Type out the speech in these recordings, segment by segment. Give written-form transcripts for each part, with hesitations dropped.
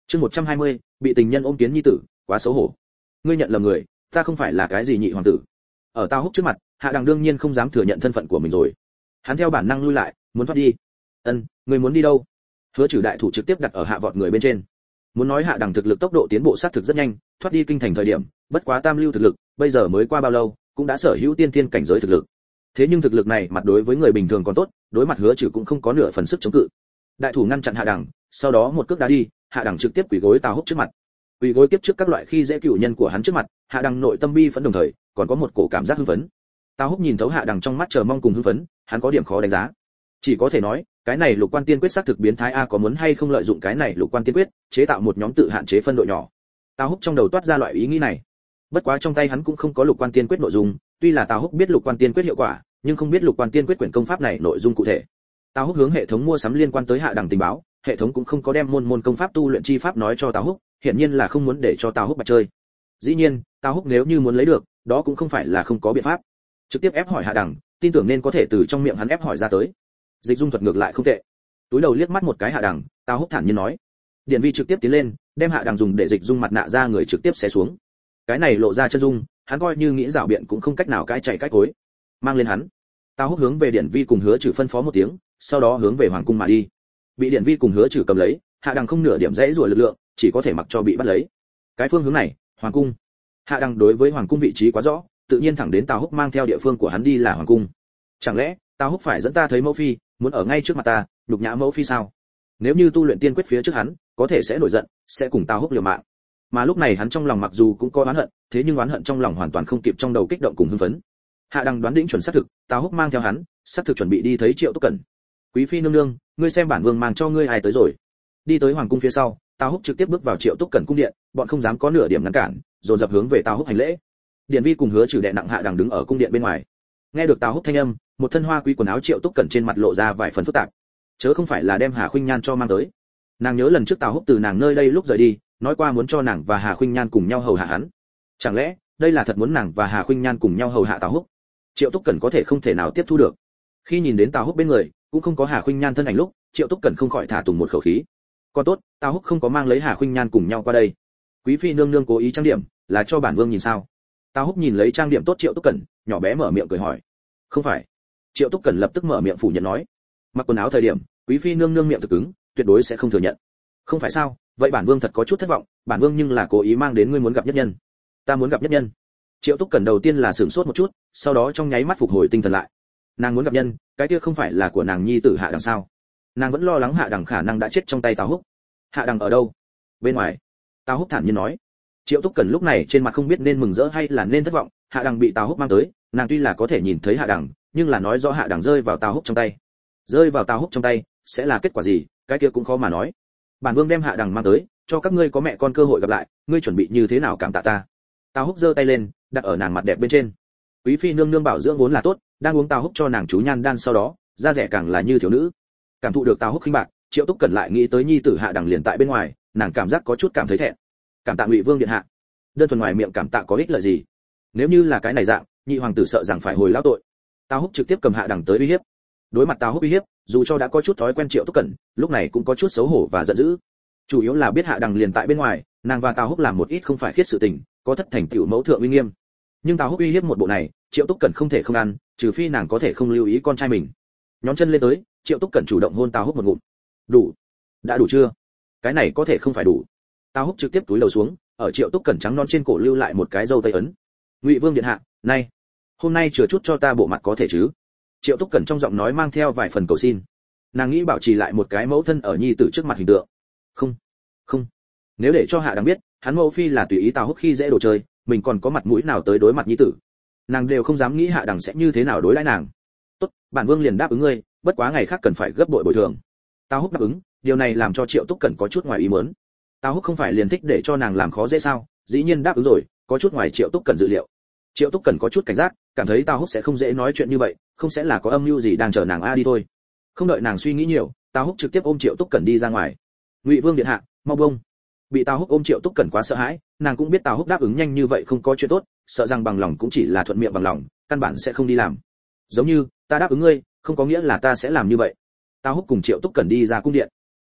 Chương 120, bị tình nhân ôm kiến nhi tử, quá xấu hổ. Ngươi nhận lầm người, ta không phải là cái gì nhị hoàng tử. Ở Tào Húc trước mặt, Hạ Đằng đương nhiên không dám thừa nhận thân phận của mình rồi. Hắn theo bản năng lui lại, muốn thoát đi. Ngươi muốn đi đâu? Hứa Trử đại thủ trực tiếp đặt ở Hạ Vọt người bên trên. Muốn nói Hạ Đằng thực lực tốc độ tiến bộ sát thực rất nhanh, thoát đi kinh thành thời điểm, bất quá tam lưu thực lực, bây giờ mới qua bao lâu, cũng đã sở hữu tiên thiên cảnh giới thực lực. Thế nhưng thực lực này mặt đối với người bình thường còn tốt, đối mặt Hứa Trử cũng không có nửa phần sức chống cự. Đại thủ ngăn chặn Hạ Đằng, sau đó một cước đá đi, Hạ Đằng trực tiếp quỳ gối Tào Húc trước mặt. Quỳ gối kiếp trước các loại khi dễ cựu nhân của hắn trước mặt, Hạ Đằng nội tâm bi phẫn đồng thời, còn có một cổ cảm giác hưng phấn. Tào Húc nhìn thấu Hạ Đằng trong mắt chờ mong cùng hưng phấn, hắn có điểm khó đánh giá. Chỉ có thể nói, cái này Lục Quan Tiên Quyết xác thực biến thái a, có muốn hay không lợi dụng cái này Lục Quan Tiên Quyết, chế tạo một nhóm tự hạn chế phân đội nhỏ. Tào Húc trong đầu toát ra loại ý nghĩ này. Bất quá trong tay hắn cũng không có Lục Quan Tiên Quyết nội dung, tuy là Tào Húc biết Lục Quan Tiên Quyết hiệu quả, nhưng không biết Lục Quan Tiên Quyết quyển công pháp này nội dung cụ thể. Tào Húc hướng hệ thống mua sắm liên quan tới Hạ Đằng tình báo, hệ thống cũng không có đem môn công pháp tu luyện chi pháp nói cho Tào Húc, hiển nhiên là không muốn để cho Tào Húc bạch chơi. Dĩ nhiên, Tào Húc nếu như muốn lấy được, đó cũng không phải là không có biện pháp. Trực tiếp ép hỏi Hạ Đằng, tin tưởng nên có thể từ trong miệng hắn ép hỏi ra tới. Dịch dung thuật ngược lại không tệ. Túi đầu liếc mắt một cái Hạ Đằng, Tào Húc thản nhiên nói. Điển Vi trực tiếp tiến lên, đem Hạ Đằng dùng để dịch dung mặt nạ ra người trực tiếp xé xuống. Cái này lộ ra chân dung, hắn coi như nghĩ rảo biện cũng không cách nào cãi chạy cách cối. Mang lên hắn. Tào Húc hướng về Điển Vi cùng Hứa Trử phân phó một tiếng, sau đó hướng về hoàng cung mà đi. Bị Điển Vi cùng Hứa Trử cầm lấy, Hạ Đằng không nửa điểm dãy rủa lực lượng, chỉ có thể mặc cho bị bắt lấy. Cái phương hướng này, hoàng cung. Hạ Đằng đối với hoàng cung vị trí quá rõ, tự nhiên thẳng đến Tào Húc mang theo địa phương của hắn đi là hoàng cung. Chẳng lẽ Tào Húc phải dẫn ta thấy mẫu phi, muốn ở ngay trước mặt ta, nhục nhã mẫu phi sao? Nếu như tu luyện tiên quyết phía trước hắn, có thể sẽ nổi giận, sẽ cùng Tào Húc liều mạng. Mà lúc này hắn trong lòng mặc dù cũng có oán hận, thế nhưng oán hận trong lòng hoàn toàn không kịp trong đầu kích động cùng hưng phấn. Hạ Đằng đoán đỉnh chuẩn xác thực, Tào Húc mang theo hắn, xác thực chuẩn bị đi thấy Triệu Túc Cẩn. Quý phi nương nương, ngươi xem bản vương mang cho ngươi ai tới rồi. Đi tới hoàng cung phía sau, Tào Húc trực tiếp bước vào Triệu Túc Cẩn cung điện, bọn không dám có nửa điểm ngăn cản, dồn dập hướng về Tào Húc hành lễ. Điển Vi cùng Hứa Trử đè nặng Hạ Đằng đứng ở cung điện bên ngoài. Nghe được Tào Húc thanh âm, một thân hoa quý quần áo Triệu Túc Cẩn trên mặt lộ ra vài phần phức tạp. Chớ không phải là đem Hà Khuynh Nhan cho mang tới. Nàng nhớ lần trước Tào Húc từ nàng nơi đây lúc rời đi, nói qua muốn cho nàng và Hà Khuynh Nhan cùng nhau hầu hạ hắn. Chẳng lẽ đây là thật muốn nàng và Hà Khuynh Nhan cùng nhau hầu hạ Tào Húc? Triệu Túc Cẩn có thể không thể nào tiếp thu được. Khi nhìn đến Tào Húc bên người, cũng không có Hà Khuynh Nhan thân ảnh lúc, Triệu Túc Cẩn không khỏi thả tùng một khẩu khí. Còn tốt, Tào Húc không có mang lấy Hà Khuynh Nhan cùng nhau qua đây. Quý phi nương nương cố ý trang điểm, là cho bản vương nhìn sao? Tào Húc nhìn lấy trang điểm tốt Triệu Túc Cẩn, nhỏ bé mở miệng cười hỏi. Không phải. Triệu Túc Cẩn lập tức mở miệng phủ nhận nói. Mặc quần áo thời điểm, quý phi nương nương miệng thực cứng, tuyệt đối sẽ không thừa nhận. Không phải sao? Vậy bản vương thật có chút thất vọng, bản vương nhưng là cố ý mang đến ngươi muốn gặp nhất nhân. Ta muốn gặp nhất nhân. Triệu Túc Cẩn đầu tiên là sửng sốt một chút, sau đó trong nháy mắt phục hồi tinh thần lại. Nàng muốn gặp nhân, cái kia không phải là của nàng nhi tử Hạ Đằng sao? Nàng vẫn lo lắng Hạ Đằng khả năng đã chết trong tay Tào Húc. Hạ Đằng ở đâu? Bên ngoài. Tào Húc thản nhiên nói. Triệu Túc Cẩn lúc này trên mặt không biết nên mừng rỡ hay là nên thất vọng, Hạ Đằng bị Tào Húc mang tới, nàng tuy là có thể nhìn thấy Hạ Đằng, nhưng là nói rõ Hạ Đằng rơi vào Tào Húc trong tay. Rơi vào Tào Húc trong tay, sẽ là kết quả gì, cái kia cũng khó mà nói. Bản vương đem Hạ Đằng mang tới, cho các ngươi có mẹ con cơ hội gặp lại, ngươi chuẩn bị như thế nào cảm tạ ta? Tào Húc giơ tay lên, đặt ở nàng mặt đẹp bên trên. Quý phi nương nương bảo dưỡng vốn là tốt, đang uống Tào Húc cho nàng chú nhan đan sau đó, da rẻ càng là như thiếu nữ. Cảm thụ được Tào Húc khinh bạc, Triệu Túc Cẩn lại nghĩ tới nhi tử Hạ Đằng liền tại bên ngoài, nàng cảm giác có chút cảm thấy thẹn. Cảm tạ Ngụy Vương điện hạ. Đơn thuần ngoài miệng cảm tạ có ích lợi gì? Nếu như là cái này dạng, nhị hoàng tử sợ rằng phải hồi lão tội. Tào Húc trực tiếp cầm Hạ Đằng tới uy hiếp. Đối mặt Tào Húc uy hiếp, dù cho đã có chút thói quen Triệu Túc Cẩn, lúc này cũng có chút xấu hổ và giận dữ. Chủ yếu là biết Hạ Đằng liền tại bên ngoài, nàng và Tào Húc làm một ít không phải khiết sự tình, có thất thành tựu mẫu thượng uy nghiêm. Nhưng Tào Húc uy hiếp một bộ này, Triệu Túc Cẩn không thể không ăn, trừ phi nàng có thể không lưu ý con trai mình. Nhón chân lên tới, Triệu Túc Cẩn chủ động hôn Tào Húc một ngụm. Đủ, đã đủ chưa? Cái này có thể không phải đủ. Tào Húc trực tiếp túi đầu xuống, ở Triệu Túc Cẩn trắng non trên cổ lưu lại một cái dâu tây ấn. Ngụy Vương điện hạ, này, hôm nay chừa chút cho ta bộ mặt có thể chứ? Triệu Túc Cẩn trong giọng nói mang theo vài phần cầu xin. Nàng nghĩ bảo trì lại một cái mẫu thân ở nhi tử trước mặt hình tượng. Không, không. Nếu để cho Hạ Đằng biết, hắn mẫu phi là tùy ý Tào Húc khi dễ đồ chơi, mình còn có mặt mũi nào tới đối mặt nhi tử? Nàng đều không dám nghĩ Hạ Đằng sẽ như thế nào đối đãi nàng. Tốt, bản vương liền đáp ứng ngươi, bất quá ngày khác cần phải gấp bội bồi thường. Tào Húc đáp ứng, điều này làm cho Triệu Túc Cẩn có chút ngoài ý muốn. Tào Húc không phải liền thích để cho nàng làm khó dễ sao? Dĩ nhiên đáp ứng rồi, có chút ngoài Triệu Túc Cẩn dự liệu. Triệu Túc Cẩn có chút cảnh giác, cảm thấy Tào Húc sẽ không dễ nói chuyện như vậy, không sẽ là có âm mưu gì đang chờ nàng đi thôi. Không đợi nàng suy nghĩ nhiều, Tào Húc trực tiếp ôm Triệu Túc Cẩn đi ra ngoài. Ngụy Vương điện hạ, mau buông. Bị Tào Húc ôm Triệu Túc Cẩn quá sợ hãi, nàng cũng biết Tào Húc đáp ứng nhanh như vậy không có chuyện tốt, sợ rằng bằng lòng cũng chỉ là thuận miệng bằng lòng, căn bản sẽ không đi làm. Giống như, ta đáp ứng ngươi, không có nghĩa là ta sẽ làm như vậy. Tào Húc cùng Triệu Túc Cẩn đi ra cung điện.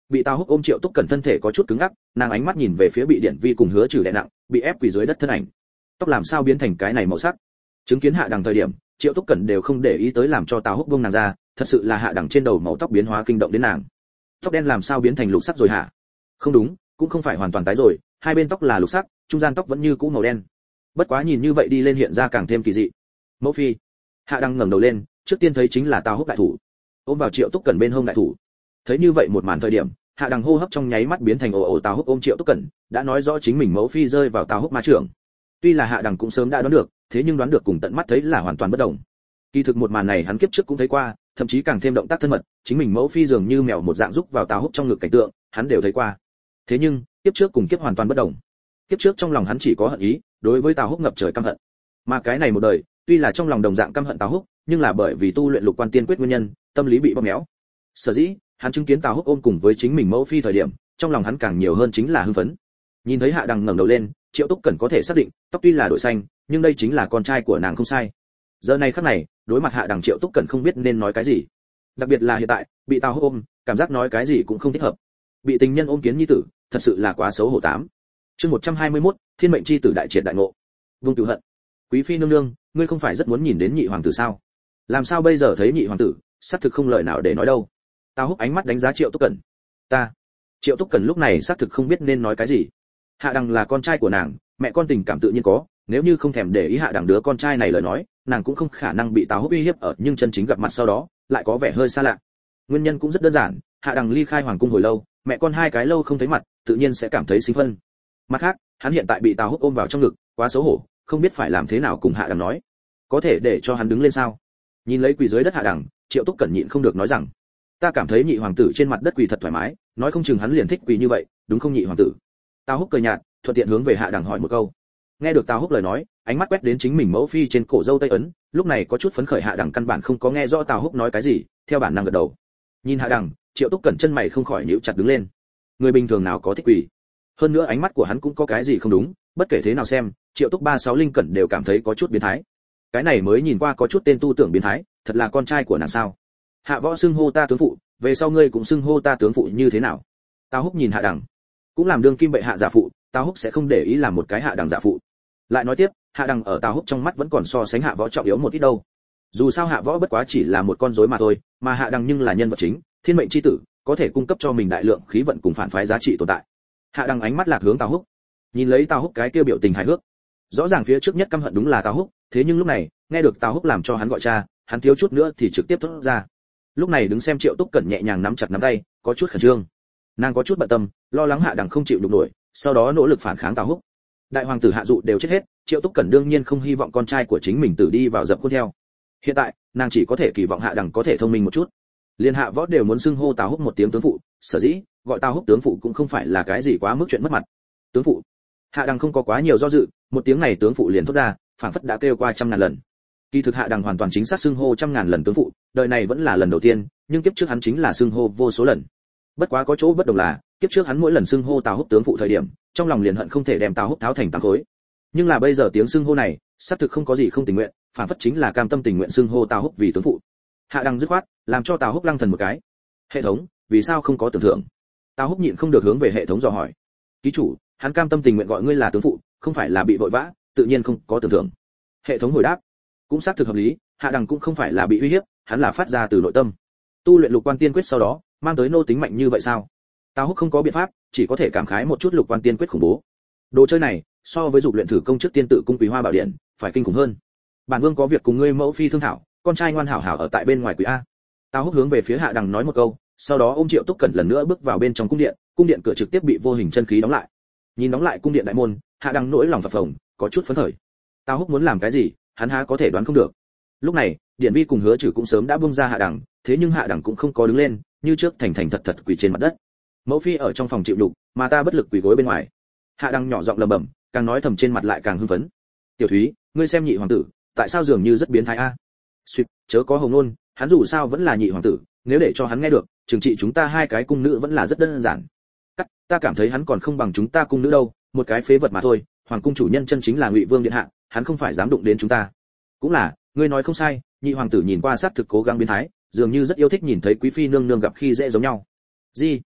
Bị Tào Húc ôm Triệu Túc Cẩn thân thể có chút cứng ngắc, nàng ánh mắt nhìn về phía bị Điển Vi cùng Hứa Trừ đè nặng, bị ép quỳ dưới đất thân ảnh. Tóc làm sao biến thành cái này màu sắc? Chứng kiến Hạ Đằng thời điểm, Triệu Túc Cẩn đều không để ý tới làm cho Tào Húc buông nàng ra, thật sự là Hạ Đằng trên đầu màu tóc biến hóa kinh động đến nàng. Tóc đen làm sao biến thành lục sắc rồi hả? Không đúng, cũng không phải hoàn toàn tái rồi, hai bên tóc là lục sắc, trung gian tóc vẫn như cũ màu đen. Bất quá nhìn như vậy đi lên hiện ra càng thêm kỳ dị. Mẫu phi. Hạ Đằng ngẩng đầu lên, trước tiên thấy chính là Tào Húc đại thủ, ôm vào Triệu Túc Cẩn bên hông đại thủ. Thấy như vậy một màn thời điểm, Hạ Đằng hô hấp trong nháy mắt biến thành ồ ồ. Tào Húc ôm Triệu Túc Cẩn, đã nói rõ chính mình mẫu phi rơi vào Tào Húc ma trưởng. Tuy là Hạ Đằng cũng sớm đã đoán được, thế nhưng đoán được cùng tận mắt thấy là hoàn toàn bất đồng. Kỳ thực một màn này hắn kiếp trước cũng thấy qua, thậm chí càng thêm động tác thân mật, chính mình mẫu phi dường như mèo một dạng rúc vào Tào Húc trong ngực cảnh tượng, hắn đều thấy qua. Thế nhưng, kiếp trước cùng kiếp hoàn toàn bất đồng. Kiếp trước trong lòng hắn chỉ có hận ý, đối với Tào Húc ngập trời căm hận. Mà cái này một đời, tuy là trong lòng đồng dạng căm hận Tào Húc, nhưng là bởi vì tu luyện Lục Quan Tiên Quyết nguyên nhân, tâm lý bị bóp méo. Sở dĩ, hắn chứng kiến Tào Húc ôm cùng với chính mình mẫu phi thời điểm, trong lòng hắn càng nhiều hơn chính là hưng phấn. Nhìn thấy Hạ Đằng ngẩng đầu lên, Triệu Túc Cẩn có thể xác định, tóc tuy là đổi xanh, nhưng đây chính là con trai của nàng không sai. Giờ này khắc này, đối mặt Hạ Đằng, Triệu Túc Cẩn không biết nên nói cái gì. Đặc biệt là hiện tại, bị Tào Húc ôm, cảm giác nói cái gì cũng không thích hợp. Bị tình nhân ôm kiến nhi tử, thật sự là quá xấu hổ tám. Chương 121, Thiên mệnh chi tử đại triệt đại ngộ. Vương Cửu Hận. Quý phi nương nương, ngươi không phải rất muốn nhìn đến nhị hoàng tử sao? Làm sao bây giờ thấy nhị hoàng tử, xác thực không lời nào để nói đâu. Tào Húc ánh mắt đánh giá Triệu Túc Cẩn. Ta. Triệu Túc Cẩn lúc này xác thực không biết nên nói cái gì. Hạ Đằng là con trai của nàng, mẹ con tình cảm tự nhiên có, nếu như không thèm để ý Hạ Đằng đứa con trai này lời nói, nàng cũng không khả năng bị Tào Húc uy hiếp ở, nhưng chân chính gặp mặt sau đó, lại có vẻ hơi xa lạ. Nguyên nhân cũng rất đơn giản, Hạ Đằng ly khai hoàng cung hồi lâu, mẹ con hai cái lâu không thấy mặt, tự nhiên sẽ cảm thấy sinh phân. Mặt khác, hắn hiện tại bị Tào Húc ôm vào trong ngực, quá xấu hổ, không biết phải làm thế nào cùng Hạ Đằng nói. Có thể để cho hắn đứng lên sao? Nhìn lấy quỳ dưới đất Hạ Đằng, Triệu Túc Cẩn nhịn không được nói rằng, ta cảm thấy nhị hoàng tử trên mặt đất quỳ thật thoải mái, nói không chừng hắn liền thích quỳ như vậy, đúng không nhị hoàng tử? Tào Húc cười nhạt, thuận tiện hướng về Hạ Đằng hỏi một câu. Nghe được Tào Húc lời nói, ánh mắt quét đến chính mình mẫu phi trên cổ dâu tây ấn, lúc này có chút phấn khởi. Hạ Đằng căn bản không có nghe rõ Tào Húc nói cái gì, theo bản năng gật đầu. Nhìn Hạ Đằng, Triệu Túc Cẩn chân mày không khỏi nhíu chặt đứng lên. Người bình thường nào có thích quỳ? Hơn nữa ánh mắt của hắn cũng có cái gì không đúng, bất kể thế nào xem, Triệu Túc 36 linh cẩn đều cảm thấy có chút biến thái. Cái này mới nhìn qua có chút tên tu tưởng biến thái, thật là con trai của nàng sao? Hạ Võ xưng hô ta tướng phụ, về sau ngươi cũng xưng hô ta tướng phụ như thế nào? Tào Húc nhìn Hạ Đằng, cũng làm đương kim bệ hạ giả phụ, Tào Húc sẽ không để ý làm một cái Hạ Đằng giả phụ. Lại nói tiếp, Hạ Đằng ở Tào Húc trong mắt vẫn còn so sánh Hạ Võ trọng yếu một ít đâu. Dù sao Hạ Võ bất quá chỉ là một con rối mà thôi, mà Hạ Đằng nhưng là nhân vật chính, thiên mệnh chi tử, có thể cung cấp cho mình đại lượng khí vận cùng phản phái giá trị tồn tại. Hạ Đằng ánh mắt lạc hướng Tào Húc, nhìn lấy Tào Húc cái kia biểu tình hài hước. Rõ ràng phía trước nhất căm hận đúng là Tào Húc, thế nhưng lúc này, nghe được Tào Húc làm cho hắn gọi cha, hắn thiếu chút nữa thì trực tiếp thốt ra. Lúc này đứng xem Triệu Túc Cẩn nhẹ nhàng nắm chặt nắm tay, có chút khẩn trương. Nàng có chút bận tâm, lo lắng Hạ Đằng không chịu được nổi, sau đó nỗ lực phản kháng Tào Húc. Đại hoàng tử Hạ Dụ đều chết hết, Triệu Túc Cẩn đương nhiên không hy vọng con trai của chính mình tử đi vào dập khuôn theo. Hiện tại, nàng chỉ có thể kỳ vọng Hạ Đằng có thể thông minh một chút. Liên Hạ Võ đều muốn xưng hô Tào Húc một tiếng tướng phụ, sở dĩ gọi Tào Húc tướng phụ cũng không phải là cái gì quá mức chuyện mất mặt. Tướng phụ. Hạ Đằng không có quá nhiều do dự, một tiếng này tướng phụ liền thốt ra, phảng phất đã kêu qua trăm ngàn lần. Kỳ thực Hạ Đằng hoàn toàn chính xác xưng hô trăm ngàn lần tướng phụ, đời này vẫn là lần đầu tiên, nhưng kiếp trước hắn chính là xưng hô vô số lần. Bất quá có chỗ bất đồng là, kiếp trước hắn mỗi lần xưng hô Tào Húc tướng phụ thời điểm, trong lòng liền hận không thể đem Tào Húc tháo thành tám khối. Nhưng là bây giờ tiếng xưng hô này, xác thực không có gì không tình nguyện, phảng phất chính là cam tâm tình nguyện xưng hô Tào Húc vì tướng phụ. Hạ Đằng dứt khoát, làm cho Tào Húc lăng thần một cái. Hệ thống, vì sao không có tưởng thưởng? Tào Húc nhịn không được hướng về hệ thống dò hỏi. Ký chủ, hắn cam tâm tình nguyện gọi ngươi là tướng phụ, không phải là bị vội vã, tự nhiên không có tưởng thưởng. Hệ thống hồi đáp, cũng xác thực hợp lý, Hạ Đằng cũng không phải là bị uy hiếp, hắn là phát ra từ nội tâm. Tu luyện Lục Quan Tiên Quyết sau đó, mang tới nô tính mạnh như vậy sao? Tào Húc không có biện pháp, chỉ có thể cảm khái một chút Lục Quan Tiên Quyết khủng bố. Đồ chơi này, so với dục luyện thử công trước tiên tự cung Quý Hoa Bảo Điện, phải kinh khủng hơn. Bản vương có việc cùng ngươi mẫu phi thương thảo, con trai ngoan hảo hảo ở tại bên ngoài Quý A. Tào Húc hướng về phía Hạ Đằng nói một câu, sau đó ôm Triệu Túc Cẩn lần nữa bước vào bên trong cung điện cửa trực tiếp bị vô hình chân khí đóng lại. Nhìn đóng lại cung điện đại môn, Hạ Đằng nỗi lòng phập phồng, có chút phấn khởi. Tào Húc muốn làm cái gì, hắn há có thể đoán không được. Lúc này, Điển Vi cùng Hứa Trừ cũng sớm đã buông ra Hạ Đằng, thế nhưng Hạ Đằng cũng không có đứng lên, như trước thành thành thật thật quỳ trên mặt đất. Mẫu phi ở trong phòng chịu đục, mà ta bất lực quỳ gối bên ngoài. Hạ Đằng nhỏ giọng lẩm bẩm, càng nói thầm trên mặt lại càng hưng phấn. Tiểu Thúy, ngươi xem nhị hoàng tử, tại sao dường như rất biến thái a? Suýt, chớ có hồng ngôn, hắn dù sao vẫn là nhị hoàng tử, nếu để cho hắn nghe được, trừng trị chúng ta hai cái cung nữ vẫn là rất đơn giản. Ta cảm thấy hắn còn không bằng chúng ta cung nữ đâu, một cái phế vật mà thôi, hoàng cung chủ nhân chân chính là Ngụy Vương điện hạ, hắn không phải dám đụng đến chúng ta. Cũng là, ngươi nói không sai, nhị hoàng tử nhìn qua sát thực cố gắng biến thái, dường như rất yêu thích nhìn thấy quý phi nương nương gặp khi dễ giống nhau. Gì?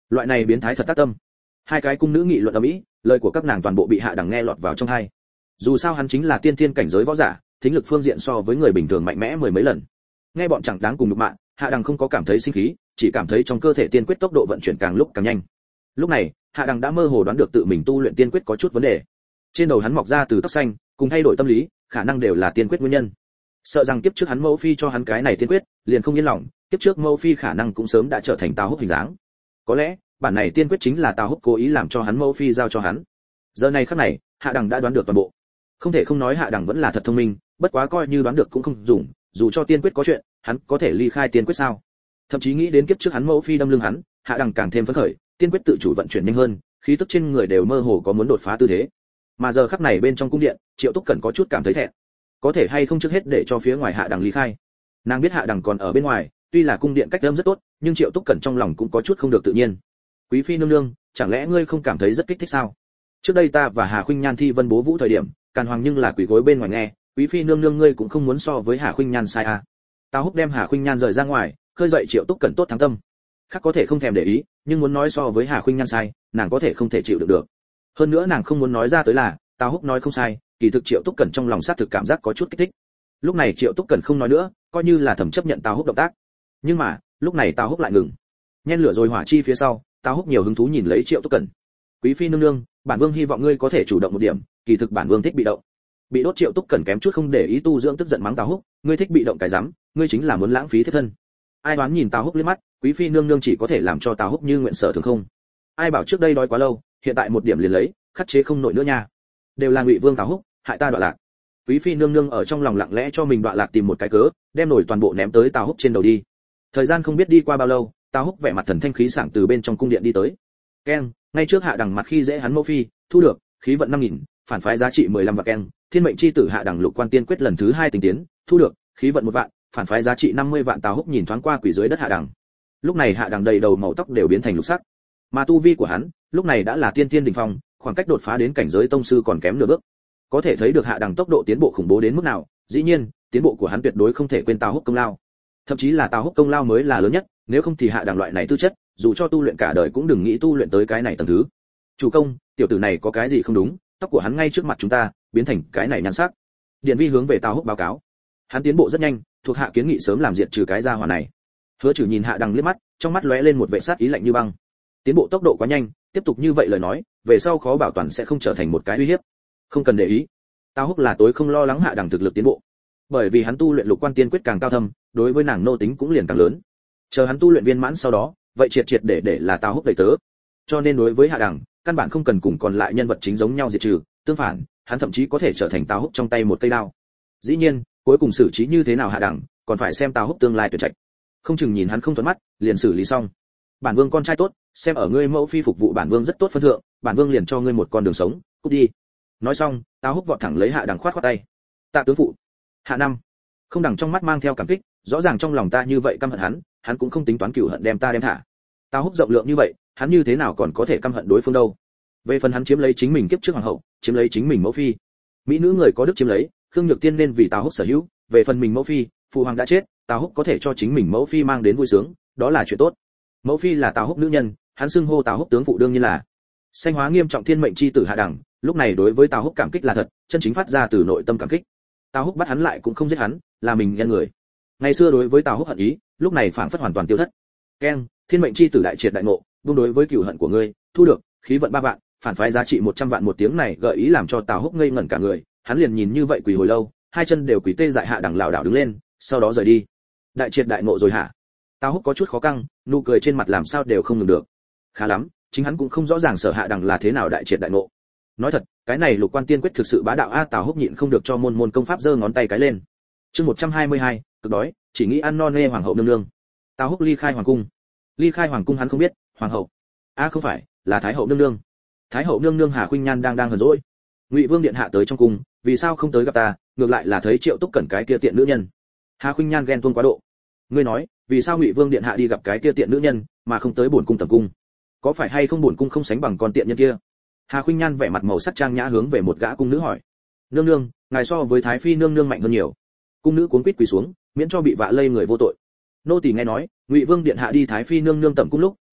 Loại này biến thái thật tác tâm. Hai cái cung nữ nghị luận ầm ĩ, lời của các nàng toàn bộ bị Hạ Đằng nghe lọt vào trong tai. Dù sao hắn chính là tiên thiên cảnh giới võ giả, thính lực phương diện so với người bình thường mạnh mẽ mười mấy lần. Nghe bọn chẳng đáng cùng nhục mạ, Hạ Đằng không có cảm thấy sinh khí, chỉ cảm thấy trong cơ thể tiên quyết tốc độ vận chuyển càng lúc càng nhanh. Lúc này, Hạ Đằng đã mơ hồ đoán được tự mình tu luyện tiên quyết có chút vấn đề. Trên đầu hắn mọc ra từ tóc xanh, cùng thay đổi tâm lý, khả năng đều là tiên quyết nguyên nhân. Sợ rằng kiếp trước hắn mẫu phi cho hắn cái này tiên quyết, liền không yên lòng, kiếp trước mẫu phi khả năng cũng sớm đã trở thành Tào Húc hình dáng. Có lẽ, bản này tiên quyết chính là Tào Húc cố ý làm cho hắn mẫu phi giao cho hắn. Giờ này khắc này, Hạ Đằng đã đoán được toàn bộ. Không thể không nói Hạ Đằng vẫn là thật thông minh, bất quá coi như đoán được cũng không dùng, dù cho tiên quyết có chuyện, hắn có thể ly khai tiên quyết sao? Thậm chí nghĩ đến kiếp trước hắn mẫu phi đâm lưng hắn, Hạ Đằng càng thêm phấn khởi, tiên quyết tự chủ vận chuyển nhanh hơn, khí tức trên người đều mơ hồ có muốn đột phá tư thế. Mà giờ khắc này bên trong cung điện, Triệu Túc Cẩn có chút cảm thấy thẹn. Có thể hay không trước hết để cho phía ngoài Hạ Đằng ly khai. Nàng biết Hạ Đằng còn ở bên ngoài, tuy là cung điện cách âm rất tốt, nhưng Triệu Túc Cẩn trong lòng cũng có chút không được tự nhiên. Quý phi nương nương, chẳng lẽ ngươi không cảm thấy rất kích thích sao? Trước đây ta và Hà Khuynh Nhan thi vân bố vũ thời điểm, Càn Hoàng nhưng là quỷ gối bên ngoài nghe, quý phi nương nương ngươi cũng không muốn so với Hà Khuynh Nhan sai à? Tào Húc đem Hà Khuynh Nhan rời ra ngoài, khơi dậy Triệu Túc Cẩn tốt thắng tâm. Khác có thể không thèm để ý, nhưng muốn nói so với Hà Khuynh Nhan sai, nàng có thể không thể chịu được. Hơn nữa nàng không muốn nói ra tới là, Tào Húc nói không sai, kỳ thực Triệu Túc Cẩn trong lòng xác thực cảm giác có chút kích thích. Lúc này Triệu Túc Cẩn không nói nữa, coi như là thầm chấp nhận Tào Húc động tác. Nhưng mà, lúc này Tào Húc lại ngừng. Nhen lửa rồi hỏa chi phía sau, Tào Húc nhiều hứng thú nhìn lấy Triệu Túc Cẩn. Quý phi nương nương, bản vương hy vọng ngươi có thể chủ động một điểm, kỳ thực bản vương thích bị động. Bị đốt Triệu Túc Cẩn kém chút không để ý tu dưỡng tức giận mắng Tào Húc, ngươi thích bị động cái rắm, ngươi chính là muốn lãng phí thế thân. Ai đoán nhìn Tào Húc liếc mắt, quý phi nương nương chỉ có thể làm cho Tào Húc như nguyện sở thường không. Ai bảo trước đây đói quá lâu, hiện tại một điểm liền lấy, khắc chế không nổi nữa nha. Đều là Ngụy Vương Tào Húc, hại ta đọa lạc. Quý phi nương nương ở trong lòng lặng lẽ cho mình đọa lạc tìm một cái cớ, đem nổi toàn bộ ném tới Tào Húc trên đầu đi. Thời gian không biết đi qua bao lâu, Tào Húc vẻ mặt thần thanh khí sảng từ bên trong cung điện đi tới. Keng, ngay trước Hạ Đằng mặt khi dễ hắn mẫu phi, thu được khí vận 5000, phản phái giá trị 15 vạn keng, thiên mệnh chi tử Hạ Đằng lục quan tiên quyết lần thứ 2 tình tiến, thu được khí vận 1 vạn, phản phái giá trị 50 vạn. Tào Húc nhìn thoáng qua quỷ dưới đất Hạ Đằng. Lúc này Hạ Đằng đầy đầu màu tóc đều biến thành lục sắc, mà tu vi của hắn lúc này đã là tiên thiên đỉnh phong, khoảng cách đột phá đến cảnh giới tông sư còn kém nửa bước. Có thể thấy được Hạ Đằng tốc độ tiến bộ khủng bố đến mức nào, dĩ nhiên, tiến bộ của hắn tuyệt đối không thể quên Tào Húc công lao. Thậm chí là Tào Húc công lao mới là lớn nhất, nếu không thì Hạ Đằng loại này tư chất, dù cho tu luyện cả đời cũng đừng nghĩ tu luyện tới cái này tầng thứ. Chủ công, tiểu tử này có cái gì không đúng, tóc của hắn ngay trước mặt chúng ta, biến thành cái này nhan sắc. Điện Vi hướng về Tào Húc báo cáo. Hắn tiến bộ rất nhanh, thuộc hạ kiến nghị sớm làm diệt trừ cái gia hỏa này. Hứa Trừ nhìn Hạ Đằng liếc mắt, trong mắt lóe lên một vẻ sát ý lạnh như băng. Tiến bộ tốc độ quá nhanh, tiếp tục như vậy lời nói, về sau khó bảo toàn sẽ không trở thành một cái uy hiếp. Không cần để ý. Tào Húc là tối không lo lắng Hạ Đằng thực lực tiến bộ, bởi vì hắn tu luyện lục quan tiên quyết càng cao thâm, đối với nàng nô tính cũng liền càng lớn. Chờ hắn tu luyện viên mãn sau đó, vậy triệt triệt để là Tào Húc đầy tớ. Cho nên đối với Hạ Đằng, căn bản không cần cùng còn lại nhân vật chính giống nhau diệt trừ, tương phản, hắn thậm chí có thể trở thành Tào Húc trong tay một cây đao. Dĩ nhiên, cuối cùng xử trí như thế nào Hạ Đằng, còn phải xem Tào Húc tương lai tuyệt trạch. Không chừng nhìn hắn không thuận mắt, liền xử lý xong. Bản vương con trai tốt, xem ở ngươi mẫu phi phục vụ bản vương rất tốt phân thượng, bản vương liền cho ngươi một con đường sống, cút đi. Nói xong, Tào Húc vọt thẳng lấy Hạ Đằng khoát khoát tay. Tạ tướng phụ. Hạ Năm. Không đằng trong mắt mang theo cảm kích, rõ ràng trong lòng ta như vậy căm hận hắn cũng không tính toán cửu hận đem ta đem thả. Tào Húc rộng lượng như vậy, hắn như thế nào còn có thể căm hận đối phương đâu? Về phần hắn chiếm lấy chính mình kiếp trước hoàng hậu, chiếm lấy chính mình mẫu phi. Mỹ nữ người có đức chiếm lấy, Khương Nhược Tiên nên vì Tào Húc sở hữu, về phần mình mẫu phi, phụ hoàng đã chết, Tào Húc có thể cho chính mình mẫu phi mang đến vui sướng, đó là chuyện tốt. Mẫu phi là Tào Húc nữ nhân, hắn xưng hô Tào Húc tướng phụ đương nhiên là. Sanh hóa nghiêm trọng thiên mệnh chi tử Hạ Đằng, lúc này đối với Tào Húc cảm kích là thật, chân chính phát ra từ nội tâm cảm kích. Tào Húc bắt hắn lại cũng không giết hắn, là mình nhân người. Ngày xưa đối với Tào Húc hận ý, lúc này phảng phất hoàn toàn tiêu thất. Keng, thiên mệnh chi tử đại triệt đại ngộ, buông đối với cửu hận của ngươi, thu được khí vận 3 vạn, phản phái giá trị 100 vạn. Một tiếng này gợi ý làm cho Tào Húc ngây ngẩn cả người, hắn liền nhìn như vậy quỳ hồi lâu, hai chân đều quỳ tê dại. Hạ Đằng lảo đảo đứng lên, sau đó rời đi. Đại triệt đại ngộ rồi hả? Tào Húc có chút khó căng, nụ cười trên mặt làm sao đều không ngừng được. Khá lắm, chính hắn cũng không rõ ràng Sở Hạ Đằng là thế nào đại triệt đại ngộ. Nói thật, cái này lục quan tiên quyết thực sự bá đạo a. Tào Húc nhịn không được cho môn môn công pháp giơ ngón tay cái lên. Chương 122, cực đói, chỉ nghĩ ăn no nê hoàng hậu nương nương. Tào Húc ly khai hoàng cung. Ly khai hoàng cung hắn không biết, hoàng hậu. Không phải, là thái hậu nương nương. Thái hậu nương nương Hà Khuynh Nhan đang hờn dỗi. Ngụy Vương điện hạ tới trong cung, vì sao không tới gặp ta, ngược lại là thấy Triệu Túc Cẩn cái kia tiện nữ nhân. Hà Khuynh Nhan ghen tuông quá độ. Ngươi nói, vì sao Ngụy Vương điện hạ đi gặp cái kia tiện nữ nhân, mà không tới bổn cung tầm cung? Có phải hay không bổn cung không sánh bằng con tiện nhân kia? Hà Khuynh Nhan vẻ mặt màu sắc trang nhã hướng về một gã cung nữ hỏi. Nương nương, ngài so với thái phi nương nương mạnh hơn nhiều. Cung nữ cuống quýt quỳ xuống, miễn cho bị vạ lây người vô tội. Nô tỳ nghe nói, Ngụy Vương điện hạ đi thái phi nương nương tầm cung lúc,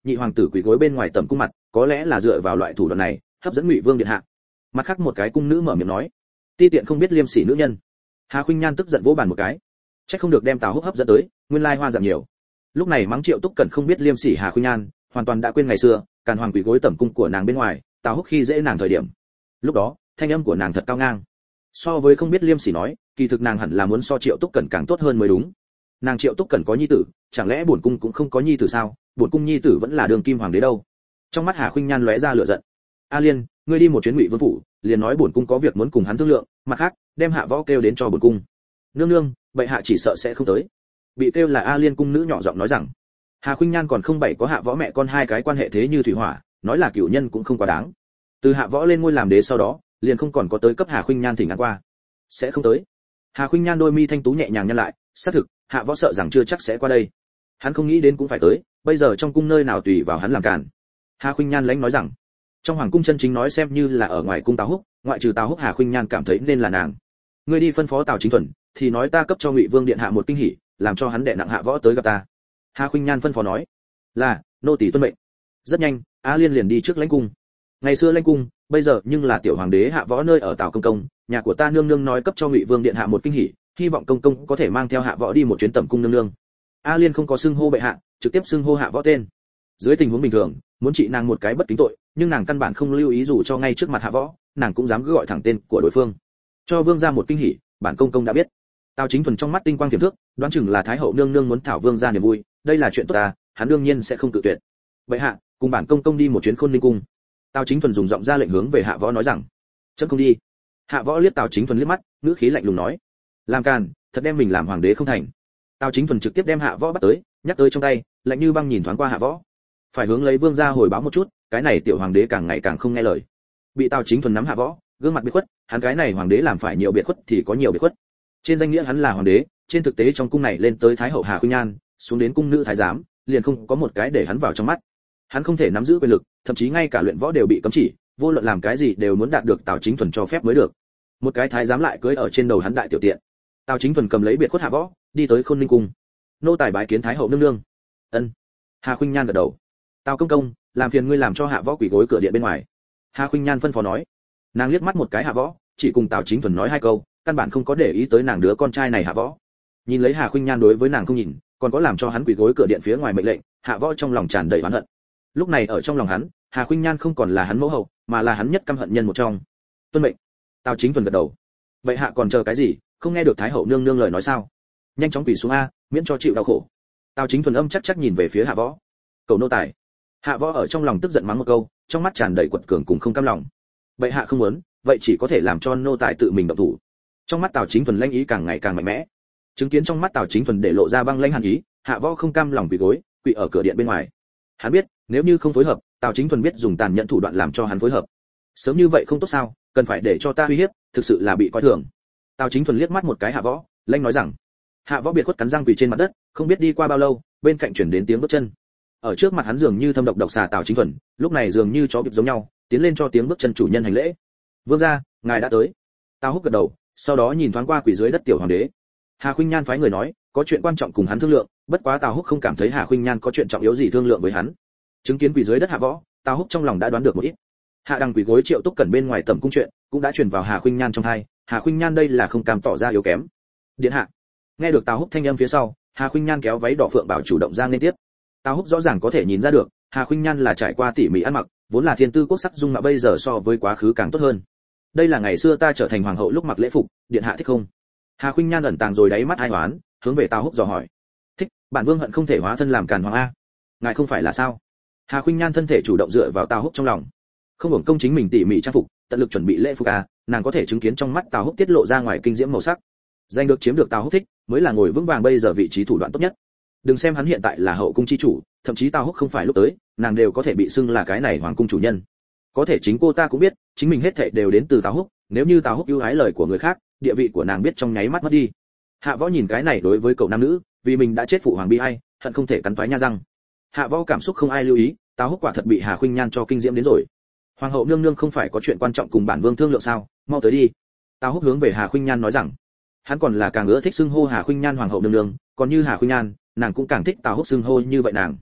nhị hoàng tử quỳ gối bên ngoài tầm cung mặt, có lẽ là dựa vào loại thủ đoạn này hấp dẫn Ngụy Vương điện hạ. Mặt khác một cái cung nữ mở miệng nói, ti tiện không biết liêm sỉ nữ nhân. Hà Khuynh Nhan tức giận vỗ bàn một cái, chắc không được đem Tào Húc hấp dẫn tới, nguyên lai hoa dạng nhiều. Lúc này mắng Triệu Túc Cẩn không biết liêm sỉ Hà Khuynh Nhan, hoàn toàn đã quên ngày xưa Càn Hoàng quỳ gối tẩm cung của nàng bên ngoài, Tào Húc khi dễ nàng thời điểm. Lúc đó thanh âm của nàng thật cao ngang, so với không biết liêm sỉ nói, kỳ thực nàng hẳn là muốn so Triệu Túc Cẩn càng tốt hơn mới đúng. Nàng Triệu Túc Cẩn có nhi tử, chẳng lẽ bổn cung cũng không có nhi tử sao? Bổn cung nhi tử vẫn là đường kim hoàng đế đâu. Trong mắt Hà Khuynh Nhan lóe ra lửa giận. A Liên, ngươi đi một chuyến Ngụy Vương phủ, liền nói bổn cung có việc muốn cùng hắn thương lượng, mặt khác đem Hạ Võ kêu đến cho bổn cung. Nương nương, bệ hạ chỉ sợ sẽ không tới. Bị kêu là A Liên cung nữ nhỏ giọng nói rằng. Hà Khuynh Nhan còn không bậy có Hạ Võ mẹ con hai cái quan hệ thế như thủy hỏa, nói là cửu nhân cũng không quá đáng. Từ Hạ Võ lên ngôi làm đế sau đó, liền không còn có tới cấp Hà Khuynh Nhan thỉnh an qua. Sẽ không tới. Hà Khuynh Nhan đôi mi thanh tú nhẹ nhàng nhăn lại, xác thực, Hạ Võ sợ rằng chưa chắc sẽ qua đây. Hắn không nghĩ đến cũng phải tới, bây giờ trong cung nơi nào tùy vào hắn làm cản. Hà Khuynh Nhan lãnh nói rằng, trong hoàng cung chân chính nói xem như là ở ngoài cung Tào Húc, ngoại trừ Tào Húc Hà Khuynh Nhan cảm thấy nên là nàng. Ngươi đi phân phó Tào Chính Thuần, thì nói ta cấp cho Ngụy Vương điện hạ một kinh hỉ, làm cho hắn đệ nặng Hạ Võ tới gặp ta. Hà Khuynh Nhan phân phó nói, là nô tỳ tuân mệnh. Rất nhanh, A Liên liền đi trước lãnh cung. Ngày xưa lãnh cung, bây giờ nhưng là tiểu hoàng đế Hạ Võ nơi ở Tào công công, nhà của ta nương nương nói cấp cho Ngụy Vương điện hạ một kinh hỉ, hy vọng công công có thể mang theo Hạ Võ đi một chuyến tẩm cung nương nương. A Liên không có xưng hô bệ hạ, trực tiếp xưng hô Hạ Võ tên. Dưới tình huống bình thường, muốn trị nàng một cái bất kính tội, nhưng nàng căn bản không lưu ý dù cho ngay trước mặt Hạ Võ, nàng cũng dám cứ gọi thẳng tên của đối phương. Cho vương gia một kinh hỉ, bản công công đã biết. Tào Chính Thuần trong mắt tinh quang tiềm thước, đoán chừng là thái hậu nương nương muốn thảo vương gia niềm vui, đây là chuyện tốt ta, hắn đương nhiên sẽ không cự tuyệt. Bệ hạ, cùng bản công công đi một chuyến Khôn Ninh cung. Tào Chính Thuần dùng giọng ra lệnh hướng về Hạ Võ nói rằng, chấm không đi. Hạ Võ liếc Tào Chính Thuần liếc mắt, ngữ khí lạnh lùng nói, làm càn, thật đem mình làm hoàng đế không thành. Tào Chính Thuần trực tiếp đem Hạ Võ bắt tới, nhắc tới trong tay, lạnh như băng nhìn thoáng qua Hạ Võ. Phải hướng lấy vương gia hồi báo một chút, cái này tiểu hoàng đế càng ngày càng không nghe lời. Bị Tào Chính Thuần nắm Hạ Võ, gương mặt biệt khuất, hắn cái này hoàng đế làm phải nhiều biệt khuất thì có nhiều biệt khuất. Trên danh nghĩa hắn là hoàng đế, trên thực tế trong cung này lên tới thái hậu Hà Khuynh Nhan, xuống đến cung nữ thái giám, liền không có một cái để hắn vào trong mắt. Hắn không thể nắm giữ quyền lực, thậm chí ngay cả luyện võ đều bị cấm chỉ, vô luận làm cái gì đều muốn đạt được Tào Chính Thuần cho phép mới được. Một cái thái giám lại cưỡi ở trên đầu hắn đại tiểu tiện. Tào Chính Thuần cầm lấy biệt khuất Hạ Võ, đi tới Khôn Ninh cung. Nô tài bái kiến thái hậu nương nương. Ân. Hà Khuynh Nhan gật đầu. Tào công công, làm phiền ngươi làm cho Hạ Võ quỳ gối cửa điện bên ngoài. Hà Khuynh Nhan phân phó nói. Nàng liếc mắt một cái Hạ Võ, chỉ cùng Tào Chính Thuần nói hai câu, căn bản không có để ý tới nàng đứa con trai này Hạ Võ. Nhìn lấy Hà Khuynh Nhan đối với nàng không nhìn, còn có làm cho hắn quỳ gối cửa điện phía ngoài mệnh lệnh, Hạ Võ trong lòng tràn đầy oán hận. Lúc này ở trong lòng hắn, Hà Khuynh Nhan không còn là hắn mẫu hậu, mà là hắn nhất căm hận nhân một trong. Tuân mệnh. Tào Chính Thuần gật đầu. Vậy hạ còn chờ cái gì, không nghe được thái hậu nương nương lời nói sao? Nhanh chóng quỳ xuống a, miễn cho chịu đau khổ. Tào Chính Thuần âm chắc chắc nhìn về phía Hạ Võ. Cầu nô tài. Hạ Võ ở trong lòng tức giận mắng một câu, trong mắt tràn đầy quật cường cùng không cam lòng. Vậy hạ không muốn, vậy chỉ có thể làm cho nô tài tự mình động thủ. Trong mắt Tào Chính Thuần lãnh ý càng ngày càng mạnh mẽ. Chứng kiến trong mắt Tào Chính Thuần để lộ ra băng lãnh hàn ý, Hạ Võ không cam lòng quỳ gối, quỳ ở cửa điện bên ngoài. Hắn biết, nếu như không phối hợp, Tào Chính Thuần biết dùng tàn nhẫn thủ đoạn làm cho hắn phối hợp. Sớm như vậy không tốt sao, cần phải để cho ta uy hiếp, thực sự là bị coi thường. Tào Chính Thuần liếc mắt một cái Hạ Võ, lãnh nói rằng. Hạ Võ biệt khuất cắn răng quỳ trên mặt đất, không biết đi qua bao lâu, bên cạnh truyền đến tiếng bước chân. Ở trước mặt hắn dường như thâm độc độc xà Tào Chính Thuần, lúc này dường như chó bịp giống nhau, tiến lên cho tiếng bước chân chủ nhân hành lễ. Vương gia, ngài đã tới. Tào Húc gật đầu, sau đó nhìn thoáng qua quỳ dưới đất tiểu hoàng đế. Hà Khuynh Nhan phái người nói, có chuyện quan trọng cùng hắn thương lượng, bất quá Tào Húc không cảm thấy Hà Khuynh Nhan có chuyện trọng yếu gì thương lượng với hắn. Chứng kiến quỳ dưới đất Hạ Võ, Tào Húc trong lòng đã đoán được một ít. Hạ Đằng quỳ gối Triệu Túc Cẩn bên ngoài tầm cung chuyện, cũng đã truyền vào Hà Khuynh Nhan trong tai, Hà Khuynh Nhan đây là không cam tỏ ra yếu kém. Điện hạ. Nghe được Tào Húc thanh âm phía sau, Hà Khuynh Nhan kéo váy đỏ phượng bảo chủ động ra liên tiếp. Tào Húc rõ ràng có thể nhìn ra được, Hà Khuynh Nhan là trải qua tỉ mỉ ăn mặc, vốn là thiên tư quốc sắc dung mà bây giờ so với quá khứ càng tốt hơn. Đây là ngày xưa ta trở thành hoàng hậu lúc mặc lễ phục, điện hạ thích không? Hà Khuynh Nhan ẩn tàng rồi đáy mắt ai oán, hướng về Tào Húc dò hỏi. Thích, bản vương hận không thể hóa thân làm càn hoàng a. Ngài không phải là sao? Hà Khuynh Nhan thân thể chủ động dựa vào Tào Húc trong lòng. Không hưởng công chính mình tỉ mỉ trang phục, tận lực chuẩn bị lễ phục a, nàng có thể chứng kiến trong mắt Tào Húc tiết lộ ra ngoài kinh diễm màu sắc. Giành được chiếm được Tào Húc thích, mới là ngồi vững vàng bây giờ vị trí thủ đoạn tốt nhất. Đừng xem hắn hiện tại là hậu cung chi chủ, thậm chí Tào Húc không phải lúc tới, nàng đều có thể bị xưng là cái này hoàng cung chủ nhân. Có thể chính cô ta cũng biết, chính mình hết thảy đều đến từ Tào Húc, nếu như Tào Húc ưu ái lời của người khác, địa vị của nàng biết trong nháy mắt mất đi. Hạ Võ nhìn cái này đối với cậu nam nữ, vì mình đã chết phụ hoàng bi ai, hận không thể cắn toái nha răng. Hạ Võ cảm xúc không ai lưu ý, Tào Húc quả thật bị Hà Khuynh Nhan cho kinh diễm đến rồi. Hoàng hậu nương nương không phải có chuyện quan trọng cùng bản vương thương lượng sao, mau tới đi. Tào Húc hướng về Hà Khuynh Nhan nói rằng, hắn còn là càng ưa thích xưng hô Hà Khuynh Nhan hoàng hậu nương nương, còn như Hà Khuynh Nhan, nàng cũng càng thích Tào Húc xưng hô như vậy nàng.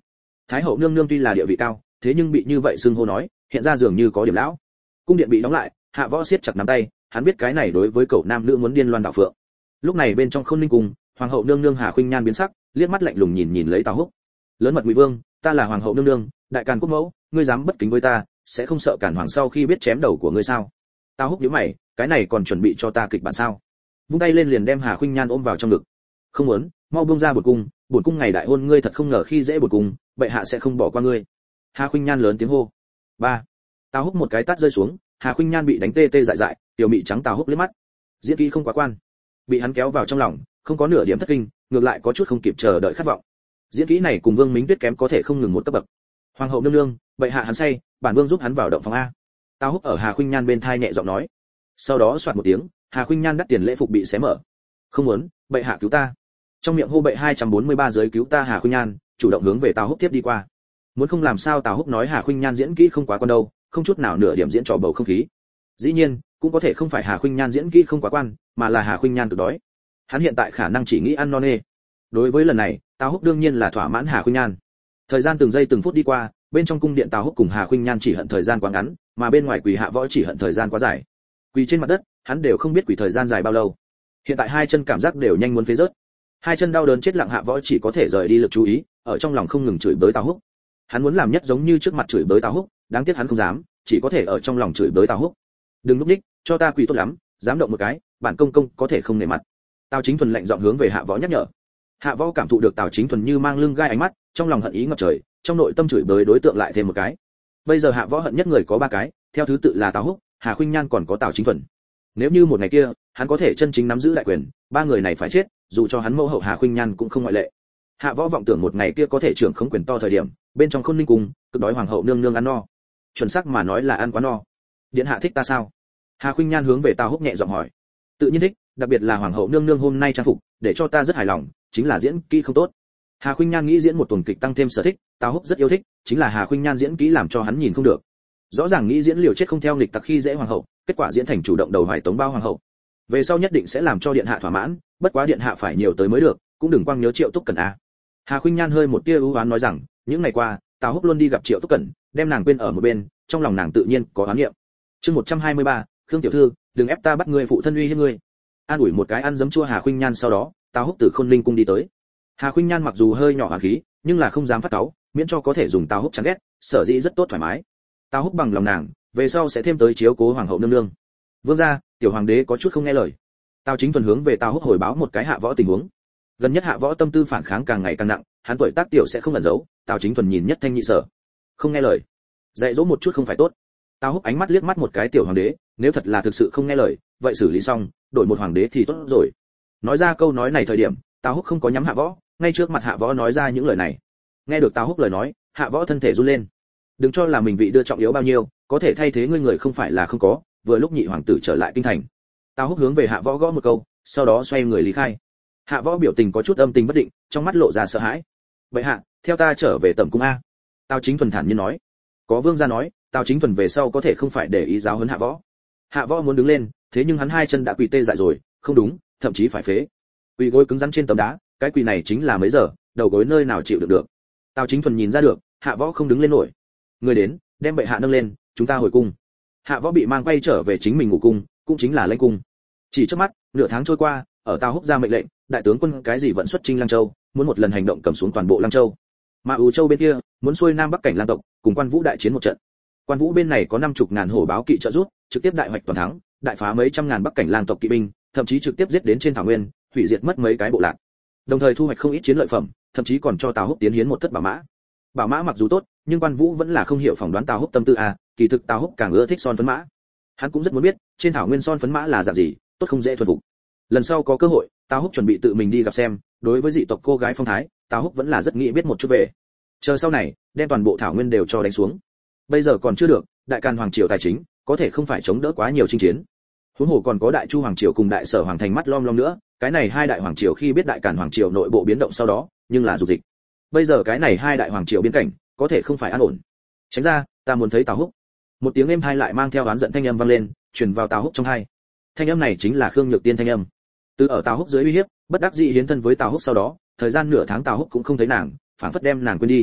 Thái hậu nương nương tuy là địa vị cao, thế nhưng bị như vậy xưng hô nói, hiện ra dường như có điểm lão. Cung điện bị đóng lại, Hạ Võ siết chặt nắm tay, hắn biết cái này đối với cậu nam nữ muốn điên loan đạo phượng. Lúc này bên trong Khôn Ninh cung, hoàng hậu nương nương Hà Khuynh Nhan biến sắc, liếc mắt lạnh lùng nhìn lấy Tào Húc. Lớn mật Ngụy Vương, ta là hoàng hậu nương nương, đại càn quốc mẫu, ngươi dám bất kính với ta, sẽ không sợ cản hoàng sau khi biết chém đầu của ngươi sao? Tào Húc nhíu mày, cái này còn chuẩn bị cho ta kịch bản sao? Vung tay lên liền đem Hà Khuynh Nhan ôm vào trong ngực. Không muốn, mau buông ra bổn cung ngày đại hôn ngươi thật không ngờ khi dễ bổn cung, bệ hạ sẽ không bỏ qua ngươi. Hà Khuynh Nhan lớn tiếng hô. Ba. Tào Húc một cái tát rơi xuống, Hà Khuynh Nhan bị đánh tê tê dại dại, tiểu mị trắng Tào Húc liếc mắt. Diễn kỹ không quá quan, bị hắn kéo vào trong lòng, không có nửa điểm thất kinh, ngược lại có chút không kịp chờ đợi khát vọng. Diễn kỹ này cùng Vương Mính Tuyết kém có thể không ngừng một cấp bậc. Hoàng hậu nương nương, bệ hạ hắn say, bản vương giúp hắn vào động phòng a. Tào Húc ở Hà Khuynh Nhan bên thai nhẹ giọng nói. Sau đó xoạt một tiếng, Hà Khuynh Nhan đắt tiền lễ phục bị xé mở. Không muốn, bệ hạ cứu ta. Trong miệng hô bệ 243 giới cứu ta Hà Khuynh Nhan, chủ động hướng về Tào Húc tiếp đi qua. Muốn không làm sao Tào Húc nói Hà Khuynh Nhan diễn kỹ không quá quan đâu, không chút nào nửa điểm diễn trò bầu không khí. Dĩ nhiên, cũng có thể không phải Hà Khuynh Nhan diễn kỹ không quá quan, mà là Hà Khuynh Nhan tự đói. Hắn hiện tại khả năng chỉ nghĩ ăn no nê. Đối với lần này, Tào Húc đương nhiên là thỏa mãn Hà Khuynh Nhan. Thời gian từng giây từng phút đi qua, bên trong cung điện Tào Húc cùng Hà Khuynh Nhan chỉ hận thời gian quá ngắn, mà bên ngoài Quỳ Hạ Võ chỉ hận thời gian quá dài. Quỳ trên mặt đất, hắn đều không biết quỳ thời gian dài bao lâu. Hiện tại hai chân cảm giác đều nhanh muốn phế rớt. Hai chân đau đớn chết lặng Hạ Võ chỉ có thể rời đi lực chú ý, ở trong lòng không ngừng chửi bới Tào Húc. Hắn muốn làm nhất giống như trước mặt chửi bới Tào Húc, đáng tiếc hắn không dám, chỉ có thể ở trong lòng chửi bới Tào Húc. Đừng lúc ních, cho ta quỳ tốt lắm, dám động một cái, bản công công có thể không nể mặt. Tào Chính Thuần lạnh giọng hướng về Hạ Võ nhắc nhở. Hạ Võ cảm thụ được Tào Chính Thuần như mang lưng gai ánh mắt, trong lòng hận ý ngập trời, trong nội tâm chửi bới đối tượng lại thêm một cái. Bây giờ Hạ Võ hận nhất người có ba cái, theo thứ tự là Tào Húc, Hà Khuynh Nhan còn có Tào Chính Thuần. Nếu như một ngày kia, hắn có thể chân chính nắm giữ đại quyền, ba người này phải chết, dù cho hắn mẫu hậu Hà Khuynh Nhan cũng không ngoại lệ. Hạ Võ vọng tưởng một ngày kia có thể trưởng khống quyền to thời điểm, bên trong Khôn Ninh cung, cực đói hoàng hậu nương nương ăn no. Chuẩn xác mà nói là ăn quá no. Điện hạ thích ta sao? Hà Khuynh Nhan hướng về Tào Húc nhẹ giọng hỏi. Tự nhiên thích, đặc biệt là hoàng hậu nương nương hôm nay trang phục, để cho ta rất hài lòng, chính là diễn kỹ không tốt. Hà Khuynh Nhan nghĩ diễn một tuần kịch tăng thêm sở thích, Tào Húc rất yêu thích, chính là Hà Khuynh Nhan diễn kỹ làm cho hắn nhìn không được. Rõ ràng nghĩ diễn liều chết không theo nghịch tặc khi dễ hoàng hậu, kết quả diễn thành chủ động đầu hoài tống bao hoàng hậu. Về sau nhất định sẽ làm cho điện hạ thỏa mãn, bất quá điện hạ phải nhiều tới mới được, cũng đừng quăng nhớ Triệu Túc Cẩn a. Hà Khuynh Nhan hơi một tia ưu oán nói rằng, những ngày qua, Tào Húc luôn đi gặp Triệu Túc Cẩn, đem nàng quên ở một bên, trong lòng nàng tự nhiên có oán niệm. Chương 123, Khương tiểu thư, đừng ép ta bắt ngươi phụ thân uy hiếp ngươi. An ủi một cái ăn giấm chua Hà Khuynh Nhan sau đó, Tào Húc từ Khôn Ninh cung đi tới. Hà Khuynh Nhan mặc dù hơi nhỏ hỏa khí, nhưng là không dám phát cáu, miễn cho có thể dùng Tào Húc chán ghét, sở dĩ rất tốt thoải mái. Tào Húc bằng lòng nàng, về sau sẽ thêm tới chiếu cố hoàng hậu nương nương. Vương gia, tiểu hoàng đế có chút không nghe lời. Tào Chính Thuần hướng về Tào Húc hồi báo một cái Hạ Võ tình huống. Gần nhất Hạ Võ tâm tư phản kháng càng ngày càng nặng, hắn tuổi tác tiểu sẽ không ẩn giấu, Tào Chính Thuần nhìn nhất thanh nhị sở. Không nghe lời, dạy dỗ một chút không phải tốt. Tào Húc ánh mắt liếc mắt một cái tiểu hoàng đế, nếu thật là thực sự không nghe lời, vậy xử lý xong, đổi một hoàng đế thì tốt rồi. Nói ra câu nói này thời điểm, Tào Húc không có nhắm Hạ Võ, ngay trước mặt Hạ Võ nói ra những lời này. Nghe được Tào Húc lời nói, Hạ Võ thân thể run lên. Đừng cho là mình vị đưa trọng yếu bao nhiêu, có thể thay thế ngươi người không phải là không có, vừa lúc nhị hoàng tử trở lại kinh thành. Tào Húc hướng về Hạ Võ gõ một câu, sau đó xoay người lý khai. Hạ Võ biểu tình có chút âm tình bất định, trong mắt lộ ra sợ hãi. "Vậy hạ, theo ta trở về tẩm cung a." Tào Chính Thuần thản nhiên nói. Có vương gia nói, Tào Chính Thuần về sau có thể không phải để ý giáo huấn Hạ Võ. Hạ Võ muốn đứng lên, thế nhưng hắn hai chân đã quỳ tê dại rồi, không đúng, thậm chí phải phế. Quỳ gối cứng rắn trên tấm đá, cái quỳ này chính là mấy giờ, đầu gối nơi nào chịu đựng được. Tào Chính Thuần nhìn ra được, Hạ Võ không đứng lên nổi. Người đến, đem bệ hạ nâng lên, chúng ta hồi cung. Hạ Võ bị mang quay trở về chính mình ngủ cung, cũng chính là lãnh cung. Chỉ trước mắt, nửa tháng trôi qua, ở Tào Húc ra mệnh lệnh, đại tướng quân cái gì vẫn xuất chinh Lăng Châu, muốn một lần hành động cầm xuống toàn bộ Lăng Châu. Mà Ú Châu bên kia, muốn xuôi nam bắc cảnh Lang tộc, cùng Quan Vũ đại chiến một trận. Quan Vũ bên này có 50.000 hổ báo kỵ trợ giúp, trực tiếp đại hoạch toàn thắng, đại phá mấy trăm ngàn bắc cảnh Lang tộc kỵ binh, thậm chí trực tiếp giết đến trên thảo nguyên, hủy diệt mất mấy cái bộ lạc. Đồng thời thu hoạch không ít chiến lợi phẩm, thậm chí còn cho Tào Húc tiến hiến một thất bảo mã. Bảo mã mặc dù tốt, nhưng Quan Vũ vẫn là không hiểu phỏng đoán Tào Húc tâm tư a, kỳ thực Tào Húc càng ưa thích son phấn mã. Hắn cũng rất muốn biết, trên thảo nguyên son phấn mã là dạng gì, tốt không dễ thuần phục. Lần sau có cơ hội, Tào Húc chuẩn bị tự mình đi gặp xem, đối với dị tộc cô gái phong thái, Tào Húc vẫn là rất nghĩ biết một chút về. Chờ sau này, đem toàn bộ thảo nguyên đều cho đánh xuống. Bây giờ còn chưa được, đại Càn hoàng triều tài chính, có thể không phải chống đỡ quá nhiều chinh chiến. Huống hồ còn có đại Chu hoàng triều cùng đại Sở hoàng thành mắt lom lom nữa, cái này hai đại hoàng triều khi biết đại Càn hoàng triều nội bộ biến động sau đó, nhưng là dục dịch. Bây giờ cái này hai đại hoàng triều biên cảnh, có thể không phải an ổn. Tránh ra, ta muốn thấy Tào Húc. Một tiếng êm tai lại mang theo oán giận thanh âm vang lên, truyền vào Tào Húc trong tai. Thanh âm này chính là Khương Nhược Tiên thanh âm. Từ ở Tào Húc dưới uy hiếp, bất đắc dĩ hiến thân với Tào Húc sau đó, thời gian nửa tháng Tào Húc cũng không thấy nàng, phảng phất đem nàng quên đi.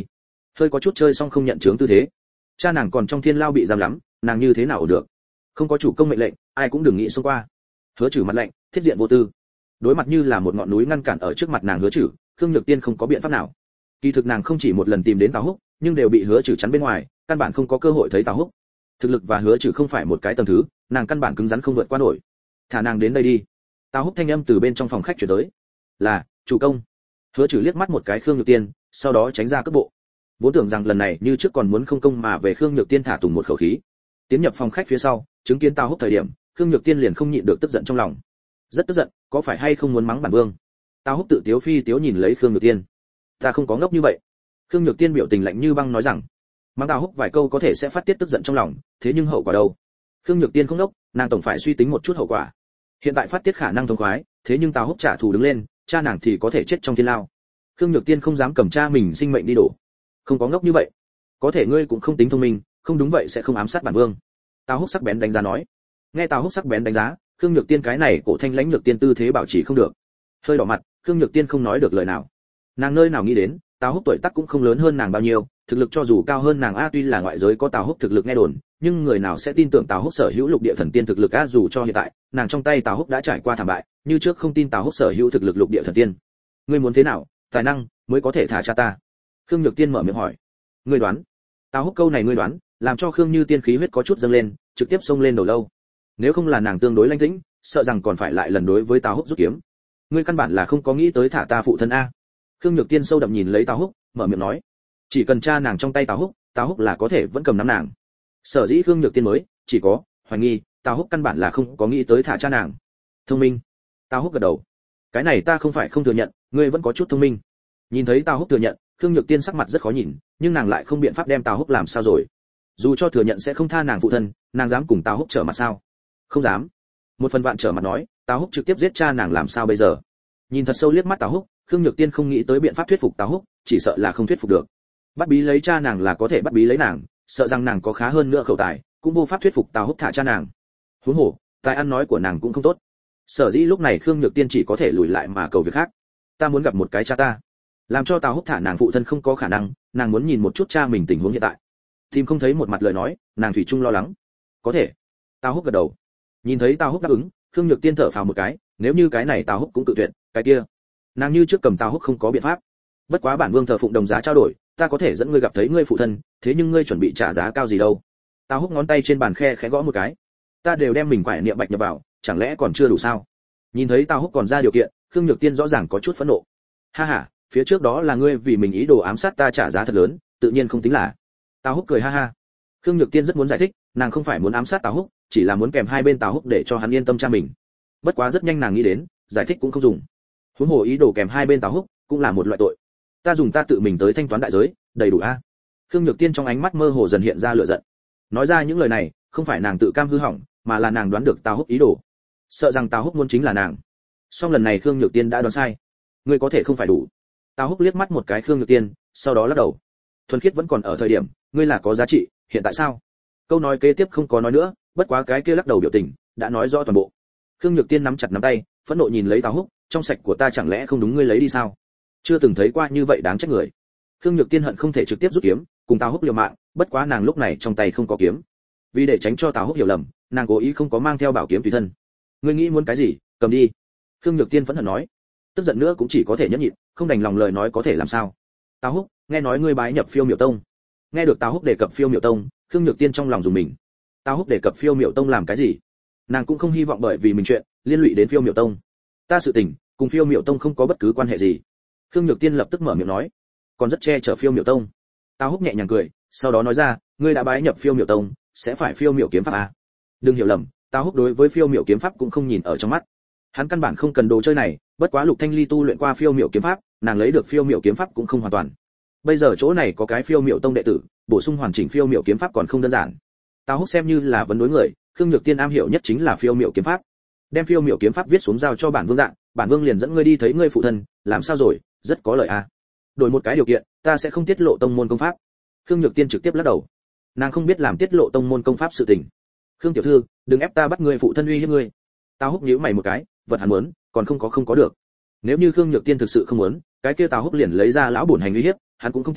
hơi có chút chơi xong không nhận chướng tư thế. Cha nàng còn trong thiên lao bị giam lắm, nàng như thế nào ở được? Không có chủ công mệnh lệnh, ai cũng đừng nghĩ xông qua. Hứa Trử mặt lạnh, thiết diện vô tư. Đối mặt như là một ngọn núi ngăn cản ở trước mặt nàng Hứa Trử, Khương Nhược Tiên không có biện pháp nào. Kỳ thực nàng không chỉ một lần tìm đến Tào Húc, nhưng đều bị Hứa Trử chắn bên ngoài, căn bản không có cơ hội thấy Tào Húc. Thực lực và Hứa Trử không phải một cái tầng thứ, nàng căn bản cứng rắn không vượt qua nổi. Thả nàng đến đây đi. Tào Húc thanh âm từ bên trong phòng khách truyền tới. Là, chủ công. Hứa Trử liếc mắt một cái Khương Nhược Tiên, sau đó tránh ra cước bộ. Vốn tưởng rằng lần này như trước còn muốn không công mà về, Khương Nhược Tiên thả tùng một khẩu khí. Tiến nhập phòng khách phía sau, chứng kiến Tào Húc thời điểm, Khương Nhược Tiên liền không nhịn được tức giận trong lòng. Rất tức giận, có phải hay không muốn mắng bản vương? Tào Húc tự tiếu phi tiếu nhìn lấy Khương Nhược Tiên. Ta không có ngốc như vậy. Khương Nhược Tiên biểu tình lạnh như băng nói rằng, mắng Tào Húc vài câu có thể sẽ phát tiết tức giận trong lòng, thế nhưng hậu quả đâu? Khương Nhược Tiên không ngốc, nàng tổng phải suy tính một chút hậu quả. Hiện tại phát tiết khả năng thông khoái, thế nhưng Tào Húc trả thù đứng lên, cha nàng thì có thể chết trong thiên lao. Khương Nhược Tiên không dám cầm cha mình sinh mệnh đi đổ. Không có ngốc như vậy. Có thể ngươi cũng không tính thông minh, không đúng vậy sẽ không ám sát bản vương. Tào Húc sắc bén đánh giá nói. Nghe Tào Húc sắc bén đánh giá, Khương Nhược Tiên cái này cổ thanh lãnh Nhược Tiên tư thế bảo trì không được. Hơi đỏ mặt, Khương Nhược Tiên không nói được lời nào. Nàng nơi nào nghĩ đến, Tào Húc tuổi tác cũng không lớn hơn nàng bao nhiêu, thực lực cho dù cao hơn nàng a, tuy là ngoại giới có Tào Húc thực lực nghe đồn, nhưng người nào sẽ tin tưởng Tào Húc sở hữu lục địa thần tiên thực lực a, dù cho hiện tại, nàng trong tay Tào Húc đã trải qua thảm bại, như trước không tin Tào Húc sở hữu thực lực lục địa thần tiên. Ngươi muốn thế nào, tài năng mới có thể thả cha ta? Khương Nhược Tiên mở miệng hỏi. Ngươi đoán? Tào Húc câu này ngươi đoán, làm cho Khương Như Tiên khí huyết có chút dâng lên, trực tiếp xông lên đầu lâu. Nếu không là nàng tương đối lãnh tĩnh, sợ rằng còn phải lại lần đối với Tào Húc rút kiếm. Ngươi căn bản là không có nghĩ tới thả ta phụ thân a. Khương Nhược Tiên sâu đậm nhìn lấy Tào Húc, mở miệng nói, chỉ cần cha nàng trong tay Tào Húc là có thể vẫn cầm nắm nàng. Sở dĩ Khương Nhược Tiên mới chỉ có hoài nghi, Tào Húc căn bản là không có nghĩ tới thả cha nàng. Thông minh. Tào Húc gật đầu. Cái này ta không phải không thừa nhận, ngươi vẫn có chút thông minh. Nhìn thấy Tào Húc thừa nhận, Khương Nhược Tiên sắc mặt rất khó nhìn, nhưng nàng lại không biện pháp đem Tào Húc làm sao rồi. Dù cho thừa nhận sẽ không tha nàng phụ thân, nàng dám cùng Tào Húc trở mặt sao? Không dám. Một phần vạn trở mặt nói, Tào Húc trực tiếp giết cha nàng làm sao bây giờ? Nhìn thật sâu liếc mắt Tào Húc, Khương Nhược Tiên không nghĩ tới biện pháp thuyết phục Tào Húc, chỉ sợ là không thuyết phục được. Bắt bí lấy cha nàng là có thể bắt bí lấy nàng, sợ rằng nàng có khá hơn nữa khẩu tài, cũng vô pháp thuyết phục Tào Húc thả cha nàng. Huống hồ, tài ăn nói của nàng cũng không tốt. Sở dĩ lúc này Khương Nhược Tiên chỉ có thể lùi lại mà cầu việc khác. Ta muốn gặp một cái cha ta. Làm cho Tào Húc thả nàng phụ thân không có khả năng, nàng muốn nhìn một chút cha mình tình huống hiện tại. Tìm không thấy một mặt lời nói, nàng thủy chung lo lắng. Có thể. Tào Húc gật đầu. Nhìn thấy Tào Húc đáp ứng, Khương Nhược Tiên thở phào một cái, nếu như cái này Tào Húc cũng tự tuyệt, cái kia, nàng như trước cầm Tào Húc không có biện pháp. Bất quá bản vương thờ phụng đồng giá trao đổi, ta có thể dẫn ngươi gặp thấy ngươi phụ thân, thế nhưng ngươi chuẩn bị trả giá cao gì đâu? Tào Húc ngón tay trên bàn khẽ gõ một cái. Ta đều đem mình quải niệm bạch nhập vào, chẳng lẽ còn chưa đủ sao? Nhìn thấy Tào Húc còn ra điều kiện, Khương Nhược Tiên rõ ràng có chút phẫn nộ. Ha ha, phía trước đó là ngươi vì mình ý đồ ám sát ta trả giá thật lớn, tự nhiên không tính là. Tào Húc cười ha ha. Khương Nhược Tiên rất muốn giải thích, nàng không phải muốn ám sát Tào Húc, chỉ là muốn kèm hai bên Tào Húc để cho hắn yên tâm cha mình. Bất quá rất nhanh nàng nghĩ đến, giải thích cũng không dùng. Huống hồ ý đồ kèm hai bên Tào Húc cũng là một loại tội. Ta dùng ta tự mình tới thanh toán đại giới, đầy đủ a. Khương Nhược Tiên trong ánh mắt mơ hồ dần hiện ra lửa giận. Nói ra những lời này, không phải nàng tự cam hư hỏng, mà là nàng đoán được Tào Húc ý đồ. Sợ rằng Tào Húc muốn chính là nàng. Song lần này Khương Nhược Tiên đã đoán sai. Ngươi có thể không phải đủ. Tào Húc liếc mắt một cái Khương Nhược Tiên, sau đó lắc đầu. Thuần khiết vẫn còn ở thời điểm, ngươi là có giá trị, hiện tại sao? Câu nói kế tiếp không có nói nữa, bất quá cái kia lắc đầu biểu tình đã nói rõ toàn bộ. Khương Nhược Tiên nắm chặt nắm tay, phẫn nộ nhìn lấy Tào Húc, trong sạch của ta chẳng lẽ không đúng ngươi lấy đi sao? Chưa từng thấy qua như vậy đáng trách người. Khương Nhược Tiên hận không thể trực tiếp rút kiếm, cùng Tào Húc liều mạng, bất quá nàng lúc này trong tay không có kiếm. Vì để tránh cho Tào Húc hiểu lầm, nàng cố ý không có mang theo bảo kiếm tùy thân. Ngươi nghĩ muốn cái gì, cầm đi. Khương Nhược Tiên phẫn hận nói. Tức giận nữa cũng chỉ có thể nhẫn nhịn, không đành lòng lời nói có thể làm sao. Tào Húc, nghe nói ngươi bái nhập Phiêu Miểu Tông. Nghe được Tào Húc đề cập Phiêu Miểu Tông, Khương Nhược Tiên trong lòng dùng mình. Tào Húc đề cập Phiêu Miểu Tông làm cái gì? Nàng cũng không hy vọng bởi vì mình chuyện liên lụy đến Phiêu Miểu Tông. Ta sự tình cùng Phiêu Miểu Tông không có bất cứ quan hệ gì. Khương Nhược Tiên lập tức mở miệng nói, còn rất che chở Phiêu Miểu Tông. Tào Húc nhẹ nhàng cười, sau đó nói ra, ngươi đã bái nhập Phiêu Miểu Tông, sẽ phải Phiêu Miểu kiếm pháp à? Đừng hiểu lầm, Tào Húc đối với Phiêu Miểu kiếm pháp cũng không nhìn ở trong mắt. Hắn căn bản không cần đồ chơi này, bất quá Lục Thanh Ly tu luyện qua Phiêu Miểu kiếm pháp, nàng lấy được Phiêu Miểu kiếm pháp cũng không hoàn toàn. Bây giờ chỗ này có cái Phiêu Miểu Tông đệ tử, bổ sung hoàn chỉnh Phiêu Miểu kiếm pháp còn không đơn giản. Tào Húc xem như là vấn đối người, Khương Nhược Tiên am hiểu nhất chính là Phiêu Miểu kiếm pháp. Đem Phiêu Miểu kiếm pháp viết xuống giao cho bản vương dạng, bản vương liền dẫn ngươi đi thấy ngươi phụ thân, làm sao rồi, rất có lợi à? Đổi một cái điều kiện, ta sẽ không tiết lộ tông môn công pháp. Khương Nhược Tiên trực tiếp lắc đầu. Nàng không biết làm tiết lộ tông môn công pháp sự tình. Khương tiểu thư, đừng ép ta bắt ngươi phụ thân uy hiếp ngươi. Tào Húc nhíu mày một cái, vật hắn muốn, còn không có được. Nếu như Khương Nhược Tiên thực sự không muốn, cái kia Tào Húc liền lấy ra lão bổn hành uy hiếp, hắn cũng không tin,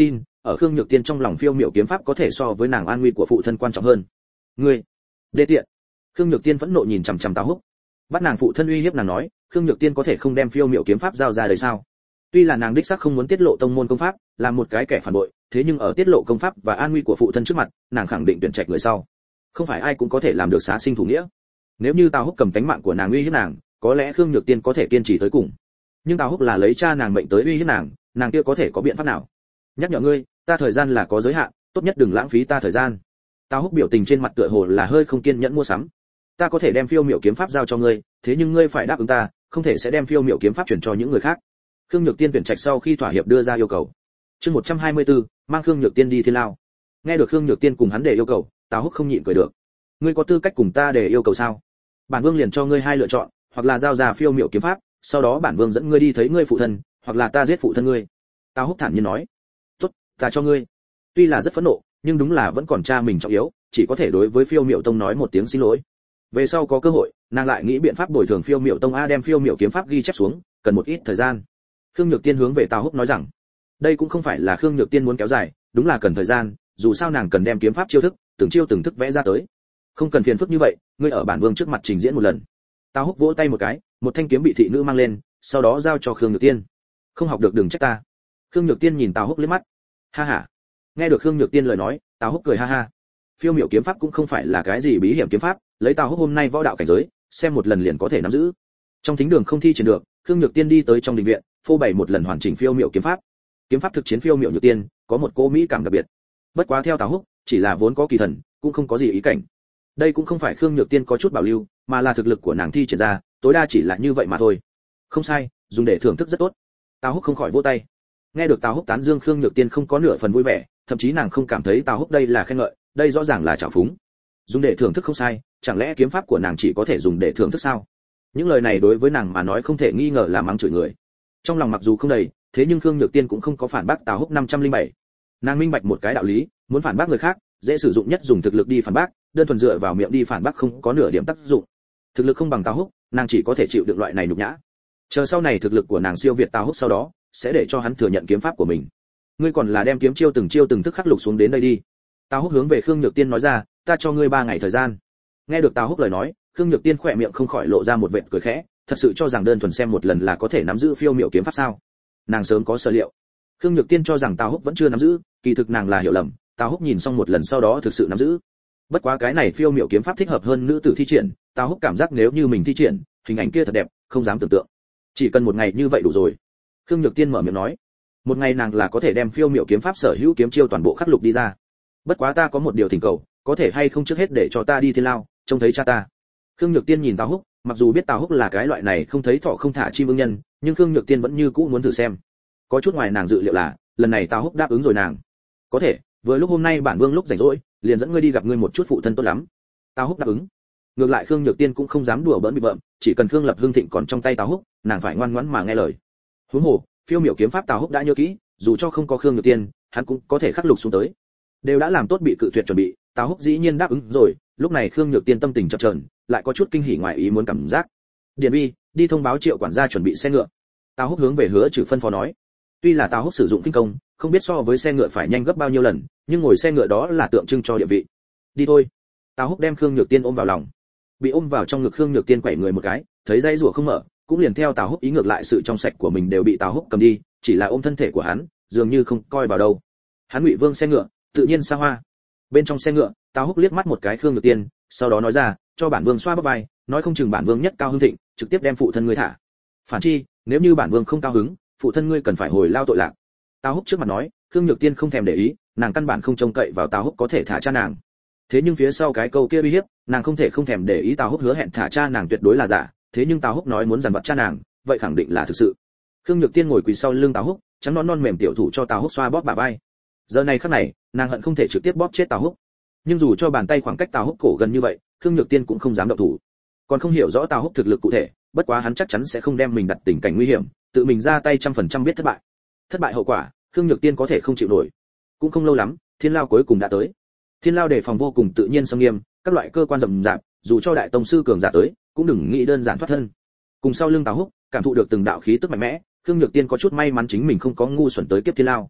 ở Khương Nhược Tiên trong lòng phiêu miểu kiếm pháp có thể so với nàng an nguy của phụ thân quan trọng hơn. Ngươi, đê tiện! Khương Nhược Tiên phẫn nộ nhìn chằm chằm Tào Húc, bắt nàng phụ thân uy hiếp nàng nói, Khương Nhược Tiên có thể không đem phiêu miểu kiếm pháp giao ra đời sao? Tuy là nàng đích xác không muốn tiết lộ tông môn công pháp, là một cái kẻ phản bội, thế nhưng ở tiết lộ công pháp và an nguy của phụ thân trước mặt, nàng khẳng định tuyển trạch người sau. Không phải ai cũng có thể làm được xá sinh thủ nghĩa. Nếu như Tào Húc cầm tánh mạng của nàng uy hiếp nàng, có lẽ Khương Nhược Tiên có thể kiên trì tới cùng. Nhưng Tào Húc là lấy cha nàng mệnh tới uy hiếp nàng kia có thể có biện pháp nào? Nhắc nhở ngươi, ta thời gian là có giới hạn, tốt nhất đừng lãng phí ta thời gian. Tào Húc biểu tình trên mặt tựa hồ là hơi không kiên nhẫn mua sắm. Ta có thể đem phiêu miểu kiếm pháp giao cho ngươi, thế nhưng ngươi phải đáp ứng ta, không thể sẽ đem phiêu miểu kiếm pháp chuyển cho những người khác. Khương Nhược Tiên tuyển trạch sau khi thỏa hiệp đưa ra yêu cầu. Chương 124, mang Khương Nhược Tiên đi Thiên Lao. Nghe được Khương Nhược Tiên cùng hắn để yêu cầu, Tào Húc không nhịn cười được. Ngươi có tư cách cùng ta để yêu cầu sao? Bản vương liền cho ngươi hai lựa chọn, hoặc là giao ra phiêu miểu kiếm pháp, sau đó bản vương dẫn ngươi đi thấy ngươi phụ thân, hoặc là ta giết phụ thân ngươi. Tào Húc thản nhiên nói. Tốt, ta cho ngươi. Tuy là rất phẫn nộ, nhưng đúng là vẫn còn cha mình trọng yếu, chỉ có thể đối với phiêu miểu tông nói một tiếng xin lỗi. Về sau có cơ hội, nàng lại nghĩ biện pháp bồi thường phiêu miểu tông đem phiêu miểu kiếm pháp ghi chép xuống, cần một ít thời gian. Khương Nhược Tiên hướng về Tào Húc nói rằng, đây cũng không phải là Khương Nhược Tiên muốn kéo dài, đúng là cần thời gian, dù sao nàng cần đem kiếm pháp chiêu thức, từng chiêu từng thức vẽ ra tới. Không cần phiền phức như vậy, ngươi ở bản vương trước mặt trình diễn một lần. Tào Húc vỗ tay một cái, một thanh kiếm bị thị nữ mang lên, sau đó giao cho Khương Nhược Tiên. Không học được đừng trách ta. Khương Nhược Tiên nhìn Tào Húc liếc mắt. Ha ha. Nghe được Khương Nhược Tiên lời nói, Tào Húc cười ha ha. Phiêu miểu kiếm pháp cũng không phải là cái gì bí hiểm kiếm pháp, lấy Tào Húc hôm nay võ đạo cảnh giới, xem một lần liền có thể nắm giữ. Trong thính đường không thi triển được, Khương Nhược Tiên đi tới trong đình viện, phô bày một lần hoàn chỉnh phiêu miểu kiếm pháp. Kiếm pháp thực chiến phiêu miểu Nhược Tiên, có một cô mỹ cảm đặc biệt. Bất quá theo Tào Húc, chỉ là vốn có kỳ thần, cũng không có gì ý cảnh. Đây cũng không phải Khương Nhược Tiên có chút bảo lưu, mà là thực lực của nàng thi triển ra, tối đa chỉ là như vậy mà thôi. Không sai, dùng để thưởng thức rất tốt. Tào Húc không khỏi vỗ tay. Nghe được Tào Húc tán dương Khương Nhược Tiên không có nửa phần vui vẻ, thậm chí nàng không cảm thấy Tào Húc đây là khen ngợi, đây rõ ràng là trào phúng. Dùng để thưởng thức không sai, chẳng lẽ kiếm pháp của nàng chỉ có thể dùng để thưởng thức sao? Những lời này đối với nàng mà nói không thể nghi ngờ là mắng chửi người. Trong lòng mặc dù không đầy, thế nhưng Khương Nhược Tiên cũng không có phản bác Tào Húc 507. Nàng minh bạch một cái đạo lý, muốn phản bác người khác, dễ sử dụng nhất dùng thực lực đi phản bác, đơn thuần dựa vào miệng đi phản bác không có nửa điểm tác dụng. Thực lực không bằng Tào Húc, nàng chỉ có thể chịu đựng loại này nhục nhã. Chờ sau này thực lực của nàng siêu việt Tào Húc sau đó, sẽ để cho hắn thừa nhận kiếm pháp của mình. Ngươi còn là đem kiếm chiêu từng thức khắc lục xuống đến đây đi. Tào Húc hướng về Khương Nhược Tiên nói ra, ta cho ngươi 3 ngày thời gian. Nghe được Tào Húc lời nói, Khương Nhược Tiên khỏe miệng không khỏi lộ ra một vệt cười khẽ, thật sự cho rằng đơn thuần xem một lần là có thể nắm giữ phiêu miểu kiếm pháp sao? Nàng sớm có sở liệu. Khương Nhược Tiên cho rằng Tào Húc vẫn chưa nắm giữ, kỳ thực nàng là hiểu lầm, Tào Húc nhìn xong một lần sau đó thực sự nắm giữ. Bất quá cái này phiêu miểu kiếm pháp thích hợp hơn nữ tử thi triển, Tào Húc cảm giác nếu như mình thi triển, hình ảnh kia thật đẹp, không dám tưởng tượng. Chỉ cần một ngày như vậy đủ rồi. Khương Nhược Tiên mở miệng nói, một ngày nàng là có thể đem phiêu miểu kiếm pháp sở hữu kiếm chiêu toàn bộ khắc lục đi ra. Bất quá ta có một điều thỉnh cầu, có thể hay không trước hết để cho ta đi Thiên Lao, trông thấy cha ta. Khương Nhược Tiên nhìn Tào Húc, mặc dù biết Tào Húc là cái loại này không thấy thỏ không thả chim ưng nhân, nhưng Khương Nhược Tiên vẫn như cũ muốn thử xem. Có chút ngoài nàng dự liệu là, lần này Tào Húc đáp ứng rồi nàng. Có thể, vừa lúc hôm nay bản vương lúc rảnh rỗi, liền dẫn ngươi đi gặp ngươi một chút phụ thân tốt lắm. Tào Húc đáp ứng. Ngược lại Khương Nhược Tiên cũng không dám đùa bỡn bị bợm, chỉ cần Khương Lập Hưng Thịnh còn trong tay Tào Húc, nàng phải ngoan ngoãn mà nghe lời. Huống hồ, phiêu miểu kiếm pháp Tào Húc đã nhớ kỹ, dù cho không có Khương Nhược Tiên, hắn cũng có thể khắc lục xuống tới. Đều đã làm tốt bị cự tuyệt chuẩn bị, Tào Húc dĩ nhiên đáp ứng rồi, lúc này Khương Nhược Tiên tâm tình chập chờn, lại có chút kinh hỉ ngoài ý muốn cảm giác. Điền Vi, đi thông báo Triệu quản gia chuẩn bị xe ngựa. Tào Húc hướng về Hứa Trừ phân phó nói. Tuy là Tào Húc sử dụng kinh công, không biết so với xe ngựa phải nhanh gấp bao nhiêu lần, nhưng ngồi xe ngựa đó là tượng trưng cho địa vị. Đi thôi. Tào Húc đem Khương Nhược Tiên ôm vào lòng. Bị ôm vào trong ngực Khương Nhược Tiên quẩy người một cái, thấy dây rùa không mở, cũng liền theo Tào Húc ý ngược lại sự trong sạch của mình đều bị Tào Húc cầm đi, chỉ là ôm thân thể của hắn, dường như không coi vào đâu. Hắn Ngụy Vương xe ngựa, tự nhiên xa hoa. Bên trong xe ngựa, Tào Húc liếc mắt một cái Khương Nhược Tiên, sau đó nói ra, cho bản vương xoa bắp vai, nói không chừng bản vương nhất cao hưng thịnh, trực tiếp đem phụ thân ngươi thả. Phản chi, nếu như bản vương không cao hứng, phụ thân ngươi cần phải hồi lao tội lạc. Tào Húc trước mặt nói, Khương Nhược Tiên không thèm để ý, nàng căn bản không trông cậy vào Tào Húc có thể thả cha nàng. Thế nhưng phía sau cái câu kia uy hiếp, nàng không thể không thèm để ý Tào Húc hứa hẹn thả cha nàng tuyệt đối là giả, thế nhưng Tào Húc nói muốn dằn vặt cha nàng, vậy khẳng định là thực sự. Khương Nhược Tiên ngồi quỳ sau lưng Tào Húc, trắng non non mềm tiểu thủ cho Tào Húc xoa bóp bả vai. Giờ này khắc này, nàng hận không thể trực tiếp bóp chết Tào Húc. Nhưng dù cho bàn tay khoảng cách Tào Húc cổ gần như vậy, Khương Nhược Tiên cũng không dám động thủ. Còn không hiểu rõ Tào Húc thực lực cụ thể, bất quá hắn chắc chắn sẽ không đem mình đặt tình cảnh nguy hiểm, tự mình ra tay 100% biết thất bại. Thất bại hậu quả, Khương Nhược Tiên có thể không chịu nổi. Cũng không lâu lắm, Thiên Lao cuối cùng đã tới. Thiên Lao đề phòng vô cùng tự nhiên sông nghiêm, các loại cơ quan rậm rạp, dù cho đại tông sư cường giả tới, cũng đừng nghĩ đơn giản thoát thân. Cùng sau lưng Tào Húc, cảm thụ được từng đạo khí tức mạnh mẽ, Khương Nhược Tiên có chút may mắn chính mình không có ngu xuẩn tới kiếp Thiên Lao.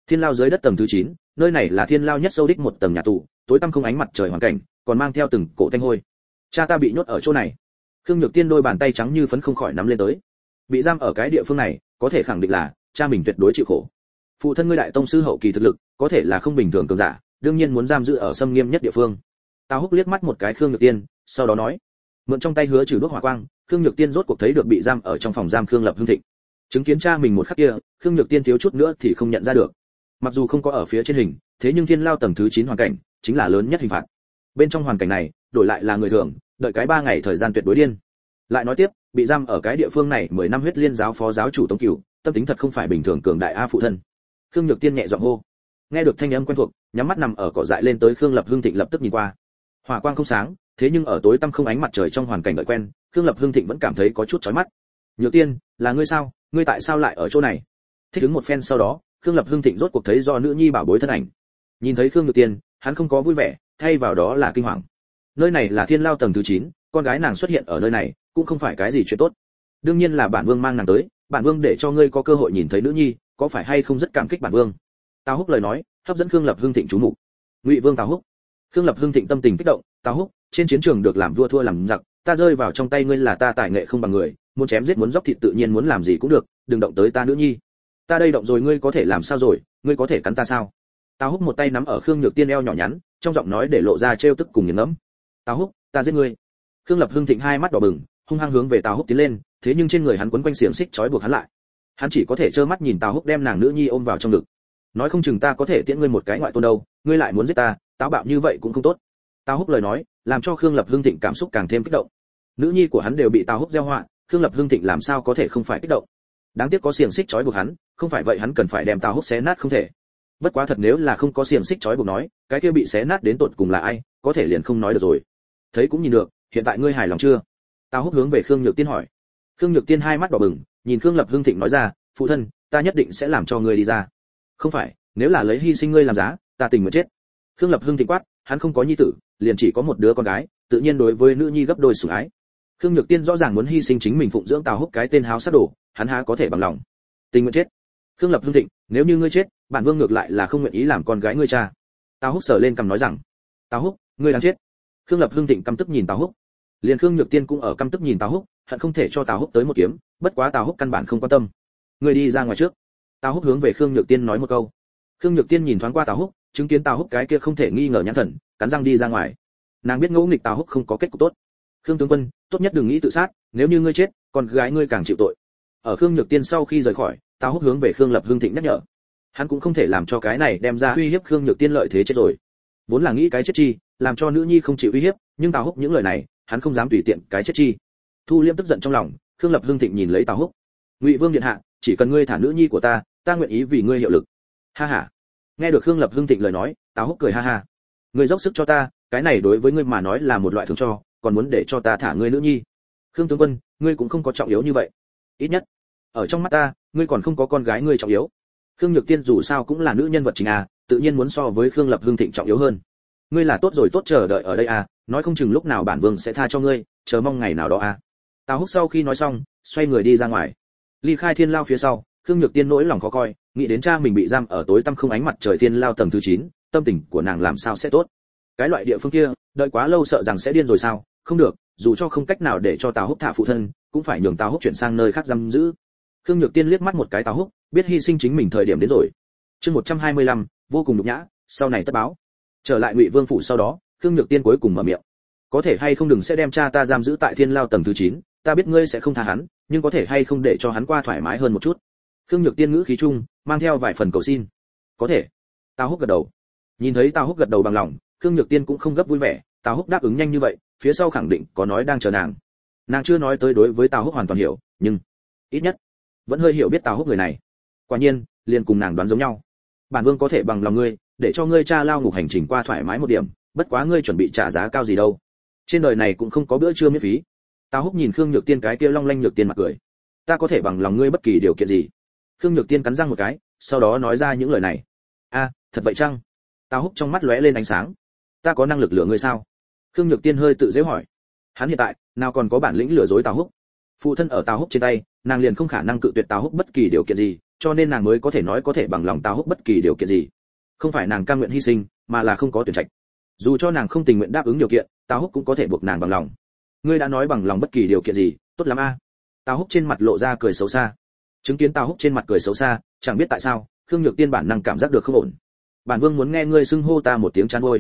Thiên lao dưới đất tầng thứ 9, nơi này là thiên lao nhất sâu đích một tầng nhà tù, tối tăm không ánh mặt trời hoàn cảnh, còn mang theo từng cổ tanh hôi. Cha ta bị nhốt ở chỗ này. Khương Nhược Tiên đôi bàn tay trắng như phấn không khỏi nắm lên tới. Bị giam ở cái địa phương này, có thể khẳng định là cha mình tuyệt đối chịu khổ. Phụ thân ngươi đại tông sư hậu kỳ thực lực, có thể là không bình thường cường giả, đương nhiên muốn giam giữ ở xâm nghiêm nhất địa phương. Tào Húc liếc mắt một cái Khương Nhược Tiên, sau đó nói, mượn trong tay hứa trừ đuốc hỏa quang, Khương Nhược Tiên rốt cuộc thấy được bị giam ở trong phòng giam Khương Lập Hưng Thịnh. Chứng kiến cha mình một khắc kia, Khương Nhược Tiên thiếu chút nữa thì không nhận ra được. Mặc dù không có ở phía trên hình, thế nhưng thiên lao tầng thứ 9 hoàn cảnh chính là lớn nhất hình phạt. Bên trong hoàn cảnh này, đổi lại là người thường, đợi cái 3 ngày thời gian tuyệt đối điên. Lại nói tiếp, bị giam ở cái địa phương này 10 năm huyết liên giáo phó giáo chủ Tống Cửu, tâm tính thật không phải bình thường cường đại a phụ thân. Khương Nhược Tiên nhẹ giọng hô. Nghe được thanh âm quen thuộc, nhắm mắt nằm ở cỏ dại lên tới Khương Lập Hưng Thịnh lập tức nhìn qua. Hỏa quang không sáng, thế nhưng ở tối tăm không ánh mặt trời trong hoàn cảnh đợi quen, Khương Lập Hưng Thịnh vẫn cảm thấy có chút chói mắt. Nhược Tiên, là ngươi sao? Ngươi tại sao lại ở chỗ này? Thích ứng một phen sau đó, Khương Lập Hưng Thịnh rốt cuộc thấy do nữ nhi bảo bối thân ảnh. Nhìn thấy Khương Nhược Tiên, hắn không có vui vẻ, thay vào đó là kinh hoàng. Nơi này là thiên lao tầng thứ 9, con gái nàng xuất hiện ở nơi này, cũng không phải cái gì chuyện tốt. Đương nhiên là bản vương mang nàng tới, bản vương để cho ngươi có cơ hội nhìn thấy nữ nhi, có phải hay không rất cảm kích bản vương? Tào Húc lời nói, hấp dẫn Khương Lập Hưng Thịnh chú mục. Ngụy Vương Tào Húc. Khương Lập Hưng Thịnh tâm tình kích động, Tào Húc, trên chiến trường được làm vua thua làm giặc, ta rơi vào trong tay ngươi là ta tài nghệ không bằng người, muốn chém giết muốn dốc thịt tự nhiên muốn làm gì cũng được, đừng động tới ta nữ nhi. Ta đây động rồi ngươi có thể làm sao rồi, ngươi có thể cắn ta sao? Tào Húc một tay nắm ở Khương Nhược Tiên eo nhỏ nhắn, trong giọng nói để lộ ra trêu tức cùng nghiền ngẫm. Tào Húc, ta giết ngươi. Khương Lập Hưng Thịnh hai mắt đỏ bừng, hung hăng hướng về Tào Húc tiến lên, thế nhưng trên người hắn quấn quanh xiềng xích trói buộc hắn lại. Hắn chỉ có thể trơ mắt nhìn Tào Húc đem nàng nữ nhi ôm vào trong ngực. Nói không chừng ta có thể tiễn ngươi một cái ngoại tôn đâu, ngươi lại muốn giết ta, táo bạo như vậy cũng không tốt. Tào Húc lời nói, làm cho Khương Lập Hưng Thịnh cảm xúc càng thêm kích động. Nữ nhi của hắn đều bị Tào Húc gieo họa, Khương Lập Hưng Thịnh làm sao có thể không phải kích động. Đáng tiếc có xiềng xích trói buộc hắn, không phải vậy hắn cần phải đem Tào Húc xé nát không thể. Bất quá thật nếu là không có xiềng xích trói buộc nói, cái kia bị xé nát đến tột cùng là ai, có thể liền không nói được rồi. Thấy cũng nhìn được, hiện tại ngươi hài lòng chưa? Tào Húc hướng về Khương Nhược Tiên hỏi. Khương Nhược Tiên hai mắt đỏ bừng, nhìn Khương Lập Hưng Thịnh nói ra, phụ thân, ta nhất định sẽ làm cho ngươi đi ra. Không phải, nếu là lấy hy sinh ngươi làm giá, ta tình nguyện chết. Khương Lập Hưng Thịnh quát, hắn không có nhi tử, liền chỉ có một đứa con gái, tự nhiên đối với nữ nhi gấp đôi sủng ái. Khương Nhược Tiên rõ ràng muốn hy sinh chính mình phụng dưỡng Tào Húc cái tên háo sát đồ, hắn há có thể bằng lòng. Tình nguyện chết. Khương Lập Hưng Thịnh, nếu như ngươi chết, bản vương ngược lại là không nguyện ý làm con gái ngươi cha. Tào Húc sờ lên cằm nói rằng, Tào Húc, ngươi đang chết. Khương Lập Hưng Thịnh căm tức nhìn Tào Húc. Liền Khương Nhược Tiên cũng ở căm tức nhìn Tào Húc, hận không thể cho Tào Húc tới một kiếm, bất quá Tào Húc căn bản không quan tâm. Ngươi đi ra ngoài trước. Tào Húc hướng về Khương Nhược Tiên nói một câu. Khương Nhược Tiên nhìn thoáng qua Tào Húc, chứng kiến Tào Húc cái kia không thể nghi ngờ nhãn thần, cắn răng đi ra ngoài. Nàng biết ngỗ nghịch Tào Húc không có kết cục tốt. Khương tướng quân, tốt nhất đừng nghĩ tự sát, nếu như ngươi chết, con gái ngươi càng chịu tội. Ở Khương Nhược Tiên sau khi rời khỏi, Tào Húc hướng về Khương Lập Hưng Thịnh nhắc nhở. Hắn cũng không thể làm cho cái này đem ra uy hiếp Khương Nhược Tiên lợi thế chết rồi. Vốn là nghĩ cái chết chi, làm cho nữ nhi không chịu uy hiếp, nhưng Tào Húc những lời này, hắn không dám tùy tiện cái chết chi. Thu liêm tức giận trong lòng, Khương Lập Hưng Thịnh nhìn lấy Tào Húc. Ngụy Vương điện hạ, chỉ cần ngươi thả nữ nhi của ta, ta nguyện ý vì ngươi hiệu lực. Ha ha. Nghe được Khương Lập Hưng Thịnh lời nói, Tào Húc cười ha ha. Ngươi dốc sức cho ta, cái này đối với ngươi mà nói là một loại thưởng cho, còn muốn để cho ta thả ngươi nữ nhi. Khương tướng quân, ngươi cũng không có trọng yếu như vậy. Ít nhất, ở trong mắt ta, ngươi còn không có con gái ngươi trọng yếu. Khương Nhược Tiên dù sao cũng là nữ nhân vật chính à, tự nhiên muốn so với Khương Lập Hưng Thịnh trọng yếu hơn. Ngươi là tốt rồi tốt chờ đợi ở đây à, nói không chừng lúc nào bản vương sẽ tha cho ngươi, chờ mong ngày nào đó à. Tào Húc sau khi nói xong, xoay người đi ra ngoài. Ly khai thiên lao phía sau, Khương Nhược Tiên nỗi lòng khó coi, nghĩ đến cha mình bị giam ở tối tăm không ánh mặt trời thiên lao tầng thứ 9, tâm tình của nàng làm sao sẽ tốt. Cái loại địa phương kia, đợi quá lâu sợ rằng sẽ điên rồi sao? Không được, dù cho không cách nào để cho Tào Húc thả phụ thân, cũng phải nhường Tào Húc chuyển sang nơi khác giam giữ. Khương Nhược Tiên liếc mắt một cái Tào Húc, biết hy sinh chính mình thời điểm đến rồi. Chương 125, vô cùng nhục nhã, sau này tất báo. Trở lại Ngụy Vương phủ sau đó, Khương Nhược Tiên cuối cùng mở miệng. Có thể hay không đừng sẽ đem cha ta giam giữ tại thiên lao tầng thứ 9, ta biết ngươi sẽ không tha hắn, nhưng có thể hay không để cho hắn qua thoải mái hơn một chút. Khương Nhược Tiên ngữ khí chung, mang theo vài phần cầu xin. Có thể. Tào Húc gật đầu. Nhìn thấy Tào Húc gật đầu bằng lòng, Khương Nhược Tiên cũng không gấp vui vẻ, Tào Húc đáp ứng nhanh như vậy, phía sau khẳng định có nói đang chờ nàng. Nàng chưa nói tới đối với Tào Húc hoàn toàn hiểu, nhưng ít nhất vẫn hơi hiểu biết Tào Húc người này. Quả nhiên, liền cùng nàng đoán giống nhau. Bản vương có thể bằng lòng ngươi, để cho ngươi cha lao ngục hành trình qua thoải mái một điểm, bất quá ngươi chuẩn bị trả giá cao gì đâu. Trên đời này cũng không có bữa trưa miễn phí. Tào Húc nhìn Khương Nhược Tiên cái kia long lanh Nhược Tiên mặt cười. Ta có thể bằng lòng ngươi bất kỳ điều kiện gì. Khương Nhược Tiên cắn răng một cái, sau đó nói ra những lời này. A, thật vậy chăng? Tào Húc trong mắt lóe lên ánh sáng. Ta có năng lực lừa ngươi sao? Khương Nhược Tiên hơi tự dễ hỏi. Hắn hiện tại nào còn có bản lĩnh lừa dối Tào Húc. Phụ thân ở Tào Húc trên tay, nàng liền không khả năng cự tuyệt Tào Húc bất kỳ điều kiện gì, cho nên nàng mới có thể nói có thể bằng lòng Tào Húc bất kỳ điều kiện gì. Không phải nàng cam nguyện hy sinh, mà là không có tuyển trạch. Dù cho nàng không tình nguyện đáp ứng điều kiện, Tào Húc cũng có thể buộc nàng bằng lòng. Ngươi đã nói bằng lòng bất kỳ điều kiện gì, tốt lắm a. Tào Húc trên mặt lộ ra cười xấu xa. Chứng kiến Tào Húc trên mặt cười xấu xa, chẳng biết tại sao, Khương Nhược Tiên bản năng cảm giác được không ổn. Bản Vương muốn nghe ngươi xưng hô ta một tiếng chán ôi.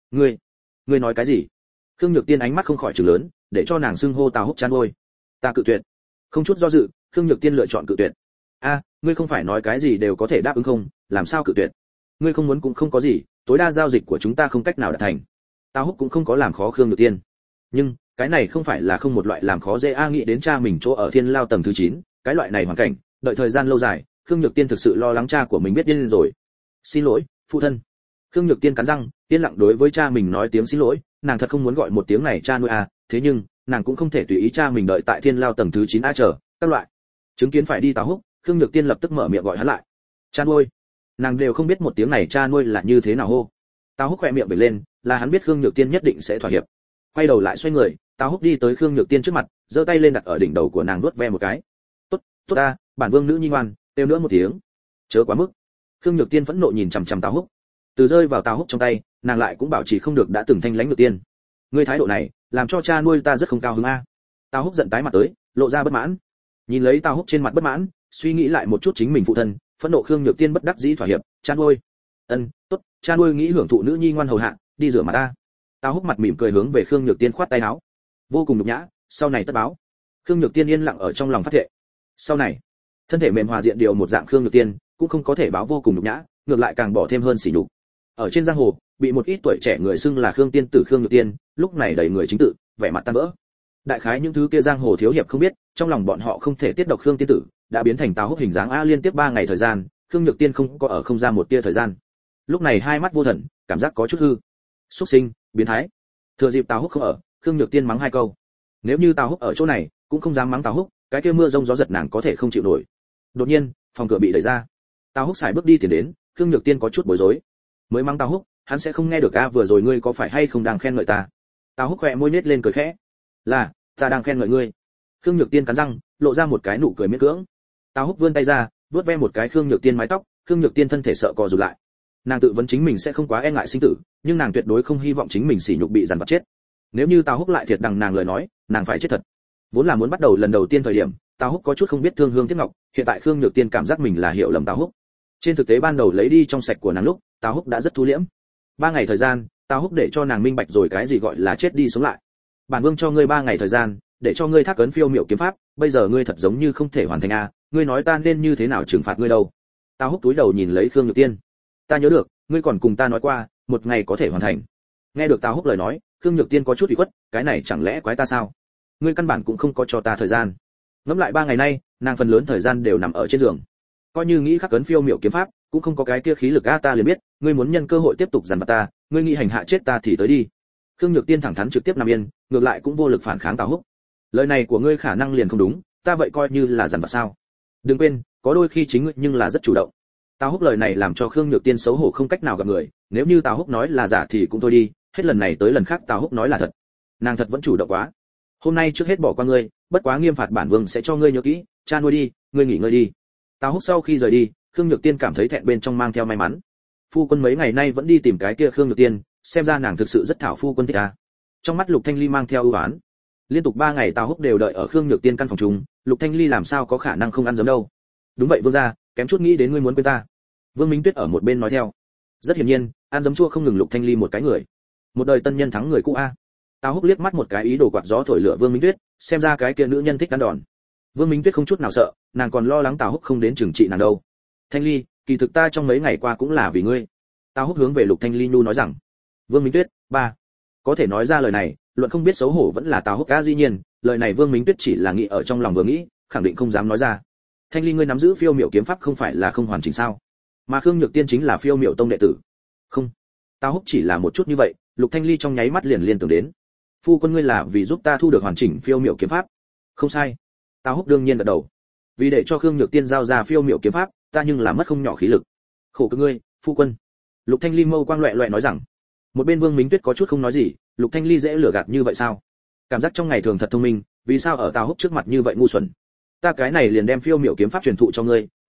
Ngươi nói cái gì? Khương Nhược Tiên ánh mắt không khỏi trừng lớn, để cho nàng xưng hô Tào Húc chán ôi. Ta cự tuyệt. Không chút do dự, Khương Nhược Tiên lựa chọn cự tuyệt. A, ngươi không phải nói cái gì đều có thể đáp ứng không, làm sao cự tuyệt? Ngươi không muốn cũng không có gì, tối đa giao dịch của chúng ta không cách nào đạt thành. Tào Húc cũng không có làm khó Khương Nhược Tiên. Nhưng, cái này không phải là không một loại làm khó dễ a, nghĩ đến cha mình chỗ ở Thiên Lao tầng thứ 9, cái loại này hoàn cảnh, đợi thời gian lâu dài, Khương Nhược Tiên thực sự lo lắng cha của mình biết điên rồi. Xin lỗi, phụ thân. Khương Nhược Tiên cắn răng, yên lặng đối với cha mình nói tiếng xin lỗi, nàng thật không muốn gọi một tiếng này cha nuôi a, thế nhưng, nàng cũng không thể tùy ý cha mình đợi tại Thiên Lao tầng thứ 9 a chờ, các loại. Chứng kiến phải đi Tào Húc, Khương Nhược Tiên lập tức mở miệng gọi hắn lại. Cha nuôi. Nàng đều không biết một tiếng này cha nuôi là như thế nào hô. Tào Húc khẽ miệng bật lên, là hắn biết Khương Nhược Tiên nhất định sẽ thỏa hiệp. Quay đầu lại xoay người, Tào Húc đi tới Khương Nhược Tiên trước mặt, giơ tay lên đặt ở đỉnh đầu của nàng vuốt ve một cái. "Tốt, tốt ta, bản vương nữ nhi ngoan, kêu nữa một tiếng." Chớ quá mức. Khương Nhược Tiên phẫn nộ nhìn chằm chằm Tào Húc. Từ rơi vào Tào Húc trong tay, nàng lại cũng bảo trì không được đã từng thanh lãnh Nhược Tiên. "Ngươi thái độ này, làm cho cha nuôi ta rất không cao hứng a." Tào Húc giận tái mặt tới, lộ ra bất mãn. Nhìn lấy Tào Húc trên mặt bất mãn, suy nghĩ lại một chút chính mình phụ thân, phẫn nộ Khương Nhược Tiên bất đắc dĩ thỏa hiệp, "Cha nuôi." Tốt, cha nuôi nghĩ hưởng thụ nữ nhi ngoan hầu hạ, đi rửa mặt ta." Tào Húc mặt mỉm cười hướng về Khương Nhược Tiên khoát tay áo. Vô cùng nhục nhã, sau này tất báo. Khương Nhược Tiên yên lặng ở trong lòng phát thệ. Sau này, thân thể mềm hòa diện điều một dạng Khương Nhược Tiên, cũng không có thể báo vô cùng nhục nhã, ngược lại càng bỏ thêm hơn sỉ nhục. Ở trên giang hồ, bị một ít tuổi trẻ người xưng là Khương Tiên tử Khương Nhược Tiên, lúc này đầy người chính tự, vẻ mặt tan vỡ. Đại khái những thứ kia giang hồ thiếu hiệp không biết, trong lòng bọn họ không thể tiết độc Khương Tiên tử, đã biến thành Tào Húc hình dáng a. Liên tiếp 3 ngày thời gian, Khương Nhược Tiên không có ở không ra một tia thời gian. Lúc này hai mắt vô thần, cảm giác có chút hư. Súc sinh, biến thái. Thừa dịp Tào Húc không ở, Khương Nhược Tiên mắng 2 câu. Nếu như Tào Húc ở chỗ này, cũng không dám mắng Tào Húc, cái kia mưa rông gió giật nàng có thể không chịu nổi. Đột nhiên, phòng cửa bị đẩy ra. Tào Húc sải bước đi tiến đến, Khương Nhược Tiên có chút bối rối. Mới mắng Tào Húc, hắn sẽ không nghe được a, vừa rồi ngươi có phải hay không đang khen ngợi ta? Tào Húc khẽ môi nhếch lên cười khẽ. Là, ta đang khen ngợi ngươi. Khương Nhược Tiên cắn răng, lộ ra một cái nụ cười miễn cưỡng. Tào Húc vươn tay ra, vuốt ve một cái Khương Nhược Tiên mái tóc, Khương Nhược Tiên thân thể sợ co rụt lại. Nàng tự vấn chính mình sẽ không quá e ngại sinh tử, nhưng nàng tuyệt đối không hy vọng chính mình sỉ nhục bị dằn vặt chết. Nếu như Tào Húc lại thiệt đằng nàng lời nói, nàng phải chết thật. Vốn là muốn bắt đầu lần đầu tiên thời điểm, Tào Húc có chút không biết thương hương tiếc ngọc, hiện tại Khương Nhược Tiên cảm giác mình là hiểu lầm Tào Húc. Trên thực tế ban đầu lấy đi trong sạch của nàng lúc, Tào Húc đã rất thu liễm. 3 ngày thời gian, Tào Húc để cho nàng minh bạch rồi cái gì gọi là chết đi sống lại. Bản vương cho ngươi 3 ngày thời gian, để cho ngươi thác ấn phiêu miểu kiếm pháp, bây giờ ngươi thật giống như không thể hoàn thành a, ngươi nói ta nên như thế nào trừng phạt ngươi đâu? Tào Húc túi đầu nhìn lấy Khương Nhược Tiên. Ta nhớ được, ngươi còn cùng ta nói qua, một ngày có thể hoàn thành. Nghe được Tào Húc lời nói, Khương Nhược Tiên có chút ủy khuất, cái này chẳng lẽ quái ta sao? Ngươi căn bản cũng không có cho ta thời gian. Ngẫm lại 3 ngày nay, nàng phần lớn thời gian đều nằm ở trên giường. Coi như nghĩ khắc ấn phiêu miểu kiếm pháp, cũng không có cái kia khí lực a, ta liền biết, ngươi muốn nhân cơ hội tiếp tục giằng vặt ta, ngươi nghĩ hành hạ chết ta thì tới đi. Khương Nhược Tiên thẳng thắn trực tiếp nằm yên, ngược lại cũng vô lực phản kháng Tào Húc. Lời này của ngươi khả năng liền không đúng, ta vậy coi như là giằng vặt sao? Đừng quên, có đôi khi chính ngươi nhưng là rất chủ động. Tào Húc lời này làm cho Khương Nhược Tiên xấu hổ không cách nào gặp người, nếu như Tào Húc nói là giả thì cũng thôi đi, hết lần này tới lần khác Tào Húc nói là thật. Nàng thật vẫn chủ động quá. Hôm nay trước hết bỏ qua ngươi, bất quá nghiêm phạt bản vương sẽ cho ngươi nhớ kỹ, cha nuôi đi, ngươi nghỉ ngơi đi. Tào Húc sau khi rời đi, Khương Nhược Tiên cảm thấy thẹn bên trong mang theo may mắn. Phu quân mấy ngày nay vẫn đi tìm cái kia Khương Nhược Tiên, xem ra nàng thực sự rất thảo phu quân thích a. Trong mắt Lục Thanh Ly mang theo ưu ái. Liên tục 3 ngày Tào Húc đều đợi ở Khương Nhược Tiên căn phòng chung, Lục Thanh Ly làm sao có khả năng không ăn giấm đâu. Đúng vậy vương gia, kém chút nghĩ đến ngươi muốn quên ta. Vương Minh Tuyết ở một bên nói theo. Rất hiển nhiên, ăn giấm chua không ngừng Lục Thanh Ly một cái người. Một đời tân nhân thắng người cũ a. Tào Húc liếc mắt một cái ý đồ quạt gió thổi lửa Vương Minh Tuyết, xem ra cái kia nữ nhân thích ăn đòn. Vương Minh Tuyết không chút nào sợ, nàng còn lo lắng Tào Húc không đến trừng trị nàng đâu. Thanh Ly, kỳ thực ta trong mấy ngày qua cũng là vì ngươi. Tào Húc hướng về Lục Thanh Ly nhu nói rằng. Vương Minh Tuyết, ba, có thể nói ra lời này, luận không biết xấu hổ vẫn là Tào Húc a, dĩ nhiên, lời này Vương Minh Tuyết chỉ là nghĩ ở trong lòng vừa nghĩ, khẳng định không dám nói ra. Thanh Ly ngươi nắm giữ phiêu miểu kiếm pháp không phải là không hoàn chỉnh sao? Mà Khương Nhược Tiên chính là phiêu miểu tông đệ tử. Không, Tào Húc chỉ là một chút như vậy, Lục Thanh Ly trong nháy mắt liền liên tưởng đến. Phu quân ngươi là vì giúp ta thu được hoàn chỉnh phiêu miểu kiếm pháp. Không sai. Tào Húc đương nhiên gật đầu. Vì để cho Khương Nhược Tiên giao ra phiêu miểu kiếm pháp, ta nhưng là mất không nhỏ khí lực. Khổ cực ngươi, phu quân. Lục Thanh Ly mâu quang loẹt loẹt nói rằng. Một bên Vương Minh Tuyết có chút không nói gì, Lục Thanh Ly dễ lừa gạt như vậy sao? Cảm giác trong ngày thường thật thông minh, vì sao ở Tào Húc trước mặt như vậy ngu xuẩn? Ta cái này liền đem phiêu miểu kiếm pháp truyền thụ cho ngươi,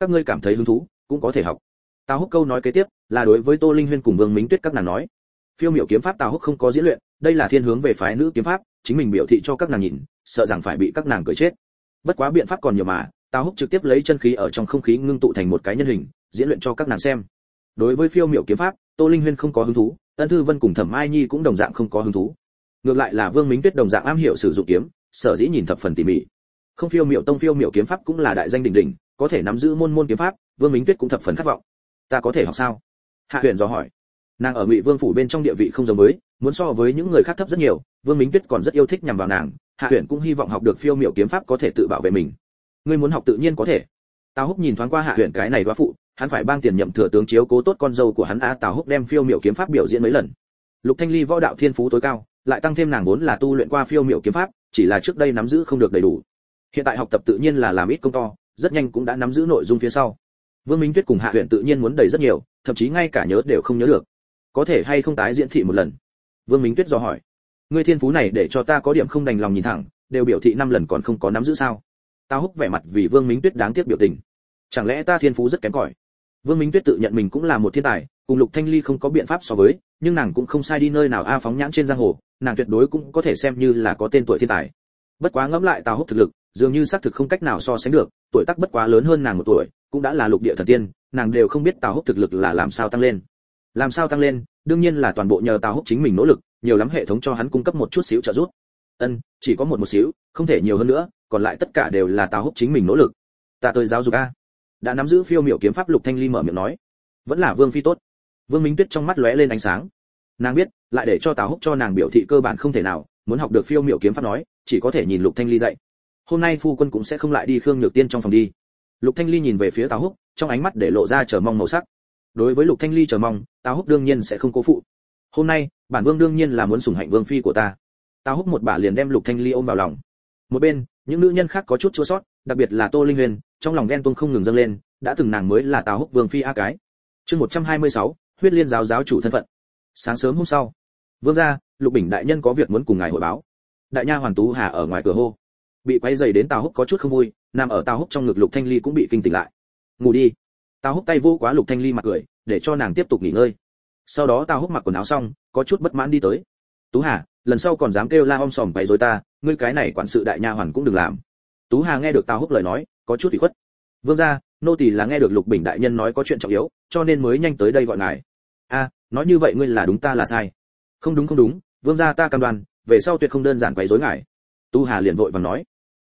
các ngươi cảm thấy hứng thú cũng có thể học. Tào Húc câu nói kế tiếp là đối với Tô Linh Huyên cùng Vương Mính Tuyết các nàng nói. Phiêu miểu kiếm pháp Tào Húc không có diễn luyện, đây là thiên hướng về phái nữ kiếm pháp, chính mình biểu thị cho các nàng nhìn, sợ rằng phải bị các nàng cười chết. Bất quá biện pháp còn nhiều mà, Tào Húc trực tiếp lấy chân khí ở trong không khí ngưng tụ thành một cái nhân hình, diễn luyện cho các nàng xem. Đối với phiêu miểu kiếm pháp, Tô Linh Huyên không có hứng thú, Ân Thư Vân cùng Thẩm Mai Nhi cũng đồng dạng không có hứng thú. Ngược lại là Vương Mính Tuyết đồng dạng am hiểu sử dụng kiếm, sở dĩ nhìn thập phần tỉ mỉ. Không phiêu miểu tông phiêu miểu kiếm pháp cũng là đại danh đỉnh đỉnh, có thể nắm giữ môn kiếm pháp, Vương Mính Tuyết cũng thập phần khát vọng. Ta có thể học sao? Hạ Huyền dò hỏi. Nàng ở Ngụy Vương phủ bên trong địa vị không giống với, muốn so với những người khác thấp rất nhiều, Vương Mính Tuyết còn rất yêu thích nhằm vào nàng, Hạ Huyền cũng hy vọng học được phiêu miểu kiếm pháp có thể tự bảo vệ mình. Ngươi muốn học tự nhiên có thể. Tào Húc nhìn thoáng qua Hạ Huyền cái này đoá phụ, hắn phải bang tiền nhậm thừa tướng chiếu cố tốt con dâu của hắn a. Tào Húc đem phiêu miểu kiếm pháp biểu diễn mấy lần. Lục Thanh Ly võ đạo thiên phú tối cao, lại tăng thêm nàng vốn là tu luyện qua phiêu miểu kiếm pháp, chỉ là trước đây nắm giữ không được đầy đủ. Hiện tại học tập tự nhiên là làm ít công to, rất nhanh cũng đã nắm giữ nội dung phía sau. Vương Minh Tuyết cùng Hạ Huyền tự nhiên muốn đầy rất nhiều, thậm chí ngay cả nhớ đều không nhớ được. Có thể hay không tái diễn thị một lần? Vương Minh Tuyết dò hỏi. Ngươi thiên phú này để cho ta có điểm không đành lòng nhìn thẳng, đều biểu thị 5 lần còn không có nắm giữ sao? Tào Húc vẻ mặt vì Vương Minh Tuyết đáng tiếc biểu tình. Chẳng lẽ ta thiên phú rất kém cỏi? Vương Minh Tuyết tự nhận mình cũng là một thiên tài, cùng Lục Thanh Ly không có biện pháp so với, nhưng nàng cũng không sai đi nơi nào phóng nhãn trên giang hồ, nàng tuyệt đối cũng có thể xem như là có tên tuổi thiên tài. Bất quá ngẫm lại Tào Húc thực lực, dường như xác thực không cách nào so sánh được, tuổi tác bất quá lớn hơn nàng 1 tuổi, cũng đã là lục địa thần tiên, nàng đều không biết Tào Húc thực lực là làm sao tăng lên. Làm sao tăng lên, đương nhiên là toàn bộ nhờ Tào Húc chính mình nỗ lực, nhiều lắm hệ thống cho hắn cung cấp một chút xíu trợ giúp. Chỉ có một xíu, không thể nhiều hơn nữa, còn lại tất cả đều là Tào Húc chính mình nỗ lực. Ta tới giáo dục a. Đã nắm giữ phiêu miểu kiếm pháp, Lục Thanh Ly mở miệng nói. Vẫn là Vương phi tốt. Vương Minh Tuyết trong mắt lóe lên ánh sáng. Nàng biết, lại để cho Tào Húc cho nàng biểu thị cơ bản không thể nào, muốn học được phiêu miểu kiếm pháp nói, chỉ có thể nhìn Lục Thanh Ly dạy. Hôm nay phu quân cũng sẽ không lại đi Khương Nhược Tiên trong phòng đi. Lục Thanh Ly nhìn về phía Tào Húc, trong ánh mắt để lộ ra chờ mong màu sắc. Đối với Lục Thanh Ly chờ mong, Tào Húc đương nhiên sẽ không cố phụ. Hôm nay, bản vương đương nhiên là muốn sủng hạnh vương phi của ta. Tào Húc một bà liền đem Lục Thanh Ly ôm vào lòng. Một bên, những nữ nhân khác có chút chua xót, đặc biệt là Tô Linh Huyền, trong lòng ghen tuông không ngừng dâng lên, đã từng nàng mới là Tào Húc vương phi a cái. Chương 126, Huyết Liên giáo giáo chủ thân phận. Sáng sớm hôm sau, vương gia, Lục Bình đại nhân có việc muốn cùng ngài hội báo. Đại nha hoàn Tú Hà ở ngoài cửa hô. Bị quấy rầy đến Tào Húc có chút không vui, nằm ở Tào Húc trong ngực Lục Thanh Ly cũng bị kinh tỉnh lại. Ngủ đi. Tào Húc tay vô quá Lục Thanh Ly mặt cười, để cho nàng tiếp tục nghỉ ngơi. Sau đó Tào Húc mặc quần áo xong, có chút bất mãn đi tới. Tú Hà, lần sau còn dám kêu la om sòm quấy rối ta, ngươi cái này quản sự đại nha hoàn cũng đừng làm. Tú Hà nghe được Tào Húc lời nói, có chút ủy khuất. Vương gia, nô tỳ là nghe được Lục Bình đại nhân nói có chuyện trọng yếu, cho nên mới nhanh tới đây gọi ngài. A, nói như vậy ngươi là đúng ta là sai? Không đúng, vương gia ta cam đoan, về sau tuyệt không đơn giản quấy rối ngài. Tú Hà liền vội vàng nói.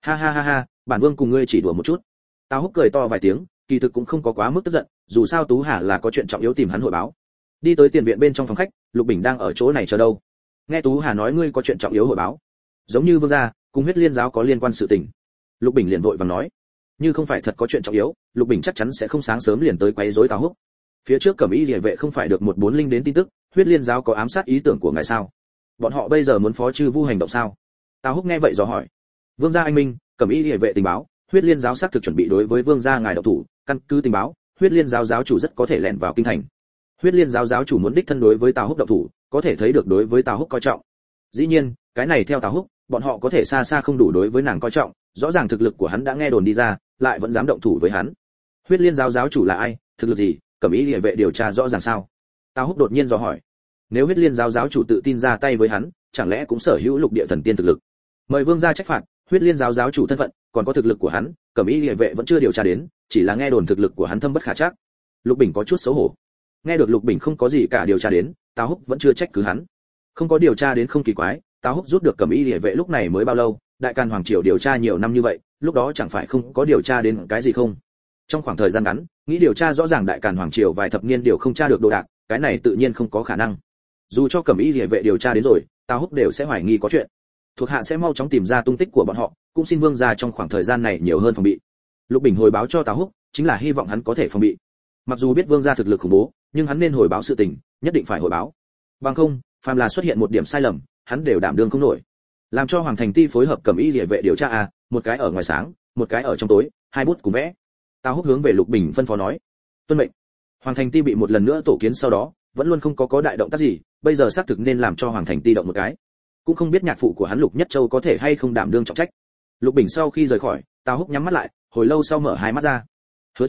Ha, bản vương cùng ngươi chỉ đùa một chút. Tào Húc cười to vài tiếng, kỳ thực cũng không có quá mức tức giận, dù sao Tú Hà là có chuyện trọng yếu tìm hắn hội báo. Đi tới tiền viện bên trong phòng khách, Lục Bình đang ở chỗ này chờ đâu. Nghe Tú Hà nói ngươi có chuyện trọng yếu hội báo, giống như vương gia cùng Huyết Liên giáo có liên quan sự tình. Lục Bình liền vội vàng nói, như không phải thật có chuyện trọng yếu, Lục Bình chắc chắn sẽ không sáng sớm liền tới quấy rối Tào Húc. Phía trước Cẩm Y Liễu vệ không phải được 140 đến tin tức, Huyết Liên giáo có ám sát ý tưởng của ngài sao? Bọn họ bây giờ muốn phó chư vu hành động sao? Tào Húc nghe vậy dò hỏi. Vương gia anh minh, Cẩm Y Liễu vệ tình báo, Huyết Liên giáo xác thực chuẩn bị đối với vương gia ngài động thủ, căn cứ tình báo, Huyết Liên giáo giáo chủ rất có thể lẻn vào kinh thành. Huyết Liên giáo giáo chủ muốn đích thân đối với Tào Húc động thủ, có thể thấy được đối với Tào Húc coi trọng. Dĩ nhiên, cái này theo Tào Húc, bọn họ có thể xa xa không đủ đối với nàng coi trọng, rõ ràng thực lực của hắn đã nghe đồn đi ra, lại vẫn dám động thủ với hắn. Huyết Liên giáo giáo chủ là ai, thực lực gì, Cẩm Y Liễu vệ điều tra rõ ràng sao? Tào Húc đột nhiên dò hỏi. Nếu Huyết Liên giáo giáo chủ tự tin ra tay với hắn, chẳng lẽ cũng sở hữu lục địa thần tiên thực lực? Mời vương gia trách phạt, Huyết Liên giáo giáo chủ thân phận, còn có thực lực của hắn, Cẩm Y Liễu vệ vẫn chưa điều tra đến, chỉ là nghe đồn thực lực của hắn thâm bất khả trắc. Lục Bình có chút xấu hổ. Nghe được Lục Bình không có gì cả điều tra đến, Tào Húc vẫn chưa trách cứ hắn. Không có điều tra đến không kỳ quái, Tào Húc rút được Cẩm Y Liễu vệ lúc này mới bao lâu, Đại Càn hoàng triều điều tra nhiều năm như vậy, lúc đó chẳng phải không có điều tra đến cái gì không? Trong khoảng thời gian ngắn, nghĩ điều tra rõ ràng Đại Càn hoàng triều vài thập niên đều không tra được đồ đạc, cái này tự nhiên không có khả năng. Dù cho Cẩm Y Liễu vệ điều tra đến rồi, Tào Húc đều sẽ hoài nghi có chuyện. Thuộc hạ sẽ mau chóng tìm ra tung tích của bọn họ, cũng xin vương gia trong khoảng thời gian này nhiều hơn phòng bị. Lục Bình hồi báo cho Tào Húc, chính là hy vọng hắn có thể phòng bị. Mặc dù biết vương gia thực lực khủng bố, nhưng hắn nên hồi báo sự tình, nhất định phải hồi báo. Bằng không, phàm là xuất hiện một điểm sai lầm, hắn đều đảm đương không nổi. Làm cho Hoàng Thành Ti phối hợp Cẩm Y Liễu vệ điều tra một cái ở ngoài sáng, một cái ở trong tối, hai bút cùng vẽ. Tào Húc hướng về Lục Bình phân phó nói. Tuân mệnh. Hoàng Thành Ti bị một lần nữa tổ kiến sau đó, vẫn luôn không có đại động tác gì, bây giờ xác thực nên làm cho Hoàng Thành Ti động một cái. Cũng không biết nhạc phụ của hắn Lục Nhất Châu có thể hay không đảm đương trọng trách. Lục Bình sau khi rời khỏi, Tào Húc nhắm mắt lại, hồi lâu sau mở hai mắt ra. Hứa Trử,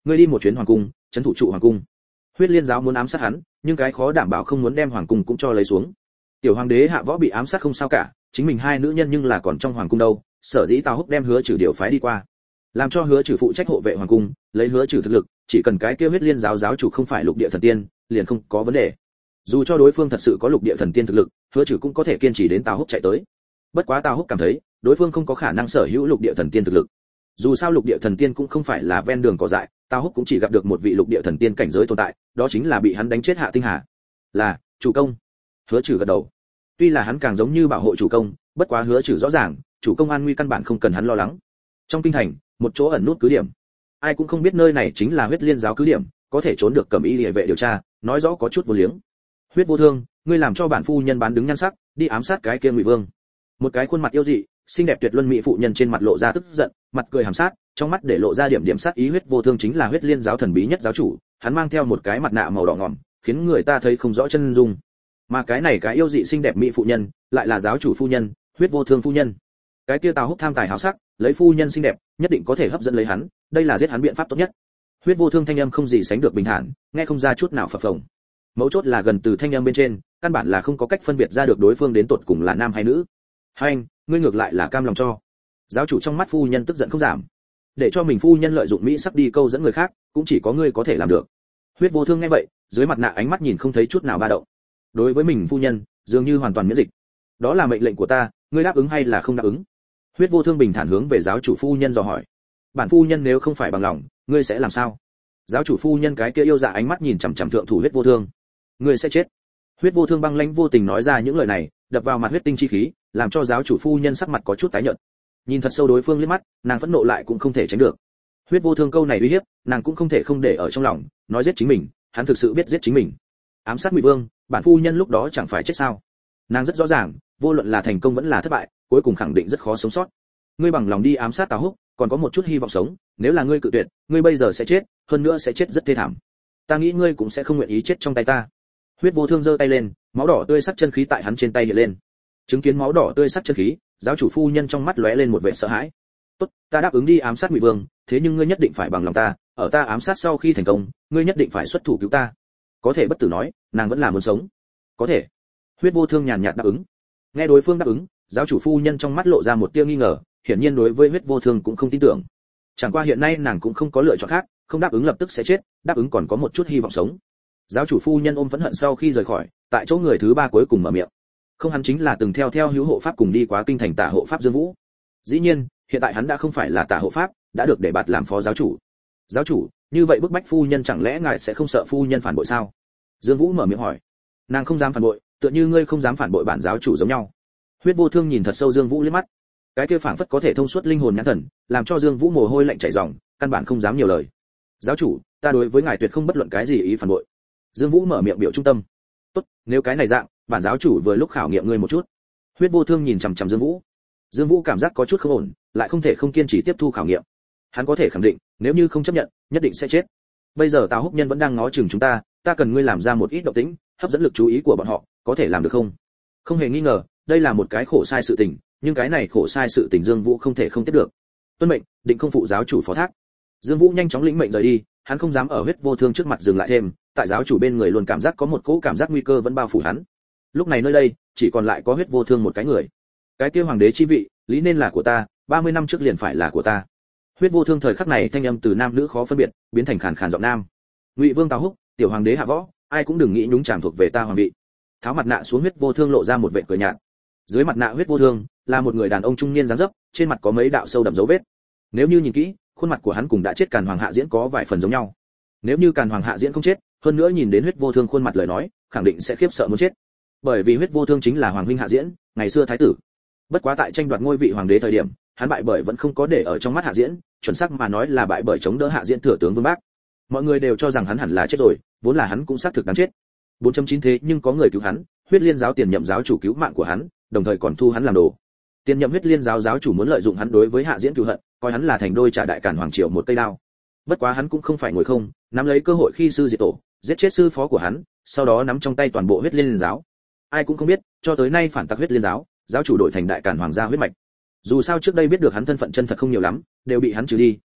ngươi đi một chuyến hoàng cung, trấn thủ trụ hoàng cung. Huyết Liên giáo muốn ám sát hắn, nhưng cái khó đảm bảo không muốn đem hoàng cung cũng cho lấy xuống. Tiểu hoàng đế Hạ Võ bị ám sát không sao cả, chính mình hai nữ nhân nhưng là còn trong hoàng cung đâu, sở dĩ Tào Húc đem Hứa Trừ điều phái đi qua, làm cho Hứa Trừ phụ trách hộ vệ hoàng cung, lấy Hứa Trừ thực lực, chỉ cần cái kia Huyết Liên giáo giáo chủ không phải lục địa thần tiên, liền không có vấn đề. Dù cho đối phương thật sự có lục địa thần tiên thực lực, Hứa Trừ cũng có thể kiên trì đến Tào Húc chạy tới. Bất quá Tào Húc cảm thấy, đối phương không có khả năng sở hữu lục địa thần tiên thực lực. Dù sao lục địa thần tiên cũng không phải là ven đường cỏ dại, Tào Húc cũng chỉ gặp được một vị lục địa thần tiên cảnh giới tồn tại, đó chính là bị hắn đánh chết Hạ Tinh Hà. Là, chủ công. Hứa Trừ gật đầu. Tuy là hắn càng giống như bảo hộ chủ công, bất quá Hứa Trừ rõ ràng, chủ công an nguy căn bản không cần hắn lo lắng. Trong kinh thành, một chỗ ẩn nút cứ điểm. Ai cũng không biết nơi này chính là Huyết Liên giáo cứ điểm, có thể trốn được Cẩm Y Liễu vệ điều tra, nói rõ có chút vô liếng. Huyết Vô Thương, ngươi làm cho bản phu nhân bán đứng nhan sắc, đi ám sát cái kia Ngụy Vương. Một cái khuôn mặt yêu dị, xinh đẹp tuyệt luân mỹ phụ nhân trên mặt lộ ra tức giận, mặt cười hàm sát, trong mắt để lộ ra điểm điểm sát ý. Huyết Vô Thương chính là Huyết Liên giáo thần bí nhất giáo chủ, hắn mang theo một cái mặt nạ màu đỏ ngòm, khiến người ta thấy không rõ chân dung. Mà cái này cái yêu dị xinh đẹp mỹ phụ nhân, lại là giáo chủ phu nhân, Huyết Vô Thương phu nhân. Cái kia Tào Húc tham tài háo sắc, lấy phu nhân xinh đẹp, nhất định có thể hấp dẫn lấy hắn, đây là giết hắn biện pháp tốt nhất. Huyết Vô Thương thanh âm không gì sánh được bình thản, nghe không ra chút nào phập phồng. Mấu chốt là gần từ thanh âm bên trên, căn bản là không có cách phân biệt ra được đối phương đến tột cùng là nam hay nữ. Hành, ngươi ngược lại là cam lòng cho. Giáo chủ trong mắt phu nhân tức giận không giảm. Để cho mình phu nhân lợi dụng mỹ sắc đi câu dẫn người khác, cũng chỉ có ngươi có thể làm được. Huyết Vô Thương nghe vậy, dưới mặt nạ ánh mắt nhìn không thấy chút nào ba động. Đối với mình phu nhân, dường như hoàn toàn miễn dịch. Đó là mệnh lệnh của ta, ngươi đáp ứng hay là không đáp ứng? Huyết Vô Thương bình thản hướng về giáo chủ phu nhân dò hỏi. Bản phu nhân nếu không phải bằng lòng, ngươi sẽ làm sao? Giáo chủ phu nhân cái kia yêu dạ ánh mắt nhìn chằm chằm thượng thủ Huyết Vô Thương. Ngươi sẽ chết. Huyết Vô Thương băng lãnh vô tình nói ra những lời này, đập vào mặt huyết tinh chi khí, làm cho giáo chủ phu nhân sắc mặt có chút tái nhợt. Nhìn thật sâu đối phương liếc mắt, nàng phẫn nộ lại cũng không thể tránh được. Huyết Vô Thương câu này uy hiếp, nàng cũng không thể không để ở trong lòng, nói giết chính mình, hắn thực sự biết giết chính mình. Ám sát Ngụy Vương, bản phu nhân lúc đó chẳng phải chết sao? Nàng rất rõ ràng, vô luận là thành công vẫn là thất bại, cuối cùng khẳng định rất khó sống sót. Ngươi bằng lòng đi ám sát Tào Húc, còn có một chút hy vọng sống, nếu là ngươi cự tuyệt, ngươi bây giờ sẽ chết, hơn nữa sẽ chết rất thê thảm. Ta nghĩ ngươi cũng sẽ không nguyện ý chết trong tay ta. Huyết Vô Thương giơ tay lên, máu đỏ tươi sắc chân khí tại hắn trên tay hiện lên. Chứng kiến máu đỏ tươi sắc chân khí, giáo chủ phu nhân trong mắt lóe lên một vẻ sợ hãi. Tốt, ta đáp ứng đi ám sát Ngụy Vương, thế nhưng ngươi nhất định phải bằng lòng ta, ở ta ám sát sau khi thành công, ngươi nhất định phải xuất thủ cứu ta. Có thể bất tử nói, nàng vẫn là muốn sống. Có thể. Huyết Vô Thương nhàn nhạt đáp ứng. Nghe đối phương đáp ứng, giáo chủ phu nhân trong mắt lộ ra một tia nghi ngờ, hiển nhiên đối với Huyết Vô Thương cũng không tin tưởng. Chẳng qua hiện nay nàng cũng không có lựa chọn khác, không đáp ứng lập tức sẽ chết, đáp ứng còn có một chút hy vọng sống. Giáo chủ phu nhân ôm phẫn hận sau khi rời khỏi, tại chỗ người thứ ba cuối cùng mở miệng. Không, hắn chính là từng theo hữu hộ pháp cùng đi quá kinh thành Tả hộ pháp Dương Vũ. Dĩ nhiên, hiện tại hắn đã không phải là Tả hộ pháp, đã được đề bạt làm phó giáo chủ. Giáo chủ, như vậy bức bách phu nhân chẳng lẽ ngài sẽ không sợ phu nhân phản bội sao? Dương Vũ mở miệng hỏi. Nàng không dám phản bội, tựa như ngươi không dám phản bội bản giáo chủ giống nhau. Huyết Vô Thương nhìn thật sâu Dương Vũ liếc mắt, cái kia phảng phất có thể thông suốt linh hồn nhãn thần, làm cho Dương Vũ mồ hôi lạnh chảy ròng, căn bản không dám nhiều lời. Giáo chủ, ta đối với ngài tuyệt không bất luận cái gì ý phản bội. Dương Vũ mở miệng biểu trung tâm. Tốt, nếu cái này dạng, bản giáo chủ vừa lúc khảo nghiệm ngươi một chút. Huyết Vô Thương nhìn chằm chằm Dương Vũ. Dương Vũ cảm giác có chút không ổn, lại không thể không kiên trì tiếp thu khảo nghiệm. Hắn có thể khẳng định, nếu như không chấp nhận, nhất định sẽ chết. Bây giờ Tào Húc Nhân vẫn đang ngó chừng chúng ta, ta cần ngươi làm ra một ít động tĩnh, hấp dẫn lực chú ý của bọn họ, có thể làm được không? Không hề nghi ngờ, đây là một cái khổ sai sự tình, nhưng cái này khổ sai sự tình Dương Vũ không thể không tiếp được. Tuân mệnh, định không phụ giáo chủ phó thác. Dương Vũ nhanh chóng lĩnh mệnh rời đi, hắn không dám ở Huyết Vô Thương trước mặt dừng lại thêm, tại giáo chủ bên người luôn cảm giác có một cỗ cảm giác nguy cơ vẫn bao phủ hắn. Lúc này nơi đây, chỉ còn lại có Huyết Vô Thương một cái người. Cái kia hoàng đế chi vị, lý nên là của ta, 30 năm trước liền phải là của ta. Huyết Vô Thương thời khắc này thanh âm từ nam nữ khó phân biệt, biến thành khàn khàn giọng nam. Ngụy Vương Tào Húc, tiểu hoàng đế Hạ Võ, ai cũng đừng nghĩ nhúng chàm thuộc về ta hoàng vị. Tháo mặt nạ xuống, Huyết Vô Thương lộ ra một vệt cười nhạt. Dưới mặt nạ Huyết Vô Thương là một người đàn ông trung niên dáng dấp, trên mặt có mấy đạo sâu đậm dấu vết. Nếu như nhìn kỹ, khuôn mặt của hắn cùng đã chết Càn Hoàng Hạ Diễn có vài phần giống nhau. Nếu như Càn Hoàng Hạ Diễn không chết, hơn nữa nhìn đến Huyết Vô Thương khuôn mặt lời nói, khẳng định sẽ khiếp sợ muốn chết. Bởi vì Huyết Vô Thương chính là hoàng huynh Hạ Diễn, ngày xưa thái tử. Bất quá tại tranh đoạt ngôi vị hoàng đế thời điểm, hắn bại bởi vẫn không có để ở trong mắt Hạ Diễn, chuẩn xác mà nói là bại bởi chống đỡ Hạ Diễn thừa tướng Vương Bác. Mọi người đều cho rằng hắn hẳn là chết rồi, vốn là hắn cũng xác thực đáng chết. 4.9 thế nhưng có người cứu hắn, Huyết Liên giáo tiền nhậm giáo chủ cứu mạng của hắn, đồng thời còn thu hắn làm đồ. Tiền nhậm Huyết Liên giáo giáo chủ muốn lợi dụng hắn đối với Hạ Diễn cừu hận, coi hắn là thành đôi trả đại Càn hoàng triều một cây đao. Bất quá hắn cũng không phải ngồi không, nắm lấy cơ hội khi sư diệt tổ, giết chết sư phó của hắn, sau đó nắm trong tay toàn bộ Huyết Liên giáo. Ai cũng không biết, cho tới nay phản tặc Huyết Liên giáo, giáo chủ đổi thành đại Càn hoàng gia huyết mạch. Dù sao trước đây biết được hắn thân phận chân thật không nhiều lắm, đều bị hắn trừ đi,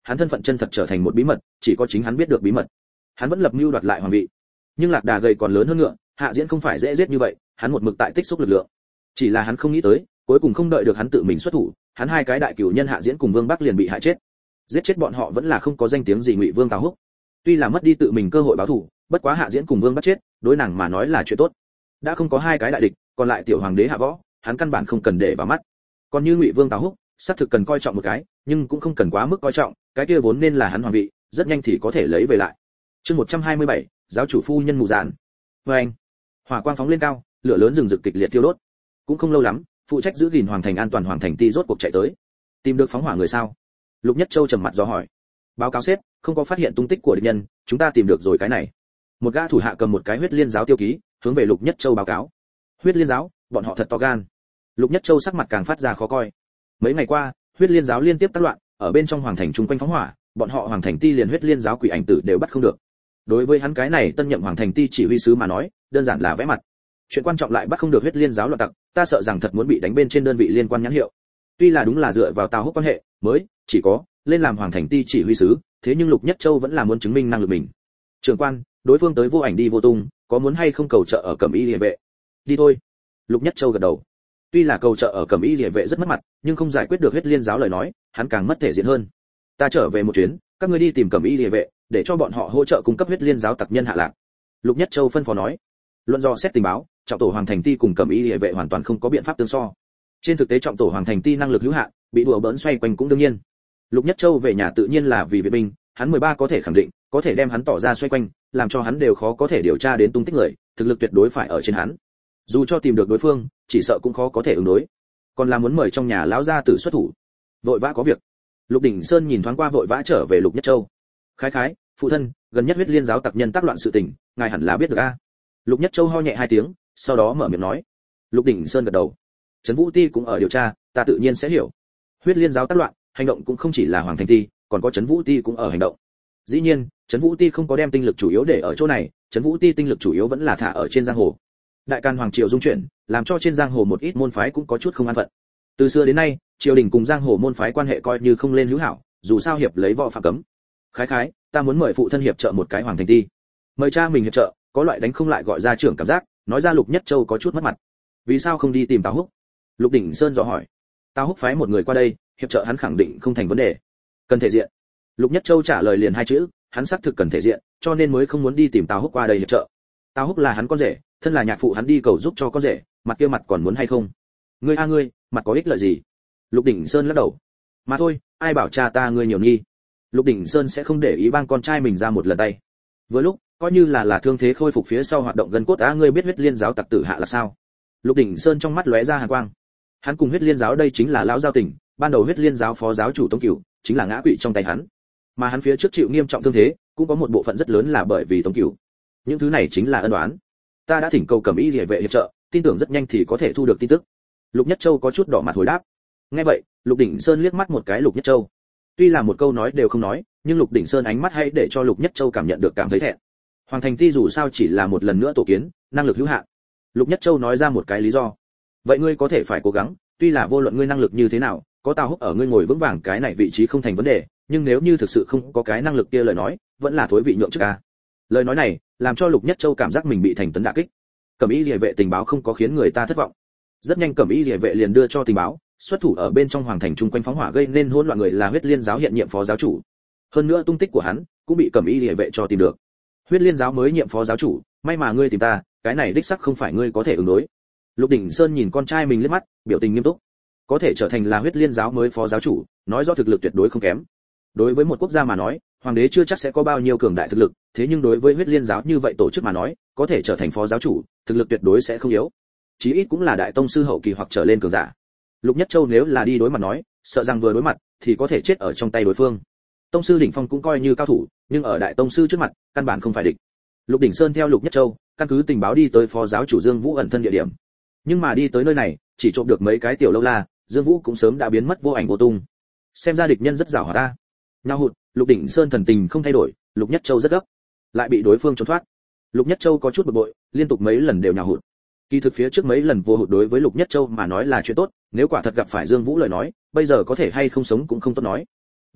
hắn thân phận chân thật trở thành một bí mật, chỉ có chính hắn biết được bí mật. Hắn vẫn lập mưu đoạt lại hoàng vị. Nhưng lạc đà gầy còn lớn hơn ngựa, Hạ Diễn không phải dễ giết như vậy, hắn một mực tại tích xúc lực lượng. Chỉ là hắn không nghĩ tới, cuối cùng không đợi được hắn tự mình xuất thủ, hắn hai cái đại cửu nhân Hạ Diễn cùng Vương Bắc liền bị hại chết. Giết chết bọn họ vẫn là không có danh tiếng gì Ngụy Vương Tào Húc. Tuy là mất đi tự mình cơ hội báo thù, bất quá Hạ Diễn cùng Vương Bắc chết, đối nàng mà nói là chuyện tốt. Đã không có hai cái đại địch, còn lại tiểu hoàng đế Hạ Võ, hắn căn bản không cần để vào mắt. Còn như Ngụy Vương Tào Húc, xác thực cần coi trọng một cái, nhưng cũng không cần quá mức coi trọng, cái kia vốn nên là hắn hoàng vị, rất nhanh thì có thể lấy về lại. Chương 127, giáo chủ phu nhân mù dạn. Oeng. Hỏa quang phóng lên cao, lửa lớn rừng rực kịch liệt thiêu đốt. Cũng không lâu lắm, phụ trách giữ gìn hoàng thành an toàn hoàng thành ti rốt cuộc chạy tới. Tìm được phóng hỏa người sao? Lục Nhất Châu trầm mặt do hỏi. Báo cáo sếp, không có phát hiện tung tích của địch nhân, chúng ta tìm được rồi cái này. Một gã thủ hạ cầm một cái huyết liên giáo tiêu ký, hướng về Lục Nhất Châu báo cáo. Huyết liên giáo, bọn họ thật to gan. Lục Nhất Châu sắc mặt càng phát ra khó coi. Mấy ngày qua, huyết liên giáo liên tiếp tác loạn, ở bên trong hoàng thành chung quanh phóng hỏa, bọn họ hoàng thành ti liền huyết liên giáo quỷ ảnh tử đều bắt không được. Đối với hắn cái này tân nhậm hoàng thành ti chỉ huy sứ mà nói, đơn giản là vẽ mặt. Chuyện quan trọng lại bắt không được huyết liên giáo loạn tặc, ta sợ rằng thật muốn bị đánh bên trên đơn vị liên quan nhãn hiệu. Tuy là đúng là dựa vào Tào Húc quan hệ, mới chỉ có lên làm hoàng thành ti chỉ huy sứ, thế nhưng Lục Nhất Châu vẫn là muốn chứng minh năng lực mình. Trưởng quan, đối phương tới vô ảnh đi vô tung, có muốn hay không cầu trợ ở Cẩm Y Liễu vệ? Đi thôi. Lục Nhất Châu gật đầu. Tuy là cầu trợ ở Cẩm Y Liễu vệ rất mất mặt, nhưng không giải quyết được huyết liên giáo lời nói, hắn càng mất thể diện hơn. Ta trở về một chuyến, các ngươi đi tìm Cẩm Y Liễu vệ, để cho bọn họ hỗ trợ cung cấp huyết liên giáo tặc nhân hạ lạc. Lục Nhất Châu phân phó nói. Luận do xét tình báo, trọng tổ hoàng thành ti cùng Cẩm Y Liễu vệ hoàn toàn không có biện pháp tương so. Trên thực tế trọng tổ hoàng thành ti năng lực hữu hạn, bị đùa bỡn xoay quanh cũng đương nhiên. Lục Nhất Châu về nhà tự nhiên là vì viện binh, hắn 13 có thể khẳng định, có thể đem hắn tỏ ra xoay quanh, làm cho hắn đều khó có thể điều tra đến tung tích người, thực lực tuyệt đối phải ở trên hắn. Dù cho tìm được đối phương, chỉ sợ cũng khó có thể ứng đối. Còn là muốn mời trong nhà lão gia tử xuất thủ. Vội vã có việc. Lục Đỉnh Sơn nhìn thoáng qua vội vã trở về Lục Nhất Châu. Khái, phụ thân, gần nhất huyết liên giáo tặc nhân tác loạn sự tình, ngài hẳn là biết được a. Lục Nhất Châu ho nhẹ hai tiếng, sau đó mở miệng nói. Lục Đỉnh Sơn gật đầu. Trấn Vũ Ti cũng ở điều tra, ta tự nhiên sẽ hiểu. Huyết liên giáo tác loạn, hành động cũng không chỉ là Hoàng Thành Ti, còn có Trấn Vũ Ti cũng ở hành động. Dĩ nhiên, Trấn Vũ Ti không có đem tinh lực chủ yếu để ở chỗ này, Trấn Vũ Ti tinh lực chủ yếu vẫn là thả ở trên giang hồ. Đại can hoàng triều dung chuyển, làm cho trên giang hồ một ít môn phái cũng có chút không an phận. Từ xưa đến nay, triều đình cùng giang hồ môn phái quan hệ coi như không lên hữu hảo, dù sao hiệp lấy võ phạm cấm. Khái, ta muốn mời phụ thân hiệp trợ một cái Hoàng Thành Ti. Mời cha mình hiệp trợ, có loại đánh không lại gọi ra trưởng cảm giác, nói ra Lục Nhất Châu có chút mất mặt. Vì sao không đi tìm Tào Húc? Lục Đỉnh Sơn dò hỏi. Tào Húc phái một người qua đây, hiệp trợ hắn khẳng định không thành vấn đề. Cần thể diện. Lục Nhất Châu trả lời liền hai chữ, hắn xác thực cần thể diện, cho nên mới không muốn đi tìm Tào Húc qua đây hiệp trợ. Tào Húc là hắn con rể, thân là nhạc phụ hắn đi cầu giúp cho con rể, mặt kia mặt còn muốn hay không? Ngươi, mặt có ích lợi gì? Lục Đỉnh Sơn lắc đầu. Mà thôi, ai bảo cha ta ngươi nhiều nghi. Lục Đỉnh Sơn sẽ không để ý bang con trai mình ra một lần tay. Vừa lúc, coi như là thương thế khôi phục phía sau hoạt động gần cốt ngươi biết huyết liên giáo tặc tử hạ là sao? Lục Đỉnh Sơn trong mắt lóe ra hàn quang. Hắn cùng huyết liên giáo đây chính là lão giao tình, ban đầu huyết liên giáo phó giáo chủ Tống Cửu chính là ngã quỵ trong tay hắn, mà hắn phía trước chịu nghiêm trọng thương thế, cũng có một bộ phận rất lớn là bởi vì Tống Cửu. Những thứ này chính là ân oán. Ta đã thỉnh cầu Cẩm Y Liễu vệ hiệp trợ, tin tưởng rất nhanh thì có thể thu được tin tức. Lục Nhất Châu có chút đỏ mặt hồi đáp. Nghe vậy, Lục Đỉnh Sơn liếc mắt một cái Lục Nhất Châu. Tuy là một câu nói đều không nói, nhưng Lục Đỉnh Sơn ánh mắt hay để cho Lục Nhất Châu cảm nhận được cảm thấy thẹn. Hoàng Thành Ti dù sao chỉ là một lần nữa tổ kiến, năng lực hữu hạn. Lục Nhất Châu nói ra một cái lý do. Vậy ngươi có thể phải cố gắng, tuy là vô luận ngươi năng lực như thế nào, có Tào Húc ở ngươi ngồi vững vàng cái này vị trí không thành vấn đề, nhưng nếu như thực sự không có cái năng lực kia lời nói, vẫn là thối vị nhượng trước a. Lời nói này, làm cho Lục Nhất Châu cảm giác mình bị thành tấn đả kích. Cẩm Y Liễu vệ tình báo không có khiến người ta thất vọng. Rất nhanh Cẩm Y Liễu vệ liền đưa cho tình báo, xuất thủ ở bên trong hoàng thành chung quanh phóng hỏa gây nên hỗn loạn người là huyết liên giáo hiện nhiệm phó giáo chủ. Hơn nữa tung tích của hắn cũng bị Cẩm Y Liễu vệ cho tìm được. Huyết liên giáo mới nhiệm phó giáo chủ, may mà ngươi tìm ta, cái này đích xác không phải ngươi có thể ứng đối. Lục Đỉnh Sơn nhìn con trai mình liếc mắt, biểu tình nghiêm túc. Có thể trở thành là huyết liên giáo mới phó giáo chủ, nói rõ thực lực tuyệt đối không kém. Đối với một quốc gia mà nói, hoàng đế chưa chắc sẽ có bao nhiêu cường đại thực lực, thế nhưng đối với huyết liên giáo như vậy tổ chức mà nói, có thể trở thành phó giáo chủ, thực lực tuyệt đối sẽ không yếu. Chí ít cũng là đại tông sư hậu kỳ hoặc trở lên cường giả. Lục Nhất Châu nếu là đi đối mặt nói, sợ rằng vừa đối mặt thì có thể chết ở trong tay đối phương. Tông sư đỉnh phong cũng coi như cao thủ, nhưng ở đại tông sư trước mặt, căn bản không phải địch. Lục Đỉnh Sơn theo Lục Nhất Châu, căn cứ tình báo đi tới phó giáo chủ Dương Vũ ẩn thân địa điểm. Nhưng mà đi tới nơi này, chỉ trộm được mấy cái tiểu lâu la, Dương Vũ cũng sớm đã biến mất vô ảnh vô tung. Xem ra địch nhân rất giàu hỏa ta. Nhao hụt, Lục Đỉnh Sơn thần tình không thay đổi, Lục Nhất Châu rất gấp, lại bị đối phương trốn thoát. Lục Nhất Châu có chút bực bội, liên tục mấy lần đều nhào hụt. Kỳ thực phía trước mấy lần vô hụt đối với Lục Nhất Châu mà nói là chuyện tốt, nếu quả thật gặp phải Dương Vũ lời nói, bây giờ có thể hay không sống cũng không tốt nói.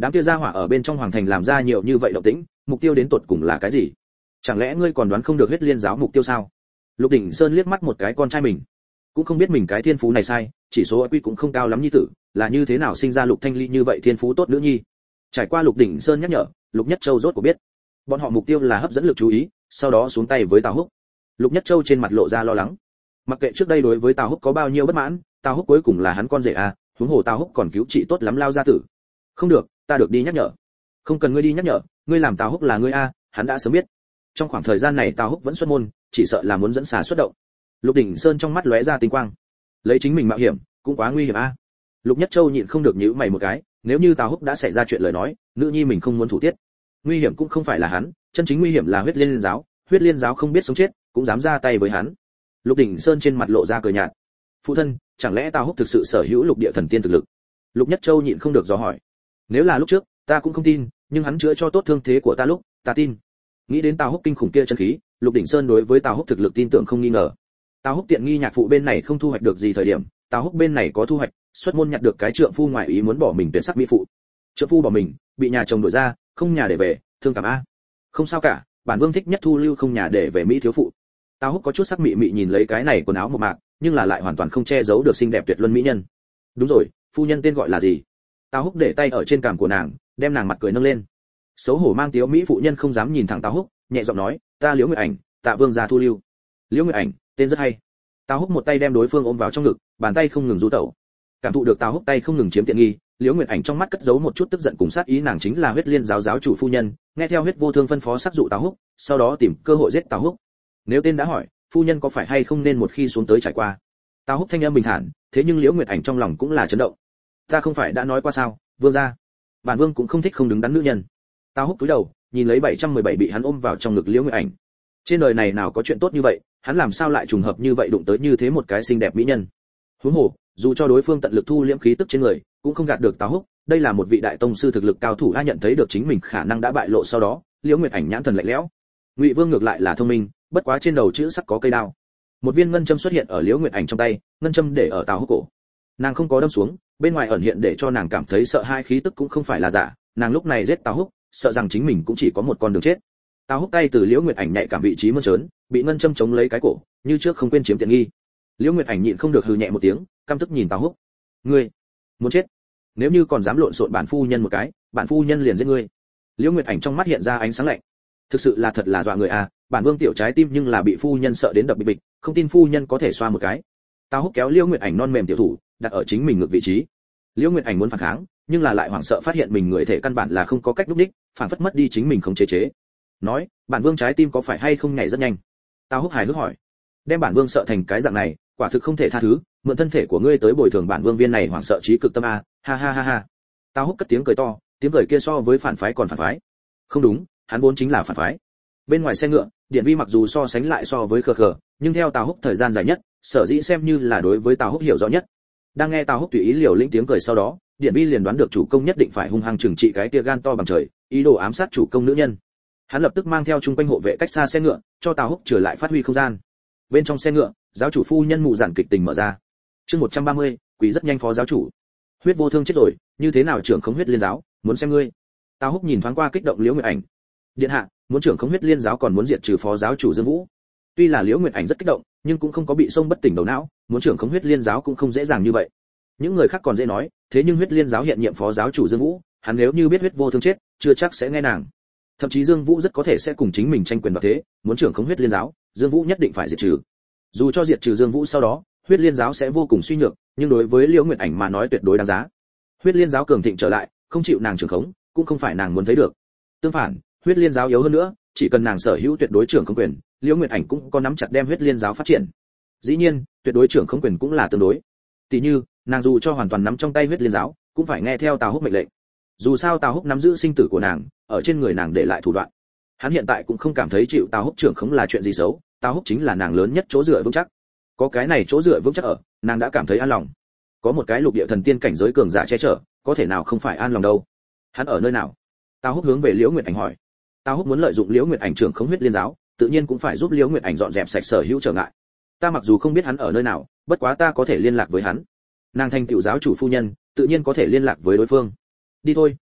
Đám kia gia hỏa ở bên trong hoàng thành làm ra nhiều như vậy động tĩnh, mục tiêu đến tột cùng là cái gì? Chẳng lẽ ngươi còn đoán không được huyết liên giáo mục tiêu sao? Lục Đỉnh Sơn liếc mắt một cái con trai mình, cũng không biết mình cái thiên phú này sai, chỉ số IQ cũng không cao lắm nhi tử, là như thế nào sinh ra Lục Thanh Ly như vậy thiên phú tốt nữ nhi. Trải qua Lục Đỉnh Sơn nhắc nhở, Lục Nhất Châu rốt cuộc biết, bọn họ mục tiêu là hấp dẫn lực chú ý, sau đó xuống tay với Tào Húc. Lục Nhất Châu trên mặt lộ ra lo lắng. Mặc kệ trước đây đối với Tào Húc có bao nhiêu bất mãn, Tào Húc cuối cùng là hắn con rể à, huống hồ Tào Húc còn cứu trị tốt lắm lao gia tử. Không được, ta được đi nhắc nhở. Không cần ngươi đi nhắc nhở, ngươi làm Tào Húc là ngươi a, hắn đã sớm biết. Trong khoảng thời gian này Tào Húc vẫn xuất môn, chỉ sợ là muốn dẫn xà xuất động. Lục Đỉnh Sơn trong mắt lóe ra tinh quang. Lấy chính mình mạo hiểm, cũng quá nguy hiểm a. Lục Nhất Châu nhịn không được nhíu mày một cái, nếu như Tào Húc đã xảy ra chuyện lời nói, nữ nhi mình không muốn thủ tiết. Nguy hiểm cũng không phải là hắn, chân chính nguy hiểm là huyết liên giáo, huyết liên giáo không biết sống chết, cũng dám ra tay với hắn. Lục Đỉnh Sơn trên mặt lộ ra cười nhạt. Phụ thân, chẳng lẽ Tào Húc thực sự sở hữu lục địa thần tiên thực lực? Lục Nhất Châu nhịn không được dò hỏi. Nếu là lúc trước, ta cũng không tin, nhưng hắn chữa cho tốt thương thế của ta lúc, ta tin. Nghĩ đến Tào Húc kinh khủng kia chân khí, Lục Đỉnh Sơn đối với Tào Húc thực lực tin tưởng không nghi ngờ. Tào Húc tiện nghi nhạc phụ bên này không thu hoạch được gì thời điểm, Tào Húc bên này có thu hoạch, xuất môn nhặt được cái trượng phu ngoại ý muốn bỏ mình tuyệt sắc mỹ phụ. Trượng phu bỏ mình, bị nhà chồng đuổi ra, không nhà để về, thương cảm a. Không sao cả, bản vương thích nhất thu lưu không nhà để về mỹ thiếu phụ. Tào Húc có chút sắc mị mị nhìn lấy cái này quần áo mộc mạc, nhưng là lại hoàn toàn không che giấu được xinh đẹp tuyệt luân mỹ nhân. Đúng rồi, phu nhân tên gọi là gì? Tào Húc để tay ở trên cằm của nàng, đem nàng mặt cười nâng lên. Xấu hổ mang tiếu mỹ phụ nhân không dám nhìn thẳng Tào Húc, nhẹ giọng nói, ta Liễu Nguyệt Ảnh, tạ vương gia thu lưu. Liễu Nguyệt Ảnh, tên rất hay. Tào Húc một tay đem đối phương ôm vào trong ngực, bàn tay không ngừng du tẩu. Cảm thụ được Tào Húc tay không ngừng chiếm tiện nghi, Liễu Nguyệt Ảnh trong mắt cất giấu một chút tức giận cùng sát ý, nàng chính là huyết liên giáo giáo chủ phu nhân, nghe theo huyết vô thương phân phó sắc dụ Tào Húc, sau đó tìm cơ hội giết Tào Húc. Nếu tên đã hỏi, phu nhân có phải hay không nên một khi xuống tới trải qua. Tào Húc thanh âm bình thản, thế nhưng Liễu Nguyệt Ảnh trong lòng cũng là chấn động. Ta không phải đã nói qua sao, vương gia, bản vương cũng không thích không đứng đắn nữ nhân. Tào Húc cúi đầu, nhìn lấy 717 bị hắn ôm vào trong ngực Liễu Nguyệt Ảnh. Trên đời này nào có chuyện tốt như vậy, hắn làm sao lại trùng hợp như vậy đụng tới như thế một cái xinh đẹp mỹ nhân. Huống hồ, dù cho đối phương tận lực thu liễm khí tức trên người, cũng không gạt được Tào Húc, đây là một vị đại tông sư thực lực cao thủ, ai nhận thấy được chính mình khả năng đã bại lộ sau đó, Liễu Nguyệt Ảnh nhãn thần lạnh lẽo. Ngụy Vương ngược lại là thông minh, bất quá trên đầu chữ sắc có cây đao. Một viên ngân châm xuất hiện ở Liễu Nguyệt Ảnh trong tay, ngân châm để ở Tào Húc cổ. Nàng không có đâm xuống, bên ngoài ẩn hiện để cho nàng cảm thấy sợ hai khí tức cũng không phải là giả, nàng lúc này giết Tào Húc, sợ rằng chính mình cũng chỉ có một con đường chết. Tào Húc tay từ Liễu Nguyệt Ảnh nhạy cảm vị trí mơn trớn, bị ngân châm chống lấy cái cổ, như trước không quên chiếm tiện nghi. Liễu Nguyệt Ảnh nhịn không được hừ nhẹ một tiếng, căm tức nhìn Tào Húc. Ngươi muốn chết? Nếu như còn dám lộn xộn bản phu nhân một cái, bản phu nhân liền giết ngươi. Liễu Nguyệt Ảnh trong mắt hiện ra ánh sáng lạnh. Thực sự là thật là dọa người à, bản vương tiểu trái tim nhưng là bị phu nhân sợ đến đập bịch bịch, không tin phu nhân có thể xoa một cái. Tào Húc kéo Liễu Nguyệt Ảnh non mềm tiểu thủ, đặt ở chính mình ngược vị trí. Liễu Nguyệt Ảnh muốn phản kháng, nhưng là lại hoảng sợ phát hiện mình người thể căn bản là không có cách lúc đích, phản phất mất đi chính mình không chế chế. Nói, bản vương trái tim có phải hay không nhảy rất nhanh? Tào Húc hài hước hỏi. Đem bản vương sợ thành cái dạng này, quả thực không thể tha thứ, mượn thân thể của ngươi tới bồi thường bản vương viên này hoảng sợ trí cực tâm a, ha ha ha ha. Tào Húc cất tiếng cười to, tiếng cười kia so với phản phái còn phản phái. Không đúng, hắn vốn chính là phản phái. Bên ngoài xe ngựa, Điện Vi mặc dù so sánh lại so với Khờ Khờ, nhưng theo Tào Húc thời gian dài nhất, sở dĩ xem như là đối với Tào Húc hiểu rõ nhất. Đang nghe Tào Húc tùy ý liều lĩnh tiếng cười sau đó, Điện Vi liền đoán được chủ công nhất định phải hung hăng trừng trị cái kia gan to bằng trời, ý đồ ám sát chủ công nữ nhân. Hắn lập tức mang theo trung quanh hộ vệ cách xa xe ngựa, cho Tào Húc trở lại phát huy không gian. Bên trong xe ngựa, giáo chủ phu nhân mụ giản kịch tình mở ra. Chương 130, quỷ rất nhanh phó giáo chủ. Huyết vô thương chết rồi, như thế nào trưởng khống huyết liên giáo, muốn xem ngươi. Tào Húc nhìn thoáng qua kích động Liễu Nguyệt Ảnh. Điện hạ, muốn trưởng khống huyết liên giáo còn muốn diệt trừ phó giáo chủ Dương Vũ. Tuy là Liễu Nguyệt Ảnh rất kích động, nhưng cũng không có bị xông bất tỉnh đầu não, muốn trưởng khống huyết liên giáo cũng không dễ dàng như vậy. Những người khác còn dễ nói, thế nhưng huyết liên giáo hiện nhiệm phó giáo chủ Dương Vũ, hắn nếu như biết huyết vô thương chết, chưa chắc sẽ nghe nàng. Thậm chí Dương Vũ rất có thể sẽ cùng chính mình tranh quyền đoạt thế, muốn trưởng khống huyết liên giáo, Dương Vũ nhất định phải diệt trừ. Dù cho diệt trừ Dương Vũ sau đó, huyết liên giáo sẽ vô cùng suy nhược, nhưng đối với Liễu Nguyệt Ảnh mà nói tuyệt đối đáng giá. Huyết liên giáo cường thịnh trở lại, không chịu nàng trưởng khống, cũng không phải nàng muốn thấy được. Tương phản, huyết liên giáo yếu hơn nữa, chỉ cần nàng sở hữu tuyệt đối trưởng khống quyền, Liễu Nguyệt Ảnh cũng có nắm chặt đem huyết liên giáo phát triển. Dĩ nhiên, tuyệt đối trưởng khống quyền cũng là tương đối. Tỷ như, nàng dù cho hoàn toàn nắm trong tay huyết liên giáo, cũng phải nghe theo Tào Húc mệnh lệnh. Dù sao Tào Húc nắm giữ sinh tử của nàng, ở trên người nàng để lại thủ đoạn. Hắn hiện tại cũng không cảm thấy chịu Tào Húc trưởng khống là chuyện gì xấu, Tào Húc chính là nàng lớn nhất chỗ dựa vững chắc. Có cái này chỗ dựa vững chắc ở, nàng đã cảm thấy an lòng. Có một cái lục địa thần tiên cảnh giới cường giả che chở, có thể nào không phải an lòng đâu. Hắn ở nơi nào? Tào Húc hướng về Liễu Nguyệt Ảnh hỏi. Tào Húc muốn lợi dụng Liễu Nguyệt Ảnh trưởng khống huyết liên giáo, tự nhiên cũng phải giúp Liễu Nguyệt Ảnh dọn dẹp sạch sở hữu trở ngại. Ta mặc dù không biết hắn ở nơi nào, bất quá ta có thể liên lạc với hắn. Nàng thành tiểu giáo chủ phu nhân, tự nhiên có thể liên lạc với đối phương. Đi thôi,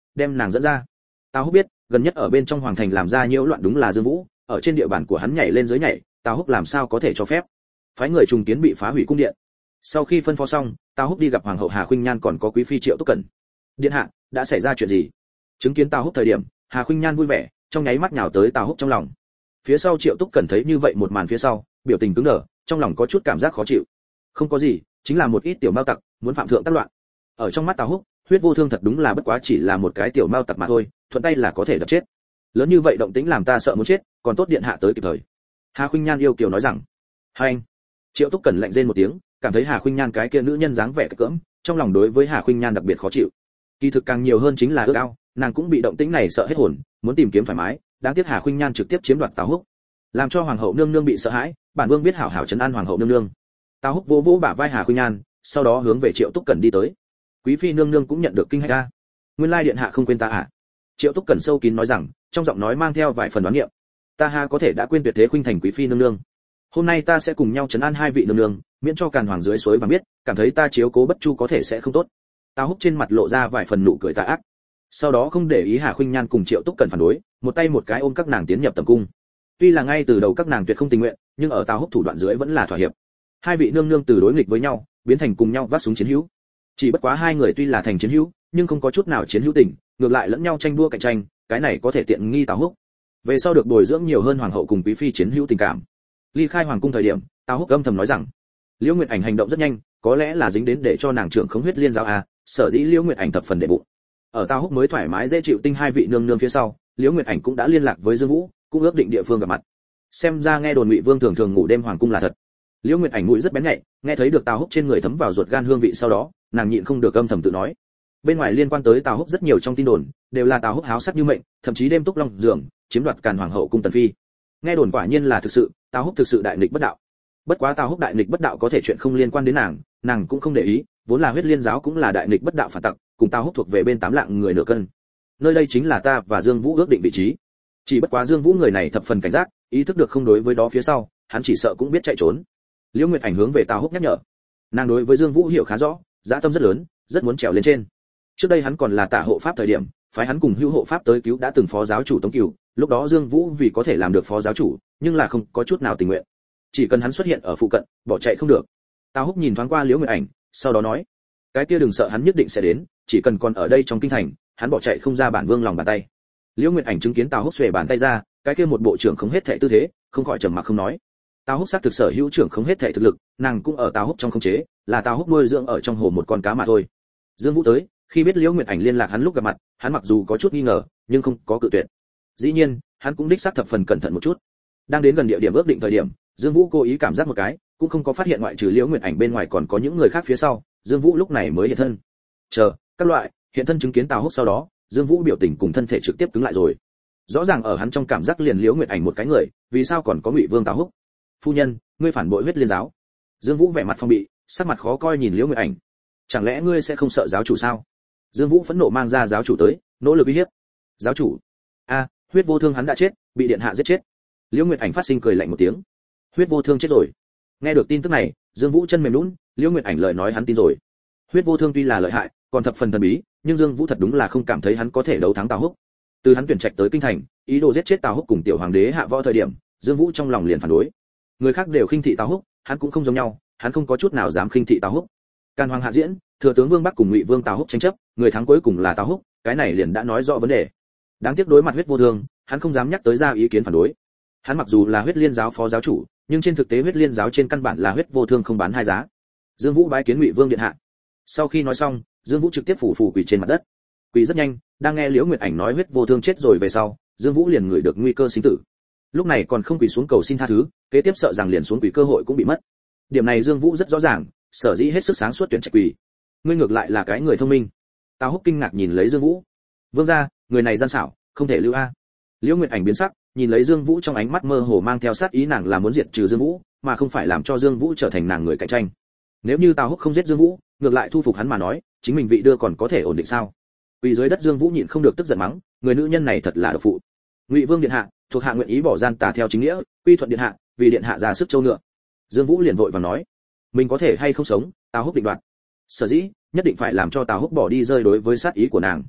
đem nàng dẫn ra. Tào Húc biết, gần nhất ở bên trong hoàng thành làm ra nhiễu loạn đúng là Dương Vũ, ở trên địa bàn của hắn nhảy lên dưới nhảy, Tào Húc làm sao có thể cho phép. Phái người trùng kiến bị phá hủy cung điện. Sau khi phân phó xong, Tào Húc đi gặp hoàng hậu Hà Khuynh Nhan còn có quý phi Triệu Túc Cẩn. Điện hạ, đã xảy ra chuyện gì? Chứng kiến Tào Húc thời điểm, Hà Khuynh Nhan vui vẻ, trong nháy mắt nhào tới Tào Húc trong lòng. Phía sau Triệu Túc Cẩn thấy như vậy một màn phía sau, biểu tình cứng đờ, trong lòng có chút cảm giác khó chịu. Không có gì, chính là một ít tiểu mao tặc, muốn phạm thượng tác loạn. Ở trong mắt Tào Húc, Huyết Vô Thương thật đúng là bất quá chỉ là một cái tiểu mao tặc mà thôi, thuận tay là có thể đập chết. Lớn như vậy động tĩnh làm ta sợ muốn chết, còn tốt điện hạ tới kịp thời. Hà Khuynh Nhan yêu kiều nói rằng. Hai anh. Triệu Túc Cẩn lạnh rên một tiếng, cảm thấy Hà Khuynh Nhan cái kia nữ nhân dáng vẻ cỡm, trong lòng đối với Hà Khuynh Nhan đặc biệt khó chịu. Kỳ thực càng nhiều hơn chính là ước ao, nàng cũng bị động tĩnh này sợ hết hồn, muốn tìm kiếm thoải mái, đáng tiếc Hà Khuynh Nhan trực tiếp chiếm đoạt Tào Húc, làm cho hoàng hậu nương nương bị sợ hãi, bản vương biết hảo hảo trấn an hoàng hậu nương nương. Tào Húc vỗ vỗ bả vai Hà Khuynh Nhan, sau đó hướng về Triệu Túc Cẩn đi tới. Quý phi nương nương cũng nhận được kinh hãi a. Nguyên lai điện hạ không quên ta à? Triệu Túc Cẩn sâu kín nói rằng, trong giọng nói mang theo vài phần đoán nghiệm. Ta ha có thể đã quên tuyệt thế khuynh thành quý phi nương nương. Hôm nay ta sẽ cùng nhau trấn an hai vị nương nương, miễn cho càn hoàng dưới suối và biết, cảm thấy ta chiếu cố bất chu có thể sẽ không tốt. Tào Húc trên mặt lộ ra vài phần nụ cười tà ác. Sau đó không để ý Hà Khuynh Nhan cùng Triệu Túc Cẩn phản đối, một tay một cái ôm các nàng tiến nhập tầm cung. Tuy là ngay từ đầu các nàng tuyệt không tình nguyện, nhưng ở Tào Húc thủ đoạn dưới vẫn là thỏa hiệp. Hai vị nương nương từ đối nghịch với nhau, biến thành cùng nhau vác súng chiến hữu. Chỉ bất quá hai người tuy là thành chiến hữu, nhưng không có chút nào chiến hữu tình, ngược lại lẫn nhau tranh đua cạnh tranh, cái này có thể tiện nghi Tào Húc. Về sau được bồi dưỡng nhiều hơn hoàng hậu cùng quý phi chiến hữu tình cảm. Ly khai hoàng cung thời điểm, Tào Húc âm thầm nói rằng, Liễu Nguyệt Ảnh hành động rất nhanh, có lẽ là dính đến để cho nàng trưởng khống huyết liên giáo a, sở dĩ Liễu Nguyệt Ảnh thập phần đệ bụng. Ở Tào Húc mới thoải mái dễ chịu tinh hai vị nương nương phía sau, Liễu Nguyệt Ảnh cũng đã liên lạc với Dương Vũ, cũng ước định địa phương gặp mặt. Xem ra nghe đồn Ngụy Vương thường thường ngủ đêm hoàng cung là thật. Liễu Nguyệt Ảnh mũi rất bén nhạy, nghe thấy được Tào Húc trên người thấm vào ruột gan hương vị sau đó, nàng nhịn không được âm thầm tự nói. Bên ngoài liên quan tới Tào Húc rất nhiều trong tin đồn, đều là Tào Húc háo sắc như mệnh, thậm chí đêm túc long giường, chiếm đoạt càn hoàng hậu cung tần phi. Nghe đồn quả nhiên là thực sự, Tào Húc thực sự đại nghịch bất đạo. Bất quá Tào Húc đại nghịch bất đạo có thể chuyện không liên quan đến nàng cũng không để ý, vốn là huyết liên giáo cũng là đại nghịch bất đạo phản tặc, cùng Tào Húc thuộc về bên tám lạng người nửa cân. Nơi đây chính là ta và Dương Vũ ước định vị trí. Chỉ bất quá Dương Vũ người này thập phần cảnh giác, ý thức được không đối với đó phía sau, hắn chỉ sợ cũng biết chạy trốn. Liễu Nguyệt Ảnh hướng về Tào Húc nhắc nhở. Nàng đối với Dương Vũ hiểu khá rõ, dã tâm rất lớn, rất muốn trèo lên trên. Trước đây hắn còn là tả hộ pháp thời điểm, phái hắn cùng hữu hộ pháp tới cứu đã từng phó giáo chủ Tống Cửu, lúc đó Dương Vũ vì có thể làm được phó giáo chủ, nhưng là không có chút nào tình nguyện. Chỉ cần hắn xuất hiện ở phụ cận, bỏ chạy không được. Tào Húc nhìn thoáng qua Liễu Nguyệt Ảnh, sau đó nói, cái kia đừng sợ, hắn nhất định sẽ đến, chỉ cần còn ở đây trong kinh thành, hắn bỏ chạy không ra bản vương lòng bàn tay. Liễu Nguyệt Ảnh chứng kiến Tào Húc xuề bàn tay ra, cái kia một bộ trưởng không hết thảy tư thế, không khỏi trầm mặc không nói. Tào Húc xác thực sở hữu trưởng không hết thảy thực lực, nàng cũng ở Tào Húc trong khống chế, là Tào Húc nuôi dưỡng ở trong hồ một con cá mà thôi. Dương Vũ tới, khi biết Liễu Nguyệt Ảnh liên lạc hắn lúc gặp mặt, hắn mặc dù có chút nghi ngờ, nhưng không có cự tuyệt. Dĩ nhiên, hắn cũng đích xác thập phần cẩn thận một chút. Đang đến gần địa điểm ước định thời điểm, Dương Vũ cố ý cảm giác một cái, cũng không có phát hiện ngoại trừ Liễu Nguyệt Ảnh bên ngoài còn có những người khác phía sau, Dương Vũ lúc này mới hiện thân. Chờ, các loại, hiện thân chứng kiến Tào Húc sau đó, Dương Vũ biểu tình cùng thân thể trực tiếp cứng lại rồi. Rõ ràng ở hắn trong cảm giác liền Liễu Nguyệt Ảnh một cái người, vì sao còn có Ngụy Vương Tào Húc? Phu nhân, ngươi phản bội huyết liên giáo. Dương Vũ vẻ mặt phong bị, sắc mặt khó coi nhìn Liễu Nguyệt Ảnh. Chẳng lẽ ngươi sẽ không sợ giáo chủ sao? Dương Vũ phẫn nộ mang ra giáo chủ tới, nỗ lực uy hiếp. Giáo chủ? A, Huyết Vô Thương hắn đã chết, bị điện hạ giết chết. Liễu Nguyệt Ảnh phát sinh cười lạnh một tiếng. Huyết Vô Thương chết rồi. Nghe được tin tức này, Dương Vũ chân mềm nhũn, Liễu Nguyệt Ảnh lời nói hắn tin rồi. Huyết Vô Thương tuy là lợi hại, còn thập phần thần bí, nhưng Dương Vũ thật đúng là không cảm thấy hắn có thể đấu thắng Tào Húc. Từ hắn tuyển trạch tới kinh thành, ý đồ giết chết Tào Húc cùng tiểu hoàng đế Hạ Võ thời điểm, Dương Vũ trong lòng liền phản đối. Người khác đều khinh thị Tào Húc, hắn cũng không giống nhau, hắn không có chút nào dám khinh thị Tào Húc. Càn Hoàng hạ diễn, thừa tướng Vương Bắc cùng Ngụy Vương Tào Húc tranh chấp, người thắng cuối cùng là Tào Húc, cái này liền đã nói rõ vấn đề. Đáng tiếc đối mặt Huyết Vô Thương, hắn không dám nhắc tới ra ý kiến phản đối. Hắn mặc dù là Huyết Liên giáo phó giáo chủ, nhưng trên thực tế Huyết Liên giáo trên căn bản là Huyết Vô Thương không bán hai giá. Dương Vũ bái kiến Ngụy Vương điện hạ. Sau khi nói xong, Dương Vũ trực tiếp phủ quỳ trên mặt đất. Quỳ rất nhanh, đang nghe Liễu Nguyệt Ảnh nói Huyết Vô Thương chết rồi về sau, Dương Vũ liền ngửi được nguy cơ sinh tử. Lúc này còn không quỳ xuống cầu xin tha thứ, kế tiếp sợ rằng liền xuống quỳ cơ hội cũng bị mất. Điểm này Dương Vũ rất rõ ràng, sở dĩ hết sức sáng suốt tuyển trạch quỳ. Ngươi ngược lại là cái người thông minh. Tào Húc kinh ngạc nhìn lấy Dương Vũ. Vương gia, người này gian xảo, không thể lưu a. Liễu Nguyệt Ảnh biến sắc, nhìn lấy Dương Vũ trong ánh mắt mơ hồ mang theo sát ý, nàng là muốn diệt trừ Dương Vũ, mà không phải làm cho Dương Vũ trở thành nàng người cạnh tranh. Nếu như Tào Húc không giết Dương Vũ, ngược lại thu phục hắn mà nói, chính mình vị đưa còn có thể ổn định sao? Quỳ dưới đất Dương Vũ nhịn không được tức giận mắng, người nữ nhân này thật là độc phụ. Ngụy Vương điện hạ, thuộc hạ nguyện ý bỏ gian tà theo chính nghĩa, quy thuận điện hạ, vì điện hạ ra sức châu ngựa. Dương Vũ liền vội vàng nói, mình có thể hay không sống, Tào Húc định đoạt. Sở dĩ nhất định phải làm cho Tào Húc bỏ đi rơi đối với sát ý của nàng.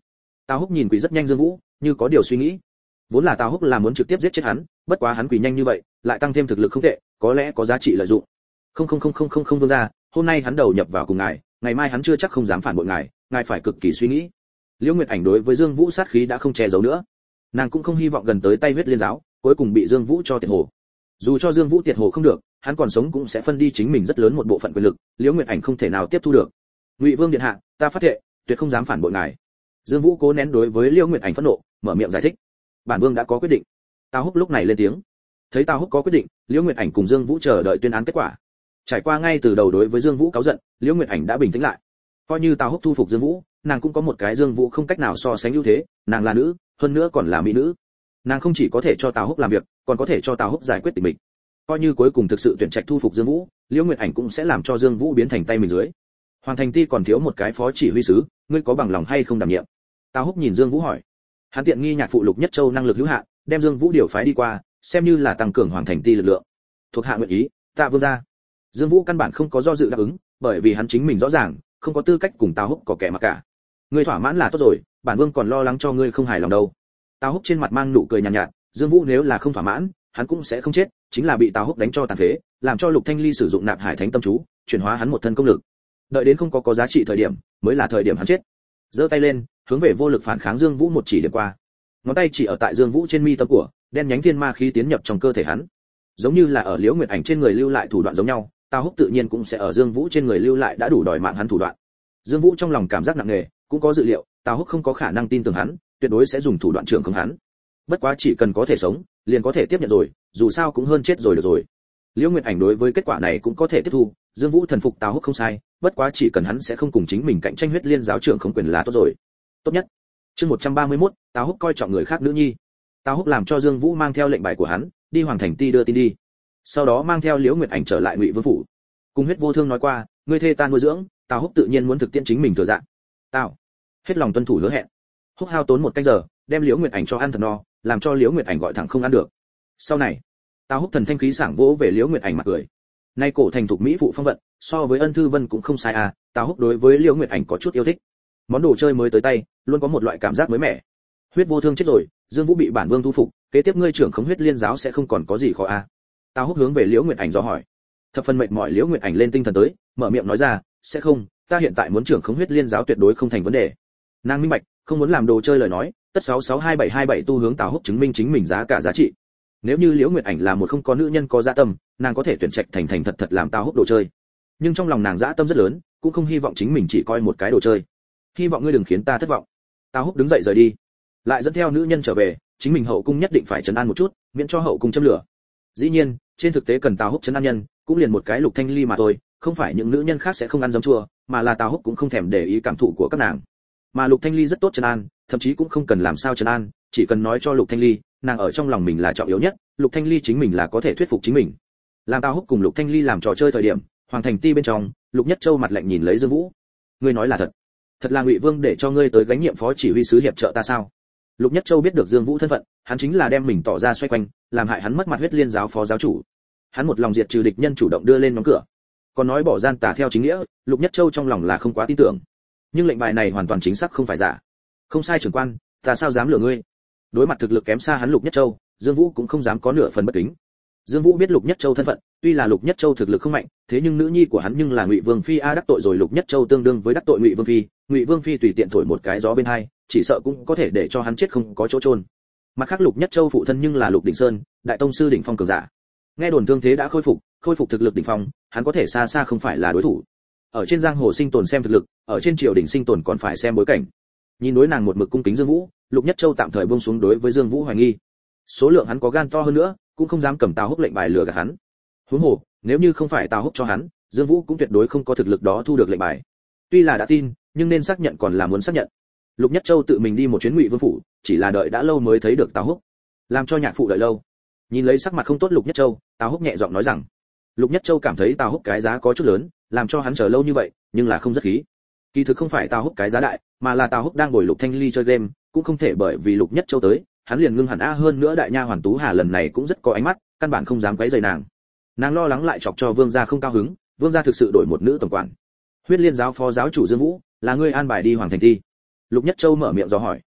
Tào Húc nhìn quỳ rất nhanh Dương Vũ, như có điều suy nghĩ. Vốn là Tào Húc là muốn trực tiếp giết chết hắn, bất quá hắn quỳ nhanh như vậy, lại tăng thêm thực lực không tệ, có lẽ có giá trị lợi dụng. Không vương gia, hôm nay hắn đầu nhập vào cùng ngài, ngày mai hắn chưa chắc không dám phản bội ngài phải cực kỳ suy nghĩ. Liễu Nguyệt Ảnh đối với Dương Vũ sát khí đã không che giấu nữa. Nàng cũng không hy vọng gần tới tay huyết liên giáo, cuối cùng bị Dương Vũ cho tiệt hồ. Dù cho Dương Vũ tiệt hồ không được, hắn còn sống cũng sẽ phân đi chính mình rất lớn một bộ phận quyền lực, Liễu Nguyệt Ảnh không thể nào tiếp thu được. Ngụy Vương điện hạ, ta phát thệ, tuyệt không dám phản bội ngài. Dương Vũ cố nén đối với Liễu Nguyệt Ảnh phẫn nộ, mở miệng giải thích. Bản vương đã có quyết định. Tào Húc lúc này lên tiếng. Thấy Tào Húc có quyết định, Liễu Nguyệt Ảnh cùng Dương Vũ chờ đợi tuyên án kết quả. Trải qua ngay từ đầu đối với Dương Vũ cáu giận, Liễu Nguyệt Ảnh đã bình tĩnh lại. Coi như Tào Húc thu phục Dương Vũ, nàng cũng có một cái Dương Vũ không cách nào so sánh ưu thế, nàng là nữ, hơn nữa còn là mỹ nữ. Nàng không chỉ có thể cho Tào Húc làm việc, còn có thể cho Tào Húc giải quyết tình mình. Coi như cuối cùng thực sự tuyển trạch thu phục Dương Vũ, Liễu Nguyệt Ảnh cũng sẽ làm cho Dương Vũ biến thành tay mình dưới. Hoàng Thành Ti còn thiếu một cái phó chỉ huy sứ, ngươi có bằng lòng hay không đảm nhiệm? Tào Húc nhìn Dương Vũ hỏi. Hắn tiện nghi nhạc phụ Lục Nhất Châu năng lực hữu hạn, đem Dương Vũ điều phái đi qua, xem như là tăng cường Hoàng Thành Ti lực lượng. Thuộc hạ nguyện ý, tạ vương gia. Dương Vũ căn bản không có do dự đáp ứng, bởi vì hắn chính mình rõ ràng, không có tư cách cùng Tào Húc có kẻ mà cả. Ngươi thỏa mãn là tốt rồi, bản vương còn lo lắng cho ngươi không hài lòng đâu. Tào Húc trên mặt mang nụ cười nhàn nhạt, Dương Vũ nếu là không thỏa mãn, hắn cũng sẽ không chết, chính là bị Tào Húc đánh cho tàn phế, làm cho Lục Thanh Ly sử dụng Nạp Hải Thánh Tâm chú, chuyển hóa hắn một thân công lực. Đợi đến không có giá trị thời điểm, mới là thời điểm hắn chết. Giơ tay lên, hướng về vô lực phản kháng Dương Vũ một chỉ điểm qua. Ngón tay chỉ ở tại Dương Vũ trên mi tâm của, đen nhánh thiên ma khí tiến nhập trong cơ thể hắn. Giống như là ở Liễu Nguyệt Ảnh trên người lưu lại thủ đoạn giống nhau, Tào Húc tự nhiên cũng sẽ ở Dương Vũ trên người lưu lại đã đủ đòi mạng hắn thủ đoạn. Dương Vũ trong lòng cảm giác nặng nề, cũng có dự liệu, Tào Húc không có khả năng tin tưởng hắn, tuyệt đối sẽ dùng thủ đoạn trưởng khống hắn. Bất quá chỉ cần có thể sống, liền có thể tiếp nhận rồi, dù sao cũng hơn chết rồi được rồi. Liễu Nguyệt Ảnh đối với kết quả này cũng có thể tiếp thu, Dương Vũ thần phục Tào Húc không sai, bất quá chỉ cần hắn sẽ không cùng chính mình cạnh tranh huyết liên giáo trưởng không quyền là tốt rồi. Tốt nhất. Chương 131, Tào Húc coi trọng người khác nữ nhi. Tào Húc làm cho Dương Vũ mang theo lệnh bài của hắn, đi Hoàng Thành Ti đưa tin đi. Sau đó mang theo Liễu Nguyệt Ảnh trở lại Ngụy Vương phủ. Cùng Huyết Vô Thương nói qua, ngươi thê ta nuôi dưỡng, Tào Húc tự nhiên muốn thực tiễn chính mình thừa dạng. Tào hết lòng tuân thủ hứa hẹn. Húc hao tốn một canh giờ, đem Liễu Nguyệt Ảnh cho ăn thật no, làm cho Liễu Nguyệt Ảnh gọi thẳng không ăn được. Sau này, Tào Húc thần thanh khí sảng vỗ về Liễu Nguyệt Ảnh mặt cười. Nay cổ thành thục mỹ phụ phong vận, so với Ân Thư Vân cũng không sai à, Tào Húc đối với Liễu Nguyệt Ảnh có chút yêu thích. Món đồ chơi mới tới tay, luôn có một loại cảm giác mới mẻ. Huyết Vô Thương chết rồi, Dương Vũ bị bản vương thu phục, kế tiếp ngươi trưởng khống huyết liên giáo sẽ không còn có gì khó à? Tào Húc hướng về Liễu Nguyệt Ảnh do hỏi. Thập phần mệt mỏi Liễu Nguyệt Ảnh lên tinh thần tới, mở miệng nói ra, sẽ không, ta hiện tại muốn trưởng khống huyết liên giáo tuyệt đối không thành vấn đề. Nàng minh bạch, không muốn làm đồ chơi lời nói, tất 662727 tu hướng Tào Húc chứng minh chính mình giá cả giá trị. Nếu như Liễu Nguyệt Ảnh là một không có nữ nhân có dạ tâm, nàng có thể tuyển trạch thành thành thật thật làm Tào Húc đồ chơi. Nhưng trong lòng nàng dạ tâm rất lớn, cũng không hy vọng chính mình chỉ coi một cái đồ chơi. Hy vọng ngươi đừng khiến ta thất vọng. Tào Húc đứng dậy rời đi, lại dẫn theo nữ nhân trở về, chính mình hậu cung nhất định phải trấn an một chút, miễn cho hậu cung châm lửa. Dĩ nhiên, trên thực tế cần Tào Húc trấn an nhân, cũng liền một cái Lục Thanh Ly mà thôi, không phải những nữ nhân khác sẽ không ăn giấm chua, mà là Tào Húc cũng không thèm để ý cảm thụ của các nàng. Mà Lục Thanh Ly rất tốt trấn an, thậm chí cũng không cần làm sao trấn an, chỉ cần nói cho Lục Thanh Ly, nàng ở trong lòng mình là trọng yếu nhất, Lục Thanh Ly chính mình là có thể thuyết phục chính mình. Làm Tào Húc cùng Lục Thanh Ly làm trò chơi thời điểm, Hoàng Thành Ti bên trong, Lục Nhất Châu mặt lạnh nhìn lấy Dương Vũ. Ngươi nói là thật? Thật là Ngụy Vương để cho ngươi tới gánh nhiệm phó chỉ huy sứ hiệp trợ ta sao? Lục Nhất Châu biết được Dương Vũ thân phận, hắn chính là đem mình tỏ ra xoay quanh, làm hại hắn mất mặt huyết liên giáo phó giáo chủ. Hắn một lòng diệt trừ địch nhân chủ động đưa lên nhóm cửa, còn nói bỏ gian tà theo chính nghĩa, Lục Nhất Châu trong lòng là không quá tin tưởng. Nhưng lệnh bài này hoàn toàn chính xác không phải giả. Không sai trưởng quan, ta sao dám lừa ngươi? Đối mặt thực lực kém xa hắn Lục Nhất Châu, Dương Vũ cũng không dám có nửa phần bất kính. Dương Vũ biết Lục Nhất Châu thân phận, tuy là Lục Nhất Châu thực lực không mạnh, thế nhưng nữ nhi của hắn nhưng là Ngụy Vương phi a, đắc tội rồi Lục Nhất Châu tương đương với đắc tội Ngụy Vương phi, Ngụy Vương phi tùy tiện thổi một cái gió bên hai, chỉ sợ cũng có thể để cho hắn chết không có chỗ chôn. Mặt khác Lục Nhất Châu phụ thân nhưng là Lục Đỉnh Sơn, đại tông sư đỉnh phong cường giả. Nghe đồn thương thế đã khôi phục thực lực đỉnh phong, hắn có thể xa xa không phải là đối thủ. Ở trên giang hồ sinh tồn xem thực lực, ở trên triều đình sinh tồn còn phải xem bối cảnh. Nhìn đối nàng một mực cung kính Dương Vũ, Lục Nhất Châu tạm thời buông xuống đối với Dương Vũ hoài nghi. Số lượng hắn có gan to hơn nữa, cũng không dám cầm Tào Húc lệnh bài lừa gạt hắn. Huống hồ, nếu như không phải Tào Húc cho hắn, Dương Vũ cũng tuyệt đối không có thực lực đó thu được lệnh bài. Tuy là đã tin, nhưng nên xác nhận còn là muốn xác nhận. Lục Nhất Châu tự mình đi một chuyến Ngụy Vương phủ, chỉ là đợi đã lâu mới thấy được Tào Húc, làm cho nhạc phụ đợi lâu. Nhìn lấy sắc mặt không tốt Lục Nhất Châu, Tào Húc nhẹ giọng nói rằng. Lục Nhất Châu cảm thấy Tào Húc cái giá có chút lớn, làm cho hắn chờ lâu như vậy, nhưng là không rất khí. Kỳ thực không phải Tào Húc cái giá đại, mà là Tào Húc đang ngồi Lục Thanh Ly chơi game, cũng không thể bởi vì Lục Nhất Châu tới, hắn liền ngưng hẳn a, hơn nữa đại nha hoàn Tú Hà lần này cũng rất có ánh mắt, căn bản không dám quấy rầy nàng. Nàng lo lắng lại chọc cho Vương gia không cao hứng, Vương gia thực sự đổi một nữ tổng quản. Huyết Liên giáo phó giáo chủ Dương Vũ, là ngươi an bài đi Hoàng Thành Ti? Lục Nhất Châu mở miệng dò hỏi.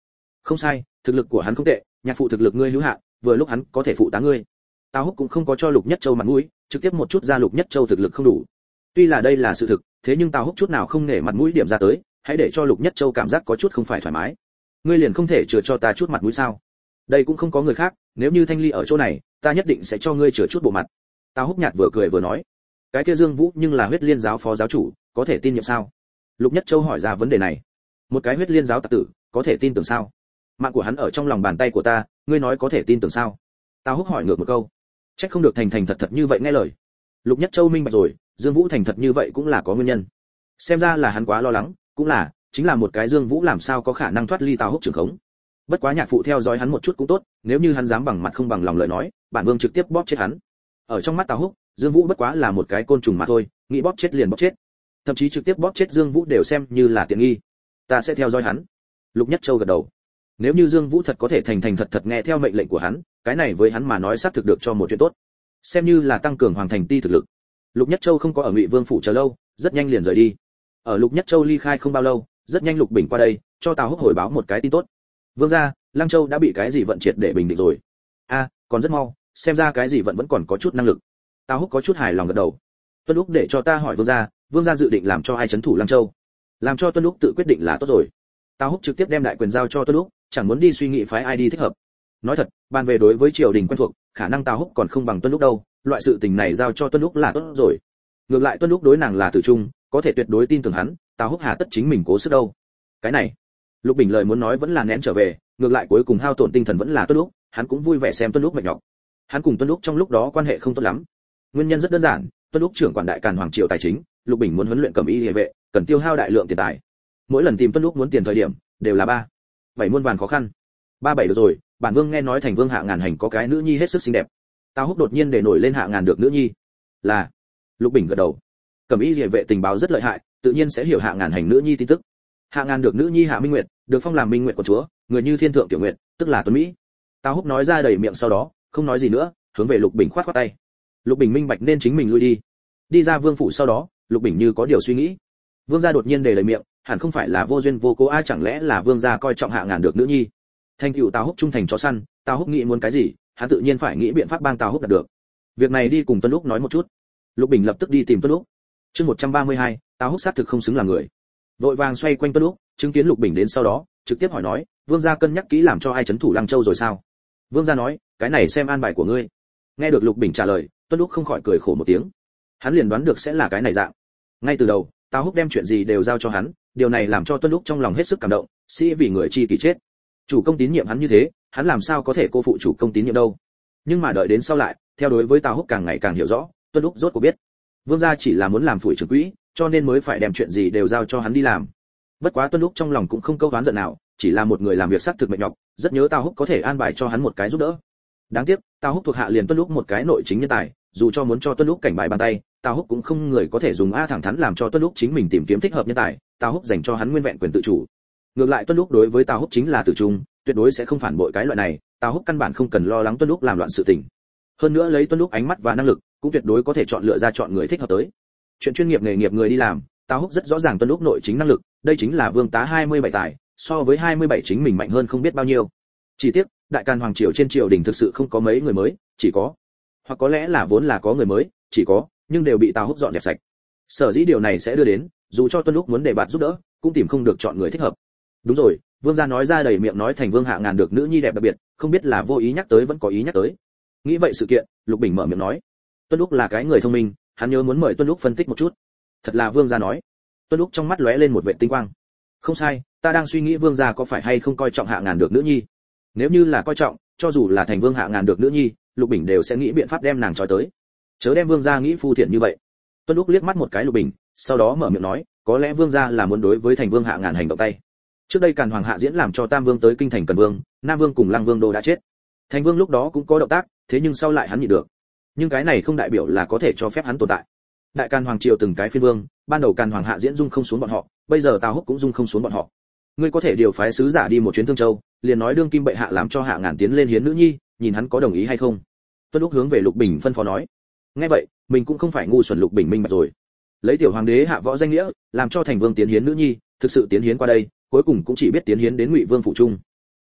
Không sai, thực lực của hắn không tệ, nhạc phụ thực lực ngươi hữu hạn, vừa lúc hắn có thể phụ tá ngươi. Tào Húc cũng không có cho Lục Nhất Châu mặt mũi, trực tiếp một chút ra Lục Nhất Châu thực lực không đủ. Tuy là đây là sự thực, thế nhưng Tào Húc chút nào không nể mặt mũi điểm ra tới, hãy để cho Lục Nhất Châu cảm giác có chút không phải thoải mái. Ngươi liền không thể chừa cho ta chút mặt mũi sao? Đây cũng không có người khác, nếu như Thanh Ly ở chỗ này, ta nhất định sẽ cho ngươi chừa chút bộ mặt. Tào Húc nhạt vừa cười vừa nói, cái kia Dương Vũ nhưng là Huyết Liên giáo phó giáo chủ, có thể tin nhiệm sao? Lục Nhất Châu hỏi ra vấn đề này. Một cái Huyết Liên giáo tặc tử, có thể tin tưởng sao? Mạng của hắn ở trong lòng bàn tay của ta, ngươi nói có thể tin tưởng sao? Tào Húc hỏi ngược một câu. Trách không được thành thành thật thật như vậy nghe lời. Lục Nhất Châu minh bạch rồi, Dương Vũ thành thật như vậy cũng là có nguyên nhân. Xem ra là hắn quá lo lắng, cũng là, chính là một cái Dương Vũ làm sao có khả năng thoát ly Tào Húc trưởng khống. Bất quá nhạc phụ theo dõi hắn một chút cũng tốt, nếu như hắn dám bằng mặt không bằng lòng lời nói, bản vương trực tiếp bóp chết hắn. Ở trong mắt Tào Húc, Dương Vũ bất quá là một cái côn trùng mà thôi, nghĩ bóp chết liền bóp chết. Thậm chí trực tiếp bóp chết Dương Vũ đều xem như là tiện nghi. Ta sẽ theo dõi hắn. Lục Nhất Châu gật đầu. Nếu như Dương Vũ thật có thể thành thành thật thật nghe theo mệnh lệnh của hắn, cái này với hắn mà nói xác thực được cho một chuyện tốt, xem như là tăng cường hoàng thành ti thực lực. Lục Nhất Châu không có ở Ngụy Vương phủ chờ lâu, rất nhanh liền rời đi. Ở Lục Nhất Châu ly khai không bao lâu, rất nhanh Lục Bình qua đây, cho Tào Húc hồi báo một cái tin tốt. Vương gia, Lăng Châu đã bị cái gì vận triệt để bình định rồi. A, còn rất mau, xem ra cái gì vận vẫn còn có chút năng lực. Tào Húc có chút hài lòng gật đầu. Tuân Lúc để cho ta hỏi Vương gia dự định làm cho ai trấn thủ Lăng Châu? Làm cho Tuân Lúc tự quyết định là tốt rồi. Tào Húc trực tiếp đem đại quyền giao cho Tuân Lúc, chẳng muốn đi suy nghĩ phái ai đi thích hợp. Nói thật, bàn về đối với triều đình quen thuộc, khả năng Tào Húc còn không bằng Tuân Lúc đâu, loại sự tình này giao cho Tuân Lúc là tốt rồi. Ngược lại Tuân Lúc đối nàng là tử trung, có thể tuyệt đối tin tưởng hắn, Tào Húc hà tất chính mình cố sức đâu. Cái này, Lục Bình lời muốn nói vẫn là nén trở về, ngược lại cuối cùng hao tổn tinh thần vẫn là Tuân Lúc, hắn cũng vui vẻ xem Tuân Lúc mệt nhọc. Hắn cùng Tuân Lúc trong lúc đó quan hệ không tốt lắm. Nguyên nhân rất đơn giản, Tuân Lúc trưởng quản đại càn hoàng triều tài chính, Lục Bình muốn huấn luyện cẩm y liề vệ, cần tiêu hao đại lượng tiền tài. Mỗi lần tìm Tuân Lúc muốn tiền thời điểm, đều là 7 muôn vàn khó khăn. 37 được rồi, bản vương nghe nói thành vương Hạ Ngàn Hành có cái nữ nhi hết sức xinh đẹp. Tào Húc đột nhiên để nổi lên Hạ Ngàn được nữ nhi. Là. Lục Bình gật đầu. Cẩm y liề vệ tình báo rất lợi hại, tự nhiên sẽ hiểu Hạ Ngàn Hành nữ nhi tin tức. Hạ Ngàn được nữ nhi Hạ Minh Nguyệt, được phong làm Minh Nguyệt của chúa, người như thiên thượng tiểu nguyệt, tức là tuấn mỹ. Tào Húc nói ra đầy miệng sau đó, không nói gì nữa, hướng về Lục Bình khoát khoát tay. Lục Bình minh bạch nên chính mình lui đi. Đi ra vương phủ sau đó, Lục Bình như có điều suy nghĩ. Vương gia đột nhiên để lời miệng, hẳn không phải là vô duyên vô cố, ai chẳng lẽ là vương gia coi trọng Hạ Ngàn được nữ nhi. Thành tựu Tào Húc trung thành chó săn, Tào Húc nghĩ muốn cái gì, hắn tự nhiên phải nghĩ biện pháp bang Tào Húc đạt được. Việc này đi cùng Tuân Lúc nói một chút. Lục Bình lập tức đi tìm Tuân Lúc. Chương 132, Tào Húc xác thực không xứng làm người. Vội vàng xoay quanh Tuân Lúc, chứng kiến Lục Bình đến sau đó, trực tiếp hỏi nói, vương gia cân nhắc kỹ làm cho ai trấn thủ Lăng Châu rồi sao? Vương gia nói, cái này xem an bài của ngươi. Nghe được Lục Bình trả lời, Tuân Lúc không khỏi cười khổ một tiếng. Hắn liền đoán được sẽ là cái này dạng. Ngay từ đầu, Tào Húc đem chuyện gì đều giao cho hắn, điều này làm cho Tuân Lúc trong lòng hết sức cảm động, sĩ vì người chi kỷ chết. Chủ công tín nhiệm hắn như thế, hắn làm sao có thể cô phụ chủ công tín nhiệm đâu. Nhưng mà đợi đến sau lại, theo đối với Tào Húc càng ngày càng hiểu rõ, Tuân Lúc rốt cuộc biết, vương gia chỉ là muốn làm phủi trưởng quỹ, cho nên mới phải đem chuyện gì đều giao cho hắn đi làm. Bất quá Tuân Lúc trong lòng cũng không câu oán giận nào, chỉ là một người làm việc xác thực mệt nhọc, rất nhớ Tào Húc có thể an bài cho hắn một cái giúp đỡ. Đáng tiếc, Tào Húc thuộc hạ liền Tuân Lúc một cái nội chính nhân tài, dù cho muốn cho Tuân Lúc cảnh bài bàn tay, Tào Húc cũng không người có thể dùng thẳng thắn làm cho Tuân Lúc chính mình tìm kiếm thích hợp nhân tài, Tào Húc dành cho hắn nguyên vẹn quyền tự chủ. Ngược lại Tuân Lúc đối với Tào Húc chính là tử trung, tuyệt đối sẽ không phản bội cái loại này, Tào Húc căn bản không cần lo lắng Tuân Lúc làm loạn sự tình. Hơn nữa lấy Tuân Lúc ánh mắt và năng lực, cũng tuyệt đối có thể chọn lựa ra chọn người thích hợp tới. Chuyện chuyên nghiệp nghề nghiệp người đi làm, Tào Húc rất rõ ràng Tuân Lúc nội chính năng lực, đây chính là vương tá 27 tài, so với 27 chính mình mạnh hơn không biết bao nhiêu. Chỉ tiếc, đại càn hoàng triều trên triều đình thực sự không có mấy người mới, chỉ có, hoặc có lẽ là vốn là có người mới, chỉ có, nhưng đều bị Tào Húc dọn dẹp sạch. Sở dĩ điều này sẽ đưa đến, dù cho Tuân Lúc muốn đề bạt giúp đỡ, cũng tìm không được chọn người thích hợp. Đúng rồi, vương gia nói ra đầy miệng nói thành vương Hạ Ngàn được nữ nhi đẹp đặc biệt, không biết là vô ý nhắc tới vẫn có ý nhắc tới. Nghĩ vậy sự kiện, Lục Bình mở miệng nói, Tuân Lúc là cái người thông minh, hắn nhớ muốn mời Tuân Lúc phân tích một chút. Thật là vương gia nói. Tuân Lúc trong mắt lóe lên một vệt tinh quang. Không sai, ta đang suy nghĩ vương gia có phải hay không coi trọng Hạ Ngàn được nữ nhi. Nếu như là coi trọng, cho dù là thành vương Hạ Ngàn được nữ nhi, Lục Bình đều sẽ nghĩ biện pháp đem nàng trói tới. Chớ đem vương gia nghĩ phu thiện như vậy. Tuân Lúc liếc mắt một cái Lục Bình, sau đó mở miệng nói, có lẽ vương gia là muốn đối với thành vương Hạ Ngàn hành động tay. Trước đây Càn Hoàng Hạ Diễn làm cho Tam Vương tới kinh thành Cần Vương, Nam Vương cùng Lăng Vương đô đã chết. Thành Vương lúc đó cũng có động tác, thế nhưng sau lại hắn nhịn được. Nhưng cái này không đại biểu là có thể cho phép hắn tồn tại. Đại Càn Hoàng triều từng cái phiên vương, ban đầu Càn Hoàng Hạ Diễn dung không xuống bọn họ, bây giờ Tào Húc cũng dung không xuống bọn họ. Ngươi có thể điều phái sứ giả đi một chuyến Thương Châu, liền nói đương kim bệ hạ làm cho Hạ Ngàn tiến lên hiến nữ nhi, nhìn hắn có đồng ý hay không. Tuân Lúc hướng về Lục Bình phân phó nói. Nghe vậy, mình cũng không phải ngu xuẩn, Lục Bình minh bạch rồi. Lấy tiểu hoàng đế hạ võ danh nghĩa, làm cho thành vương tiến hiến nữ nhi, thực sự tiến hiến qua đây, cuối cùng cũng chỉ biết tiến hiến đến Ngụy Vương phủ trung.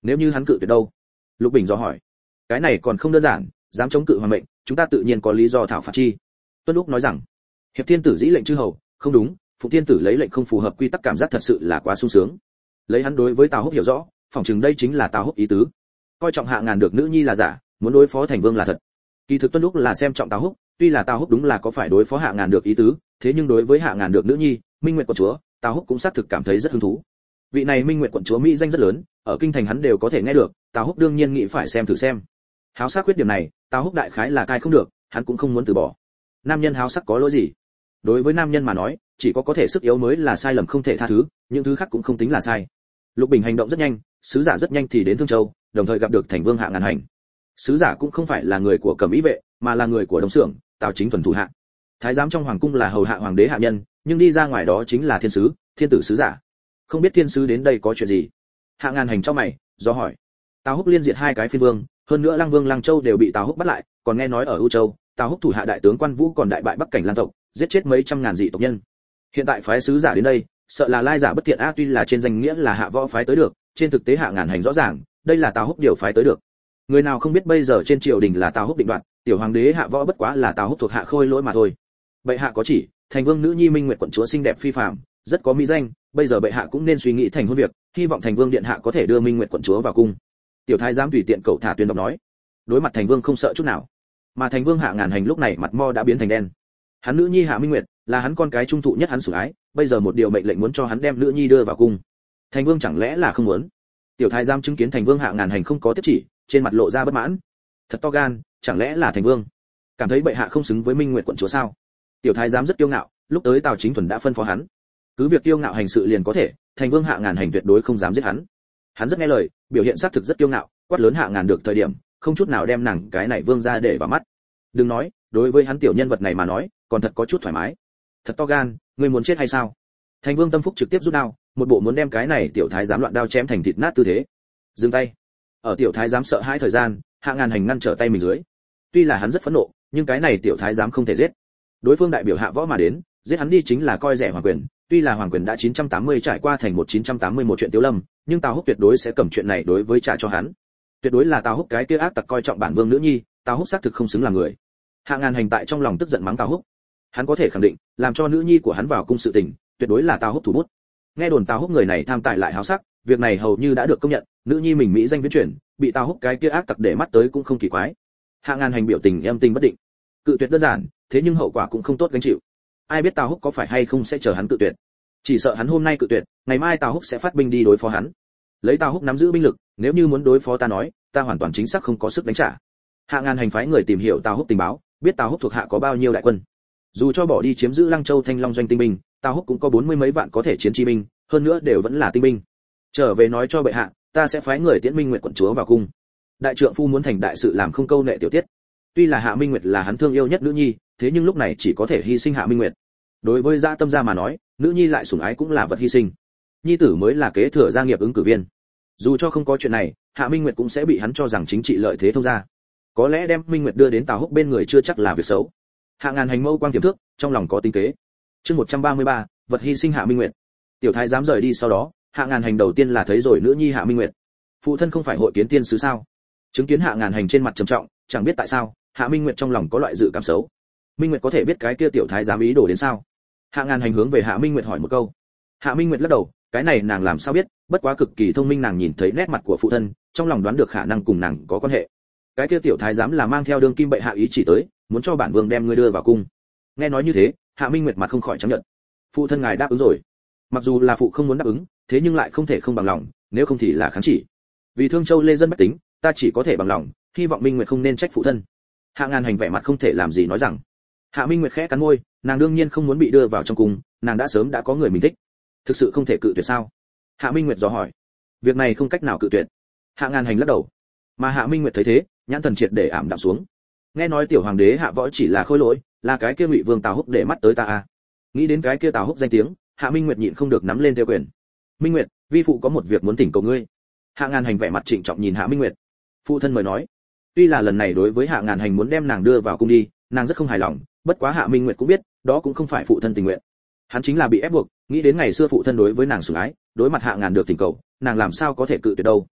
Nếu như hắn cự tuyệt đâu? Lục Bình dò hỏi. Cái này còn không đơn giản, dám chống cự hoàng mệnh, chúng ta tự nhiên có lý do thảo phạt chi. Tuân Lúc nói rằng, hiệp thiên tử dĩ lệnh chư hầu, không đúng, Phụng Thiên tử lấy lệnh không phù hợp quy tắc, cảm giác thật sự là quá sung sướng. Lấy hắn đối với Tào Húc hiểu rõ, phỏng chừng đây chính là Tào Húc ý tứ. Coi trọng Hạ Ngàn được nữ nhi là giả, muốn đối phó Thành Vương là thật. Kỳ thực Tuân Lúc là xem trọng Tào Húc, tuy là Tào Húc đúng là có phải đối phó Hạ Ngàn được ý tứ, thế nhưng đối với Hạ Ngàn được nữ nhi, Minh Nguyệt quận chúa, Tào Húc cũng xác thực cảm thấy rất hứng thú. Vị này Minh Nguyệt quận chúa mỹ danh rất lớn, ở kinh thành hắn đều có thể nghe được, Tào Húc đương nhiên nghĩ phải xem thử xem. Háo sắc khuyết điểm này, Tào Húc đại khái là cai không được, hắn cũng không muốn từ bỏ. Nam nhân háo sắc có lỗi gì? Đối với nam nhân mà nói, chỉ có thể sức yếu mới là sai lầm không thể tha thứ, những thứ khác cũng không tính là sai. Lục Bình hành động rất nhanh, sứ giả rất nhanh thì đến Thương Châu, đồng thời gặp được Thành Vương Hạ Ngàn Hành. Sứ giả cũng không phải là người của Cẩm Ý vệ, mà là người của Đông Xưởng, Tào Chính thuần thủ hạ. Thái giám trong hoàng cung là hầu hạ hoàng đế hạ nhân, nhưng đi ra ngoài đó chính là thiên sứ, thiên tử sứ giả. Không biết thiên sứ đến đây có chuyện gì? Hạ Ngàn Hành cho mày, do hỏi. Tào Húc liên diệt 2 cái phiên vương, hơn nữa Lăng Vương Lăng Châu đều bị Tào Húc bắt lại, còn nghe nói ở U Châu, Tào Húc thủ hạ đại tướng Quan Vũ còn đại bại Bắc cảnh Lang tộc, giết chết mấy trăm ngàn dị tộc nhân. Hiện tại phái sứ giả đến đây, sợ là lai giả bất thiện a, tuy là trên danh nghĩa là Hạ Võ phái tới được, trên thực tế Hạ Ngàn Hành rõ ràng, đây là Tào Húc điều phái tới được. Người nào không biết bây giờ trên triều đình là Tào Húc định đoạt, tiểu hoàng đế Hạ Võ bất quá là Tào Húc thuộc hạ khôi lỗi mà thôi. Bệ hạ có chỉ, Thành Vương nữ nhi Minh Nguyệt quận chúa xinh đẹp phi phàm, rất có mỹ danh, bây giờ bệ hạ cũng nên suy nghĩ thành hôn việc, hy vọng Thành Vương điện hạ có thể đưa Minh Nguyệt quận chúa vào cung. Tiểu thái giám tùy tiện cậu thả tuyên đọc nói. Đối mặt Thành Vương không sợ chút nào, mà Thành Vương Hạ Ngàn Hành lúc này mặt mo đã biến thành đen. Hắn nữ nhi Hạ Minh Nguyệt là hắn con cái trung thụ nhất hắn sủng ái, bây giờ một điều mệnh lệnh muốn cho hắn đem nữ nhi đưa vào cung. Thành Vương chẳng lẽ là không muốn? Tiểu thái giám chứng kiến Thành Vương Hạ Ngàn Hành không có tiếp chỉ, trên mặt lộ ra bất mãn. Thật to gan, chẳng lẽ là Thành Vương cảm thấy bệ hạ không xứng với Minh Nguyệt quận chúa sao? Tiểu thái giám rất kiêu ngạo, lúc tới Tào Chính thuần đã phân phó hắn, cứ việc kiêu ngạo hành sự liền có thể, Thành Vương Hạ Ngàn Hành tuyệt đối không dám giết hắn. Hắn rất nghe lời, biểu hiện xác thực rất kiêu ngạo, quát lớn Hạ Ngàn được thời điểm, không chút nào đem nàng cái này vương ra để vào mắt. Đừng nói, đối với hắn tiểu nhân vật này mà nói, còn thật có chút thoải mái. Thật to gan, ngươi muốn chết hay sao? Thành Vương Tâm Phúc trực tiếp rút đao, một bộ muốn đem cái này tiểu thái giám loạn đao chém thành thịt nát tư thế. Dừng tay. Ở tiểu thái giám sợ hãi thời gian, Hạ Ngàn Hành ngăn trở tay mình dưới. Tuy là hắn rất phẫn nộ, nhưng cái này tiểu thái giám không thể giết. Đối phương đại biểu Hạ Võ mà đến, giết hắn đi chính là coi rẻ hoàng quyền, tuy là hoàng quyền đã 980 trải qua thành 1981 chuyện Tiếu Lâm, nhưng Tào Húc tuyệt đối sẽ cầm chuyện này đối với trả cho hắn. Tuyệt đối là Tào Húc cái kia ác tặc coi trọng bản vương nữ nhi, Tào Húc xác thực không xứng làm người. Hạ Ngàn Hành tại trong lòng tức giận mắng Tào Húc. Hắn có thể khẳng định, làm cho nữ nhi của hắn vào cung sự tình, tuyệt đối là Tào Húc thủ bút. Nghe đồn Tào Húc người này tham tài lại háo sắc, việc này hầu như đã được công nhận, nữ nhi mình mỹ danh viễn truyền, bị Tào Húc cái kia ác tặc để mắt tới cũng không kỳ quái. Hạ Ngàn Hành biểu tình em tình bất định. Cự tuyệt đơn giản, thế nhưng hậu quả cũng không tốt gánh chịu. Ai biết Tào Húc có phải hay không sẽ chờ hắn cự tuyệt. Chỉ sợ hắn hôm nay cự tuyệt, ngày mai Tào Húc sẽ phát binh đi đối phó hắn. Lấy Tào Húc nắm giữ binh lực, nếu như muốn đối phó ta nói, ta hoàn toàn chính xác không có sức đánh trả. Hạ Ngàn Hành phái người tìm hiểu Tào Húc tình báo, biết Tào Húc thuộc hạ có bao nhiêu đại quân. Dù cho bỏ đi chiếm giữ Lăng Châu Thanh Long doanh tinh binh, Tào Húc cũng có 40 mấy vạn có thể chiến chi binh, hơn nữa đều vẫn là tinh binh. Trở về nói cho bệ hạ, ta sẽ phái người tiễn Minh Nguyệt quận chúa vào cung. Đại trượng phu muốn thành đại sự làm không câu nệ tiểu tiết. Tuy là Hạ Minh Nguyệt là hắn thương yêu nhất nữ nhi, thế nhưng lúc này chỉ có thể hy sinh Hạ Minh Nguyệt. Đối với Dã Tâm gia mà nói, nữ nhi lại sủng ái cũng là vật hy sinh. Nhi tử mới là kế thừa gia nghiệp ứng cử viên. Dù cho không có chuyện này, Hạ Minh Nguyệt cũng sẽ bị hắn cho rằng chính trị lợi thế thông gia. Có lẽ đem Minh Nguyệt đưa đến Tào Húc bên người chưa chắc là việc xấu. Hạ Ngàn Hành mâu quang tiềm thức, trong lòng có tính kế. Chương 133, vật hy sinh Hạ Minh Nguyệt. Tiểu thái dám rời đi sau đó, Hạ Ngàn Hành đầu tiên là thấy rồi nữ nhi Hạ Minh Nguyệt. Phụ thân không phải hội kiến tiên sứ sao? Chứng kiến Hạ Ngàn Hành trên mặt trầm trọng, chẳng biết tại sao, Hạ Minh Nguyệt trong lòng có loại dự cảm xấu. Minh Nguyệt có thể biết cái kia tiểu thái giám ý đồ đến sao? Hạ Ngàn Hành hướng về Hạ Minh Nguyệt hỏi một câu. Hạ Minh Nguyệt lắc đầu, cái này nàng làm sao biết, bất quá cực kỳ thông minh, nàng nhìn thấy nét mặt của phụ thân, trong lòng đoán được khả năng cùng nàng có quan hệ. Cái kia tiểu thái giám là mang theo đương kim bệ hạ ý chỉ tới, muốn cho bản vương đem ngươi đưa vào cung. Nghe nói như thế, Hạ Minh Nguyệt mặt không khỏi chấp nhận. Phụ thân ngài đáp ứng rồi. Mặc dù là phụ không muốn đáp ứng, thế nhưng lại không thể không bằng lòng, nếu không thì là kháng chỉ. Vì Thương Châu lê dân bách tính, ta chỉ có thể bằng lòng, hy vọng Minh Nguyệt không nên trách phụ thân. Hạ Ngàn Hành vẻ mặt không thể làm gì nói rằng. Hạ Minh Nguyệt khẽ cắn môi, nàng đương nhiên không muốn bị đưa vào trong cung, nàng đã sớm đã có người mình thích. Thực sự không thể cự tuyệt sao? Hạ Minh Nguyệt dò hỏi. Việc này không cách nào cự tuyệt. Hạ Ngàn Hành lắc đầu. Mà Hạ Minh Nguyệt thấy thế, nhãn thần triệt để ảm đạm xuống. Nghe nói tiểu hoàng đế Hạ Võ chỉ là khôi lỗi, là cái kia Ngụy Vương Tào Húc để mắt tới ta à? Nghĩ đến cái kia Tào Húc danh tiếng, Hạ Minh Nguyệt nhịn không được nắm lên theo quyền. Minh Nguyệt, vi phụ có một việc muốn thỉnh cầu ngươi. Hạ Ngàn Hành vẻ mặt trịnh trọng nhìn Hạ Minh Nguyệt. Phụ thân mời nói. Tuy là lần này đối với Hạ Ngàn Hành muốn đem nàng đưa vào cung đi, nàng rất không hài lòng, bất quá Hạ Minh Nguyệt cũng biết, đó cũng không phải phụ thân tình nguyện. Hắn chính là bị ép buộc, nghĩ đến ngày xưa phụ thân đối với nàng sủng ái, đối mặt Hạ Ngàn được thỉnh cầu, nàng làm sao có thể cự tuyệt đâu.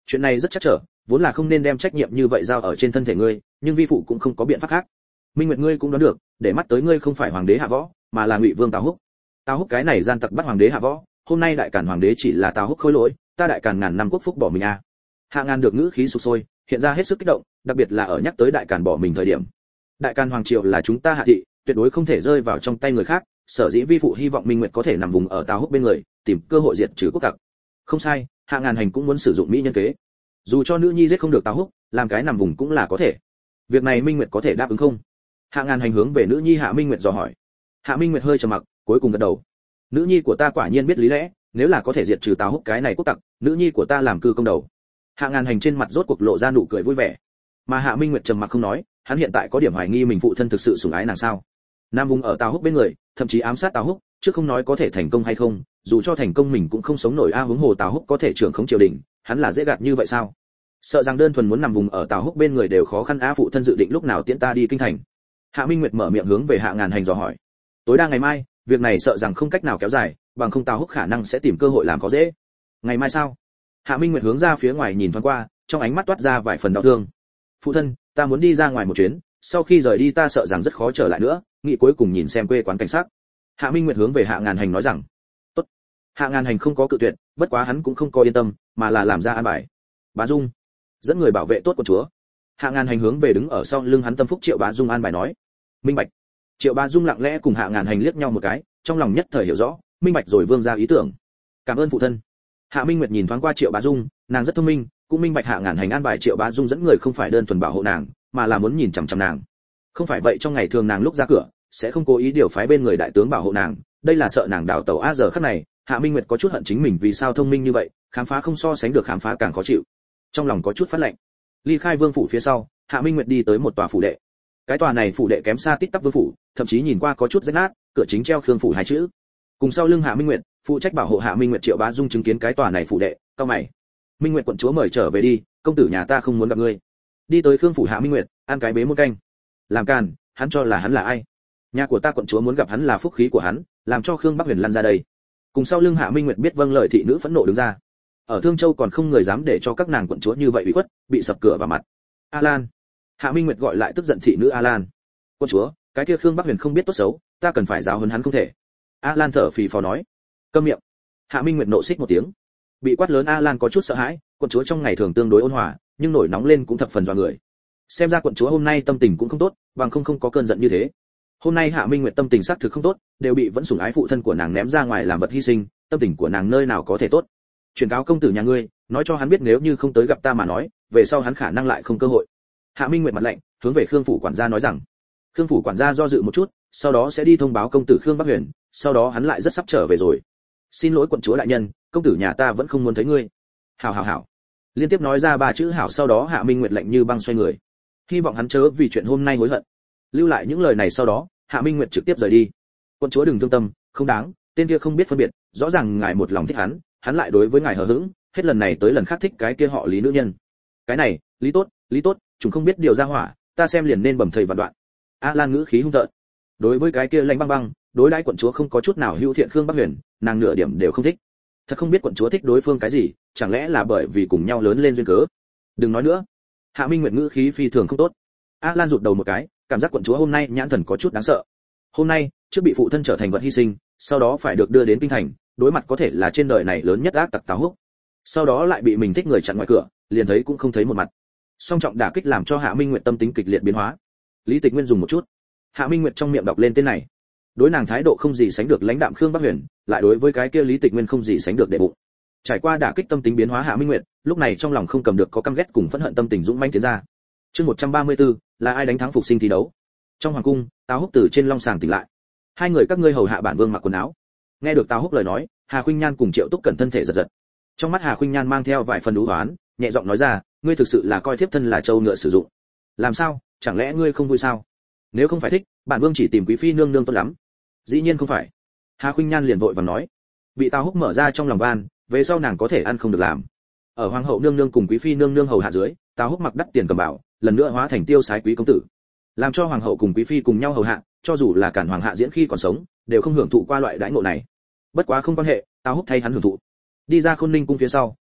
chuyện này rất chắc trở, vốn là không nên đem trách nhiệm như vậy giao ở trên thân thể ngươi, nhưng vi phụ cũng không có biện pháp khác. Minh Nguyệt ngươi cũng đoán được, để mắt tới ngươi không phải hoàng đế hạ võ, mà là Ngụy Vương Tào Húc. Tào Húc cái này gian tặc bắt hoàng đế hạ võ, hôm nay đại càn hoàng đế chỉ là Tào Húc khôi lỗi, ta đại càn ngàn năm quốc phúc bỏ mình a. Hạ Ngàn được ngữ khí sục sôi, hiện ra hết sức kích động, đặc biệt là ở nhắc tới đại càn bỏ mình thời điểm. Đại càn hoàng triều là chúng ta Hạ thị, tuyệt đối không thể rơi vào trong tay người khác, sở dĩ vi phụ hy vọng Minh Nguyệt có thể nằm vùng ở Tào Húc bên người, tìm cơ hội diệt trừ quốc tặc. Không sai, Hạ Ngàn Hành cũng muốn sử dụng mỹ nhân kế. Dù cho nữ nhi giết không được Tào Húc, làm cái nằm vùng cũng là có thể. Việc này Minh Nguyệt có thể đáp ứng không? Hạ Ngàn Hành hướng về nữ nhi Hạ Minh Nguyệt dò hỏi. Hạ Minh Nguyệt hơi trầm mặc, cuối cùng gật đầu. Nữ nhi của ta quả nhiên biết lý lẽ, nếu là có thể diệt trừ Tào Húc cái này quốc tặc, nữ nhi của ta làm cư công đầu. Hạ Ngàn Hành trên mặt rốt cuộc lộ ra nụ cười vui vẻ. Mà Hạ Minh Nguyệt trầm mặc không nói, hắn hiện tại có điểm hoài nghi mình phụ thân thực sự sủng ái nàng sao? Nam vùng ở Tào Húc bên người, thậm chí ám sát Tào Húc, chứ không nói có thể thành công hay không, dù cho thành công mình cũng không sống nổi a, huống hồ Tào Húc có thể trưởng khống triều đình, hắn là dễ gạt như vậy sao? Sợ rằng đơn thuần muốn nằm vùng ở Tào Húc bên người đều khó khăn a, phụ thân dự định lúc nào tiễn ta đi kinh thành? Hạ Minh Nguyệt mở miệng hướng về Hạ Ngàn Hành dò hỏi. Tối đa ngày mai, việc này sợ rằng không cách nào kéo dài, bằng không Tào Húc khả năng sẽ tìm cơ hội làm khó dễ. Ngày mai sao? Hạ Minh Nguyệt hướng ra phía ngoài nhìn thoáng qua, trong ánh mắt toát ra vài phần đau thương. Phụ thân, ta muốn đi ra ngoài một chuyến, sau khi rời đi ta sợ rằng rất khó trở lại nữa, nghĩ cuối cùng nhìn xem quê quán cảnh sát. Hạ Minh Nguyệt hướng về Hạ Ngàn Hành nói rằng. Tốt. Hạ Ngàn Hành không có cự tuyệt, bất quá hắn cũng không có yên tâm, mà là làm ra an bài. Bá Dung, dẫn người bảo vệ tốt quận chúa. Hạ Ngàn Hành hướng về đứng ở sau lưng hắn tâm phúc Triệu Bá Dung an bài nói. Minh bạch. Triệu Bá Dung lặng lẽ cùng Hạ Ngàn Hành liếc nhau một cái, trong lòng nhất thời hiểu rõ, minh bạch rồi vương ra ý tưởng. Cảm ơn phụ thân. Hạ Minh Nguyệt nhìn thoáng qua Triệu Bá Dung, nàng rất thông minh, cũng minh bạch Hạ Ngàn Hành an bài Triệu Bá Dung dẫn người không phải đơn thuần bảo hộ nàng, mà là muốn nhìn chằm chằm nàng. Không phải vậy trong ngày thường nàng lúc ra cửa, sẽ không cố ý điều phái bên người đại tướng bảo hộ nàng, đây là sợ nàng đào tẩu a. Giờ khắc này, Hạ Minh Nguyệt có chút hận chính mình vì sao thông minh như vậy, khám phá không so sánh được khám phá càng khó chịu. Trong lòng có chút phát lạnh. Ly khai vương phủ phía sau, Hạ Minh Nguyệt đi tới một tòa phủ đệ. Cái tòa này phủ đệ kém xa tít tắp vương phủ, thậm chí nhìn qua có chút rách nát, cửa chính treo Khương phủ hai chữ. Cùng sau lưng Hạ Minh Nguyệt, phụ trách bảo hộ Hạ Minh Nguyệt Triệu Bá Dung chứng kiến cái tòa này phủ đệ, cau mày. Minh Nguyệt quận chúa mời trở về đi, công tử nhà ta không muốn gặp ngươi. Đi tới Khương phủ Hạ Minh Nguyệt, ăn cái bế muôn canh. Làm càn, hắn cho là hắn là ai? Nhà của ta quận chúa muốn gặp hắn là phúc khí của hắn, làm cho Khương Bắc Huyền lăn ra đây. Cùng sau lưng Hạ Minh Nguyệt biết vâng lời thị nữ phẫn nộ đứng ra. Ở Thương Châu còn không người dám để cho các nàng quận chúa như vậy ủy khuất, bị sập cửa vào mặt. A Lan. Hạ Minh Nguyệt gọi lại tức giận thị nữ A Lan. Quận chúa, cái kia Khương Bắc Huyền không biết tốt xấu, ta cần phải giáo huấn hắn không thể. A Lan thở phì phò nói. Câm miệng. Hạ Minh Nguyệt nộ xích một tiếng. Bị quát lớn A Lan có chút sợ hãi, quận chúa trong ngày thường tương đối ôn hòa, nhưng nổi nóng lên cũng thập phần dọa người. Xem ra quận chúa hôm nay tâm tình cũng không tốt, bằng không có cơn giận như thế. Hôm nay Hạ Minh Nguyệt tâm tình xác thực không tốt, đều bị vẫn sủng ái phụ thân của nàng ném ra ngoài làm vật hy sinh, tâm tình của nàng nơi nào có thể tốt. Truyền cáo công tử nhà ngươi, nói cho hắn biết nếu như không tới gặp ta mà nói, về sau hắn khả năng lại không cơ hội. Hạ Minh Nguyệt mặt lạnh, hướng về Khương phủ quản gia nói rằng. Khương phủ quản gia do dự một chút, sau đó sẽ đi thông báo công tử Khương Bắc Huyền, sau đó hắn lại rất sắp trở về rồi. Xin lỗi quận chúa đại nhân, công tử nhà ta vẫn không muốn thấy ngươi. Hảo hảo hảo. Liên tiếp nói ra ba chữ hảo, sau đó Hạ Minh Nguyệt lạnh như băng xoay người. Hy vọng hắn chớ vì chuyện hôm nay hối hận. Lưu lại những lời này sau đó, Hạ Minh Nguyệt trực tiếp rời đi. Quận chúa đừng thương tâm, không đáng, tên kia không biết phân biệt, rõ ràng ngài một lòng thích hắn lại đối với ngài hờ hững, hết lần này tới lần khác thích cái kia họ Lý nữ nhân. Cái này, Lý tốt, chúng không biết điều ra hỏa, ta xem liền nên bầm thầy vạn đoạn. A Lan ngữ khí hung tợn. Đối với cái kia lạnh băng băng, đối đãi quận chúa không có chút nào hữu thiện Khương Bắc Huyền, nàng nửa điểm đều không thích. Thật không biết quận chúa thích đối phương cái gì, chẳng lẽ là bởi vì cùng nhau lớn lên duyên cớ. Đừng nói nữa. Hạ Minh Nguyệt ngữ khí phi thường không tốt. A Lan rụt đầu một cái, cảm giác quận chúa hôm nay nhãn thần có chút đáng sợ. Hôm nay, trước bị phụ thân trở thành vật hy sinh, sau đó phải được đưa đến kinh thành, đối mặt có thể là trên đời này lớn nhất ác tặc Tào Húc. Sau đó lại bị mình thích người chặn ngoài cửa, liền thấy cũng không thấy một mặt. Song trọng đả kích làm cho Hạ Minh Nguyệt tâm tính kịch liệt biến hóa. Lý Tịch Nguyên dùng một chút. Hạ Minh Nguyệt trong miệng đọc lên tên này. Đối nàng thái độ không gì sánh được lãnh đạm Khương Bắc Huyền, lại đối với cái kia Lý Tịch Nguyên không gì sánh được đệ bụng. Trải qua đả kích tâm tính biến hóa Hạ Minh Nguyệt, lúc này trong lòng không cầm được có căm ghét cùng phẫn hận tâm tình dũng mãnh tiến ra. Chương 134, là ai đánh thắng phục sinh thi đấu. Trong hoàng cung, Tào Húc từ trên long sàng tỉnh lại. Hai người các ngươi hầu hạ bản vương mặc quần áo. Nghe được Tào Húc lời nói, Hà Khuynh Nhan cùng Triệu Túc Cẩn thân thể giật giật. Trong mắt Hà Khuynh Nhan mang theo vài phần đú hoán, nhẹ giọng nói ra, ngươi thực sự là coi thiếp thân là trâu ngựa sử dụng. Làm sao, chẳng lẽ ngươi không vui sao? Nếu không phải thích, bản vương chỉ tìm quý phi nương nương tốt lắm. Dĩ nhiên không phải. Hà Khuynh Nhan liền vội vàng nói. Bị Tào Húc mở ra trong lòng van, về sau nàng có thể ăn không được làm. Ở hoàng hậu nương nương cùng quý phi nương nương hầu hạ dưới, Tào Húc mặc đắt tiền cầm bảo, lần nữa hóa thành tiêu sái quý công tử. Làm cho hoàng hậu cùng quý phi cùng nhau hầu hạ, cho dù là cản hoàng hạ diễn khi còn sống, đều không hưởng thụ qua loại đãi ngộ này. Bất quá không quan hệ, Tào Húc thay hắn hưởng thụ. Đi ra Khôn Ninh cung phía sau,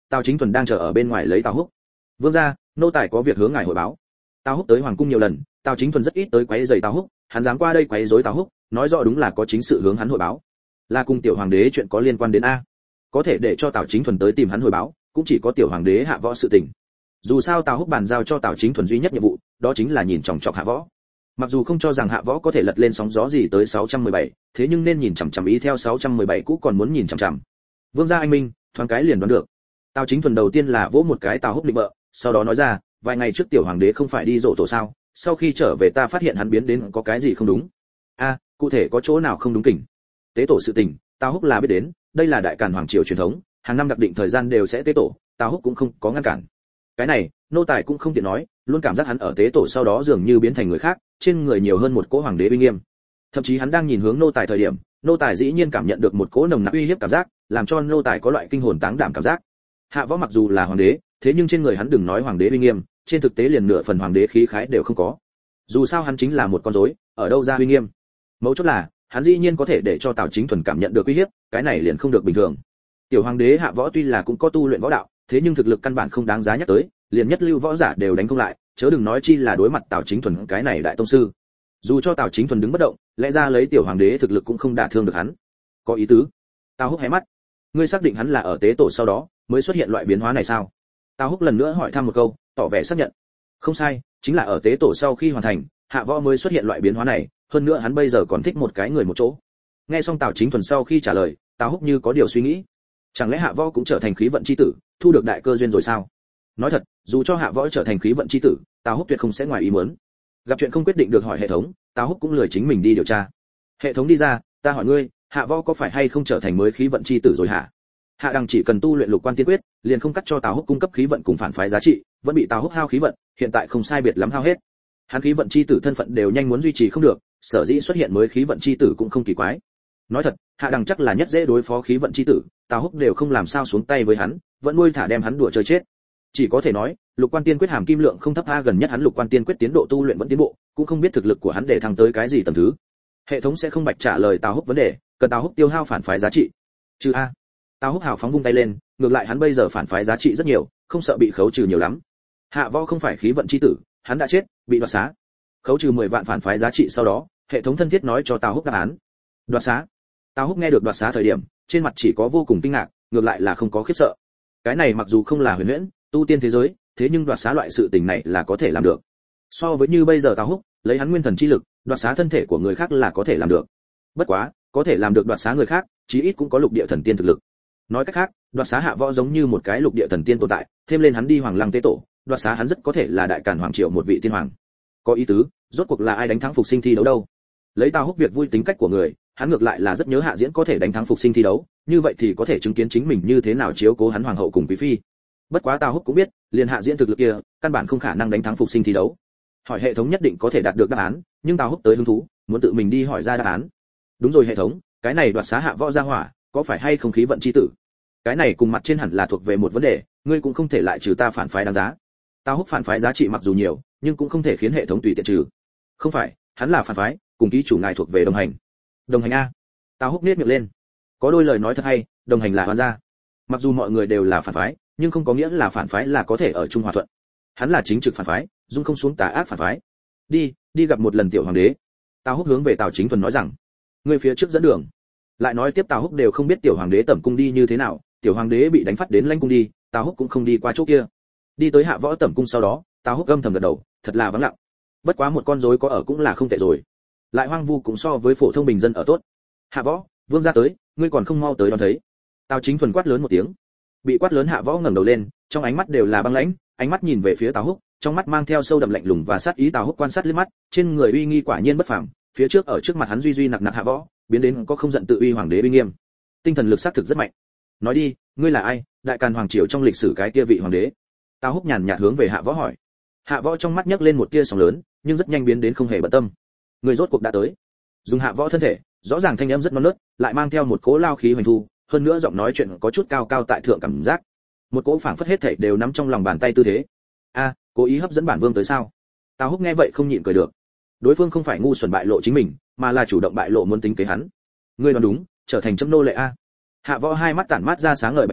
Tào Chính Thuần đang chờ ở bên ngoài lấy Tào Húc. Vương gia, nô tài có việc hướng ngài hội báo. Tào Húc tới hoàng cung nhiều lần, Tào Chính Thuần rất ít tới quấy rầy Tào Húc, hắn dám qua đây quấy rối Tào Húc, nói rõ đúng là có chính sự hướng hắn hội báo. Là cùng tiểu hoàng đế chuyện có liên quan đến a. Có thể để cho Tào Chính Thuần tới tìm hắn hội báo, cũng chỉ có tiểu hoàng đế Hạ Võ sự tình. Dù sao Tào Húc bàn giao cho Tào Chính Thuần duy nhất nhiệm vụ, đó chính là nhìn chòng chọc Hạ Võ. Mặc dù không cho rằng Hạ Võ có thể lật lên sóng gió gì tới 617, thế nhưng nên nhìn chằm chằm ý theo 617 cũ còn muốn nhìn chằm chằm. Vương gia anh minh, thoáng cái liền đoán được. Tào Chính Thuần đầu tiên là vỗ một cái Tào Húc định bợ, sau đó nói ra, vài ngày trước tiểu hoàng đế không phải đi dỗ tổ sao, sau khi trở về ta phát hiện hắn biến đến có cái gì không đúng. A, cụ thể có chỗ nào không đúng kỉnh? Tế tổ sự tình, Tào Húc là biết đến, đây là đại càn hoàng triều truyền thống, hàng năm đặc định thời gian đều sẽ tế tổ, Tào Húc cũng không có ngăn cản. Cái này, nô tài cũng không tiện nói, luôn cảm giác hắn ở tế tổ sau đó dường như biến thành người khác, trên người nhiều hơn một cỗ hoàng đế uy nghiêm. Thậm chí hắn đang nhìn hướng nô tài thời điểm, nô tài dĩ nhiên cảm nhận được một cỗ nồng nặc uy hiếp cảm giác, làm cho nô tài có loại kinh hồn táng đảm cảm giác. Hạ Võ mặc dù là hoàng đế, thế nhưng trên người hắn đừng nói hoàng đế uy nghiêm, trên thực tế liền nửa phần hoàng đế khí khái đều không có. Dù sao hắn chính là một con rối, ở đâu ra uy nghiêm? Mấu chốt là, hắn dĩ nhiên có thể để cho Tào Chính Thuần cảm nhận được uy hiếp, cái này liền không được bình thường. Tiểu hoàng đế Hạ Võ tuy là cũng có tu luyện võ đạo, thế nhưng thực lực căn bản không đáng giá nhắc tới, liền nhất lưu võ giả đều đánh không lại, chớ đừng nói chi là đối mặt Tào Chính Thuần cái này đại tông sư. Dù cho Tào Chính Thuần đứng bất động, lẽ ra lấy tiểu hoàng đế thực lực cũng không đả thương được hắn. Có ý tứ. Tào Húc hé mắt. Ngươi xác định hắn là ở tế tổ sau đó mới xuất hiện loại biến hóa này sao? Tào Húc lần nữa hỏi thăm một câu, tỏ vẻ xác nhận. Không sai, chính là ở tế tổ sau khi hoàn thành, Hạ Võ mới xuất hiện loại biến hóa này, hơn nữa hắn bây giờ còn thích một cái người một chỗ. Nghe xong Tào Chính Thuần sau khi trả lời, Tào Húc như có điều suy nghĩ. Chẳng lẽ Hạ Võ cũng trở thành khí vận chi tử, thu được đại cơ duyên rồi sao? Nói thật, dù cho Hạ Võ trở thành khí vận chi tử, Tào Húc tuyệt không sẽ ngoài ý muốn. Gặp chuyện không quyết định được hỏi hệ thống, Tào Húc cũng lười chính mình đi điều tra. Hệ thống đi ra, ta hỏi ngươi, Hạ Võ có phải hay không trở thành mới khí vận chi tử rồi hả? Hạ Đằng chỉ cần tu luyện Lục Quan Tiên Quyết, liền không cắt cho Tào Húc cung cấp khí vận cùng phản phái giá trị, vẫn bị Tào Húc hao khí vận, hiện tại không sai biệt lắm hao hết. Hắn khí vận chi tử thân phận đều nhanh muốn duy trì không được, sở dĩ xuất hiện mới khí vận chi tử cũng không kỳ quái. Nói thật, Hạ Đằng chắc là nhất dễ đối phó khí vận chi tử, Tào Húc đều không làm sao xuống tay với hắn, vẫn nuôi thả đem hắn đùa chơi chết. Chỉ có thể nói, Lục Quan Tiên Quyết hàm kim lượng không thấp a, gần nhất hắn Lục Quan Tiên Quyết tiến độ tu luyện vẫn tiến bộ, cũng không biết thực lực của hắn để thăng tới cái gì tầng thứ. Hệ thống sẽ không bạch trả lời Tào Húc vấn đề, cần Tào Húc tiêu hao phản phái giá trị. Trừ a. Tào Húc hào phóng vung tay lên, ngược lại hắn bây giờ phản phái giá trị rất nhiều, không sợ bị khấu trừ nhiều lắm. Hạ Võ không phải khí vận chi tử, hắn đã chết, bị đoạt xá. Khấu trừ 10 vạn phản phái giá trị sau đó, hệ thống thân thiết nói cho Tào Húc đáp án. Đoạt xá. Tào Húc nghe được đoạt xá thời điểm, trên mặt chỉ có vô cùng kinh ngạc, ngược lại là không có khiếp sợ. Cái này mặc dù không là huyền huyễn, tu tiên thế giới, thế nhưng đoạt xá loại sự tình này là có thể làm được. So với như bây giờ Tào Húc, lấy hắn nguyên thần chi lực, đoạt xá thân thể của người khác là có thể làm được. Bất quá, có thể làm được đoạt xá người khác, chí ít cũng có lục địa thần tiên thực lực. Nói cách khác, đoạt xá Hạ Võ giống như một cái lục địa thần tiên tồn tại, thêm lên hắn đi Hoàng Lăng tế tổ, đoạt xá hắn rất có thể là đại càn hoàng triều một vị tiên hoàng. Có ý tứ, rốt cuộc là ai đánh thắng phục sinh thi đấu đâu? Lấy Tào Húc việc vui tính cách của người, hắn ngược lại là rất nhớ Hạ Diễn có thể đánh thắng phục sinh thi đấu, như vậy thì có thể chứng kiến chính mình như thế nào chiếu cố hắn hoàng hậu cùng quý phi. Bất quá Tào Húc cũng biết, liền Hạ Diễn thực lực kia, căn bản không khả năng đánh thắng phục sinh thi đấu. Hỏi hệ thống nhất định có thể đạt được đáp án, nhưng Tào Húc tới hứng thú, muốn tự mình đi hỏi ra đáp án. Đúng rồi hệ thống, cái này đoạt xá Hạ Võ gia hỏa, có phải hay không khí vận chi tử? Cái này cùng mặt trên hẳn là thuộc về một vấn đề, ngươi cũng không thể lại trừ ta phản phái đáng giá. Tào Húc phản phái giá trị mặc dù nhiều, nhưng cũng không thể khiến hệ thống tùy tiện trừ. Không phải, hắn là phản phái, cùng ký chủ ngài thuộc về đồng hành. Đồng hành a? Tào Húc nhếch miệng lên. Có đôi lời nói thật hay, đồng hành là hoàn gia. Mặc dù mọi người đều là phản phái, nhưng không có nghĩa là phản phái là có thể ở chung hòa thuận. Hắn là chính trực phản phái, dung không xuống tà ác phản phái. Đi gặp một lần tiểu hoàng đế. Tào Húc hướng về Tào Chính Thuần nói rằng, ngươi phía trước dẫn đường. Lại nói tiếp Tào Húc đều không biết tiểu hoàng đế tẩm cung đi như thế nào, tiểu hoàng đế bị đánh phát đến lãnh cung đi, Tào Húc cũng không đi qua chỗ kia. Đi tới Hạ Võ tẩm cung sau đó, Tào Húc âm thầm gật đầu, thật là vắng lặng. Bất quá một con rối có ở cũng là không tệ rồi. Lại hoang vu cũng so với phổ thông bình dân ở tốt. Hạ Võ, vương gia tới, ngươi còn không mau tới đón thấy. Tào Chính Thuần quát lớn một tiếng. Bị quát lớn Hạ Võ ngẩng đầu lên, trong ánh mắt đều là băng lãnh, ánh mắt nhìn về phía Tào Húc, trong mắt mang theo sâu đậm lạnh lùng và sát ý. Tào Húc quan sát liếc mắt, trên người uy nghi quả nhiên bất phàm, phía trước ở trước mặt hắn duy duy nặc nặc Hạ Võ, biến đến có không giận tự uy hoàng đế uy nghiêm. Tinh thần lực xác thực rất mạnh. Nói đi, ngươi là ai, đại càn hoàng triều trong lịch sử cái kia vị hoàng đế? Tào Húc nhàn nhạt hướng về Hạ Võ hỏi. Hạ Võ trong mắt nhấc lên một tia sóng lớn, nhưng rất nhanh biến đến không hề bận tâm. Người rốt cuộc đã tới. Dùng Hạ Võ thân thể, rõ ràng thanh âm rất non nớt, lại mang theo một cỗ lao khí hoành thu, hơn nữa giọng nói chuyện có chút cao cao tại thượng cảm giác. Một cỗ phảng phất hết thảy đều nắm trong lòng bàn tay tư thế. A, cố ý hấp dẫn bản vương tới sao? Tào Húc nghe vậy không nhịn cười được. Đối phương không phải ngu xuẩn bại lộ chính mình, mà là chủ động bại lộ muốn tính kế hắn. Ngươi đoán đúng, trở thành châm nô lệ a. Hạ Võ hai mắt tản mát ra sáng ngời bạch quang,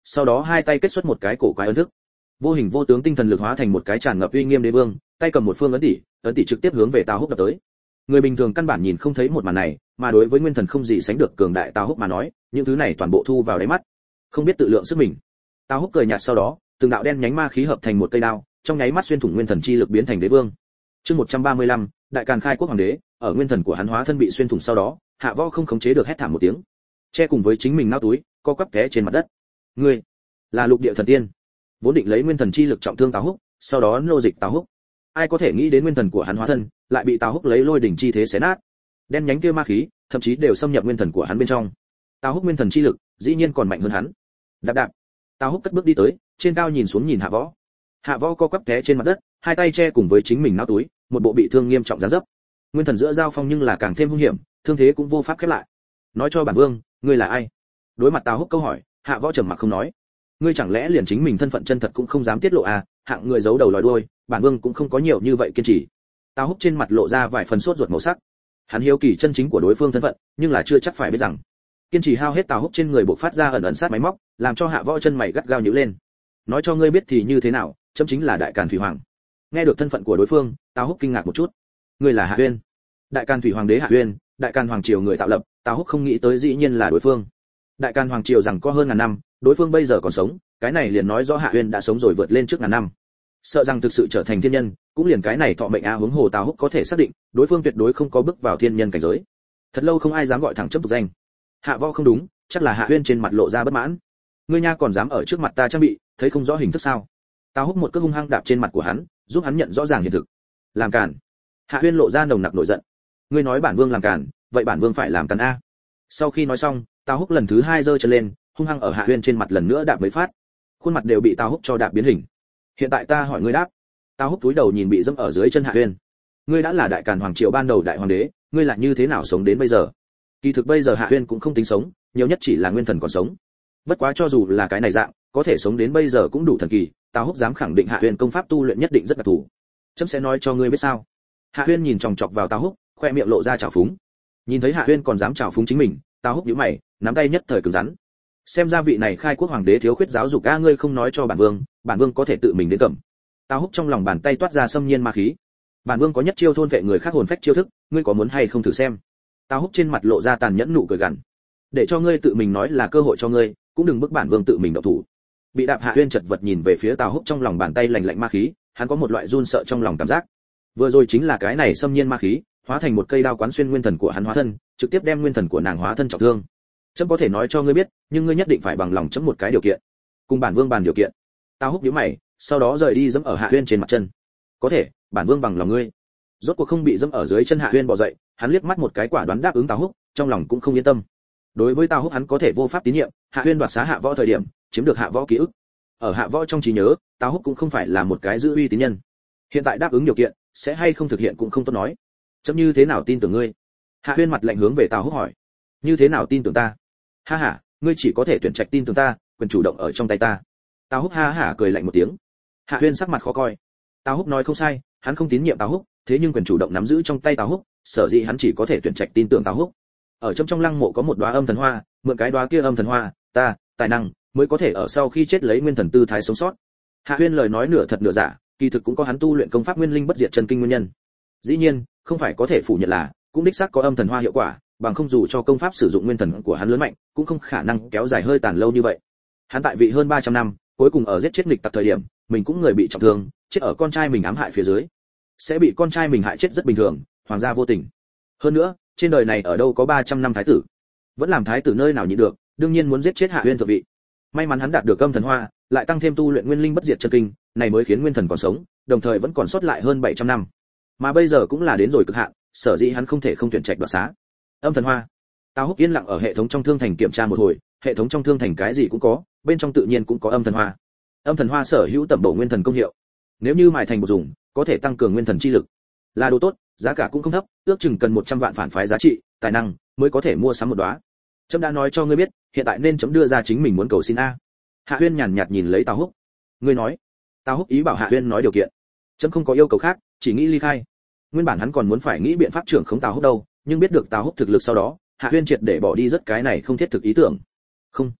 sau đó hai tay kết xuất một cái cổ quái ấn thức. Vô hình vô tướng tinh thần lực hóa thành một cái tràn ngập uy nghiêm đế vương, tay cầm một phương ấn tỷ trực tiếp hướng về Tào Húc đập tới. Người bình thường căn bản nhìn không thấy một màn này, mà đối với nguyên thần không gì sánh được cường đại Tào Húc mà nói, những thứ này toàn bộ thu vào đáy mắt, không biết tự lượng sức mình. Tào Húc cười nhạt, sau đó, từng đạo đen nhánh ma khí hợp thành một cây đao, trong nháy mắt xuyên thủng nguyên thần chi lực biến thành đế vương. Chương 135, Đại Càn khai quốc hoàng đế, ở nguyên thần của hắn hóa thân bị xuyên thủng sau đó, Hạ Võ không khống chế được hét thảm một tiếng, che cùng với chính mình nao túi, co quắp té trên mặt đất. Ngươi là Lục Địa Thần Tiên. Vốn định lấy nguyên thần chi lực trọng thương Tào Húc, sau đó nô dịch Tào Húc. Ai có thể nghĩ đến nguyên thần của hắn hóa thân, lại bị Tào Húc lấy lôi đỉnh chi thế xé nát. Đen nhánh kia ma khí, thậm chí đều xâm nhập nguyên thần của hắn bên trong. Tào Húc nguyên thần chi lực, dĩ nhiên còn mạnh hơn hắn. Đạp đạp. Tào Húc cất bước đi tới, trên cao nhìn xuống nhìn Hạ Võ. Hạ Võ co quắp té trên mặt đất, hai tay che cùng với chính mình nao túi, một bộ bị thương nghiêm trọng dáng dấp. Nguyên thần giữa giao phong nhưng là càng thêm hung hiểm, thương thế cũng vô pháp khép lại. Nói cho bản vương, ngươi là ai? Đối mặt Tào Húc câu hỏi, Hạ Võ trầm mặc không nói. Ngươi chẳng lẽ liền chính mình thân phận chân thật cũng không dám tiết lộ à? Hạng người giấu đầu lòi đuôi, bản vương cũng không có nhiều như vậy kiên trì. Tào Húc trên mặt lộ ra vài phần sốt ruột màu sắc. Hắn hiếu kỳ chân chính của đối phương thân phận, nhưng là chưa chắc phải biết rằng. Kiên trì hao hết Tào Húc trên người bộc phát ra ẩn ẩn sát máy móc, làm cho Hạ Võ chân mày gắt gao nhíu lên. Nói cho ngươi biết thì như thế nào, chấm chính là Đại Càn Thủy Hoàng. Nghe được thân phận của đối phương, Tào Húc kinh ngạc một chút. Ngươi là Hạ Uyên. Đại Càn Thủy Hoàng đế Hạ Uyên, Đại Càn Hoàng triều người tạo lập, Tào Húc không nghĩ tới dĩ nhiên là đối phương. Đại Càn Hoàng triều rằng có hơn ngàn năm, đối phương bây giờ còn sống, cái này liền nói rõ Hạ Uyên đã sống rồi vượt lên trước ngàn năm. Sợ rằng thực sự trở thành thiên nhân, cũng liền cái này thọ mệnh huống hồ Tào Húc có thể xác định, đối phương tuyệt đối không có bước vào thiên nhân cảnh giới. Thật lâu không ai dám gọi thẳng chấp tục danh. Hạ Võ không đúng, chắc là Hạ Uyên trên mặt lộ ra bất mãn. Ngươi nha còn dám ở trước mặt ta trang bị, thấy không rõ hình thức sao? Tào Húc một cước hung hăng đạp trên mặt của hắn, giúp hắn nhận rõ ràng hiện thực. Làm càn. Hạ Uyên lộ ra nồng nặc nổi giận. Ngươi nói bản vương làm càn, vậy bản vương phải làm càn a. Sau khi nói xong, Tào Húc lần thứ hai giơ chân lên, hung hăng ở Hạ Uyên trên mặt lần nữa đạp mấy phát. Khuôn mặt đều bị Tào Húc cho đạp biến hình. Hiện tại ta hỏi ngươi đáp. Tào Húc cúi đầu nhìn bị dẫm ở dưới chân Hạ Uyên. Ngươi đã là Đại Càn Hoàng triều ban đầu đại hoàng đế, ngươi là như thế nào sống đến bây giờ? Kỳ thực bây giờ Hạ Uyên cũng không tính sống, nhiều nhất chỉ là nguyên thần còn sống. Bất quá cho dù là cái này dạng, có thể sống đến bây giờ cũng đủ thần kỳ. Tào Húc dám khẳng định Hạ Uyên công pháp tu luyện nhất định rất đặc thù. Chấm sẽ nói cho ngươi biết sao. Hạ Uyên nhìn chòng chọc vào Tào Húc, khoe miệng lộ ra trào phúng. Nhìn thấy Hạ Uyên còn dám trào phúng chính mình, Tào Húc nhíu mày, nắm tay nhất thời cứng rắn. Xem ra vị này khai quốc hoàng đế thiếu khuyết giáo dục a, ngươi không nói cho bản vương có thể tự mình đến cầm. Tào Húc trong lòng bàn tay toát ra xâm nhiên ma khí. Bản vương có nhất chiêu thôn vệ người khác hồn phách chiêu thức, ngươi có muốn hay không thử xem? Tào Húc trên mặt lộ ra tàn nhẫn nụ cười gằn. Để cho ngươi tự mình nói là cơ hội cho ngươi, cũng đừng bức bản vương tự mình động thủ. Bị đạp Hạ Uyên chật vật nhìn về phía Tào Húc trong lòng bàn tay lạnh lạnh ma khí, hắn có một loại run sợ trong lòng cảm giác. Vừa rồi chính là cái này xâm nhiên ma khí, hóa thành một cây đao quán xuyên nguyên thần của hắn hóa thân, trực tiếp đem nguyên thần của nàng hóa thân trọng thương. Chấm có thể nói cho ngươi biết, nhưng ngươi nhất định phải bằng lòng chấm một cái điều kiện. Cùng bản vương bàn điều kiện. Tào Húc nhíu mày, sau đó rời đi giẫm ở Hạ Uyên trên mặt chân. Có thể, bản vương bằng lòng ngươi. Rốt cuộc không bị giẫm ở dưới chân Hạ Uyên bò dậy, hắn liếc mắt một cái quả đoán đáp ứng Tào Húc, trong lòng cũng không yên tâm. Đối với Tào Húc hắn có thể vô pháp tín nhiệm, Hạ Uyên đoạt xá Hạ Võ thời điểm, chiếm được Hạ Võ ký ức. Ở Hạ Võ trong trí nhớ, Tào Húc cũng không phải là một cái giữ uy tín nhân. Hiện tại đáp ứng điều kiện, sẽ hay không thực hiện cũng không tốt nói. Chấm như thế nào tin tưởng ngươi? Hạ Uyên mặt lạnh hướng về Tào Húc hỏi. Như thế nào tin tưởng ta? Ha ha, ngươi chỉ có thể tuyển trạch tin tưởng ta, quyền chủ động ở trong tay ta. Tào Húc ha hả cười lạnh một tiếng. Hạ Uyên sắc mặt khó coi. Tào Húc nói không sai, hắn không tín nhiệm Tào Húc, thế nhưng quyền chủ động nắm giữ trong tay Tào Húc, sở dĩ hắn chỉ có thể tuyển trạch tin tưởng Tào Húc. Ở trong lăng mộ có một đóa âm thần hoa, mượn cái đóa kia âm thần hoa, ta, tài năng mới có thể ở sau khi chết lấy nguyên thần tư thái sống sót. Hạ Uyên lời nói nửa thật nửa giả, kỳ thực cũng có hắn tu luyện công pháp nguyên linh bất diệt chân kinh nguyên nhân. Dĩ nhiên, không phải có thể phủ nhận là, cũng đích xác có âm thần hoa hiệu quả, bằng không dù cho công pháp sử dụng nguyên thần của hắn lớn mạnh, cũng không khả năng kéo dài hơi tàn lâu như vậy. Hắn tại vị hơn 300 năm, cuối cùng ở giết chết nghịch tặc thời điểm, mình cũng người bị trọng thương, chết ở con trai mình ám hại phía dưới. Sẽ bị con trai mình hại chết rất bình thường, hoàng gia vô tình. Hơn nữa, trên đời này ở đâu có 300 năm thái tử? Vẫn làm thái tử nơi nào nhịn được, đương nhiên muốn giết chết Hạ Uyên thượng vị. May mắn hắn đạt được âm thần hoa, lại tăng thêm tu luyện nguyên linh bất diệt chân kinh, này mới khiến nguyên thần còn sống, đồng thời vẫn còn sót lại hơn 700 năm. Mà bây giờ cũng là đến rồi cực hạn, sở dĩ hắn không thể không tuyển trạch đoạt xá. Âm thần hoa. Tào Húc yên lặng ở hệ thống trong thương thành kiểm tra một hồi, hệ thống trong thương thành cái gì cũng có, bên trong tự nhiên cũng có âm thần hoa. Âm thần hoa sở hữu tẩm bổ nguyên thần công hiệu. Nếu như mài thành bột dùng, có thể tăng cường nguyên thần chi lực. Là đồ tốt, giá cả cũng không thấp, ước chừng cần 100 vạn phản phái giá trị, tài năng mới có thể mua sắm một đóa. Chấm đã nói cho ngươi biết, hiện tại nên chấm đưa ra chính mình muốn cầu xin a. Hạ Uyên nhàn nhạt nhìn lấy Tào Húc. Ngươi nói? Tào Húc ý bảo Hạ Uyên nói điều kiện. Chấm không có yêu cầu khác, chỉ nghĩ ly khai. Nguyên bản hắn còn muốn phải nghĩ biện pháp trưởng khống Tào Húc đâu, nhưng biết được Tào Húc thực lực sau đó, Hạ Uyên triệt để bỏ đi rất cái này không thiết thực ý tưởng. Không,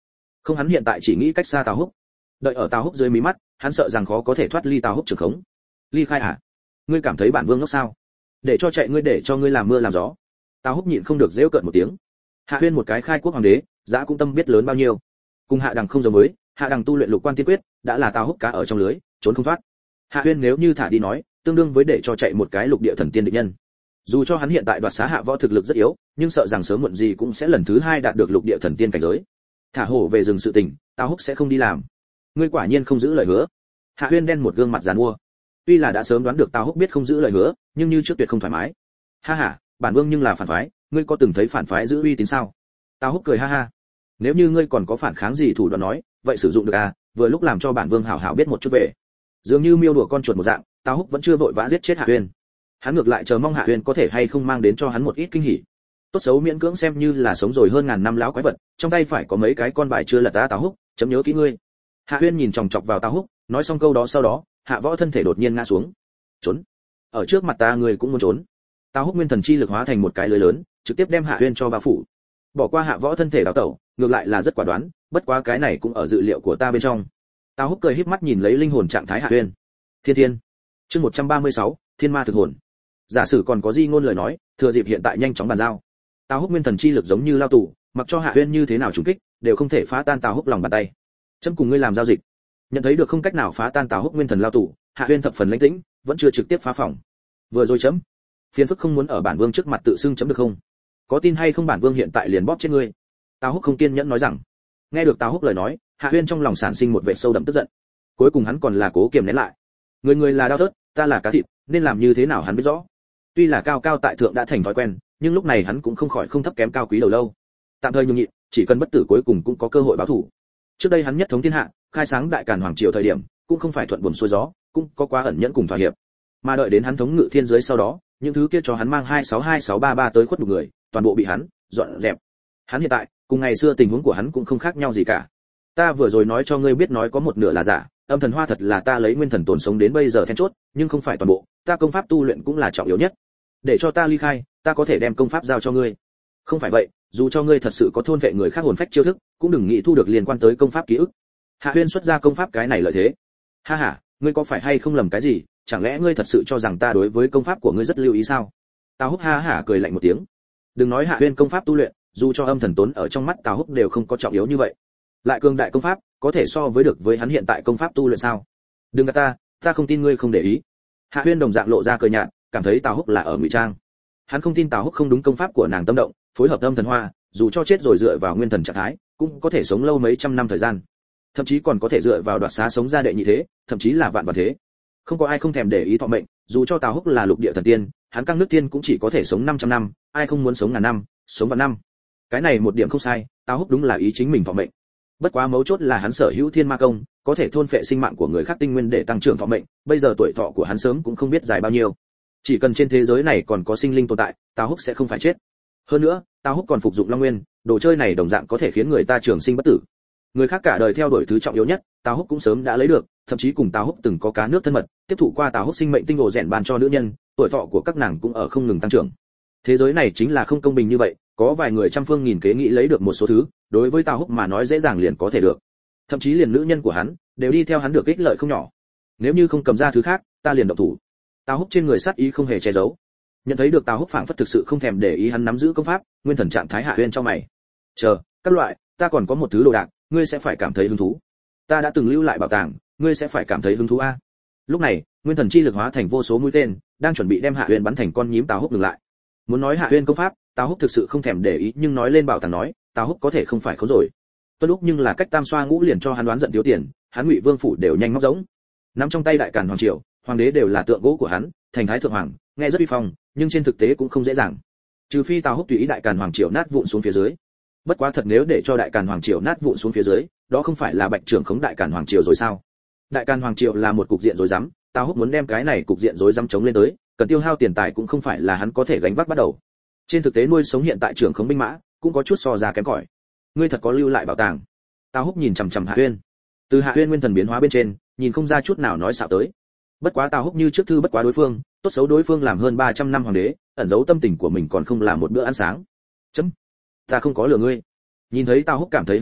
Không, hắn hiện tại chỉ nghĩ cách xa Tào Húc. Đợi ở Tào Húc dưới mí mắt, hắn sợ rằng khó có thể thoát ly Tào Húc trường khống. Ly khai à? Ngươi cảm thấy bản vương ngốc sao? Để cho chạy ngươi, để cho ngươi làm mưa làm gió. Tào Húc nhịn không được giễu cợt một tiếng. Hạ Huyên một cái khai quốc hoàng đế, giá cũng tâm biết lớn bao nhiêu. Cùng Hạ Đằng không giống với, Hạ Đằng tu luyện lục quan tiên quyết, đã là Tào Húc cá ở trong lưới, trốn không thoát. Hạ Huyên nếu như thả đi nói, tương đương với để cho chạy một cái lục địa thần tiên địch nhân. Dù cho hắn hiện tại đoạt xá Hạ Võ thực lực rất yếu, nhưng sợ rằng sớm muộn gì cũng sẽ lần thứ 2 đạt được lục địa thần tiên cảnh giới. Thả hổ về rừng sự tình, Tào Húc sẽ không đi làm. Ngươi quả nhiên không giữ lời hứa. Hạ Huyên đen một gương mặt giàn mua. Tuy là đã sớm đoán được Tào Húc biết không giữ lời hứa, nhưng như trước tuyệt không thoải mái. Ha ha, bản vương nhưng là phản phái, ngươi có từng thấy phản phái giữ uy tín sao? Tào Húc cười ha ha. Nếu như ngươi còn có phản kháng gì thủ đoạn nói, vậy sử dụng được à, vừa lúc làm cho bản vương hảo hảo biết một chút về. Dường như miêu đùa con chuột một dạng, Tào Húc vẫn chưa vội vã giết chết Hạ Huyên. Hắn ngược lại chờ mong Hạ Huyên có thể hay không mang đến cho hắn một ít kinh hỉ. Tốt xấu miễn cưỡng xem như là sống rồi hơn ngàn năm lão quái vật, trong tay phải có mấy cái con bài chưa lật ra. Tào Húc, chấm nhớ kỹ ngươi. Hạ Huyên nhìn chòng chọc vào Tào Húc, nói xong câu đó sau đó, Hạ Võ thân thể đột nhiên ngã xuống. Trốn! Ở trước mặt ta ngươi cũng muốn trốn. Tào Húc nguyên thần chi lực hóa thành một cái lưới lớn, trực tiếp đem Hạ Huyên cho bao phủ. Bỏ qua Hạ Võ thân thể đào tẩu, ngược lại là rất quả đoán, bất quá cái này cũng ở dự liệu của ta bên trong. Tào Húc cười híp mắt nhìn lấy linh hồn trạng thái Hạ Huyên. Thiên Thiên. Chương 136, Thiên Ma thực hồn. Giả sử còn có gì ngôn lời nói, thừa dịp hiện tại nhanh chóng bàn giao. Tào Húc nguyên thần chi lực giống như lao tù, mặc cho Hạ Huyên như thế nào trùng kích, đều không thể phá tan Tào Húc lòng bàn tay. Chấm cùng ngươi làm giao dịch. Nhận thấy được không cách nào phá tan Tào Húc nguyên thần lao tù, Hạ Huyên thập phần lãnh tĩnh, vẫn chưa trực tiếp phá phòng. Vừa rồi chấm, phiền phức không muốn ở bản vương trước mặt tự xưng chấm được không? Có tin hay không bản vương hiện tại liền bóp chết ngươi. Tào Húc không kiên nhẫn nói rằng. Nghe được Tào Húc lời nói, Hạ Huyên trong lòng sản sinh một vẻ sâu đậm tức giận. Cuối cùng hắn còn là cố kiềm nén lại. Người là đao thớt, ta là cá thịt, nên làm như thế nào hắn biết rõ. Tuy là cao cao tại thượng đã thành thói quen, nhưng lúc này hắn cũng không khỏi không thấp kém cao quý đầu lâu. Tạm thời nhường nhịn, chỉ cần bất tử cuối cùng cũng có cơ hội báo thù. Trước đây hắn nhất thống thiên hạ, khai sáng đại càn hoàng triều thời điểm, cũng không phải thuận buồm xuôi gió, cũng có quá ẩn nhẫn cùng thỏa hiệp. Mà đợi đến hắn thống ngự thiên giới sau đó, những thứ kia cho hắn mang 262633 tới khuất nhục người, toàn bộ bị hắn dọn dẹp. Hắn hiện tại, cùng ngày xưa tình huống của hắn cũng không khác nhau gì cả. Ta vừa rồi nói cho ngươi biết nói có một nửa là giả, âm thần hoa thật là ta lấy nguyên thần tồn sống đến bây giờ then chốt, nhưng không phải toàn bộ, ta công pháp tu luyện cũng là trọng yếu nhất. Để cho ta ly khai, ta có thể đem công pháp giao cho ngươi. Không phải vậy, dù cho ngươi thật sự có thôn vệ người khác hồn phách chiêu thức, cũng đừng nghĩ thu được liên quan tới công pháp ký ức. Hạ Huyên xuất ra công pháp cái này lợi thế. Ha ha, ngươi có phải hay không lầm cái gì, chẳng lẽ ngươi thật sự cho rằng ta đối với công pháp của ngươi rất lưu ý sao? Tào Húc ha hả cười lạnh một tiếng. Đừng nói Hạ Huyên công pháp tu luyện, dù cho âm thần tốn ở trong mắt Tào Húc đều không có trọng yếu như vậy. Lại cường đại công pháp, có thể so với được với hắn hiện tại công pháp tu luyện sao? Đừng gạt ta không tin ngươi không để ý. Hạ Huyên đồng dạng lộ ra cười nhạt, cảm thấy Tào Húc là ở ngụy trang. Hắn không tin Tào Húc không đúng công pháp của nàng tâm động, phối hợp âm thần hoa, dù cho chết rồi dựa vào nguyên thần trạng thái, cũng có thể sống lâu mấy trăm năm thời gian. Thậm chí còn có thể dựa vào đoạt xá sống ra đệ nhị thế, thậm chí là vạn vạn thế. Không có ai không thèm để ý thọ mệnh, dù cho Tào Húc là lục địa thần tiên, hắn căng nước tiên cũng chỉ có thể sống 500 năm, ai không muốn sống ngàn năm, sống vạn năm. Cái này một điểm không sai, Tào Húc đúng là ý chính mình thọ mệnh. Bất quá mấu chốt là hắn sở hữu thiên ma công, có thể thôn phệ sinh mạng của người khác tinh nguyên để tăng trưởng thọ mệnh, bây giờ tuổi thọ của hắn sớm cũng không biết dài bao nhiêu. Chỉ cần trên thế giới này còn có sinh linh tồn tại, Tào Húc sẽ không phải chết. Hơn nữa, Tào Húc còn phục dụng Long Nguyên, đồ chơi này đồng dạng có thể khiến người ta trường sinh bất tử. Người khác cả đời theo đuổi thứ trọng yếu nhất, Tào Húc cũng sớm đã lấy được, thậm chí cùng Tào Húc từng có cá nước thân mật, tiếp thụ qua Tào Húc sinh mệnh tinh đồ rèn ban cho nữ nhân, tuổi thọ của các nàng cũng ở không ngừng tăng trưởng. Thế giới này chính là không công bình như vậy, có vài người trăm phương nghìn kế nghĩ lấy được một số thứ, đối với Tào Húc mà nói dễ dàng liền có thể được. Thậm chí liền nữ nhân của hắn đều đi theo hắn được ích lợi không nhỏ. Nếu như không cầm ra thứ khác, ta liền động thủ. Tào Húc trên người sát ý không hề che giấu. Nhận thấy được Tào Húc phảng phất thực sự không thèm để ý hắn nắm giữ công pháp, nguyên thần trạng thái Hạ Huyên trong mày. Chờ, các loại, ta còn có một thứ đồ đạc, ngươi sẽ phải cảm thấy hứng thú. Ta đã từng lưu lại bảo tàng, ngươi sẽ phải cảm thấy hứng thú a. Lúc này, nguyên thần chi lực hóa thành vô số mũi tên, đang chuẩn bị đem Hạ Huyên bắn thành con nhím. Tào Húc ngừng lại. Muốn nói Hạ Huyên công pháp, Tào Húc thực sự không thèm để ý, nhưng nói lên bảo tàng nói, Tào Húc có thể không phải khốn rồi. Tuân lúc nhưng là cách tam xoa ngũ liền cho hắn đoán giận thiếu tiền, hắn Ngụy Vương phủ đều nhanh móc giống. Nắm trong tay đại càn hoàng triều, hoàng đế đều là tượng gỗ của hắn, thành thái thượng hoàng, nghe rất uy phong, nhưng trên thực tế cũng không dễ dàng. Trừ phi Tào Húc tùy ý đại càn hoàng triều nát vụn xuống phía dưới. Bất quá thật nếu để cho đại càn hoàng triều nát vụn xuống phía dưới, đó không phải là Bạch trưởng khống đại càn hoàng triều rồi sao? Đại càn hoàng triều là một cục diện rối rắm, Tào Húc muốn đem cái này cục diện rối rắm chống lên tới, cần tiêu hao tiền tài cũng không phải là hắn có thể gánh vác bắt đầu. Trên thực tế nuôi sống hiện tại trưởng khống binh mã, cũng có chút so ra kém cỏi. Ngươi thật có lưu lại bảo tàng? Tào Húc nhìn chằm chằm Hạ Huyên. Từ Hạ Huyên nguyên thần biến hóa bên trên, nhìn không ra chút nào nói xạo tới. Bất quá Tào Húc như trước thư bất quá đối phương, tốt xấu đối phương làm hơn 300 năm hoàng đế, ẩn giấu tâm tình của mình còn không làm một bữa ăn sáng. Chấm, ta không có lừa ngươi. Nhìn thấy Tào Húc cảm thấy hứng thú,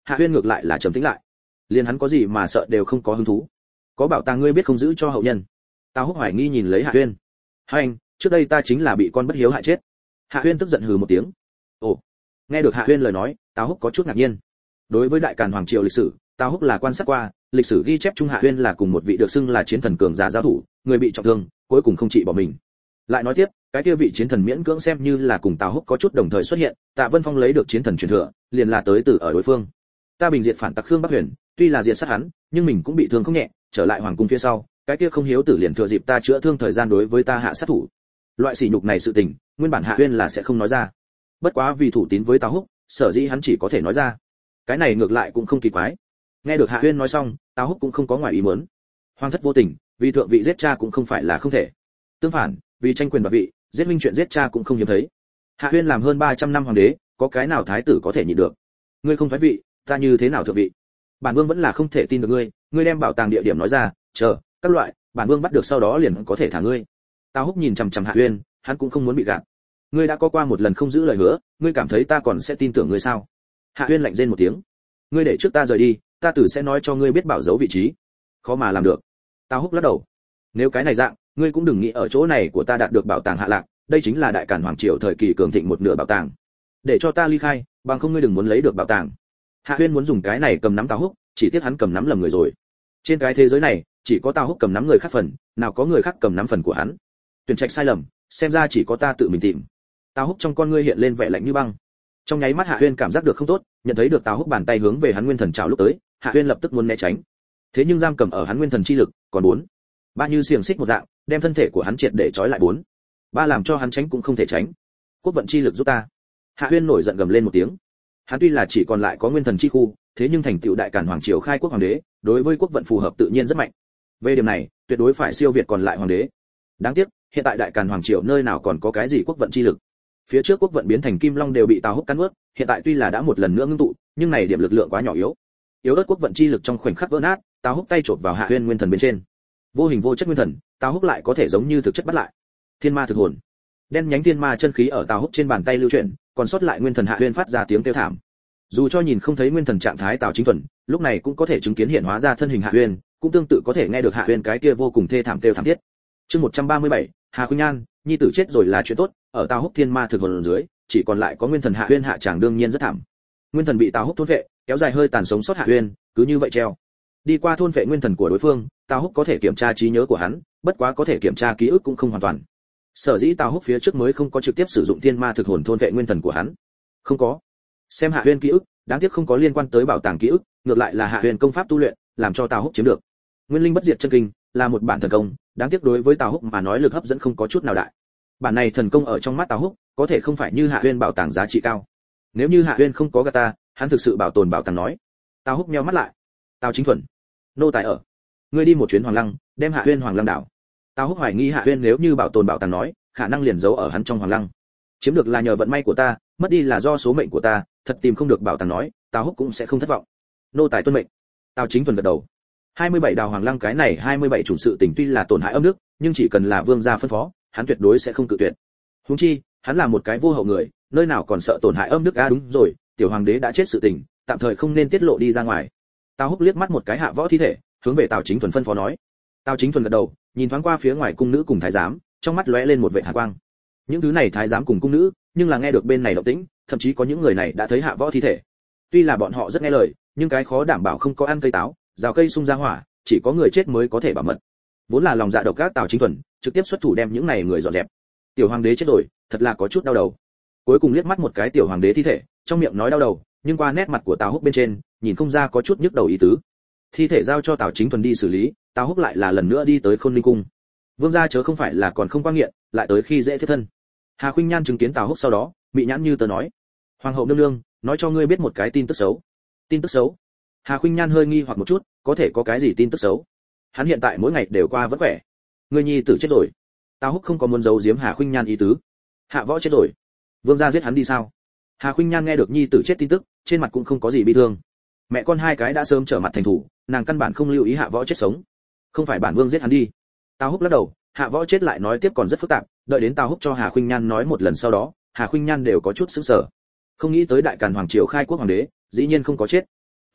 Hạ Huyên ngược lại là trầm tĩnh lại. Liền hắn có gì mà sợ đều không có hứng thú. Có bảo tàng ngươi biết không giữ cho hậu nhân. Tào Húc hoài nghi nhìn lấy Hạ Huyên. Anh, trước đây ta chính là bị con bất hiếu hại chết. Hạ Huyên tức giận hừ một tiếng. Ồ. Nghe được Hạ Huyên lời nói, Tào Húc có chút ngạc nhiên. Đối với Đại Càn hoàng triều lịch sử, Tào Húc là quan sát qua, lịch sử ghi chép Trung Hạ Huyên là cùng một vị được xưng là chiến thần cường giả giao thủ, người bị trọng thương, cuối cùng không trị bỏ mình. Lại nói tiếp, cái kia vị chiến thần miễn cưỡng xem như là cùng Tào Húc có chút đồng thời xuất hiện, Tạ Vân Phong lấy được chiến thần truyền thừa, liền là tới từ ở đối phương. Ta bình diệt phản tặc Khương Bắc Huyền, tuy là diệt sát hắn, nhưng mình cũng bị thương không nhẹ, trở lại hoàng cung phía sau, cái kia không hiếu tử liền thừa dịp ta chữa thương thời gian đối với ta hạ sát thủ. Loại sỉ nhục này sự tình, nguyên bản Hạ Huyên là sẽ không nói ra. Bất quá vì thủ tín với Tào Húc, sở dĩ hắn chỉ có thể nói ra. Cái này ngược lại cũng không kỳ quái. Nghe được Hạ Huyên nói xong, Tào Húc cũng không có ngoài ý muốn. Hoàng thất vô tình, vì thượng vị giết cha cũng không phải là không thể. Tương phản, vì tranh quyền đoạt vị, giết minh chuyện giết cha cũng không hiếm thấy. Hạ Huyên làm hơn 300 năm hoàng đế, có cái nào thái tử có thể nhịn được? Ngươi không thoái vị, ta như thế nào thượng vị? Bản vương vẫn là không thể tin được ngươi, ngươi đem bảo tàng địa điểm nói ra, chờ, các loại, bản vương bắt được sau đó liền có thể thả ngươi. Tào Húc nhìn chằm chằm Hạ Huyên, hắn cũng không muốn bị gạt. Ngươi đã có qua một lần không giữ lời hứa, ngươi cảm thấy ta còn sẽ tin tưởng ngươi sao? Hạ Huyên lạnh rên một tiếng. Ngươi để trước ta rời đi, ta tử sẽ nói cho ngươi biết bảo giấu vị trí. Khó mà làm được. Tào Húc lắc đầu. Nếu cái này dạng, ngươi cũng đừng nghĩ ở chỗ này của ta đạt được bảo tàng Hạ Lạc, đây chính là Đại Càn hoàng triều thời kỳ cường thịnh một nửa bảo tàng. Để cho ta ly khai, bằng không ngươi đừng muốn lấy được bảo tàng. Hạ Huyên muốn dùng cái này cầm nắm Tào Húc, chỉ tiếc hắn cầm nắm lầm người rồi. Trên cái thế giới này, chỉ có Tào Húc cầm nắm người khác phần, nào có người khác cầm nắm phần của hắn. Tuyển trạch sai lầm, xem ra chỉ có ta tự mình tìm. Tào Húc trong con ngươi hiện lên vẻ lạnh như băng. Trong nháy mắt Hạ Huyên cảm giác được không tốt, nhận thấy được Tào Húc bàn tay hướng về hắn nguyên thần trào lúc tới, Hạ Huyên lập tức muốn né tránh. Thế nhưng giam cầm ở hắn nguyên thần chi lực, còn bốn ba như xiềng xích một dạng, đem thân thể của hắn triệt để trói lại bốn ba làm cho hắn tránh cũng không thể tránh. Quốc vận chi lực giúp ta. Hạ Huyên nổi giận gầm lên một tiếng. Hắn tuy là chỉ còn lại có nguyên thần chi khu, thế nhưng thành tựu Đại Càn hoàng triều khai quốc hoàng đế, đối với quốc vận phù hợp tự nhiên rất mạnh. Về điểm này, tuyệt đối phải siêu việt còn lại hoàng đế. Đáng tiếc, hiện tại Đại Càn hoàng triều nơi nào còn có cái gì quốc vận chi lực. Phía trước quốc vận biến thành kim long đều bị Tào Húc cắn nuốt, hiện tại tuy là đã một lần nữa ngưng tụ, nhưng này điểm lực lượng quá nhỏ yếu. Yếu ớt quốc vận chi lực trong khoảnh khắc vỡ nát, Tào Húc tay chộp vào Hạ Huyên nguyên thần bên trên. Vô hình vô chất nguyên thần, Tào Húc lại có thể giống như thực chất bắt lại. Thiên ma thực hồn. Đen nhánh thiên ma chân khí ở Tào Húc trên bàn tay lưu chuyển, còn sót lại nguyên thần Hạ Huyên phát ra tiếng kêu thảm. Dù cho nhìn không thấy nguyên thần trạng thái Tào Chính Thuần, lúc này cũng có thể chứng kiến hiện hóa ra thân hình Hạ Huyên, cũng tương tự có thể nghe được Hạ Huyên cái kia vô cùng thê thảm kêu thảm thiết. Chương 137, Hà Khuynh Nhan, nhi tử chết rồi là chuyện tốt, ở Tào Húc thiên ma thực hồn dưới, chỉ còn lại có nguyên thần Hạ Huyên hạ chàng đương nhiên rất thảm. Nguyên thần bị Tào Húc thôn vệ, kéo dài hơi tàn sống sót Hạ Huyên, cứ như vậy treo. Đi qua thôn vệ nguyên thần của đối phương, Tào Húc có thể kiểm tra trí nhớ của hắn, bất quá có thể kiểm tra ký ức cũng không hoàn toàn. Sở dĩ Tào Húc phía trước mới không có trực tiếp sử dụng thiên ma thực hồn thôn vệ nguyên thần của hắn. Không có. Xem Hạ Huyên ký ức, đáng tiếc không có liên quan tới bảo tàng ký ức, ngược lại là Hạ Huyên công pháp tu luyện, làm cho Tào Húc chiếm được. Nguyên linh bất diệt chân kinh là một bản thần công, đáng tiếc đối với Tào Húc mà nói lực hấp dẫn không có chút nào đại. Bản này thần công ở trong mắt Tào Húc, có thể không phải như Hạ Huyên bảo tàng giá trị cao. Nếu như Hạ Huyên không có gạt ta, hắn thực sự bảo tồn bảo tàng nói. Tào Húc nheo mắt lại. Tào Chính Thuần, nô tài ở. Ngươi đi một chuyến Hoàng Lăng, đem Hạ Huyên Hoàng Lăng đảo. Tào Húc hoài nghi Hạ Huyên nếu như bảo tồn bảo tàng nói, khả năng liền giấu ở hắn trong Hoàng Lăng. Chiếm được là nhờ vận may của ta, mất đi là do số mệnh của ta, thật tìm không được bảo tàng nói, Tào Húc cũng sẽ không thất vọng. Nô tài tuân mệnh. Tào Chính Thuần gật đầu. 27 đào Hoàng Lăng cái này 27 chủ sự tình tuy là tổn hại âm đức, nhưng chỉ cần là vương gia phân phó, hắn tuyệt đối sẽ không cự tuyệt. Huống chi, hắn là một cái vô hậu người, nơi nào còn sợ tổn hại âm đức a đúng rồi, tiểu hoàng đế đã chết sự tình, tạm thời không nên tiết lộ đi ra ngoài. Tào Húc liếc mắt một cái Hạ Võ thi thể, hướng về Tào Chính Thuần phân phó nói. Tào Chính Thuần gật đầu, nhìn thoáng qua phía ngoài cung nữ cùng thái giám, trong mắt lóe lên một vệt hàn quang. Những thứ này thái giám cùng cung nữ, nhưng là nghe được bên này động tĩnh, thậm chí có những người này đã thấy Hạ Võ thi thể. Tuy là bọn họ rất nghe lời, nhưng cái khó đảm bảo không có ăn cây táo, rào cây sung ra hỏa, chỉ có người chết mới có thể bảo mật. Vốn là lòng dạ độc ác Tào Chính Thuần, trực tiếp xuất thủ đem những này người dọn dẹp. Tiểu hoàng đế chết rồi, thật là có chút đau đầu. Cuối cùng liếc mắt một cái tiểu hoàng đế thi thể, trong miệng nói đau đầu, nhưng qua nét mặt của Tào Húc bên trên, nhìn không ra có chút nhức đầu ý tứ. Thi thể giao cho Tào Chính Thuần đi xử lý, Tào Húc lại là lần nữa đi tới Khôn Ninh cung. Vương gia chớ không phải là còn không qua nghiện, lại tới khi dễ thiết thân. Hà Khuynh Nhan chứng kiến Tào Húc sau đó, mị nhãn như tờ nói: "Hoàng hậu nương nương, nói cho ngươi biết một cái tin tức xấu." Tin tức xấu? Hà Khuynh Nhan hơi nghi hoặc một chút, có thể có cái gì tin tức xấu? Hắn hiện tại mỗi ngày đều qua vẫn khỏe. Ngươi nhi tử chết rồi. Tào Húc không có muốn giấu giếm Hà Khuynh Nhan ý tứ. Hạ Võ chết rồi. Vương gia giết hắn đi sao? Hà Khuynh Nhan nghe được nhi tử chết tin tức, trên mặt cũng không có gì bi thương. Mẹ con hai cái đã sớm trở mặt thành thủ, nàng căn bản không lưu ý Hạ Võ chết sống. Không phải bản vương giết hắn đi. Tào Húc lắc đầu, Hạ Võ chết lại nói tiếp còn rất phức tạp, đợi đến Tào Húc cho Hà Khuynh Nhan nói một lần sau đó, Hà Khuynh Nhan đều có chút sững sờ. Không nghĩ tới Đại Càn hoàng triều khai quốc hoàng đế, dĩ nhiên không có chết.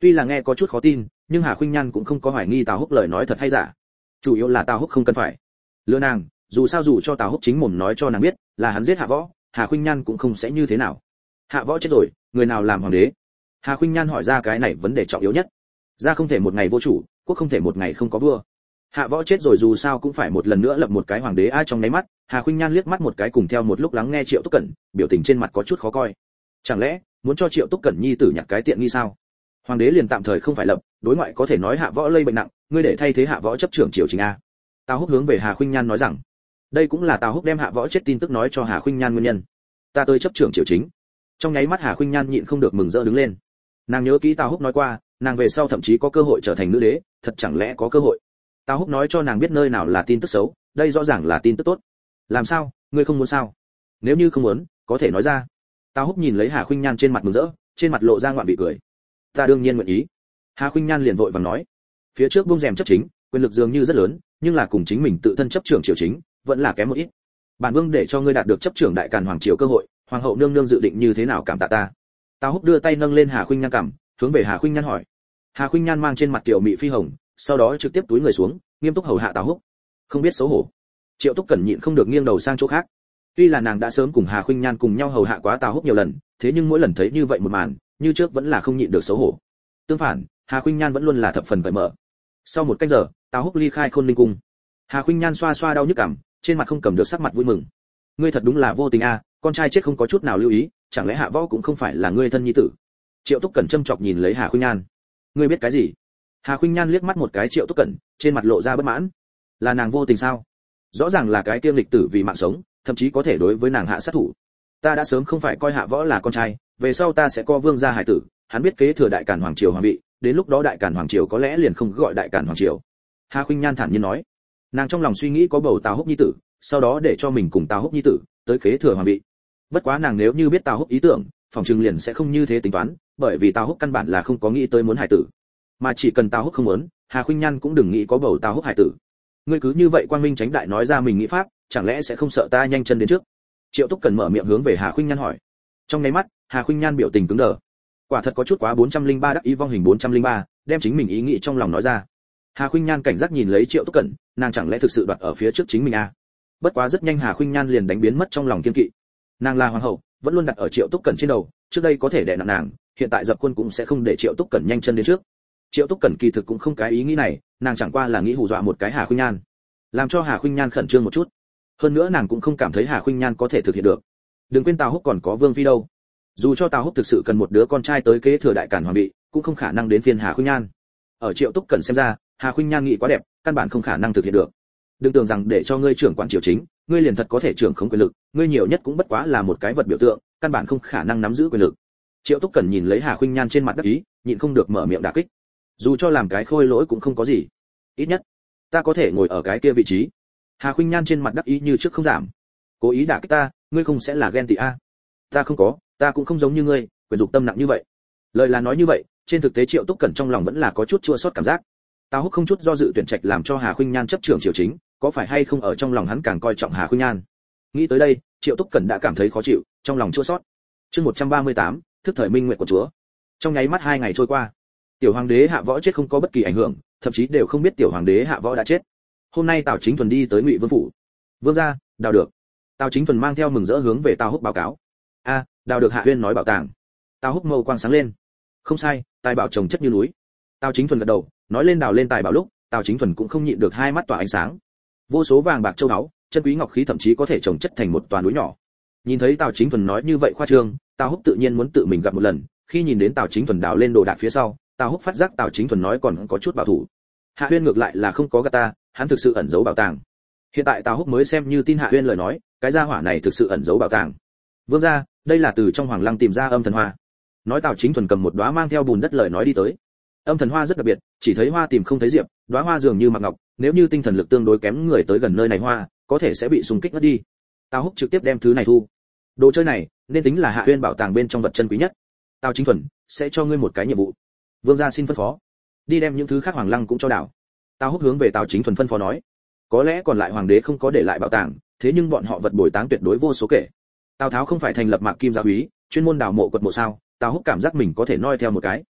Tuy là nghe có chút khó tin, nhưng Hà Khuynh Nhan cũng không có hoài nghi Tào Húc lời nói thật hay giả. Chủ yếu là Tào Húc không cần phải lừa nàng, dù sao dù cho Tào Húc chính mồm nói cho nàng biết là hắn giết Hạ Võ, Hà Khuynh Nhan cũng không sẽ như thế nào. Hạ Võ chết rồi, người nào làm hoàng đế? Hà Khuynh Nhan hỏi ra cái này vấn đề trọng yếu nhất. Ra không thể một ngày vô chủ, quốc không thể một ngày không có vua. Hạ Võ chết rồi dù sao cũng phải một lần nữa lập một cái hoàng đế. Ai trong nháy mắt, Hà Khuynh Nhan liếc mắt một cái cùng theo một lúc lắng nghe Triệu Túc Cẩn, biểu tình trên mặt có chút khó coi. Chẳng lẽ muốn cho Triệu Túc Cẩn nhi tử nhặt cái tiện nghi sao? Hoàng đế liền tạm thời không phải lập, đối ngoại có thể nói Hạ Võ lây bệnh nặng, ngươi để thay thế Hạ Võ chấp trưởng triều chính a. Tào Húc hướng về Hà Khuynh Nhan nói rằng, đây cũng là Tào Húc đem Hạ Võ chết tin tức nói cho Hà Khuynh Nhan nguyên nhân. Ta tới chấp trưởng triều chính. Trong nháy mắt Hà Khuynh Nhan nhịn không được mừng rỡ đứng lên. Nàng nhớ kỹ Tào Húc nói qua, nàng về sau thậm chí có cơ hội trở thành nữ đế, thật chẳng lẽ có cơ hội? Tào Húc nói cho nàng biết nơi nào là tin tức xấu, đây rõ ràng là tin tức tốt. Làm sao, ngươi không muốn sao? Nếu như không muốn, có thể nói ra. Tào Húc nhìn lấy Hà Khuynh Nhan trên mặt mừng rỡ, trên mặt lộ ra ngoạn vị cười. Ta đương nhiên nguyện ý. Hà Khuynh Nhan liền vội vàng nói. Phía trước buông rèm chấp chính, quyền lực dường như rất lớn, nhưng là cùng chính mình tự thân chấp trưởng triều chính, vẫn là kém một ít. Bản vương để cho ngươi đạt được chấp trưởng đại càn hoàng triều cơ hội, hoàng hậu nương nương dự định như thế nào cảm tạ ta? Tào Húc đưa tay nâng lên Hà Khuynh Nhan cằm, hướng về Hà Khuynh Nhan hỏi. Hà Khuynh Nhan mang trên mặt tiểu mị phi hồng, sau đó trực tiếp túi người xuống, nghiêm túc hầu hạ Tào Húc. Không biết xấu hổ. Triệu Túc Cẩn nhịn không được nghiêng đầu sang chỗ khác. Tuy là nàng đã sớm cùng Hà Khuynh Nhan cùng nhau hầu hạ quá Tào Húc nhiều lần, thế nhưng mỗi lần thấy như vậy một màn, như trước vẫn là không nhịn được xấu hổ. Tương phản, Hà Khuynh Nhan vẫn luôn là thập phần cởi mở. Sau một canh giờ, Tào Húc ly khai Khôn Ninh cung. Hà Khuynh Nhan xoa xoa đau nhức cằm, trên mặt không cầm được sắc mặt vui mừng. Ngươi thật đúng là vô tình a, con trai chết không có chút nào lưu ý, chẳng lẽ Hạ Võ cũng không phải là ngươi thân nhi tử? Triệu Túc Cẩn châm chọc nhìn lấy Hà Khuynh Nhan. Ngươi biết cái gì? Hà Khuynh Nhan liếc mắt một cái Triệu Túc Cẩn, trên mặt lộ ra bất mãn. Là nàng vô tình sao? Rõ ràng là cái kiêm lịch tử vì mạng sống, thậm chí có thể đối với nàng hạ sát thủ. Ta đã sớm không phải coi Hạ Võ là con trai, về sau ta sẽ co vương gia hải tử, hắn biết kế thừa đại càn hoàng triều hoàng vị, đến lúc đó đại càn hoàng triều có lẽ liền không gọi đại càn hoàng triều. Hà Khuynh Nhan thản nhiên nói. Nàng trong lòng suy nghĩ có bầu Tào Húc nhi tử, sau đó để cho mình cùng Tào Húc nhi tử tới kế thừa hoàng vị. Bất quá nàng nếu như biết Tào Húc ý tưởng, phòng trừng liền sẽ không như thế tính toán, bởi vì Tào Húc căn bản là không có nghĩ tới muốn hải tử, mà chỉ cần Tào Húc không muốn, Hà Khuynh Nhan cũng đừng nghĩ có bầu Tào Húc hải tử. Ngươi cứ như vậy quang minh tránh đại nói ra mình nghĩ pháp, chẳng lẽ sẽ không sợ ta nhanh chân đến trước? Triệu Túc Cẩn mở miệng hướng về Hà Khuynh Nhan hỏi. Trong nháy mắt, Hà Khuynh Nhan biểu tình cứng đờ. Quả thật có chút quá 403 đắc ý vong hình 403, đem chính mình ý nghĩ trong lòng nói ra. Hà Khuynh Nhan cảnh giác nhìn lấy Triệu Túc Cẩn, nàng chẳng lẽ thực sự đoạt ở phía trước chính mình à? Bất quá rất nhanh Hà Khuynh Nhan liền đánh biến mất trong lòng kiên kỵ. Nàng là hoàng hậu, vẫn luôn đặt ở Triệu Túc Cẩn trên đầu, trước đây có thể đè nặng nàng, hiện tại dập quân cũng sẽ không để Triệu Túc Cẩn nhanh chân đến trước. Triệu Túc Cẩn kỳ thực cũng không cái ý nghĩ này, nàng chẳng qua là nghĩ hù dọa một cái Hà Khuynh Nhan, làm cho Hà Khuynh Nhan khẩn trương một chút. Hơn nữa nàng cũng không cảm thấy Hà Khuynh Nhan có thể thực hiện được. Đừng quên Tào Húc còn có Vương phi đâu. Dù cho Tào Húc thực sự cần một đứa con trai tới kế thừa đại càn hoàng vị, cũng không khả năng đến phiên Hà Khuynh Nhan. Ở Triệu Túc Cẩn xem ra, Hà Khuynh Nhan nghĩ quá đẹp, căn bản không khả năng thực hiện được. Đừng tưởng rằng để cho ngươi trưởng quản triều chính, ngươi liền thật có thể trưởng không quyền lực, ngươi nhiều nhất cũng bất quá là một cái vật biểu tượng, căn bản không khả năng nắm giữ quyền lực. Triệu Túc Cẩn nhìn lấy Hà Khuynh Nhan trên mặt đắc ý, nhịn không được mở miệng đả kích. Dù cho làm cái khôi lỗi cũng không có gì, ít nhất ta có thể ngồi ở cái kia vị trí. Hà Khuynh Nhan trên mặt đắc ý như trước không giảm. Cố ý đả kích ta, ngươi không sẽ là ghen tị a? Ta không có, ta cũng không giống như ngươi, quyền dục tâm nặng như vậy. Lời là nói như vậy, trên thực tế Triệu Túc Cẩn trong lòng vẫn là có chút chua xót cảm giác. Tào Húc không chút do dự tuyển trạch làm cho Hà Khuynh Nhan chấp trưởng triều chính, có phải hay không ở trong lòng hắn càng coi trọng Hà Khuynh Nhan? Nghĩ tới đây, Triệu Túc Cẩn đã cảm thấy khó chịu, trong lòng chua xót. Chương 138, thức thời minh nguyện của chúa. Trong nháy mắt 2 ngày trôi qua, tiểu hoàng đế Hạ Võ chết không có bất kỳ ảnh hưởng, thậm chí đều không biết tiểu hoàng đế Hạ Võ đã chết. Hôm nay Tào Chính Thuần đi tới Ngụy Vương phủ. Vương gia, đào được. Tào Chính Thuần mang theo mừng rỡ hướng về Tào Húc báo cáo. A, đào được Hạ Huyên nói bảo tàng. Tào Húc mâu quang sáng lên. Không sai, tài bảo trồng chất như núi. Tào Chính Thuần gật đầu, nói lên đào lên tài bảo lúc, Tào Chính Thuần cũng không nhịn được hai mắt tỏa ánh sáng. Vô số vàng bạc châu báu, chân quý ngọc khí thậm chí có thể trồng chất thành một toàn núi nhỏ. Nhìn thấy Tào Chính Thuần nói như vậy khoa trương, Tào Húc tự nhiên muốn tự mình gặp một lần. Khi nhìn đến Tào Chính Thuần đào lên đồ đạc phía sau, Tào Húc phát giác Tào Chính Thuần nói còn có chút bảo thủ. Hạ Huyên ngược lại là không có gạt ta, hắn thực sự ẩn giấu bảo tàng. Hiện tại Tào Húc mới xem như tin Hạ Huyên lời nói, cái gia hỏa này thực sự ẩn giấu bảo tàng. Vương gia, đây là từ trong hoàng lăng tìm ra âm thần hoa. Nói Tào Chính Thuần cầm một đóa mang theo bùn đất lời nói đi tới. Âm thần hoa rất đặc biệt, chỉ thấy hoa tìm không thấy diệp, đóa hoa dường như mặc ngọc, nếu như tinh thần lực tương đối kém người tới gần nơi này hoa, có thể sẽ bị xung kích ngất đi. Tào Húc trực tiếp đem thứ này thu. Đồ chơi này nên tính là Hạ Huyên bảo tàng bên trong vật chân quý nhất. Tào Chính Thuần sẽ cho ngươi một cái nhiệm vụ. Vương gia xin phân phó, đi đem những thứ khác hoàng lăng cũng cho đảo. Tào Húc hướng về Tào Chính Thuần phân phó nói. Có lẽ còn lại hoàng đế không có để lại bảo tàng, thế nhưng bọn họ vật bồi táng tuyệt đối vô số kể. Tào Tháo không phải thành lập Mạc Kim giáo úy, chuyên môn đào mộ quật mộ sao? Tào Húc cảm giác mình có thể noi theo một cái.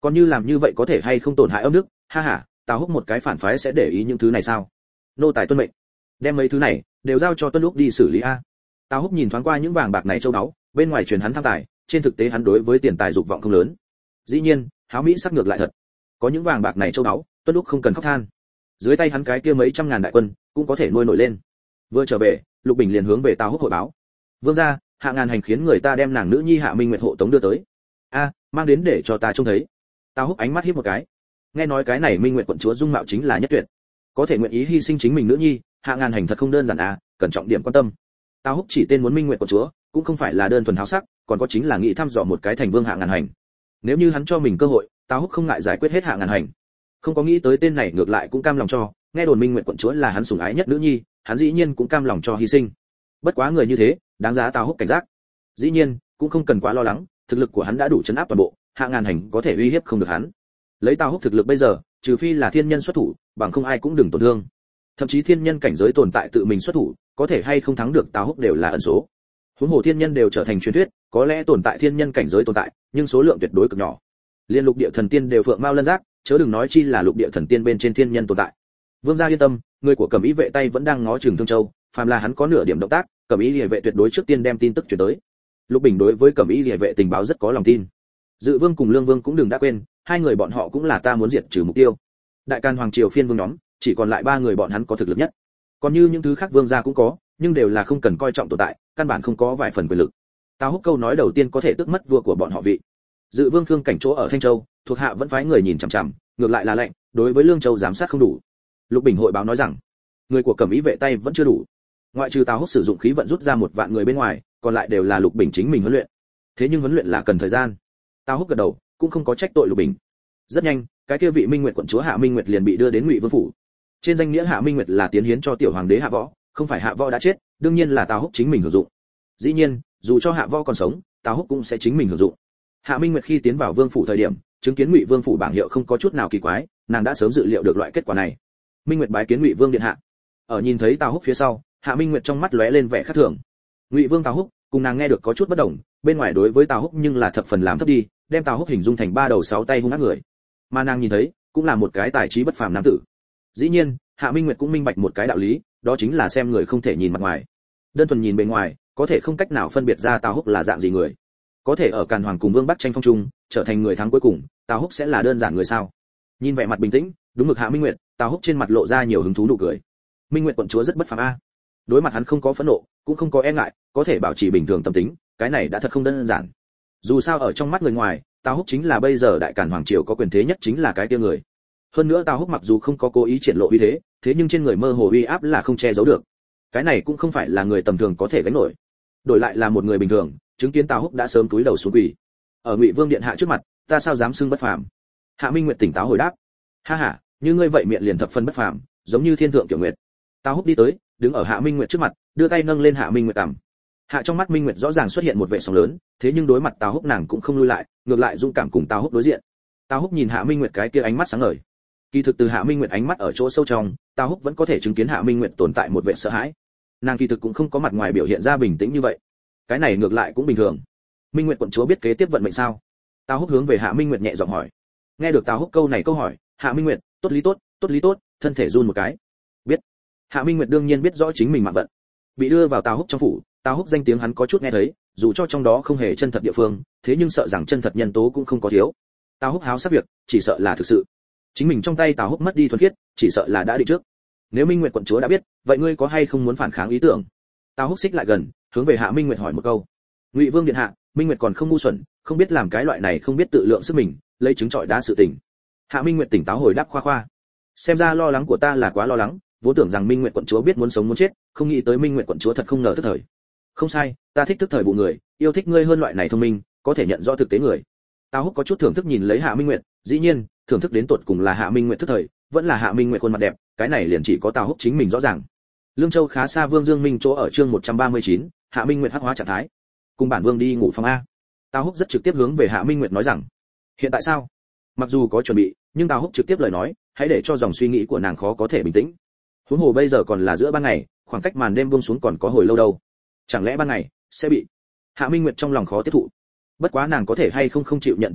Còn như làm như vậy có thể hay không tổn hại âm đức, ha ha, Tào Húc một cái phản phái sẽ để ý những thứ này sao? Nô tài tuân mệnh, đem mấy thứ này đều giao cho Tuân Lúc đi xử lý a. Tào Húc nhìn thoáng qua những vàng bạc này châu báu, bên ngoài truyền hắn tham tài, trên thực tế hắn đối với tiền tài dục vọng không lớn. Dĩ nhiên, háo mỹ sắc ngược lại thật. Có những vàng bạc này châu báu, Tuân Lúc không cần khóc than. Dưới tay hắn cái kia mấy trăm ngàn đại quân, cũng có thể nuôi nổi lên. Vừa trở về, Lục Bình liền hướng về Tào Húc hội báo. Vương gia, Hạ Ngàn Hành khiến người ta đem nàng nữ nhi Hạ Minh Nguyệt hộ tống đưa tới. A, mang đến để cho ta trông thấy. Tào Húc ánh mắt híp một cái. Nghe nói cái này Minh Nguyệt quận chúa dung mạo chính là nhất tuyệt, có thể nguyện ý hy sinh chính mình nữ nhi, Hạ Ngàn Hành thật không đơn giản à, cần trọng điểm quan tâm. Tào Húc chỉ tên muốn Minh Nguyệt quận chúa, cũng không phải là đơn thuần háo sắc, còn có chính là nghĩ thăm dò một cái thành vương Hạ Ngàn Hành. Nếu như hắn cho mình cơ hội, Tào Húc không ngại giải quyết hết Hạ Ngàn Hành. Không có nghĩ tới tên này ngược lại cũng cam lòng cho, nghe đồn Minh Nguyệt quận chúa là hắn sủng ái nhất nữ nhi, hắn dĩ nhiên cũng cam lòng cho hy sinh. Bất quá người như thế, đáng giá Tào Húc cảnh giác. Dĩ nhiên, cũng không cần quá lo lắng, thực lực của hắn đã đủ chấn áp toàn bộ, Hạ Ngàn Hành có thể uy hiếp không được hắn. Lấy Tào Húc thực lực bây giờ, trừ phi là thiên nhân xuất thủ, bằng không ai cũng đừng tổn thương. Thậm chí thiên nhân cảnh giới tồn tại tự mình xuất thủ, có thể hay không thắng được Tào Húc đều là ẩn số. Huống hồ thiên nhân đều trở thành truyền thuyết, có lẽ tồn tại thiên nhân cảnh giới tồn tại, nhưng số lượng tuyệt đối cực nhỏ. Liên lục địa thần tiên đều phượng mao lân giác, chớ đừng nói chi là lục địa thần tiên bên trên thiên nhân tồn tại. Vương gia yên tâm, người của Cẩm Ý vệ tay vẫn đang ngó chừng Thương Châu, phàm là hắn có nửa điểm động tác, Cẩm Ý liề vệ tuyệt đối trước tiên đem tin tức truyền tới. Lục Bình đối với Cẩm Ý liề vệ tình báo rất có lòng tin. Dự Vương cùng Lương Vương cũng đừng đã quên, hai người bọn họ cũng là ta muốn diệt trừ mục tiêu. Đại Can hoàng triều phiên vương nhóm, chỉ còn lại ba người bọn hắn có thực lực nhất. Còn như những thứ khác vương gia cũng có, nhưng đều là không cần coi trọng tồn tại, căn bản không có vài phần quyền lực. Tào Húc câu nói đầu tiên có thể tước mất vua của bọn họ vị. Dự Vương Khương Cảnh chỗ ở Thanh Châu, thuộc hạ vẫn phái người nhìn chằm chằm, ngược lại là lệnh, đối với Lương Châu giám sát không đủ. Lục Bình hội báo nói rằng, người của Cẩm Ý vệ tay vẫn chưa đủ. Ngoại trừ Tào Húc sử dụng khí vận rút ra 1 vạn người bên ngoài, còn lại đều là Lục Bình chính mình huấn luyện. Thế nhưng huấn luyện là cần thời gian. Tào Húc gật đầu, cũng không có trách tội Lục Bình. Rất nhanh, cái kia vị Minh Nguyệt quận chúa Hạ Minh Nguyệt liền bị đưa đến Ngụy Vương phủ. Trên danh nghĩa Hạ Minh Nguyệt là tiến hiến cho tiểu hoàng đế Hạ Võ, không phải Hạ Võ đã chết, đương nhiên là Tào Húc chính mình hưởng dụng. Dĩ nhiên, dù cho Hạ Võ còn sống, Tào Húc cũng sẽ chính mình hưởng dụng. Hạ Minh Nguyệt khi tiến vào vương phủ thời điểm, chứng kiến Ngụy Vương phủ bảng hiệu không có chút nào kỳ quái, nàng đã sớm dự liệu được loại kết quả này. Minh Nguyệt bái kiến Ngụy Vương điện hạ. Ở nhìn thấy Tào Húc phía sau, Hạ Minh Nguyệt trong mắt lóe lên vẻ khác thường. Ngụy Vương Tào Húc, cùng nàng nghe được có chút bất đồng, bên ngoài đối với Tào Húc nhưng là thập phần làm thấp đi, đem Tào Húc hình dung thành 3 đầu 6 tay hung ác người. Mà nàng nhìn thấy, cũng là một cái tài trí bất phàm nam tử. Dĩ nhiên, Hạ Minh Nguyệt cũng minh bạch một cái đạo lý, đó chính là xem người không thể nhìn mặt ngoài. Đơn thuần nhìn bề ngoài, có thể không cách nào phân biệt ra Tào Húc là dạng gì người. Có thể ở Càn Hoàng cùng Vương Bắc tranh phong chung, trở thành người thắng cuối cùng, Tào Húc sẽ là đơn giản người sao? Nhìn vẻ mặt bình tĩnh, đúng mực Hạ Minh Nguyệt, Tào Húc trên mặt lộ ra nhiều hứng thú nụ cười. Minh Nguyệt quận chúa rất bất phàm a. Đối mặt hắn không có phẫn nộ, cũng không có e ngại, có thể bảo trì bình thường tâm tính, cái này đã thật không đơn giản. Dù sao ở trong mắt người ngoài, Tào Húc chính là bây giờ đại Càn hoàng triều có quyền thế nhất chính là cái kia người. Hơn nữa Tào Húc mặc dù không có cố ý triển lộ uy thế, thế nhưng trên người mơ hồ uy áp là không che giấu được. Cái này cũng không phải là người tầm thường có thể gánh nổi. Đổi lại là một người bình thường, chứng kiến Tào Húc đã sớm túi đầu xuống quỳ. Ở Ngụy Vương điện hạ trước mặt, ta sao dám xưng bất phàm? Hạ Minh Nguyệt tỉnh táo hồi đáp. Ha ha, như ngươi vậy miệng liền thập phân bất phàm, giống như thiên thượng tiểu nguyệt. Tào Húc đi tới, đứng ở Hạ Minh Nguyệt trước mặt, đưa tay nâng lên Hạ Minh Nguyệt cằm. Hạ trong mắt Minh Nguyệt rõ ràng xuất hiện một vẻ sóng lớn, thế nhưng đối mặt Tào Húc nàng cũng không lui lại, ngược lại dũng cảm cùng Tào Húc đối diện. Tào Húc nhìn Hạ Minh Nguyệt cái kia ánh mắt sáng ngời. Kỳ thực từ Hạ Minh Nguyệt ánh mắt ở chỗ sâu trong, Tào Húc vẫn có thể chứng kiến Hạ Minh Nguyệt tồn tại một vẻ sợ hãi. Nàng kỳ thực cũng không có mặt ngoài biểu hiện ra bình tĩnh như vậy. Cái này ngược lại cũng bình thường. Minh Nguyệt quận chúa biết kế tiếp vận mệnh sao? Tào Húc hướng về Hạ Minh Nguyệt nhẹ giọng hỏi. Nghe được Tào Húc câu này câu hỏi, Hạ Minh Nguyệt, tốt lý tốt, thân thể run một cái. Biết. Hạ Minh Nguyệt đương nhiên biết rõ chính mình mạng vận. Bị đưa vào Tào Húc trong phủ, Tào Húc danh tiếng hắn có chút nghe thấy, dù cho trong đó không hề chân thật địa phương, thế nhưng sợ rằng chân thật nhân tố cũng không có thiếu. Tào Húc háo sắc việc, chỉ sợ là thực sự. Chính mình trong tay Tào Húc mất đi thuần khiết, chỉ sợ là đã định trước. Nếu Minh Nguyệt quận chúa đã biết, vậy ngươi có hay không muốn phản kháng ý tưởng? Tào Húc xích lại gần, hướng về Hạ Minh Nguyệt hỏi một câu. Ngụy Vương điện hạ, Minh Nguyệt còn không ngu xuẩn, không biết làm cái loại này không biết tự lượng sức mình, lấy trứng trọi đá sự tình. Hạ Minh Nguyệt tỉnh táo hồi đáp khoa khoa. Xem ra lo lắng của ta là quá lo lắng, vốn tưởng rằng Minh Nguyệt quận chúa biết muốn sống muốn chết, không nghĩ tới Minh Nguyệt quận chúa thật không ngờ tức thời. Không sai, ta thích tức thời vụ người, yêu thích ngươi hơn loại này thông minh, có thể nhận rõ thực tế người. Tào Húc có chút thưởng thức nhìn lấy Hạ Minh Nguyệt, dĩ nhiên, thưởng thức đến tột cùng là Hạ Minh Nguyệt tức thời, vẫn là Hạ Minh Nguyệt khuôn mặt đẹp, cái này liền chỉ có Tào Húc chính mình rõ ràng. Lương Châu khá xa Vương Dương Minh chỗ ở chương 139, Hạ Minh Nguyệt hắc hóa trạng thái. Cùng bản vương đi ngủ phòng a. Tào Húc rất trực tiếp hướng về Hạ Minh Nguyệt nói rằng. Hiện tại sao? Mặc dù có chuẩn bị, nhưng Tào Húc trực tiếp lời nói, hãy để cho dòng suy nghĩ của nàng khó có thể bình tĩnh. Huống hồ bây giờ còn là giữa ban ngày, khoảng cách màn đêm buông xuống còn có hồi lâu đâu. Chẳng lẽ ban ngày sẽ bị? Hạ Minh Nguyệt trong lòng khó tiếp thụ. Bất quá nàng có thể hay không chịu nhận trọng yếu,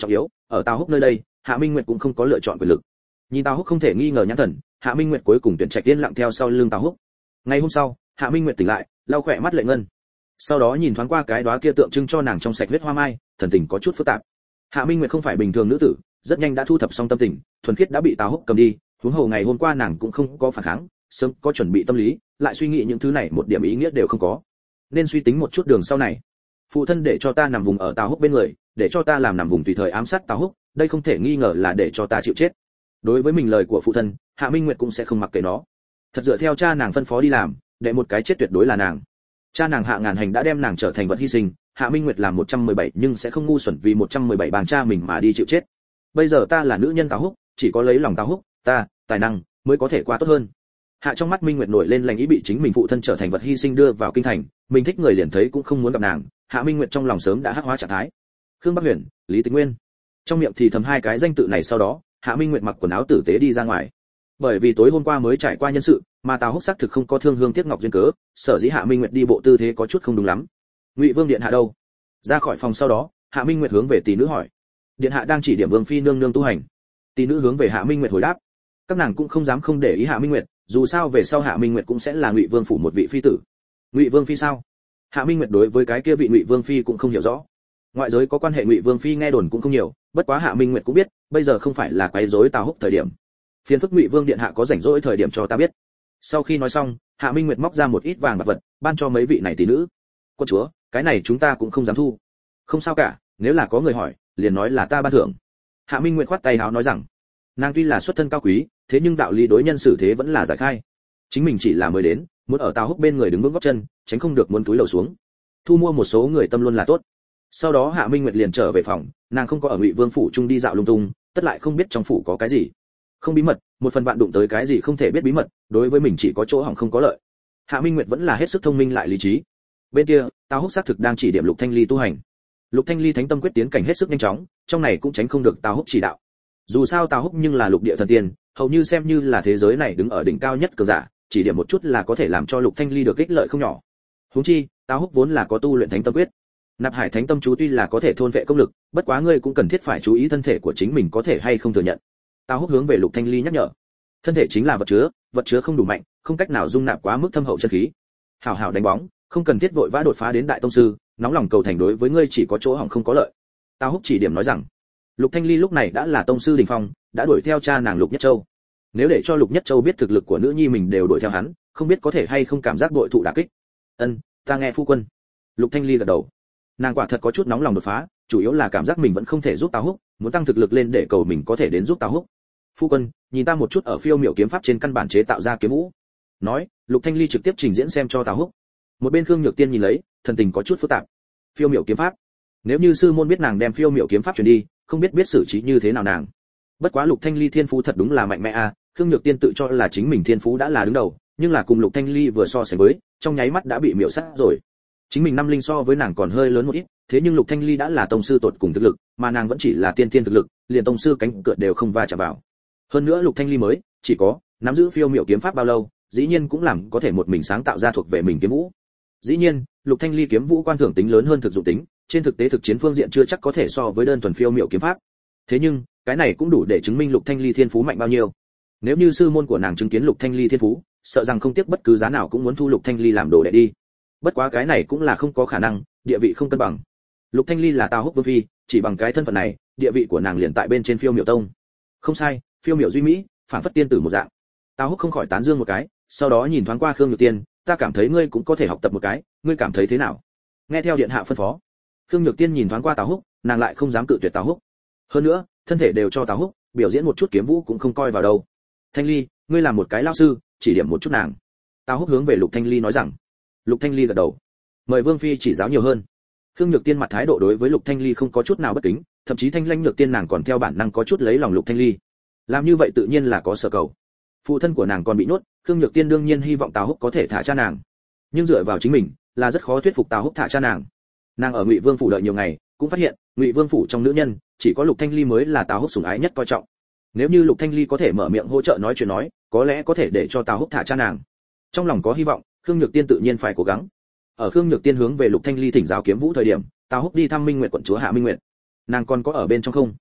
ở Tào Húc nơi đây, Hạ Minh Nguyệt cũng không có lựa chọn quyền lực. Nhìn Tào Húc không thể nghi ngờ nhãn thần, Hạ Minh Nguyệt cuối cùng tuyển trạch yên lặng theo sau lưng Tào Húc. Ngày hôm sau, Hạ Minh Nguyệt tỉnh lại, lau khỏe mắt lệ ngân. Sau đó nhìn thoáng qua cái đóa kia tượng trưng cho nàng trong sạch huyết hoa mai, thần tình có chút phức tạp. Hạ Minh Nguyệt không phải bình thường nữ tử, rất nhanh đã thu thập xong tâm tình, thuần khiết đã bị Tào Húc cầm đi, huống hồ ngày hôm qua nàng cũng không có phản kháng, sớm có chuẩn bị tâm lý, lại suy nghĩ những thứ này một điểm ý nghĩa đều không có. Nên suy tính một chút đường sau này. Phụ thân để cho ta nằm vùng ở Tào Húc bên người, để cho ta làm nằm vùng tùy thời ám sát Tào Húc, đây không thể nghi ngờ là để cho ta chịu chết. Đối với mình lời của phụ thân, Hạ Minh Nguyệt cũng sẽ không mặc kệ nó. Thật dựa theo cha nàng phân phó đi làm, để một cái chết tuyệt đối là nàng. Cha nàng Hạ Ngàn Hành đã đem nàng trở thành vật hy sinh, Hạ Minh Nguyệt làm 117 nhưng sẽ không ngu xuẩn vì 117 bằng cha mình mà đi chịu chết. Bây giờ ta là nữ nhân Tào Húc, chỉ có lấy lòng Tào Húc, ta, tài năng mới có thể qua tốt hơn. Hạ trong mắt Minh Nguyệt nổi lên lành ý bị chính mình phụ thân trở thành vật hy sinh đưa vào kinh thành, mình thích người liền thấy cũng không muốn gặp nàng, Hạ Minh Nguyệt trong lòng sớm đã hắc hóa trạng thái. Khương Bắc Huyền, Lý Tịch Nguyên. Trong miệng thì thầm hai cái danh tự này, sau đó, Hạ Minh Nguyệt mặc quần áo tử tế đi ra ngoài. Bởi vì tối hôm qua mới trải qua nhân sự, mà Tào Húc xác thực không có thương hương tiếc ngọc duyên cớ, sở dĩ Hạ Minh Nguyệt đi bộ tư thế có chút không đúng lắm. Ngụy Vương điện hạ đâu? Ra khỏi phòng sau đó, Hạ Minh Nguyệt hướng về tỷ nữ hỏi. Điện hạ đang chỉ điểm Vương phi nương nương tu hành. Tỷ nữ hướng về Hạ Minh Nguyệt hồi đáp. Các nàng cũng không dám không để ý Hạ Minh Nguyệt, dù sao về sau Hạ Minh Nguyệt cũng sẽ là Ngụy Vương phủ một vị phi tử. Ngụy Vương phi sao? Hạ Minh Nguyệt đối với cái kia vị Ngụy Vương phi cũng không hiểu rõ. Ngoại giới có quan hệ Ngụy Vương phi nghe đồn cũng không nhiều, bất quá Hạ Minh Nguyệt cũng biết, bây giờ không phải là quấy rối Tào Húc thời điểm. Phiền phức Ngụy Vương điện hạ có rảnh rỗi thời điểm cho ta biết. Sau khi nói xong, Hạ Minh Nguyệt móc ra một ít vàng bạc vật, ban cho mấy vị này tỷ nữ. Quân chúa, cái này chúng ta cũng không dám thu. Không sao cả, nếu là có người hỏi, liền nói là ta ban thưởng. Hạ Minh Nguyệt khoát tay áo nói rằng, nàng tuy là xuất thân cao quý, thế nhưng đạo lý đối nhân xử thế vẫn là giải khai. Chính mình chỉ là mới đến, muốn ở Tào Húc bên người đứng vững gót chân, tránh không được muốn túi lầu xuống. Thu mua một số người tâm luôn là tốt. Sau đó Hạ Minh Nguyệt liền trở về phòng, nàng không có ở Ngụy Vương phủ chung đi dạo lung tung, tất lại không biết trong phủ có cái gì. Không bí mật, một phần vạn đụng tới cái gì không thể biết bí mật, đối với mình chỉ có chỗ hỏng không có lợi. Hạ Minh Nguyệt vẫn là hết sức thông minh lại lý trí. Bên kia, Tào Húc xác thực đang chỉ điểm Lục Thanh Ly tu hành. Lục Thanh Ly thánh tâm quyết tiến cảnh hết sức nhanh chóng, trong này cũng tránh không được Tào Húc chỉ đạo. Dù sao Tào Húc nhưng là lục địa thần tiên, hầu như xem như là thế giới này đứng ở đỉnh cao nhất cường giả, chỉ điểm một chút là có thể làm cho Lục Thanh Ly được ích lợi không nhỏ. Huống chi, Tào Húc vốn là có tu luyện thánh tâm quyết. Nạp Hải thánh tâm chú tuy là có thể thôn vệ công lực, bất quá ngươi cũng cần thiết phải chú ý thân thể của chính mình có thể hay không thừa nhận. Tào Húc hướng về Lục Thanh Ly nhắc nhở. Thân thể chính là vật chứa không đủ mạnh, không cách nào dung nạp quá mức thâm hậu chân khí. Hảo hảo đánh bóng, không cần thiết vội vã đột phá đến đại tông sư, nóng lòng cầu thành đối với ngươi chỉ có chỗ hỏng không có lợi. Tào Húc chỉ điểm nói rằng, Lục Thanh Ly lúc này đã là tông sư đỉnh phong, đã đuổi theo cha nàng Lục Nhất Châu. Nếu để cho Lục Nhất Châu biết thực lực của nữ nhi mình đều đuổi theo hắn, không biết có thể hay không cảm giác bội thụ đả kích. Ân, ta nghe phu quân. Lục Thanh Ly gật đầu. Nàng quả thật có chút nóng lòng đột phá, chủ yếu là cảm giác mình vẫn không thể giúp Tào Húc, muốn tăng thực lực lên để cầu mình có thể đến giúp Tào Húc. Phu quân, nhìn ta một chút ở phiêu miểu kiếm pháp trên căn bản chế tạo ra kiếm vũ. Nói, Lục Thanh Ly trực tiếp trình diễn xem cho Tào Húc. Một bên Khương Nhược Tiên nhìn lấy, thần tình có chút phức tạp. Phiêu miểu kiếm pháp. Nếu như sư môn biết nàng đem phiêu miểu kiếm pháp truyền đi, không biết xử trí như thế nào nàng. Bất quá Lục Thanh Ly thiên phú thật đúng là mạnh mẽ a, Khương Nhược Tiên tự cho là chính mình thiên phú đã là đứng đầu, nhưng là cùng Lục Thanh Ly vừa so sánh với, trong nháy mắt đã bị miểu sát rồi. Chính mình năm linh so với nàng còn hơi lớn một ít, thế nhưng Lục Thanh Ly đã là tông sư tột cùng thực lực, mà nàng vẫn chỉ là tiên thiên thực lực, liền tông sư cánh cửa đều không va chạm vào. Hơn nữa Lục Thanh Ly mới chỉ có nắm giữ phiêu miểu kiếm pháp bao lâu, dĩ nhiên cũng làm có thể một mình sáng tạo ra thuộc về mình kiếm vũ. Dĩ nhiên, Lục Thanh Ly kiếm vũ quan thưởng tính lớn hơn thực dụng tính, trên thực tế thực chiến phương diện chưa chắc có thể so với đơn thuần phiêu miểu kiếm pháp. Thế nhưng, cái này cũng đủ để chứng minh Lục Thanh Ly thiên phú mạnh bao nhiêu. Nếu như sư môn của nàng chứng kiến Lục Thanh Ly thiên phú, sợ rằng không tiếc bất cứ giá nào cũng muốn thu Lục Thanh Ly làm đồ đệ đi. Bất quá cái này cũng là không có khả năng, địa vị không cân bằng. Lục Thanh Ly là Tào Húc vương phi, chỉ bằng cái thân phận này, địa vị của nàng liền tại bên trên phiêu miểu tông. Không sai, phiêu miểu duy mỹ, phản phất tiên tử một dạng. Tào Húc không khỏi tán dương một cái, sau đó nhìn thoáng qua Khương Nhược Tiên, ta cảm thấy ngươi cũng có thể học tập một cái, ngươi cảm thấy thế nào? Nghe theo điện hạ phân phó. Khương Nhược Tiên nhìn thoáng qua Tào Húc, nàng lại không dám cự tuyệt Tào Húc. Hơn nữa, thân thể đều cho Tào Húc, biểu diễn một chút kiếm vũ cũng không coi vào đâu. Thanh Ly, ngươi là một cái lão sư, chỉ điểm một chút nàng. Tào Húc hướng về Lục Thanh Ly nói rằng. Lục Thanh Ly gật đầu. Mời vương phi chỉ giáo nhiều hơn. Khương Nhược Tiên mặt thái độ đối với Lục Thanh Ly không có chút nào bất kính, thậm chí Thanh Lãnh Nhược Tiên nàng còn theo bản năng có chút lấy lòng Lục Thanh Ly. Làm như vậy tự nhiên là có sở cầu. Phụ thân của nàng còn bị nhốt, Khương Nhược Tiên đương nhiên hy vọng Tào Húc có thể thả cha nàng. Nhưng dựa vào chính mình, là rất khó thuyết phục Tào Húc thả cha nàng. Nàng ở Ngụy Vương phủ đợi nhiều ngày, cũng phát hiện, Ngụy Vương phủ trong nữ nhân, chỉ có Lục Thanh Ly mới là Tào Húc sủng ái nhất coi trọng. Nếu như Lục Thanh Ly có thể mở miệng hỗ trợ nói chuyện nói, có lẽ có thể để cho Tào Húc thả cha nàng. Trong lòng có hy vọng, Khương Nhược Tiên tự nhiên phải cố gắng. Ở Khương Nhược Tiên hướng về Lục Thanh Ly thỉnh giáo kiếm vũ thời điểm, Tào Húc đi thăm Minh Nguyệt quận chúa Hạ Minh Nguyệt. Nàng còn có ở bên trong không?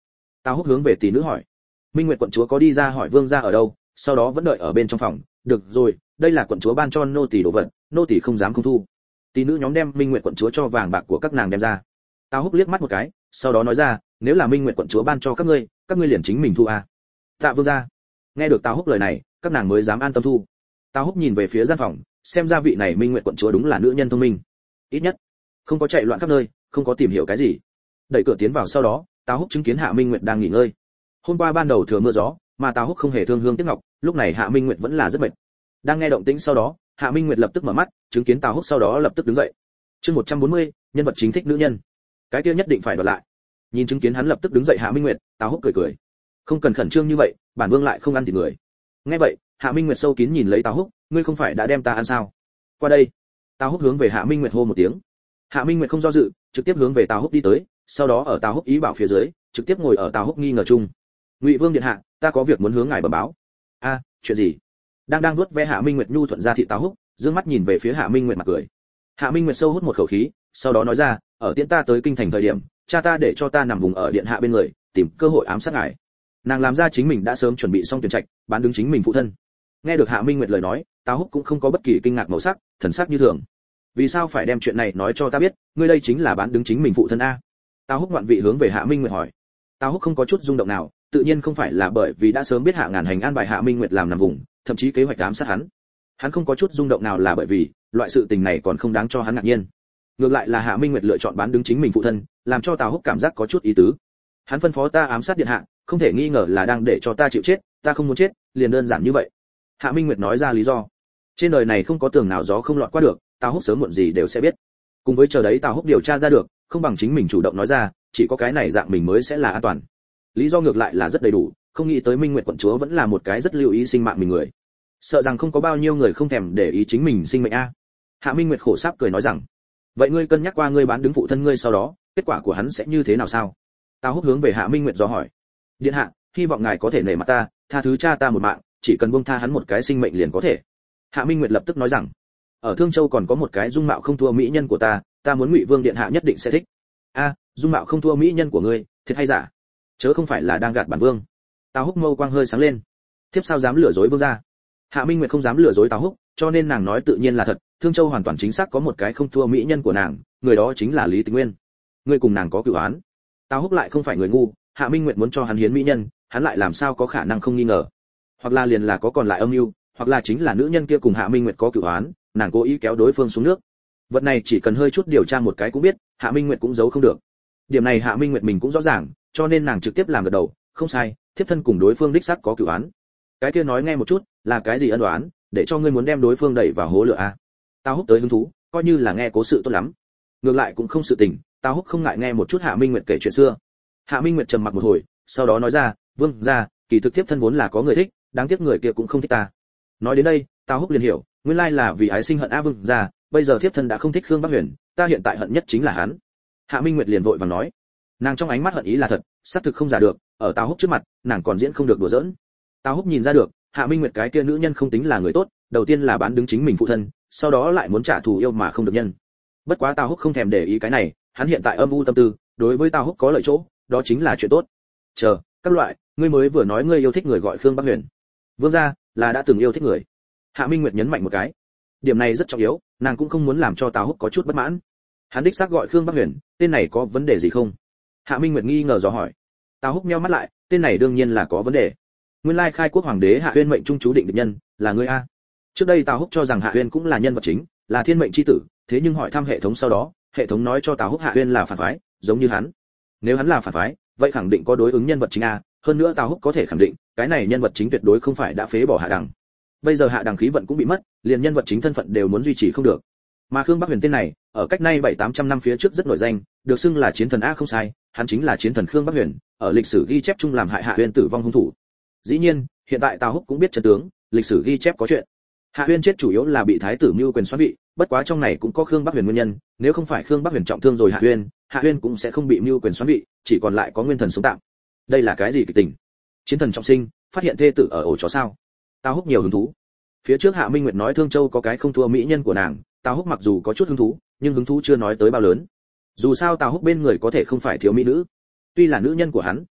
Tào Húc hướng về tỷ nữ hỏi. Minh Nguyệt quận chúa có đi ra hỏi vương gia ở đâu, sau đó vẫn đợi ở bên trong phòng. Được rồi, đây là quận chúa ban cho nô tỳ đồ vật, nô tỳ không dám không thu. Tỷ nữ nhóm đem Minh Nguyệt quận chúa cho vàng bạc của các nàng đem ra. Tào Húc liếc mắt một cái, sau đó nói ra, nếu là Minh Nguyệt quận chúa ban cho các ngươi liền chính mình thu à? Tạ vương gia. Nghe được Tào Húc lời này, các nàng mới dám an tâm thu. Tào Húc nhìn về phía gian phòng, xem ra vị này Minh Nguyệt quận chúa đúng là nữ nhân thông minh, ít nhất không có chạy loạn khắp nơi, không có tìm hiểu cái gì. Đẩy cửa tiến vào sau đó, Tào Húc chứng kiến Hạ Minh Nguyệt đang nghỉ ngơi. Hôm qua ban đầu thừa mưa gió, mà Tào Húc không hề thương hương tiếc ngọc, lúc này Hạ Minh Nguyệt vẫn là rất mệt. Đang nghe động tĩnh sau đó, Hạ Minh Nguyệt lập tức mở mắt, chứng kiến Tào Húc sau đó lập tức đứng dậy. Chương 140, nhân vật chính thích nữ nhân. Cái kia nhất định phải đoạt lại. Nhìn chứng kiến hắn lập tức đứng dậy Hạ Minh Nguyệt, Tào Húc cười cười. Không cần khẩn trương như vậy, bản vương lại không ăn thịt người. Nghe vậy, Hạ Minh Nguyệt sâu kín nhìn lấy Tào Húc, ngươi không phải đã đem ta ăn sao? Qua đây. Tào Húc hướng về Hạ Minh Nguyệt hô một tiếng. Hạ Minh Nguyệt không do dự, trực tiếp hướng về Tào Húc đi tới, sau đó ở Tào Húc ý bảo phía dưới, trực tiếp ngồi ở Tào Húc nghi ngờ chung. Ngụy Vương điện hạ, ta có việc muốn hướng ngài bẩm báo. A, chuyện gì? Đang vuốt ve Hạ Minh Nguyệt nhu thuận ra thị Tào Húc, dương mắt nhìn về phía Hạ Minh Nguyệt mặt cười. Hạ Minh Nguyệt sâu hút một khẩu khí, sau đó nói ra, ở tiễn ta tới kinh thành thời điểm, cha ta để cho ta nằm vùng ở điện hạ bên người, tìm cơ hội ám sát ngài. Nàng làm ra chính mình đã sớm chuẩn bị xong tuyển trạch, bán đứng chính mình phụ thân. Nghe được Hạ Minh Nguyệt lời nói, Tào Húc cũng không có bất kỳ kinh ngạc màu sắc, thần sắc như thường. Vì sao phải đem chuyện này nói cho ta biết, ngươi đây chính là bán đứng chính mình phụ thân a? Tào Húc ngoạn vị hướng về Hạ Minh Nguyệt hỏi. Tào Húc không có chút rung động nào, tự nhiên không phải là bởi vì đã sớm biết Hạ Ngàn Hành an bài Hạ Minh Nguyệt làm nằm vùng, thậm chí kế hoạch ám sát hắn. Hắn không có chút rung động nào là bởi vì loại sự tình này còn không đáng cho hắn ngạc nhiên. Ngược lại là Hạ Minh Nguyệt lựa chọn bán đứng chính mình phụ thân, làm cho Tào Húc cảm giác có chút ý tứ. Hắn phân phó ta ám sát điện hạ, không thể nghi ngờ là đang để cho ta chịu chết, ta không muốn chết, liền đơn giản như vậy. Hạ Minh Nguyệt nói ra lý do. Trên đời này không có tường nào gió không lọt qua được, Tào Húc sớm muộn gì đều sẽ biết. Cùng với chờ đấy Tào Húc điều tra ra được, không bằng chính mình chủ động nói ra, chỉ có cái này dạng mình mới sẽ là an toàn. Lý do ngược lại là rất đầy đủ, không nghĩ tới Minh Nguyệt quận chúa vẫn là một cái rất lưu ý sinh mạng mình người. Sợ rằng không có bao nhiêu người không thèm để ý chính mình sinh mệnh a. Hạ Minh Nguyệt khổ sáp cười nói rằng, vậy ngươi cân nhắc qua ngươi bán đứng phụ thân ngươi sau đó, kết quả của hắn sẽ như thế nào sao? Tào Húc hướng về Hạ Minh Nguyệt dò hỏi. Điện hạ, hy vọng ngài có thể nể mặt ta, tha thứ cha ta một mạng, chỉ cần buông tha hắn một cái sinh mệnh liền có thể. Hạ Minh Nguyệt lập tức nói rằng, ở Thương Châu còn có một cái dung mạo không thua mỹ nhân của ta muốn Ngụy Vương điện hạ nhất định sẽ thích. A, dung mạo không thua mỹ nhân của ngươi, thiệt hay giả? Chớ không phải là đang gạt bản vương. Tào Húc mâu quang hơi sáng lên. Thiếp sao dám lừa dối vương gia? Hạ Minh Nguyệt không dám lừa dối Tào Húc, cho nên nàng nói tự nhiên là thật, Thương Châu hoàn toàn chính xác có một cái không thua mỹ nhân của nàng, người đó chính là Lý Tịch Nguyên. Ngươi cùng nàng có cửu án. Tào Húc lại không phải người ngu, Hạ Minh Nguyệt muốn cho hắn hiến mỹ nhân, hắn lại làm sao có khả năng không nghi ngờ. Hoặc là liền là có còn lại âm mưu, hoặc là chính là nữ nhân kia cùng Hạ Minh Nguyệt có cửu án, nàng cố ý kéo đối phương xuống nước. Vật này chỉ cần hơi chút điều tra một cái cũng biết, Hạ Minh Nguyệt cũng giấu không được. Điểm này Hạ Minh Nguyệt mình cũng rõ ràng, cho nên nàng trực tiếp làm gật đầu, không sai, thiếp thân cùng đối phương đích xác có cửu án. Cái kia nói nghe một chút, là cái gì ân oán, để cho ngươi muốn đem đối phương đẩy vào hố lửa a? Tào Húc tới hứng thú, coi như là nghe cố sự tốt lắm. Ngược lại cũng không sự tình, Tào Húc không ngại nghe một chút Hạ Minh Nguyệt kể chuyện xưa. Hạ Minh Nguyệt trầm mặc một hồi, sau đó nói ra, vương gia, kỳ thực thiếp thân vốn là có người thích, đáng tiếc người kia cũng không thích ta. Nói đến đây, Tào Húc liền hiểu, nguyên lai là vì ái sinh hận a vương gia, bây giờ thiếp thân đã không thích Khương Bắc Huyền, ta hiện tại hận nhất chính là hắn. Hạ Minh Nguyệt liền vội vàng nói, nàng trong ánh mắt hận ý là thật, xác thực không giả được, ở Tào Húc trước mặt, nàng còn diễn không được đùa giỡn. Tào Húc nhìn ra được, Hạ Minh Nguyệt cái kia nữ nhân không tính là người tốt, đầu tiên là bán đứng chính mình phụ thân, sau đó lại muốn trả thù yêu mà không được nhân. Bất quá Tào Húc không thèm để ý cái này, hắn hiện tại âm u tâm tư, đối với Tào Húc có lợi chỗ, đó chính là chuyện tốt. Chờ, các loại, ngươi mới vừa nói ngươi yêu thích người gọi Khương Bắc Huyền. Vương gia là đã từng yêu thích người. Hạ Minh Nguyệt nhấn mạnh một cái. Điểm này rất trọng yếu, nàng cũng không muốn làm cho Tào Húc có chút bất mãn. Hắn đích xác gọi Khương Bắc Huyền, tên này có vấn đề gì không? Hạ Minh Nguyệt nghi ngờ dò hỏi. Tào Húc nheo mắt lại, tên này đương nhiên là có vấn đề. Nguyên lai khai quốc hoàng đế Hạ Uyên mệnh trung chú định địch nhân, là ngươi a. Trước đây Tào Húc cho rằng Hạ Uyên cũng là nhân vật chính, là thiên mệnh chi tử, thế nhưng hỏi thăm hệ thống sau đó, hệ thống nói cho Tào Húc Hạ Uyên là phản phái, giống như hắn. Nếu hắn là phản phái, vậy khẳng định có đối ứng nhân vật chính a, hơn nữa Tào Húc có thể khẳng định, cái này nhân vật chính tuyệt đối không phải đã phế bỏ Hạ Đằng. Bây giờ Hạ Đằng khí vận cũng bị mất, liền nhân vật chính thân phận đều muốn duy trì không được. Mà Khương Bắc Huyền tên này, ở cách nay 700-800 năm phía trước rất nổi danh, được xưng là chiến thần a không sai, hắn chính là chiến thần Khương Bắc Huyền, ở lịch sử ghi chép chung làm hại Hạ Uyên tử vong hung thủ. Dĩ nhiên, hiện tại Tào Húc cũng biết chân tướng, lịch sử ghi chép có chuyện. Hạ Uyên chết chủ yếu là bị thái tử mưu quyền xoán vị, bất quá trong này cũng có Khương Bắc Huyền nguyên nhân, nếu không phải Khương Bắc Huyền trọng thương rồi Hạ Uyên cũng sẽ không bị mưu quyền xoán vị, chỉ còn lại có nguyên thần sống tạm. Đây là cái gì kịch tình? Chiến thần trọng sinh, phát hiện thê tử ở ổ chó sao? Tào Húc nhiều hứng thú. Phía trước Hạ Minh Nguyệt nói Thương Châu có cái không thua mỹ nhân của nàng, Tào Húc mặc dù có chút hứng thú, nhưng hứng thú chưa nói tới bao lớn. Dù sao Tào Húc bên người có thể không phải thiếu mỹ nữ. Tuy là nữ nhân của hắn,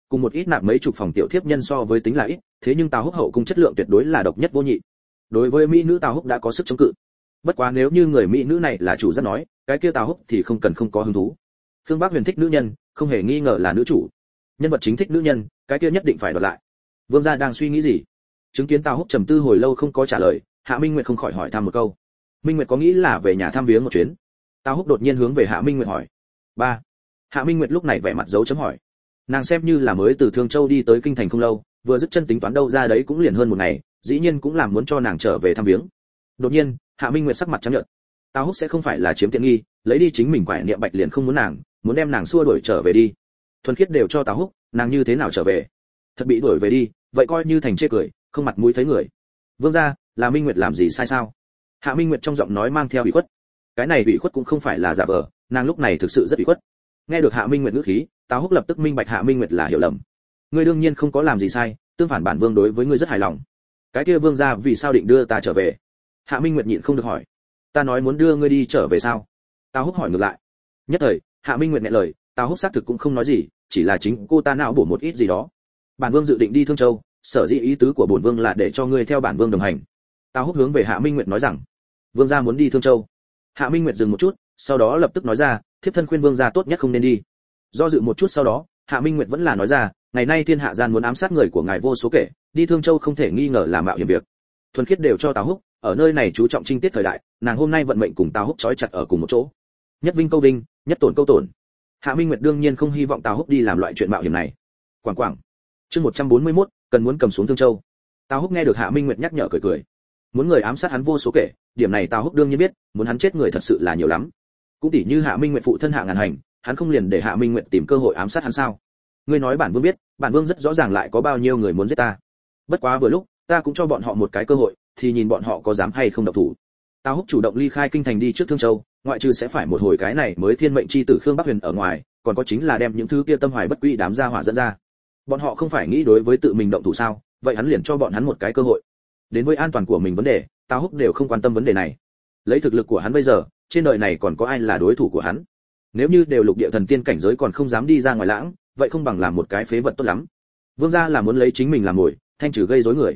cùng một ít nạp mấy chục phòng tiểu thiếp nhân so với tính là ít, thế nhưng Tào Húc hậu cung chất lượng tuyệt đối là độc nhất vô nhị. Đối với mỹ nữ Tào Húc đã có sức chống cự. Bất quá nếu như người mỹ nữ này là chủ rất nói, cái kia Tào Húc thì không cần không có hứng thú. Khương Bác Huyền thích nữ nhân, không hề nghi ngờ là nữ chủ. Nhân vật chính thích nữ nhân, cái kia nhất định phải đoạt lại. Vương gia đang suy nghĩ gì? Chứng kiến Tào Húc trầm tư hồi lâu không có trả lời, Hạ Minh Nguyệt không khỏi hỏi thăm một câu. Minh Nguyệt có nghĩ là về nhà thăm viếng một chuyến. Tào Húc đột nhiên hướng về Hạ Minh Nguyệt hỏi. Ba. Hạ Minh Nguyệt lúc này vẻ mặt dấu chấm hỏi. Nàng xem như là mới từ Thương Châu đi tới kinh thành không lâu, vừa dứt chân tính toán đâu ra đấy cũng liền hơn một ngày, dĩ nhiên cũng làm muốn cho nàng trở về thăm viếng. Đột nhiên, Hạ Minh Nguyệt sắc mặt trắng nhợt. Tào Húc sẽ không phải là chiếm tiện nghi, lấy đi chính mình quải niệm bạch liền không muốn nàng, muốn đem nàng xua đuổi trở về đi. Thuần khiết đều cho Tào Húc, nàng như thế nào trở về? Thật bị đuổi về đi, vậy coi như thành chê cười, không mặt mũi thấy người. Vương gia, là Minh Nguyệt làm gì sai sao? Hạ Minh Nguyệt trong giọng nói mang theo ủy khuất. Cái này ủy khuất cũng không phải là giả vờ, nàng lúc này thực sự rất ủy khuất. Nghe được Hạ Minh Nguyệt ngữ khí, Tào Húc lập tức minh bạch Hạ Minh Nguyệt là hiểu lầm. Ngươi đương nhiên không có làm gì sai, tương phản bản vương đối với ngươi rất hài lòng. Cái kia vương gia vì sao định đưa ta trở về? Hạ Minh Nguyệt nhịn không được hỏi. Ta nói muốn đưa ngươi đi trở về sao? Tào Húc hỏi ngược lại. Nhất thời, Hạ Minh Nguyệt nghẹn lời, Tào Húc xác thực cũng không nói gì, chỉ là chính cô ta não bổ một ít gì đó. Bản vương dự định đi Thương Châu, sở dĩ ý tứ của bổn vương là để cho ngươi theo bản vương đồng hành. Tào Húc hướng về Hạ Minh Nguyệt nói rằng, vương gia muốn đi Thương Châu. Hạ Minh Nguyệt dừng một chút, sau đó lập tức nói ra, thiếp thân khuyên vương gia tốt nhất không nên đi. Do dự một chút sau đó, Hạ Minh Nguyệt vẫn là nói ra, ngày nay thiên hạ gian muốn ám sát người của ngài vô số kể, đi Thương Châu không thể nghi ngờ là mạo hiểm việc. Thuần khiết đều cho Tào Húc, ở nơi này chú trọng trinh tiết thời đại, nàng hôm nay vận mệnh cùng Tào Húc trói chặt ở cùng một chỗ. Nhất vinh câu vinh, nhất tổn câu tổn. Hạ Minh Nguyệt đương nhiên không hy vọng Tào Húc đi làm loại chuyện mạo hiểm này. Quảng Quảng. Chương 141, cần muốn cầm xuống Thương Châu. Tào Húc nghe được Hạ Minh Nguyệt nhắc nhở cười cười. Muốn người ám sát hắn vô số kể, điểm này Tào Húc đương nhiên biết, muốn hắn chết người thật sự là nhiều lắm. Cũng tỉ như Hạ Minh Nguyệt phụ thân Hạ Ngàn Hành, hắn không liền để Hạ Minh Nguyệt tìm cơ hội ám sát hắn sao? Ngươi nói bản vương biết, bản vương rất rõ ràng lại có bao nhiêu người muốn giết ta. Bất quá vừa lúc, ta cũng cho bọn họ một cái cơ hội, thì nhìn bọn họ có dám hay không động thủ. Tào Húc chủ động ly khai kinh thành đi trước Thương Châu, ngoại trừ sẽ phải một hồi cái này mới thiên mệnh chi tử Khương Bắc Huyền ở ngoài, còn có chính là đem những thứ kia tâm hoài bất quy đám gia hỏa dẫn ra. Bọn họ không phải nghĩ đối với tự mình động thủ sao? Vậy hắn liền cho bọn hắn một cái cơ hội. Đến với an toàn của mình vấn đề, Tào Húc đều không quan tâm vấn đề này. Lấy thực lực của hắn bây giờ, trên đời này còn có ai là đối thủ của hắn? Nếu như đều lục địa thần tiên cảnh giới còn không dám đi ra ngoài lãng, vậy không bằng làm một cái phế vật tốt lắm. Vương gia là muốn lấy chính mình làm mồi, thanh trừ gây rối người.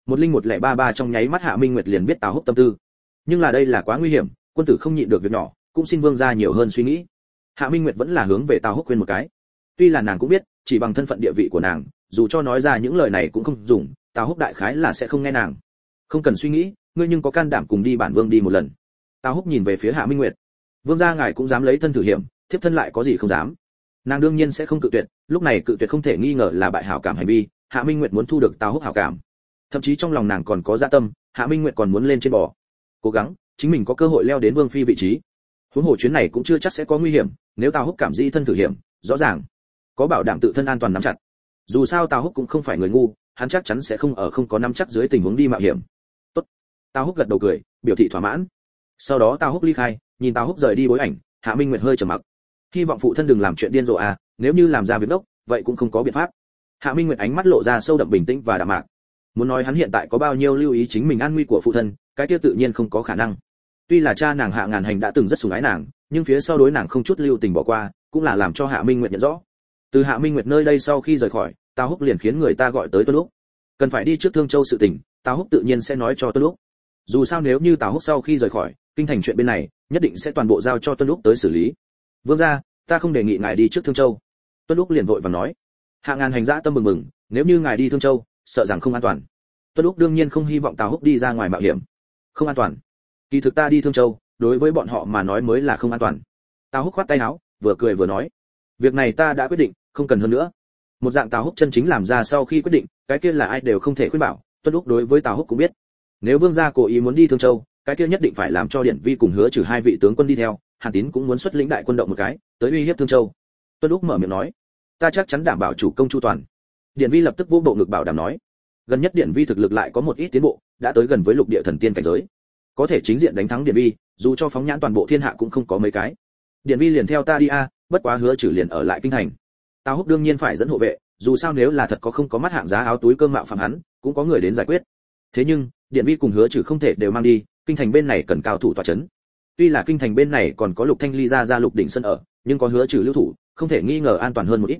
10133 trong nháy mắt Hạ Minh Nguyệt liền biết Tào Húc tâm tư. Nhưng là đây là quá nguy hiểm, quân tử không nhịn được việc nhỏ, cũng xin vương gia nhiều hơn suy nghĩ. Hạ Minh Nguyệt vẫn là hướng về Tào Húc khuyên một cái. Tuy là nàng cũng biết, chỉ bằng thân phận địa vị của nàng, dù cho nói ra những lời này cũng không dùng, Tào Húc đại khái là sẽ không nghe nàng. Không cần suy nghĩ, ngươi nhưng có can đảm cùng đi bản vương đi một lần. Tào Húc nhìn về phía Hạ Minh Nguyệt. Vương gia ngài cũng dám lấy thân thử hiểm, thiếp thân lại có gì không dám. Nàng đương nhiên sẽ không cự tuyệt, lúc này cự tuyệt không thể nghi ngờ là bại hảo cảm hành vi. Hạ Minh Nguyệt muốn thu được Tào Húc hảo cảm, thậm chí trong lòng nàng còn có dạ tâm. Hạ Minh Nguyệt còn muốn lên trên bò, cố gắng chính mình có cơ hội leo đến vương phi vị trí. Huống hồ chuyến này cũng chưa chắc sẽ có nguy hiểm, nếu Tào Húc cảm di thân thử hiểm, rõ ràng có bảo đảm tự thân an toàn nắm chặt. Dù sao Tào Húc cũng không phải người ngu, hắn chắc chắn sẽ không ở không có nắm chắc dưới tình huống đi mạo hiểm. Tốt. Tào Húc gật đầu cười, biểu thị thỏa mãn. Sau đó Tào Húc ly khai, nhìn Tào Húc rời đi bối ảnh, Hạ Minh Nguyệt hơi trầm mặc. Hy vọng phụ thân đừng làm chuyện điên rồ à, nếu như làm ra việc đốc, vậy cũng không có biện pháp. Hạ Minh Nguyệt ánh mắt lộ ra sâu đậm bình tĩnh và đạm mạc. Muốn nói hắn hiện tại có bao nhiêu lưu ý chính mình an nguy của phụ thân, cái kia tự nhiên không có khả năng. Tuy là cha nàng Hạ Ngàn Hành đã từng rất sủng ái nàng, nhưng phía sau đối nàng không chút lưu tình bỏ qua, cũng là làm cho Hạ Minh Nguyệt nhận rõ. Từ Hạ Minh Nguyệt nơi đây sau khi rời khỏi, Tào Húc liền khiến người ta gọi tới Tuân Lúc. Cần phải đi trước Thương Châu sự tình, Tào Húc tự nhiên sẽ nói cho Tuân Lúc. Dù sao nếu như Tào Húc sau khi rời khỏi, kinh thành chuyện bên này, nhất định sẽ toàn bộ giao cho Tuân Lúc tới xử lý. Vương gia, ta không đề nghị ngài đi trước Thương Châu. Tuân Lúc liền vội vàng nói. Hạ Ngàn Hành dã tâm mừng mừng, nếu như ngài đi Thương Châu, sợ rằng không an toàn. Tuân Lúc đương nhiên không hy vọng Tào Húc đi ra ngoài mạo hiểm. Không an toàn? Kỳ thực ta đi Thương Châu, đối với bọn họ mà nói mới là không an toàn. Tào Húc khoát tay áo, vừa cười vừa nói. Việc này ta đã quyết định, không cần hơn nữa. Một dạng Tào Húc chân chính làm ra sau khi quyết định, cái kia là ai đều không thể khuyên bảo. Tuân Lúc đối với Tào Húc cũng biết, nếu vương gia cố ý muốn đi Thương Châu, cái kia nhất định phải làm cho Điển Vi cùng Hứa Trừ hai vị tướng quân đi theo, Hàn Tín cũng muốn xuất lĩnh đại quân động một cái, tới uy hiếp Thương Châu. Tuân Lúc mở miệng nói, ta chắc chắn đảm bảo chủ công chu toàn. Điển Vi lập tức vỗ bộ ngực bảo đảm nói, gần nhất Điển Vi thực lực lại có một ít tiến bộ, đã tới gần với lục địa thần tiên cảnh giới, có thể chính diện đánh thắng Điển Vi, dù cho phóng nhãn toàn bộ thiên hạ cũng không có mấy cái. Điển Vi liền theo ta đi a, bất quá Hứa Trừ liền ở lại kinh thành. Tào Húc đương nhiên phải dẫn hộ vệ, dù sao nếu là thật có không có mắt hạng giá áo túi cơm mạo phạm hắn, cũng có người đến giải quyết. Thế nhưng, Điển Vi cùng Hứa Trừ không thể đều mang đi, kinh thành bên này cần cao thủ tọa chấn. Tuy là kinh thành bên này còn có Lục Thanh Ly ra Lục Đỉnh Sân ở, nhưng có Hứa Trừ lưu thủ, không thể nghi ngờ an toàn hơn một ít.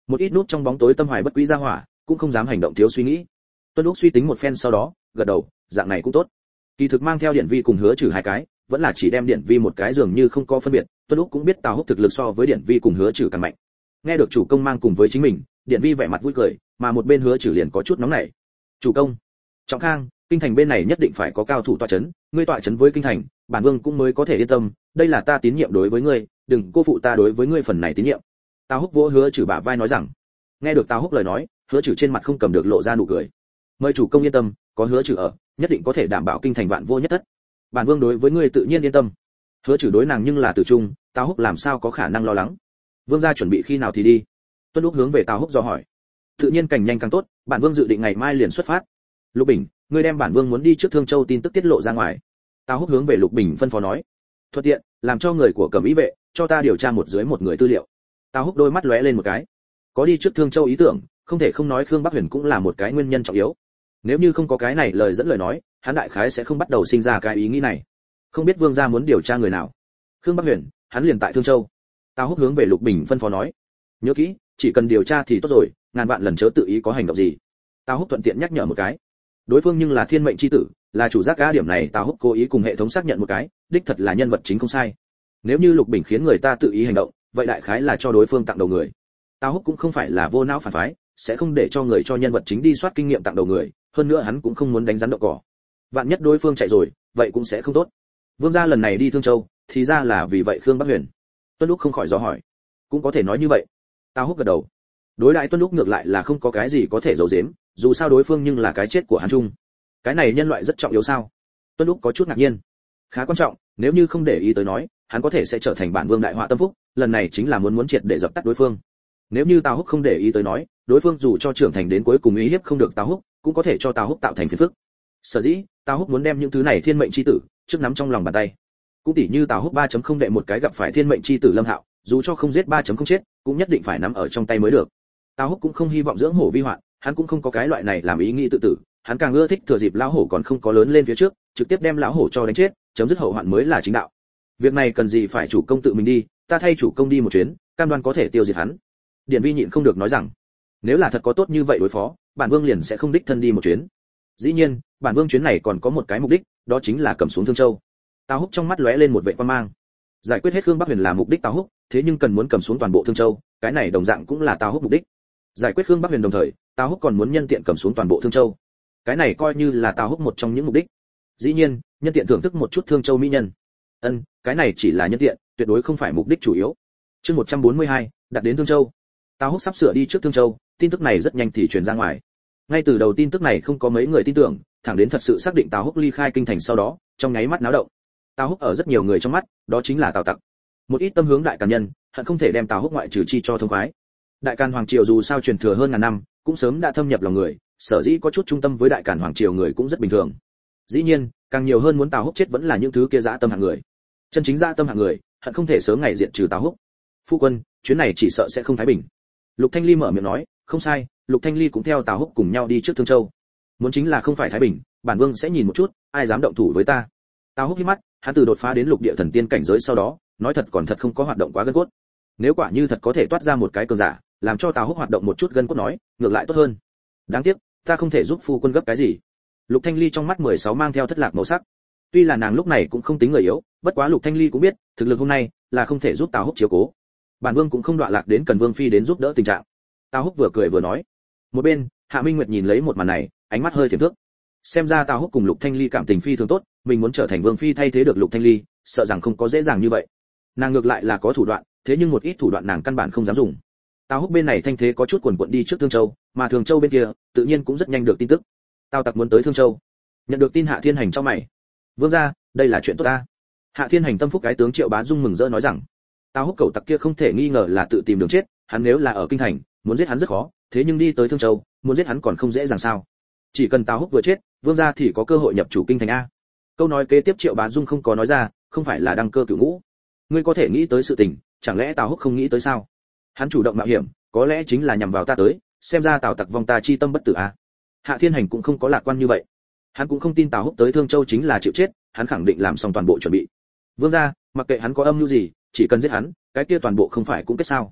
Một ít nút trong bóng tối tâm hoài bất quý ra hỏa, cũng không dám hành động thiếu suy nghĩ. Tuân Lúc suy tính một phen sau đó, gật đầu, dạng này cũng tốt. Kỳ thực mang theo Điển Vi cùng Hứa Trừ hai cái, vẫn là chỉ đem Điển Vi một cái dường như không có phân biệt, Tuân Lúc cũng biết Tào Húc thực lực so với Điển Vi cùng Hứa Trừ càng mạnh. Nghe được chủ công mang cùng với chính mình, Điển Vi vẻ mặt vui cười, mà một bên Hứa Trừ liền có chút nóng nảy. "Chủ công, Trọng Khang, kinh thành bên này nhất định phải có cao thủ tọa chấn, ngươi tọa chấn với kinh thành, bản vương cũng mới có thể yên tâm, đây là ta tín nhiệm đối với ngươi, đừng cô phụ ta đối với ngươi phần này tín nhiệm." Tào Húc vỗ Hứa Trừ bả vai nói rằng. Nghe được Tào Húc lời nói, Hứa Trừ trên mặt không cầm được lộ ra nụ cười. "Mời chủ công yên tâm, có Hứa Trừ ở, nhất định có thể đảm bảo kinh thành vạn vô nhất thất. Bản vương đối với ngươi tự nhiên yên tâm." Hứa Trừ đối nàng nhưng là tử trung, Tào Húc làm sao có khả năng lo lắng. "Vương gia chuẩn bị khi nào thì đi?" Tuân Lúc hướng về Tào Húc dò hỏi. "Tự nhiên càng nhanh càng tốt, bản vương dự định ngày mai liền xuất phát." "Lục Bình, ngươi đem bản vương muốn đi trước Thương Châu tin tức tiết lộ ra ngoài." Tào Húc hướng về Lục Bình phân phó nói. "Thuận tiện, làm cho người của Cẩm Ý vệ cho ta điều tra một dưới một người tư liệu." Tào Húc đôi mắt lóe lên một cái. Có đi trước Thương Châu ý tưởng, không thể không nói Khương Bắc Huyền cũng là một cái nguyên nhân trọng yếu. Nếu như không có cái này lời dẫn lời nói, hắn đại khái sẽ không bắt đầu sinh ra cái ý nghĩ này. Không biết vương gia muốn điều tra người nào? Khương Bắc Huyền, hắn liền tại Thương Châu. Tào Húc hướng về Lục Bình phân phó nói. "Nhớ kỹ, chỉ cần điều tra thì tốt rồi, ngàn vạn lần chớ tự ý có hành động gì." Tào Húc thuận tiện nhắc nhở một cái. Đối phương nhưng là thiên mệnh chi tử, là chủ giác cá điểm này Tào Húc cố ý cùng hệ thống xác nhận một cái, đích thật là nhân vật chính không sai. Nếu như Lục Bình khiến người ta tự ý hành động, vậy đại khái là cho đối phương tặng đầu người. Tào Húc cũng không phải là vô não phản phái, sẽ không để cho người cho nhân vật chính đi soát kinh nghiệm tặng đầu người, hơn nữa hắn cũng không muốn đánh rắn đậu cỏ. Vạn nhất đối phương chạy rồi, vậy cũng sẽ không tốt. Vương gia lần này đi Thương Châu, thì ra là vì vậy Khương Bắc Huyền. Tuân Lúc không khỏi dò hỏi. Cũng có thể nói như vậy. Tào Húc gật đầu. Đối đãi Tuân Lúc ngược lại là không có cái gì có thể giấu giếm, dù sao đối phương nhưng là cái chết của hắn chung. Cái này nhân loại rất trọng yếu sao? Tuân Lúc có chút ngạc nhiên. Khá quan trọng, nếu như không để ý tới nói, hắn có thể sẽ trở thành bản vương đại họa tâm phúc, lần này chính là muốn triệt để dập tắt đối phương. Nếu như Tào Húc không để ý tới nói, đối phương dù cho trưởng thành đến cuối cùng uy hiếp không được Tào Húc, cũng có thể cho Tào Húc tạo thành phiền phức. Sở dĩ, Tào Húc muốn đem những thứ này thiên mệnh chi tử trước nắm trong lòng bàn tay. Cũng tỉ như Tào Húc 3.0 đệ một cái gặp phải thiên mệnh chi tử Lâm Hạo, dù cho không giết 3.0 chết, cũng nhất định phải nắm ở trong tay mới được. Tào Húc cũng không hy vọng dưỡng hổ vi hoạn, hắn cũng không có cái loại này làm ý nghĩ tự tử, hắn càng ưa thích thừa dịp lão hổ còn không có lớn lên phía trước, trực tiếp đem lão hổ cho đánh chết, chấm dứt hậu hoạn mới là chính đạo. Việc này cần gì phải chủ công tự mình đi, ta thay chủ công đi một chuyến, cam đoan có thể tiêu diệt hắn. Điển Vi nhịn không được nói rằng, nếu là thật có tốt như vậy đối phó, bản vương liền sẽ không đích thân đi một chuyến. Dĩ nhiên, bản vương chuyến này còn có một cái mục đích, đó chính là cầm xuống Thương Châu. Tào Húc trong mắt lóe lên một vẻ quan mang. Giải quyết hết Khương Bắc Huyền là mục đích Tào Húc, thế nhưng cần muốn cầm xuống toàn bộ Thương Châu, cái này đồng dạng cũng là Tào Húc mục đích. Giải quyết Khương Bắc Huyền đồng thời, Tào Húc còn muốn nhân tiện cầm xuống toàn bộ Thương Châu. Cái này coi như là Tào Húc một trong những mục đích. Dĩ nhiên, nhân tiện thưởng thức một chút Thương Châu mỹ nhân. Cái này chỉ là nhân tiện, tuyệt đối không phải mục đích chủ yếu. Chương 142, đặt đến Thương Châu. Tào Húc sắp sửa đi trước Thương Châu, tin tức này rất nhanh thì truyền ra ngoài. Ngay từ đầu tin tức này không có mấy người tin tưởng, thẳng đến thật sự xác định Tào Húc ly khai kinh thành sau đó, trong nháy mắt náo động. Tào Húc ở rất nhiều người trong mắt, đó chính là Tào Tặc. Một ít tâm hướng đại càn nhân, hận không thể đem Tào Húc ngoại trừ chi cho thông khoái. Đại Càn hoàng triều dù sao truyền thừa hơn ngàn năm, cũng sớm đã thâm nhập lòng người, sở dĩ có chút trung tâm với Đại Càn hoàng triều người cũng rất bình thường. Dĩ nhiên, càng nhiều hơn muốn Tào Húc chết vẫn là những thứ kia dã tâm hạng người. Chân chính dã tâm hạng người, hận không thể sớm ngày diệt trừ Tào Húc. Phu quân, chuyến này chỉ sợ sẽ không thái bình. Lục Thanh Ly mở miệng nói, không sai, Lục Thanh Ly cũng theo Tào Húc cùng nhau đi trước Thương Châu. Muốn chính là không phải thái bình, bản vương sẽ nhìn một chút, ai dám động thủ với ta. Tào Húc hí mắt, hắn từ đột phá đến lục địa thần tiên cảnh giới sau đó, nói thật còn thật không có hoạt động quá gân cốt. Nếu quả như thật có thể toát ra một cái cường giả, làm cho Tào Húc hoạt động một chút gân cốt nói, ngược lại tốt hơn. Đáng tiếc, ta không thể giúp phu quân gấp cái gì. Lục Thanh Ly trong mắt 16 mang theo thất lạc màu sắc. Tuy là nàng lúc này cũng không tính người yếu, bất quá Lục Thanh Ly cũng biết, thực lực hôm nay là không thể giúp Tào Húc chiếu cố. Bản vương cũng không đọa lạc đến cần vương phi đến giúp đỡ tình trạng. Tào Húc vừa cười vừa nói. Một bên, Hạ Minh Nguyệt nhìn lấy một màn này, ánh mắt hơi thiểm thước. Xem ra Tào Húc cùng Lục Thanh Ly cảm tình phi thường tốt, mình muốn trở thành vương phi thay thế được Lục Thanh Ly, sợ rằng không có dễ dàng như vậy. Nàng ngược lại là có thủ đoạn, thế nhưng một ít thủ đoạn nàng căn bản không dám dùng. Tào Húc bên này thanh thế có chút quần quật đi trước Thương Châu, mà Thường Châu bên kia, tự nhiên cũng rất nhanh được tin tức. Tào Tặc muốn tới Thương Châu. Nhận được tin Hạ Thiên Hành trong mày. Vương gia, đây là chuyện tốt ta. Hạ Thiên Hành tâm phúc cái tướng Triệu Bá Dung mừng rỡ nói rằng, Tào Húc cẩu tặc kia không thể nghi ngờ là tự tìm đường chết, hắn nếu là ở kinh thành, muốn giết hắn rất khó, thế nhưng đi tới Thương Châu, muốn giết hắn còn không dễ dàng sao? Chỉ cần Tào Húc vừa chết, vương gia thì có cơ hội nhập chủ kinh thành a. Câu nói kế tiếp Triệu Bá Dung không có nói ra, không phải là đăng cơ cửu ngũ. Ngươi có thể nghĩ tới sự tình, chẳng lẽ Tào Húc không nghĩ tới sao? Hắn chủ động mạo hiểm, có lẽ chính là nhằm vào ta tới, xem ra Tào Tặc vong ta chi tâm bất tử a. Hạ Thiên Hành cũng không có lạc quan như vậy. Hắn cũng không tin Tào Húc tới Thương Châu chính là chịu chết, hắn khẳng định làm xong toàn bộ chuẩn bị. Vương gia, mặc kệ hắn có âm mưu gì, chỉ cần giết hắn, cái kia toàn bộ không phải cũng kết sao?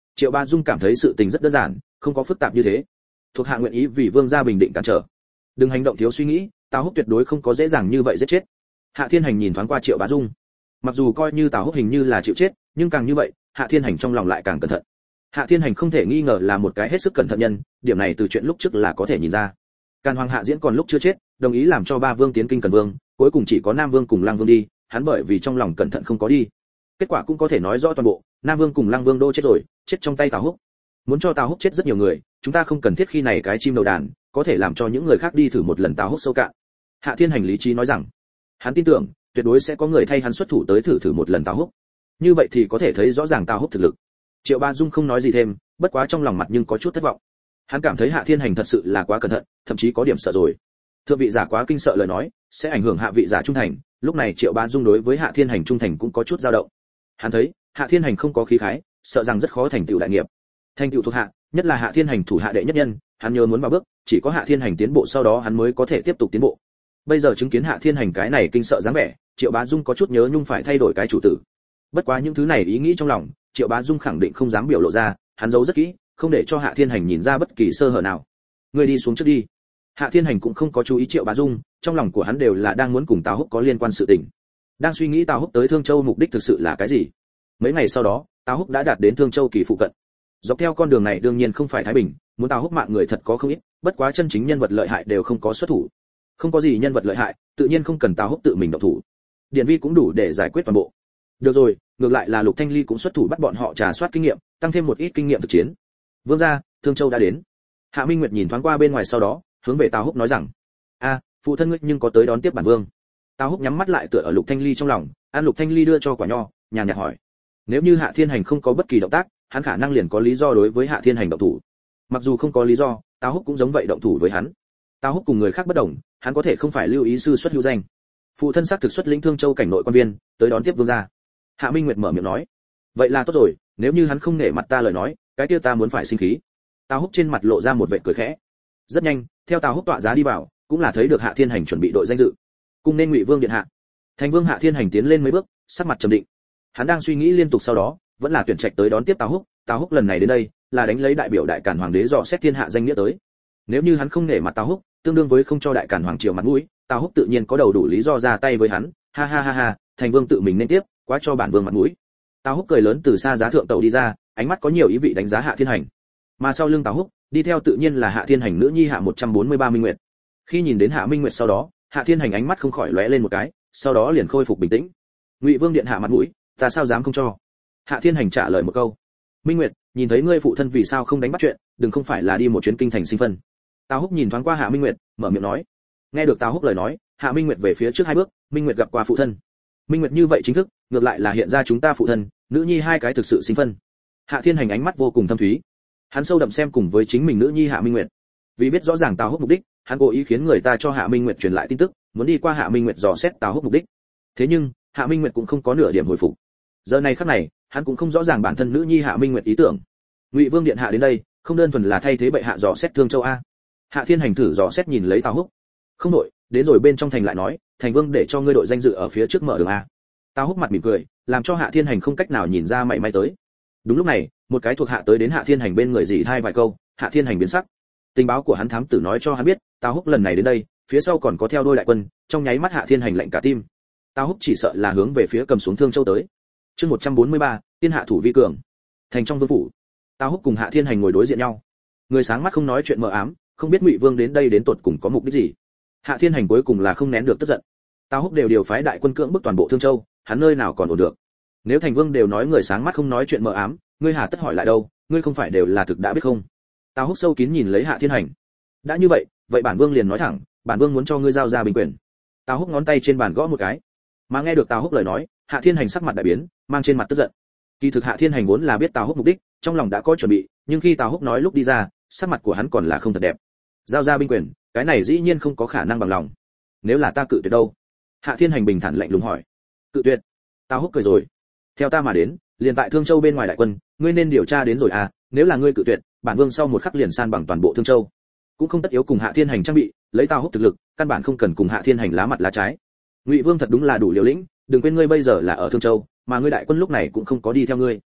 Triệu Bá Dung cảm thấy sự tình rất đơn giản, không có phức tạp như thế. Thuộc hạ nguyện ý vì vương gia bình định cản trở. Đừng hành động thiếu suy nghĩ, Tào Húc tuyệt đối không có dễ dàng như vậy giết chết. Hạ Thiên Hành nhìn thoáng qua Triệu Bá Dung. Mặc dù coi như Tào Húc hình như là chịu chết, nhưng càng như vậy, Hạ Thiên Hành trong lòng lại càng cẩn thận. Hạ Thiên Hành không thể nghi ngờ là một cái hết sức cẩn thận nhân, điểm này từ chuyện lúc trước là có thể nhìn ra. Càn Hoàng Hạ Diễn còn lúc chưa chết, đồng ý làm cho ba vương tiến kinh Cần Vương, cuối cùng chỉ có Nam Vương cùng Lăng Vương đi, hắn bởi vì trong lòng cẩn thận không có đi. Kết quả cũng có thể nói rõ toàn bộ, Nam Vương cùng Lăng Vương đô chết rồi, chết trong tay Tào Húc. Muốn cho Tào Húc chết rất nhiều người, chúng ta không cần thiết khi này cái chim đầu đàn, có thể làm cho những người khác đi thử một lần Tào Húc sâu cạn. Hạ Thiên Hành lý trí nói rằng, hắn tin tưởng, tuyệt đối sẽ có người thay hắn xuất thủ tới thử một lần Tào Húc. Như vậy thì có thể thấy rõ ràng Tào Húc thực lực. Triệu Bá Dung không nói gì thêm, bất quá trong lòng mặt nhưng có chút thất vọng. Hắn cảm thấy Hạ Thiên Hành thật sự là quá cẩn thận, thậm chí có điểm sợ rồi. Thượng vị giả quá kinh sợ lời nói, sẽ ảnh hưởng hạ vị giả trung thành, lúc này Triệu Bá Dung đối với Hạ Thiên Hành trung thành cũng có chút dao động. Hắn thấy, Hạ Thiên Hành không có khí khái, sợ rằng rất khó thành tựu đại nghiệp. Thành tựu thuộc hạ, nhất là Hạ Thiên Hành thủ hạ đệ nhất nhân, hắn nhớ muốn vào bước, chỉ có Hạ Thiên Hành tiến bộ sau đó hắn mới có thể tiếp tục tiến bộ. Bây giờ chứng kiến Hạ Thiên Hành cái này kinh sợ dáng vẻ, Triệu Bá Dung có chút nhớ nhung phải thay đổi cái chủ tử. Bất quá những thứ này ý nghĩ trong lòng, Triệu Bá Dung khẳng định không dám biểu lộ ra, hắn giấu rất kỹ, không để cho Hạ Thiên Hành nhìn ra bất kỳ sơ hở nào. Người đi xuống trước đi. Hạ Thiên Hành cũng không có chú ý Triệu Bá Dung, trong lòng của hắn đều là đang muốn cùng Tào Húc có liên quan sự tình. Đang suy nghĩ Tào Húc tới Thương Châu mục đích thực sự là cái gì. Mấy ngày sau đó, Tào Húc đã đạt đến Thương Châu kỳ phụ cận. Dọc theo con đường này đương nhiên không phải thái bình, muốn Tào Húc mạng người thật có không ít, bất quá chân chính nhân vật lợi hại đều không có xuất thủ. Không có gì nhân vật lợi hại, tự nhiên không cần Tào Húc tự mình động thủ. Điển Vi cũng đủ để giải quyết toàn bộ. Được rồi, ngược lại là Lục Thanh Ly cũng xuất thủ bắt bọn họ trà soát kinh nghiệm, tăng thêm một ít kinh nghiệm thực chiến. Vương gia, Thương Châu đã đến. Hạ Minh Nguyệt nhìn thoáng qua bên ngoài sau đó, hướng về Tào Húc nói rằng: "A, phụ thân ngươi nhưng có tới đón tiếp bản vương?" Tào Húc nhắm mắt lại tựa ở Lục Thanh Ly trong lòng, ăn Lục Thanh Ly đưa cho quả nho, nhàn nhạt hỏi: "Nếu như Hạ Thiên Hành không có bất kỳ động tác, hắn khả năng liền có lý do đối với Hạ Thiên Hành động thủ. Mặc dù không có lý do, Tào Húc cũng giống vậy động thủ với hắn. Tào Húc cùng người khác bất đồng, hắn có thể không phải lưu ý sư xuất hữu danh. Phụ thân xác thực xuất lĩnh Thương Châu cảnh nội quan viên, tới đón tiếp vương gia." Hạ Minh Nguyệt mở miệng nói: "Vậy là tốt rồi, nếu như hắn không nể mặt ta lời nói, cái kia ta muốn phải sinh khí." Tào Húc trên mặt lộ ra một vẻ cười khẽ. Rất nhanh, theo Tào Húc tọa giá đi vào, cũng là thấy được Hạ Thiên Hành chuẩn bị đội danh dự. Cùng nên Ngụy Vương điện hạ. Thành Vương Hạ Thiên Hành tiến lên mấy bước, sắc mặt trầm định. Hắn đang suy nghĩ liên tục sau đó, vẫn là tuyển trạch tới đón tiếp Tào Húc. Tào Húc lần này đến đây, là đánh lấy đại biểu Đại Càn Hoàng đế dò xét thiên hạ danh nghĩa tới. Nếu như hắn không nể mặt Tào Húc, tương đương với không cho Đại Càn Hoàng triều mặt mũi, Tào Húc tự nhiên có đầu đủ lý do ra tay với hắn. Ha ha ha ha, Thành Vương tự mình nên tiếp, quá cho bản vương mặt mũi. Tào Húc cười lớn từ xa giá thượng tàu đi ra, ánh mắt có nhiều ý vị đánh giá Hạ Thiên Hành. Mà sau lưng Tào Húc, đi theo tự nhiên là Hạ Thiên Hành nữ nhi Hạ 143 Minh Nguyệt. Khi nhìn đến Hạ Minh Nguyệt sau đó, Hạ Thiên Hành ánh mắt không khỏi lóe lên một cái, sau đó liền khôi phục bình tĩnh. Ngụy Vương điện hạ mặt mũi, ta sao dám không cho? Hạ Thiên Hành trả lời một câu. Minh Nguyệt, nhìn thấy ngươi phụ thân vì sao không đánh bắt chuyện, đừng không phải là đi một chuyến kinh thành sinh phân. Tào Húc nhìn thoáng qua Hạ Minh Nguyệt, mở miệng nói. Nghe được Tào Húc lời nói, Hạ Minh Nguyệt về phía trước hai bước, Minh Nguyệt gặp qua phụ thân. Minh Nguyệt như vậy chính thức, ngược lại là hiện ra chúng ta phụ thân, nữ nhi hai cái thực sự sinh phân. Hạ Thiên Hành ánh mắt vô cùng thâm thúy. Hắn sâu đậm xem cùng với chính mình nữ nhi Hạ Minh Nguyệt. Vì biết rõ ràng Tào Húc mục đích, hắn cố ý khiến người ta cho Hạ Minh Nguyệt truyền lại tin tức, muốn đi qua Hạ Minh Nguyệt dò xét Tào Húc mục đích. Thế nhưng, Hạ Minh Nguyệt cũng không có nửa điểm hồi phục. Giờ này khắc này, hắn cũng không rõ ràng bản thân nữ nhi Hạ Minh Nguyệt ý tưởng. Ngụy Vương điện hạ đến đây, không đơn thuần là thay thế bệ hạ dò xét Thương Châu a. Hạ Thiên Hành thử dò xét nhìn lấy Tào Húc. Không đội, đến rồi bên trong thành lại nói, Thành Vương để cho ngươi đội danh dự ở phía trước mở đường a. Tào Húc mặt mỉm cười, làm cho Hạ Thiên Hành không cách nào nhìn ra mảy may tới. Đúng lúc này, một cái thuộc hạ tới đến Hạ Thiên Hành bên người dì thai vài câu, Hạ Thiên Hành biến sắc. Tình báo của hắn thám tử nói cho hắn biết, Tào Húc lần này đến đây, phía sau còn có theo đôi đại quân, trong nháy mắt Hạ Thiên Hành lạnh cả tim. Tào Húc chỉ sợ là hướng về phía cầm xuống Thương Châu tới. Chương 143, Tiên hạ thủ vi cường. Thành trong vương phủ, Tào Húc cùng Hạ Thiên Hành ngồi đối diện nhau. Người sáng mắt không nói chuyện mờ ám, không biết Ngụy Vương đến đây đến tột cùng có mục đích gì. Hạ Thiên Hành cuối cùng là không nén được tức giận. Tào Húc đều điều phái đại quân cưỡng bức toàn bộ Thương Châu, hắn nơi nào còn ổn được. Nếu Thành Vương đều nói người sáng mắt không nói chuyện mờ ám, ngươi hà tất hỏi lại đâu, ngươi không phải đều là thực đã biết không? Tào Húc sâu kín nhìn lấy Hạ Thiên Hành. Đã như vậy, vậy bản vương liền nói thẳng, bản vương muốn cho ngươi giao ra bình quyền. Tào Húc ngón tay trên bàn gõ một cái. Mà nghe được Tào Húc lời nói, Hạ Thiên Hành sắc mặt đại biến, mang trên mặt tức giận. Kỳ thực Hạ Thiên Hành vốn là biết Tào Húc mục đích, trong lòng đã có chuẩn bị, nhưng khi Tào Húc nói lúc đi ra, sắc mặt của hắn còn là không thật đẹp. Giao ra binh quyền, cái này dĩ nhiên không có khả năng bằng lòng. Nếu là ta cự tuyệt đâu? Hạ Thiên Hành bình thản lạnh lùng hỏi. Cự tuyệt? Tào Húc cười rồi. Theo ta mà đến, liền tại Thương Châu bên ngoài đại quân, ngươi nên điều tra đến rồi à, nếu là ngươi cự tuyệt, bản vương sau một khắc liền san bằng toàn bộ Thương Châu. Cũng không tất yếu cùng Hạ Thiên Hành trang bị, lấy Tào Húc thực lực, căn bản không cần cùng Hạ Thiên Hành lá mặt lá trái. Ngụy Vương thật đúng là đủ liều lĩnh, đừng quên ngươi bây giờ là ở Thương Châu, mà ngươi đại quân lúc này cũng không có đi theo ngươi.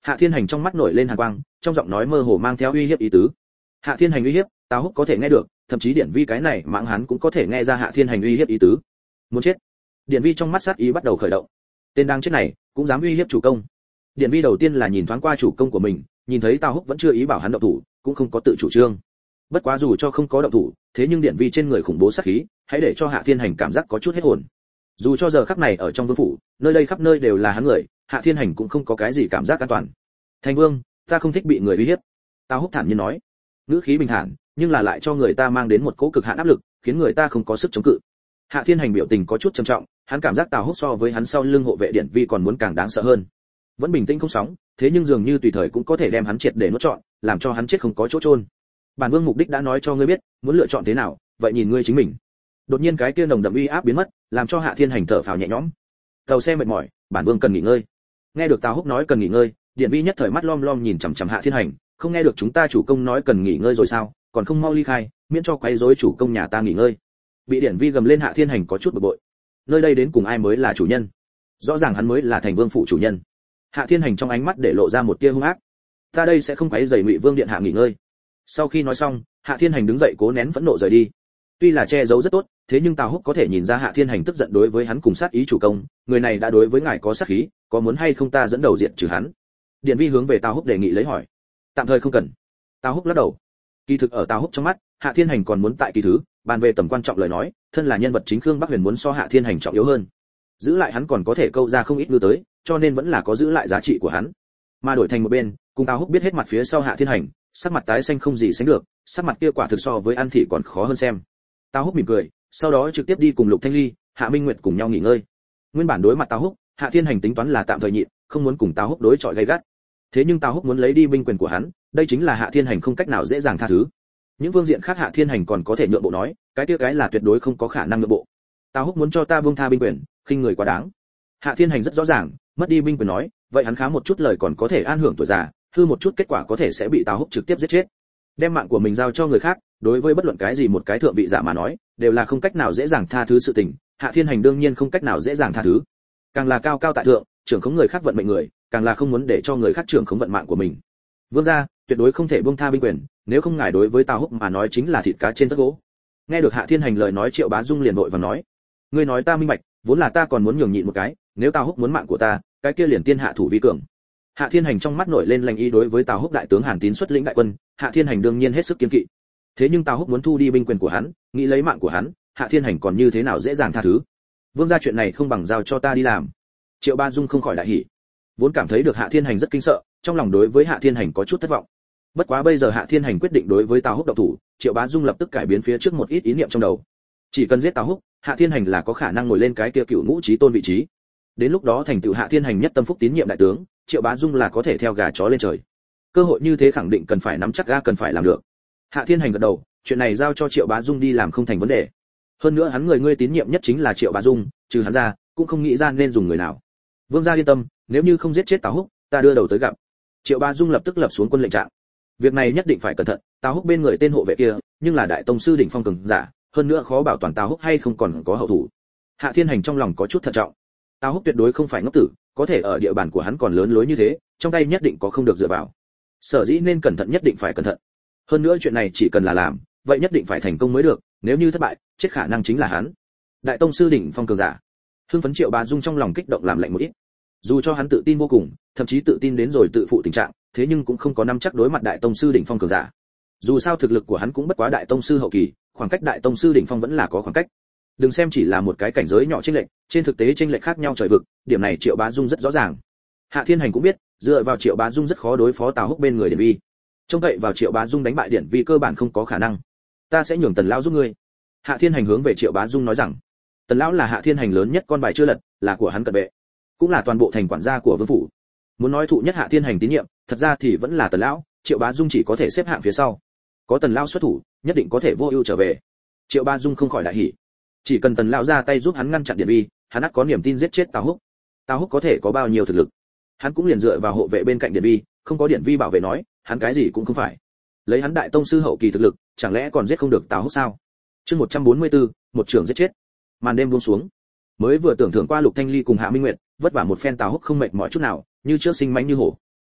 Hạ Thiên Hành trong mắt nổi lên hàn quang, trong giọng nói mơ hồ mang theo uy hiếp ý tứ. Hạ Thiên Hành uy hiếp, Tào Húc có thể nghe được, thậm chí Điển Vi cái này mãng hắn cũng có thể nghe ra Hạ Thiên Hành uy hiếp ý tứ. Muốn chết. Điển Vi trong mắt sát ý bắt đầu khởi động. Tên đang chết này, cũng dám uy hiếp chủ công. Điển Vi đầu tiên là nhìn thoáng qua chủ công của mình, nhìn thấy Tào Húc vẫn chưa ý bảo hắn động thủ, cũng không có tự chủ trương. Bất quá dù cho không có động thủ, thế nhưng Điển Vi trên người khủng bố sát khí, hãy để cho Hạ Thiên Hành cảm giác có chút hết hồn. Dù cho giờ khắc này ở trong vương phủ, nơi đây khắp nơi đều là hắn người, Hạ Thiên Hành cũng không có cái gì cảm giác an toàn. Thành Vương, ta không thích bị người uy hiếp. Tào Húc thản nhiên nói, ngữ khí bình thản, nhưng là lại cho người ta mang đến một cỗ cực hạn áp lực, khiến người ta không có sức chống cự. Hạ Thiên Hành biểu tình có chút trầm trọng, hắn cảm giác Tào Húc so với hắn sau lưng hộ vệ Điển Vi còn muốn càng đáng sợ hơn. Vẫn bình tĩnh không sóng, thế nhưng dường như tùy thời cũng có thể đem hắn triệt để nuốt trọn, làm cho hắn chết không có chỗ chôn. Bản vương mục đích đã nói cho ngươi biết, muốn lựa chọn thế nào, vậy nhìn ngươi chính mình. Đột nhiên cái kia nồng đậm uy áp biến mất, làm cho Hạ Thiên Hành thở phào nhẹ nhõm. Tàu xe mệt mỏi, bản vương cần nghỉ ngơi. Nghe được Tào Húc nói cần nghỉ ngơi, Điển Vi nhất thời mắt lom lom nhìn chằm chằm Hạ Thiên Hành, không nghe được chúng ta chủ công nói cần nghỉ ngơi rồi sao, còn không mau ly khai, miễn cho quấy rối chủ công nhà ta nghỉ ngơi. Bị Điển Vi gầm lên Hạ Thiên Hành có chút bực bội. Nơi đây đến cùng ai mới là chủ nhân? Rõ ràng hắn mới là Thành Vương phụ chủ nhân. Hạ Thiên Hành trong ánh mắt để lộ ra một tia hung ác. Ta đây sẽ không quấy rầy Ngụy Vương điện hạ nghỉ ngơi. Sau khi nói xong, Hạ Thiên Hành đứng dậy cố nén phẫn nộ rời đi. Tuy là che giấu rất tốt, thế nhưng Tào Húc có thể nhìn ra Hạ Thiên Hành tức giận đối với hắn cùng sát ý chủ công, người này đã đối với ngài có sát khí, có muốn hay không ta dẫn đầu diện trừ hắn? Điển Vi hướng về Tào Húc đề nghị lấy hỏi. Tạm thời không cần. Tào Húc lắc đầu. Kỳ thực ở Tào Húc trong mắt, Hạ Thiên Hành còn muốn tại kỳ thứ, bàn về tầm quan trọng lời nói, thân là nhân vật chính Khương Bắc Huyền muốn so Hạ Thiên Hành trọng yếu hơn. Giữ lại hắn còn có thể câu ra không ít ngư tới, cho nên vẫn là có giữ lại giá trị của hắn. Mà đổi thành một bên, cùng Tào Húc biết hết mặt phía sau Hạ Thiên Hành, sắc mặt tái xanh không gì sánh được, sắc mặt kia quả thực so với ăn thị còn khó hơn xem. Tào Húc mỉm cười, sau đó trực tiếp đi cùng Lục Thanh Ly, Hạ Minh Nguyệt cùng nhau nghỉ ngơi. Nguyên bản đối mặt Tào Húc, Hạ Thiên Hành tính toán là tạm thời nhịn, không muốn cùng Tào Húc đối chọi gay gắt. Thế nhưng Tào Húc muốn lấy đi binh quyền của hắn, đây chính là Hạ Thiên Hành không cách nào dễ dàng tha thứ. Những phương diện khác Hạ Thiên Hành còn có thể nhượng bộ nói, cái kia cái là tuyệt đối không có khả năng nhượng bộ. Tào Húc muốn cho ta buông tha binh quyền, khinh người quá đáng. Hạ Thiên Hành rất rõ ràng, mất đi binh quyền nói, vậy hắn khá một chút lời còn có thể an hưởng tuổi già, hư một chút kết quả có thể sẽ bị Tào Húc trực tiếp giết chết. Đem mạng của mình giao cho người khác, đối với bất luận cái gì một cái thượng vị giả mà nói, đều là không cách nào dễ dàng tha thứ sự tình, Hạ Thiên Hành đương nhiên không cách nào dễ dàng tha thứ. Càng là cao cao tại thượng, trưởng khống người khác vận mệnh người, càng là không muốn để cho người khác trưởng khống vận mạng của mình. Vương gia, tuyệt đối không thể buông tha binh quyền, nếu không ngài đối với Tào Húc mà nói chính là thịt cá trên tất gỗ. Nghe được Hạ Thiên Hành lời nói, Triệu Bá Dung liền vội vàng nói, ngươi nói ta minh bạch, vốn là ta còn muốn nhường nhịn một cái, nếu Tào Húc muốn mạng của ta, cái kia liền tiên hạ thủ vi cường. Hạ Thiên Hành trong mắt nổi lên lành ý đối với Tào Húc đại tướng Hàn Tín xuất lĩnh đại quân, Hạ Thiên Hành đương nhiên hết sức kiên kỵ. Thế nhưng Tào Húc muốn thu đi binh quyền của hắn, nghĩ lấy mạng của hắn, Hạ Thiên Hành còn như thế nào dễ dàng tha thứ? Vương gia chuyện này không bằng giao cho ta đi làm. Triệu Bá Dung không khỏi đại hỉ. Vốn cảm thấy được Hạ Thiên Hành rất kinh sợ, trong lòng đối với Hạ Thiên Hành có chút thất vọng. Bất quá bây giờ Hạ Thiên Hành quyết định đối với Tào Húc động thủ, Triệu Bá Dung lập tức cải biến phía trước một ít ý niệm trong đầu. Chỉ cần giết Tào Húc, Hạ Thiên Hành là có khả năng ngồi lên cái kia cựu ngũ chí tôn vị trí. Đến lúc đó thành tựu Hạ Thiên Hành nhất tâm phúc tín nhiệm đại tướng, Triệu Bá Dung là có thể theo gà chó lên trời. Cơ hội như thế khẳng định cần phải nắm chắc ga cần phải làm được. Hạ Thiên Hành gật đầu, chuyện này giao cho Triệu Bá Dung đi làm không thành vấn đề. Hơn nữa hắn người ngươi tín nhiệm nhất chính là Triệu Bá Dung, trừ hắn ra, cũng không nghĩ ra nên dùng người nào. Vương gia yên tâm, nếu như không giết chết Tào Húc, ta đưa đầu tới gặp. Triệu Bá Dung lập tức lập xuống quân lệnh trạng. Việc này nhất định phải cẩn thận, Tào Húc bên người tên hộ vệ kia, nhưng là đại tông sư đỉnh phong cường giả, hơn nữa khó bảo toàn Tào Húc hay không còn có hậu thủ. Hạ Thiên Hành trong lòng có chút thận trọng. Tào Húc tuyệt đối không phải ngốc tử, có thể ở địa bàn của hắn còn lớn lối như thế, trong tay nhất định có không được dựa vào. Sở dĩ nên cẩn thận nhất định phải cẩn thận. Hơn nữa chuyện này chỉ cần là làm, vậy nhất định phải thành công mới được, nếu như thất bại, chết khả năng chính là hắn. Đại tông sư đỉnh phong cường giả. Hưng phấn Triệu Bá Dung trong lòng kích động làm lạnh một ít. Dù cho hắn tự tin vô cùng, thậm chí tự tin đến rồi tự phụ tình trạng, thế nhưng cũng không có nắm chắc đối mặt đại tông sư đỉnh phong cường giả. Dù sao thực lực của hắn cũng bất quá đại tông sư hậu kỳ, khoảng cách đại tông sư đỉnh phong vẫn là có khoảng cách. Đừng xem chỉ là một cái cảnh giới nhỏ chênh lệch, trên thực tế chênh lệch khác nhau trời vực, điểm này Triệu Bá Dung rất rõ ràng. Hạ Thiên Hành cũng biết, dựa vào Triệu Bá Dung rất khó đối phó Tào Húc bên người Điển Vi. Trông cậy vào Triệu Bá Dung đánh bại Điển Vi cơ bản không có khả năng. Ta sẽ nhường Tần lão giúp ngươi. Hạ Thiên Hành hướng về Triệu Bá Dung nói rằng, Tần lão là Hạ Thiên Hành lớn nhất con bài chưa lật, là của hắn cận vệ, cũng là toàn bộ thành quản gia của vương phủ. Muốn nói thụ nhất Hạ Thiên Hành tín nhiệm, thật ra thì vẫn là Tần lão, Triệu Bá Dung chỉ có thể xếp hạng phía sau. Có Tần lão xuất thủ, nhất định có thể vô ưu trở về. Triệu Bá Dung không khỏi đại hỉ. Chỉ cần Tần lão ra tay giúp hắn ngăn chặn Điển Vi, hắn ắt có niềm tin giết chết Tào Húc. Tào Húc có thể có bao nhiêu thực lực, hắn cũng liền dựa vào hộ vệ bên cạnh Điển Vi, không có Điển Vi bảo vệ nói, hắn cái gì cũng không phải. Lấy hắn đại tông sư hậu kỳ thực lực, chẳng lẽ còn giết không được Tào Húc sao? Chương 144, một trưởng giết chết. Màn đêm buông xuống. Mới vừa tưởng thưởng qua Lục Thanh Ly cùng Hạ Minh Nguyệt, vất vả một phen Tào Húc không mệt mỏi chút nào, như trước sinh mãnh như hổ.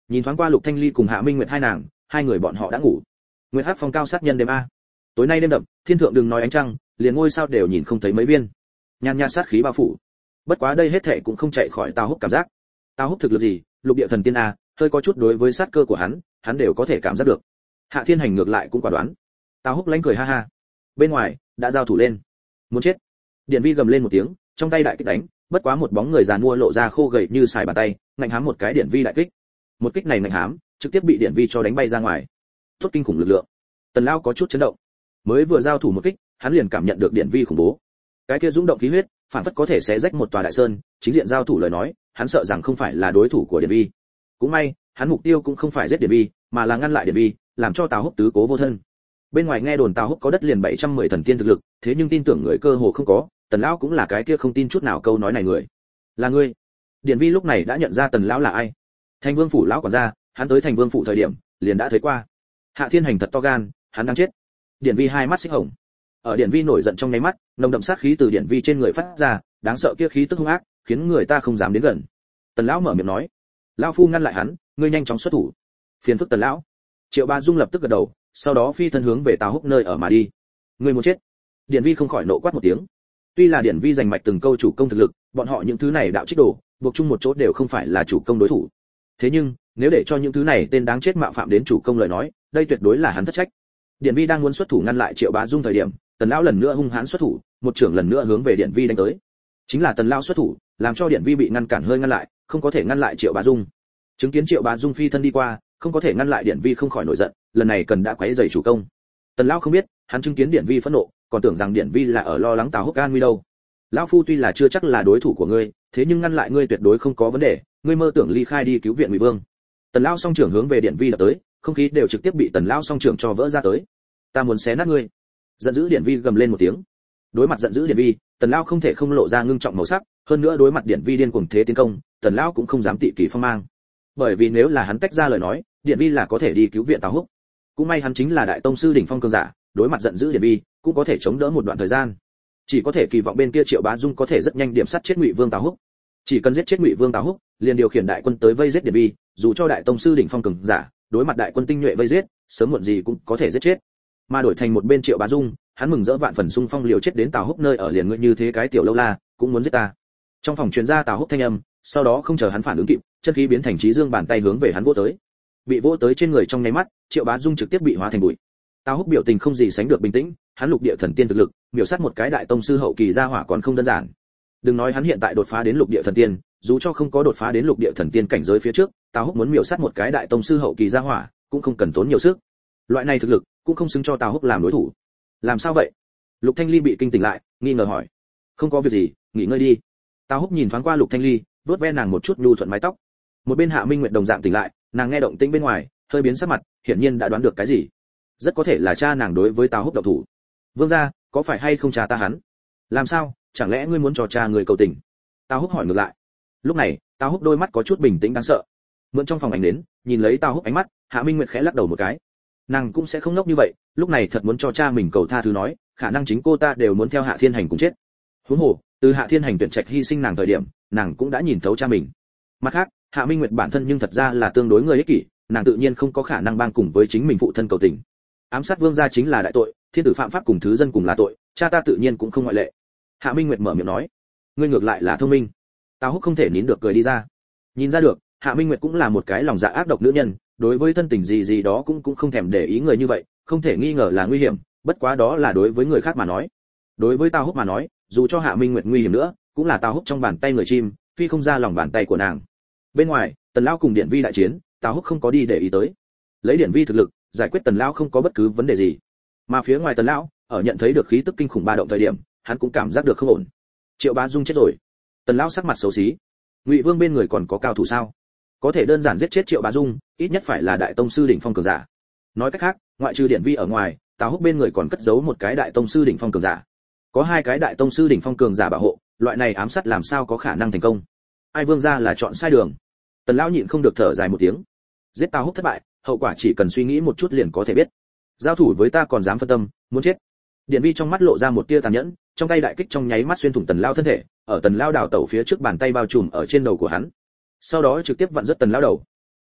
Nhìn thoáng qua Lục Thanh Ly cùng Hạ Minh Nguyệt hai nàng, hai người bọn họ đã ngủ. Nguyệt Hắc phong cao sát nhân đêm a. Tối nay đêm đậm, thiên thượng đừng nói ánh trăng, liền ngôi sao đều nhìn không thấy mấy viên. Nhàn nhạt sát khí bao phủ. Bất quá đây hết thảy cũng không chạy khỏi Tào Húc cảm giác. Tào Húc thực lực gì, lục địa thần tiên a, hơi có chút đối với sát cơ của hắn đều có thể cảm giác được. Hạ Thiên Hành ngược lại cũng quả đoán. Tào Húc lánh cười ha ha. Bên ngoài đã giao thủ lên. Muốn chết. Điện Vi gầm lên một tiếng, trong tay đại kích đánh, bất quá một bóng người giàn mua lộ ra khô gầy như xài bàn tay, ngạnh hám một cái Điện Vi đại kích. Một kích này ngạnh hám, trực tiếp bị Điện Vi cho đánh bay ra ngoài. Tốt kinh khủng lực lượng. Tần Lão có chút chấn động. Mới vừa giao thủ một kích, hắn liền cảm nhận được Điện Vi khủng bố. Cái kia dũng động khí huyết, phản phất có thể xé rách một tòa đại sơn, chính diện giao thủ lời nói, hắn sợ rằng không phải là đối thủ của Điện Vi. Cũng may, hắn mục tiêu cũng không phải giết Điện Vi, mà là ngăn lại Điện Vi, làm cho Tào Húc tứ cố vô thân. Bên ngoài nghe đồn Tào Húc có đất liền 710 thần tiên thực lực, thế nhưng tin tưởng người cơ hồ không có, Tần lão cũng là cái kia không tin chút nào câu nói này người. Là ngươi? Điện Vi lúc này đã nhận ra Tần lão là ai. Thành Vương phủ lão quản gia, hắn tới Thành Vương phủ thời điểm, liền đã thấy qua. Hạ Thiên Hành thật to gan, hắn đang chết. Điện Vi hai mắt xích hồng. Ở Điện Vi nổi giận trong nháy mắt, nồng đậm sát khí từ Điện Vi trên người phát ra, đáng sợ kia khí tức hung ác, khiến người ta không dám đến gần. Tần lão mở miệng nói, lão phu ngăn lại hắn, ngươi nhanh chóng xuất thủ. Phiền phức Tần lão. Triệu Bá Dung lập tức gật đầu, sau đó phi thân hướng về Tào Húc nơi ở mà đi. Ngươi muốn chết. Điện Vi không khỏi nộ quát một tiếng. Tuy là Điện Vi giành mạch từng câu chủ công thực lực, bọn họ những thứ này đạo trích đồ, buộc chung một chỗ đều không phải là chủ công đối thủ. Thế nhưng, nếu để cho những thứ này tên đáng chết mạo phạm đến chủ công lời nói, đây tuyệt đối là hắn thất trách. Điện Vi đang muốn xuất thủ ngăn lại Triệu Bá Dung thời điểm, Tần lão lần nữa hung hãn xuất thủ, một trưởng lần nữa hướng về Điện Vi đánh tới. Chính là Tần lão xuất thủ, làm cho Điện Vi bị ngăn cản hơi ngăn lại, không có thể ngăn lại Triệu Bá Dung. Chứng kiến Triệu Bá Dung phi thân đi qua, không có thể ngăn lại Điện Vi không khỏi nổi giận, lần này cần đã quấy rầy chủ công. Tần lão không biết, hắn chứng kiến Điện Vi phẫn nộ, còn tưởng rằng Điện Vi là ở lo lắng Tào Húc an nguy đâu. Lão phu tuy là chưa chắc là đối thủ của ngươi, thế nhưng ngăn lại ngươi tuyệt đối không có vấn đề, ngươi mơ tưởng ly khai đi cứu viện Ngụy Vương. Tần lão song trưởng hướng về Điện Vi đập tới, không khí đều trực tiếp bị Tần lão song trưởng cho vỡ ra tới. Ta muốn xé nát ngươi. Giận dữ Điện Vi gầm lên một tiếng. Đối mặt giận dữ Điện Vi, Tần lão không thể không lộ ra ngưng trọng màu sắc, hơn nữa đối mặt Điện Vi điên cuồng thế tiến công, Tần lão cũng không dám tị kỳ phong mang. Bởi vì nếu là hắn tách ra lời nói, Điện Vi là có thể đi cứu viện Tào Húc. Cũng may hắn chính là đại tông sư đỉnh phong cường giả, đối mặt giận dữ Điện Vi, cũng có thể chống đỡ một đoạn thời gian. Chỉ có thể kỳ vọng bên kia Triệu Bá Dung có thể rất nhanh điểm sát chết Ngụy Vương Tào Húc. Chỉ cần giết chết Ngụy Vương Tào Húc, liền điều khiển đại quân tới vây giết Điện Vi, dù cho đại tông sư đỉnh phong cường giả, đối mặt đại quân tinh nhuệ vây giết, sớm muộn gì cũng có thể giết chết. Mà đổi thành một bên Triệu Bá Dung, hắn mừng rỡ vạn phần xung phong liều chết đến Tào Húc nơi ở liền ngươi như thế cái tiểu lâu la, cũng muốn giết ta. Trong phòng truyền ra Tào Húc thanh âm, sau đó không chờ hắn phản ứng kịp, chân khí biến thành trí dương bàn tay hướng về hắn vỗ tới. Bị vỗ tới trên người trong nháy mắt, Triệu Bá Dung trực tiếp bị hóa thành bụi. Tào Húc biểu tình không gì sánh được bình tĩnh, hắn lục địa thần tiên thực lực, miểu sát một cái đại tông sư hậu kỳ gia hỏa còn không đơn giản. Đừng nói hắn hiện tại đột phá đến lục địa thần tiên, dù cho không có đột phá đến lục địa thần tiên cảnh giới phía trước, Tào Húc muốn miểu sát một cái đại tông sư hậu kỳ gia hỏa, cũng không cần tốn nhiều sức. Loại này thực lực, cũng không xứng cho Tào Húc làm đối thủ. Làm sao vậy? Lục Thanh Ly bị kinh tỉnh lại, nghi ngờ hỏi. Không có việc gì, nghỉ ngơi đi. Tào Húc nhìn thoáng qua Lục Thanh Ly, vuốt ve nàng một chút nhu thuận mái tóc. Một bên Hạ Minh Nguyệt đồng dạng tỉnh lại, nàng nghe động tĩnh bên ngoài, hơi biến sắc mặt, hiển nhiên đã đoán được cái gì. Rất có thể là cha nàng đối với Tào Húc động thủ. Vương gia, có phải hay không cha ta hắn? Làm sao, chẳng lẽ ngươi muốn cho cha người cầu tình? Tào Húc hỏi ngược lại. Lúc này, Tào Húc đôi mắt có chút bình tĩnh đáng sợ. Mượn trong phòng ánh đến, nhìn lấy Tào Húc ánh mắt, Hạ Minh Nguyệt khẽ lắc đầu một cái. Nàng cũng sẽ không ngốc như vậy, lúc này thật muốn cho cha mình cầu tha thứ nói, khả năng chính cô ta đều muốn theo Hạ Thiên Hành cùng chết. Huống hồ, từ Hạ Thiên Hành tuyển trạch hy sinh nàng thời điểm, nàng cũng đã nhìn thấu cha mình. Mặt khác, Hạ Minh Nguyệt bản thân nhưng thật ra là tương đối người ích kỷ, nàng tự nhiên không có khả năng bang cùng với chính mình phụ thân cầu tình. Ám sát vương gia chính là đại tội, thiên tử phạm pháp cùng thứ dân cùng là tội, cha ta tự nhiên cũng không ngoại lệ. Hạ Minh Nguyệt mở miệng nói, ngươi ngược lại là thông minh. Tào Húc không thể nín được cười đi ra. Nhìn ra được, Hạ Minh Nguyệt cũng là một cái lòng dạ ác độc nữ nhân, đối với thân tình gì đó cũng không thèm để ý người như vậy, không thể nghi ngờ là nguy hiểm, bất quá đó là đối với người khác mà nói. Đối với Tào Húc mà nói, dù cho Hạ Minh Nguyệt nguy hiểm nữa, cũng là Tào Húc trong bàn tay người chim, phi không ra lòng bàn tay của nàng. Bên ngoài, Tần lão cùng Điện Vi đại chiến, Tào Húc không có đi để ý tới. Lấy Điện Vi thực lực, giải quyết Tần lão không có bất cứ vấn đề gì. Mà phía ngoài Tần lão, ở nhận thấy được khí tức kinh khủng ba động thời điểm, hắn cũng cảm giác được không ổn. Triệu Bá Dung chết rồi. Tần lão sắc mặt xấu xí. Ngụy Vương bên người còn có cao thủ sao? Có thể đơn giản giết chết Triệu Bá Dung, ít nhất phải là đại tông sư đỉnh phong cường giả. Nói cách khác, ngoại trừ Điện Vi ở ngoài, Tào Húc bên người còn cất giấu một cái đại tông sư đỉnh phong cường giả. Có hai cái đại tông sư đỉnh phong cường giả bảo hộ, loại này ám sát làm sao có khả năng thành công? Ai vương gia là chọn sai đường. Tần lão nhịn không được thở dài một tiếng. Giết Tào Húc thất bại, hậu quả chỉ cần suy nghĩ một chút liền có thể biết. Giao thủ với ta còn dám phân tâm, muốn chết. Điện Vi trong mắt lộ ra một tia tàn nhẫn, trong tay đại kích trong nháy mắt xuyên thủng Tần lão thân thể, ở Tần lão đảo tẩu phía trước bàn tay bao trùm ở trên đầu của hắn. Sau đó trực tiếp vặn rất Tần lão đầu.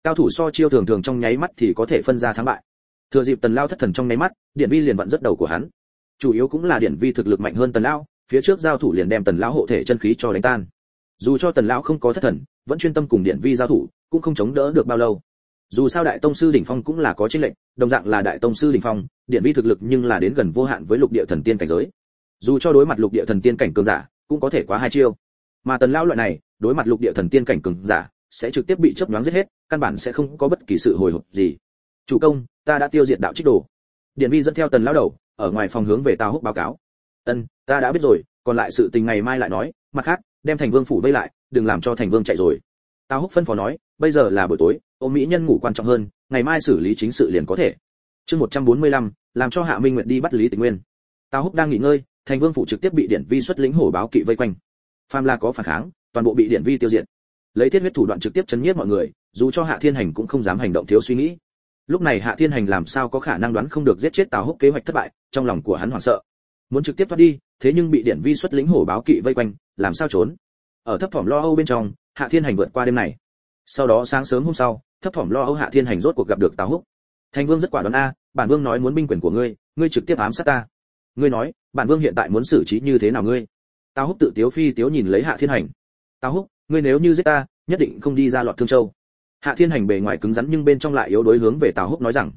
Cao thủ so chiêu thường thường trong nháy mắt thì có thể phân ra thắng bại. Thừa dịp Tần Lao thất thần trong nháy mắt, Điển Vi liền vặn rất đầu của hắn. Chủ yếu cũng là Điển Vi thực lực mạnh hơn Tần Lao, phía trước giao thủ liền đem Tần Lão hộ thể chân khí cho đánh tan. Dù cho Tần Lão không có thất thần, vẫn chuyên tâm cùng Điển Vi giao thủ, cũng không chống đỡ được bao lâu. Dù sao đại tông sư đỉnh phong cũng là có chênh lệnh, đồng dạng là đại tông sư đỉnh phong, Điển Vi thực lực nhưng là đến gần vô hạn với lục địa thần tiên cảnh giới. Dù cho đối mặt lục địa thần tiên cảnh cường giả, cũng có thể quá hai chiêu. Mà Tần Lão loại này, đối mặt lục địa thần tiên cảnh cường giả, sẽ trực tiếp bị chớp nhoáng giết hết, căn bản sẽ không có bất kỳ sự hồi hộp gì. Chủ công, ta đã tiêu diệt đạo trích đồ. Điển Vi dẫn theo Tần Lão đầu, ở ngoài phòng hướng về Tào Húc báo cáo. Ân, ta đã biết rồi, còn lại sự tình ngày mai lại nói, mặt khác, đem Thành Vương phủ vây lại, đừng làm cho Thành Vương chạy rồi. Tào Húc phân phó nói, bây giờ là buổi tối, ôm mỹ nhân ngủ quan trọng hơn, ngày mai xử lý chính sự liền có thể. Chương 145, làm cho Hạ Minh Nguyệt đi bắt Lý Tịch Nguyên. Tào Húc đang nghỉ ngơi, Thành Vương phủ trực tiếp bị Điển Vi xuất lĩnh hổ báo kỵ vây quanh. Phàm là có phản kháng, toàn bộ bị Điển Vi tiêu diệt. Lấy thiết huyết thủ đoạn trực tiếp chấn nhiếp mọi người, dù cho Hạ Thiên Hành cũng không dám hành động thiếu suy nghĩ. Lúc này Hạ Thiên Hành làm sao có khả năng đoán không được giết chết Tào Húc kế hoạch thất bại, trong lòng của hắn hoảng sợ. Muốn trực tiếp thoát đi, thế nhưng bị Điển Vi xuất lĩnh hổ báo kỵ vây quanh, làm sao trốn? Ở thấp thỏm lo âu bên trong, Hạ Thiên Hành vượt qua đêm này. Sau đó sáng sớm hôm sau, thấp thỏm lo âu Hạ Thiên Hành rốt cuộc gặp được Tào Húc. Thành Vương rất quả đoán a, bản vương nói muốn binh quyền của ngươi, ngươi trực tiếp ám sát ta. Ngươi nói, bản vương hiện tại muốn xử trí như thế nào ngươi? Tào Húc tự tiếu phi tiếu nhìn lấy Hạ Thiên Hành. Tào Húc, ngươi nếu như giết ta, nhất định không đi ra lọt Thương Châu. Hạ Thiên Hành bề ngoài cứng rắn nhưng bên trong lại yếu đuối hướng về Tào Húc nói rằng,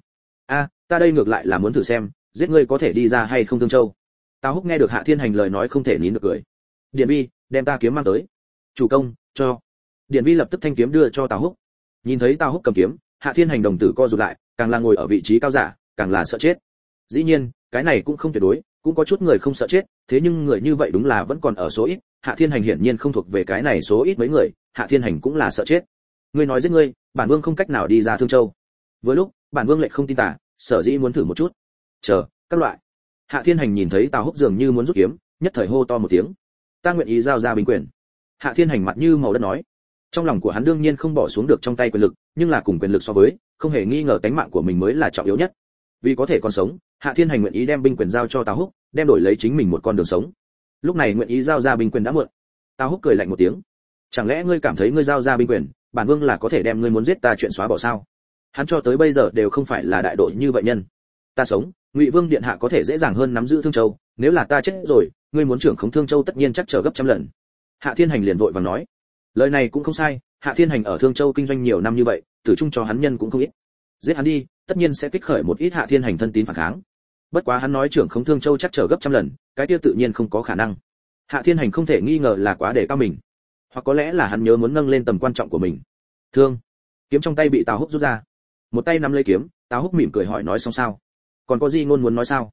ta đây ngược lại là muốn thử xem, giết ngươi có thể đi ra hay không Thương Châu. Tào Húc nghe được Hạ Thiên Hành lời nói không thể nín được cười. Điển Vi, đem ta kiếm mang tới. Chủ công, cho. Điển Vi lập tức thanh kiếm đưa cho Tào Húc. Nhìn thấy Tào Húc cầm kiếm, Hạ Thiên Hành đồng tử co rụt lại, càng là ngồi ở vị trí cao giả, càng là sợ chết. Dĩ nhiên, cái này cũng không tuyệt đối, cũng có chút người không sợ chết, thế nhưng người như vậy đúng là vẫn còn ở số ít, Hạ Thiên Hành hiển nhiên không thuộc về cái này số ít mấy người, Hạ Thiên Hành cũng là sợ chết. Ngươi nói giết ngươi, bản vương không cách nào đi ra Thương Châu. Vừa lúc, bản vương lại không tin tà, sở dĩ muốn thử một chút. Chờ, các loại. Hạ Thiên Hành nhìn thấy Tào Húc dường như muốn rút kiếm, nhất thời hô to một tiếng. Ta nguyện ý giao ra binh quyền. Hạ Thiên Hành mặt như màu đất nói. Trong lòng của hắn đương nhiên không bỏ xuống được trong tay quyền lực, nhưng là cùng quyền lực so với, không hề nghi ngờ tánh mạng của mình mới là trọng yếu nhất. Vì có thể còn sống, Hạ Thiên Hành nguyện ý đem binh quyền giao cho Tào Húc, đem đổi lấy chính mình một con đường sống. Lúc này nguyện ý giao ra binh quyền đã muộn. Tào Húc cười lạnh một tiếng. Chẳng lẽ ngươi cảm thấy ngươi giao ra binh quyền, bản vương là có thể đem ngươi muốn giết ta chuyện xóa bỏ sao? Hắn cho tới bây giờ đều không phải là đại độ như vậy nhân. Ta sống, Ngụy Vương điện hạ có thể dễ dàng hơn nắm giữ Thương Châu, nếu là ta chết rồi, ngươi muốn trưởng khống Thương Châu tất nhiên chắc trở gấp trăm lần. Hạ Thiên Hành liền vội vàng nói. Lời này cũng không sai, Hạ Thiên Hành ở Thương Châu kinh doanh nhiều năm như vậy, tử trung cho hắn nhân cũng không ít. Giết hắn đi, tất nhiên sẽ kích khởi một ít Hạ Thiên Hành thân tín phản kháng. Bất quá hắn nói trưởng khống Thương Châu chắc trở gấp trăm lần, cái kia tự nhiên không có khả năng. Hạ Thiên Hành không thể nghi ngờ là quá để cao mình, hoặc có lẽ là hắn nhớ muốn nâng lên tầm quan trọng của mình. Thương, kiếm trong tay bị Tào Húc rút ra, một tay nắm lấy kiếm, Tào Húc mỉm cười hỏi nói xong sao? Còn có gì ngôn muốn nói sao?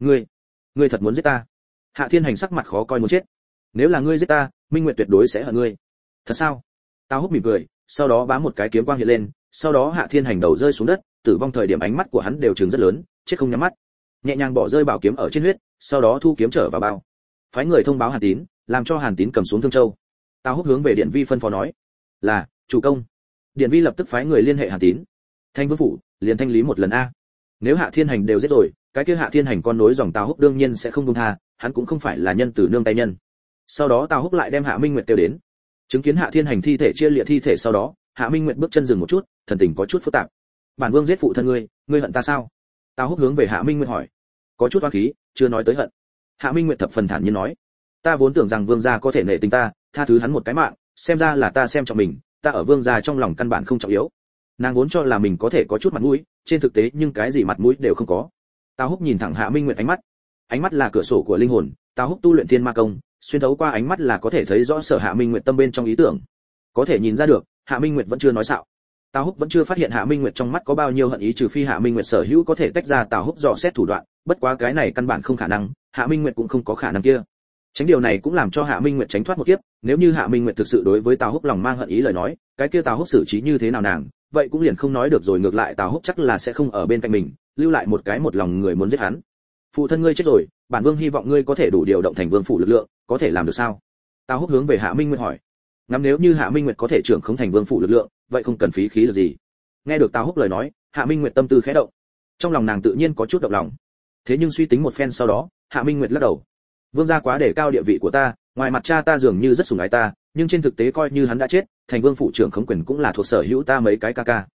Ngươi thật muốn giết ta? Hạ Thiên Hành sắc mặt khó coi muốn chết. Nếu là ngươi giết ta, Minh Nguyệt tuyệt đối sẽ hận ngươi. Thật sao? Tào Húc mỉm cười, sau đó bám một cái kiếm quang hiện lên, sau đó Hạ Thiên Hành đầu rơi xuống đất, tử vong thời điểm ánh mắt của hắn đều trừng rất lớn, chết không nhắm mắt. Nhẹ nhàng bỏ rơi bảo kiếm ở trên huyết, sau đó thu kiếm trở vào bao. Phái người thông báo Hàn Tín, làm cho Hàn Tín cầm xuống Thương Châu. Tào Húc hướng về Điện Vi phân phó nói, là chủ công. Điện Vi lập tức phái người liên hệ Hàn Tín. Thanh Vương phủ, liền thanh lý một lần a. Nếu Hạ Thiên Hành đều giết rồi, cái kia Hạ Thiên Hành con nối dòng Tào Húc đương nhiên sẽ không buông tha, hắn cũng không phải là nhân từ nương tay nhân. Sau đó Tào Húc lại đem Hạ Minh Nguyệt kêu đến. Chứng kiến Hạ Thiên Hành thi thể chia liệt thi thể sau đó, Hạ Minh Nguyệt bước chân dừng một chút, thần tình có chút phức tạp. Bản vương giết phụ thân ngươi hận ta sao? Tào Húc hướng về Hạ Minh Nguyệt hỏi. Có chút oán khí, chưa nói tới hận. Hạ Minh Nguyệt thập phần thản nhiên nói, ta vốn tưởng rằng vương gia có thể nể tình ta, tha thứ hắn một cái mạng, xem ra là ta xem trọng mình, ta ở vương gia trong lòng căn bản không trọng yếu. Nàng vốn cho là mình có thể có chút mặt mũi, trên thực tế nhưng cái gì mặt mũi đều không có. Tào Húc nhìn thẳng Hạ Minh Nguyệt ánh mắt là cửa sổ của linh hồn, Tào Húc tu luyện thiên ma công, xuyên thấu qua ánh mắt là có thể thấy rõ sở Hạ Minh Nguyệt tâm bên trong ý tưởng. Có thể nhìn ra được, Hạ Minh Nguyệt vẫn chưa nói xạo. Tào Húc vẫn chưa phát hiện Hạ Minh Nguyệt trong mắt có bao nhiêu hận ý, trừ phi Hạ Minh Nguyệt sở hữu có thể tách ra Tào Húc dò xét thủ đoạn, bất quá cái này căn bản không khả năng, Hạ Minh Nguyệt cũng không có khả năng kia. Tránh điều này cũng làm cho Hạ Minh Nguyệt tránh thoát một kiếp, nếu như Hạ Minh Nguyệt thực sự đối với Tào Húc lòng mang hận ý lời nói, cái kia Tào Húc xử trí như thế nào nàng, vậy cũng liền không nói được rồi, ngược lại Tào Húc chắc là sẽ không ở bên cạnh mình, lưu lại một cái một lòng người muốn giết hắn. Phụ thân ngươi chết rồi, bản vương hy vọng ngươi có thể đủ điều động thành vương phủ lực lượng, có thể làm được sao? Tào Húc hướng về Hạ Minh Nguyệt hỏi. Ngắm nếu như Hạ Minh Nguyệt có thể trưởng khống thành vương phủ lực lượng, vậy không cần phí khí lực gì. Nghe được Tào Húc lời nói, Hạ Minh Nguyệt tâm tư khẽ động. Trong lòng nàng tự nhiên có chút động lòng. Thế nhưng suy tính một phen sau đó, Hạ Minh Nguyệt lắc đầu. Vương gia quá để cao địa vị của ta, ngoài mặt cha ta dường như rất sủng ái ta, nhưng trên thực tế coi như hắn đã chết, thành vương phủ trưởng khống quyền cũng là thuộc sở hữu ta mấy cái ca ca.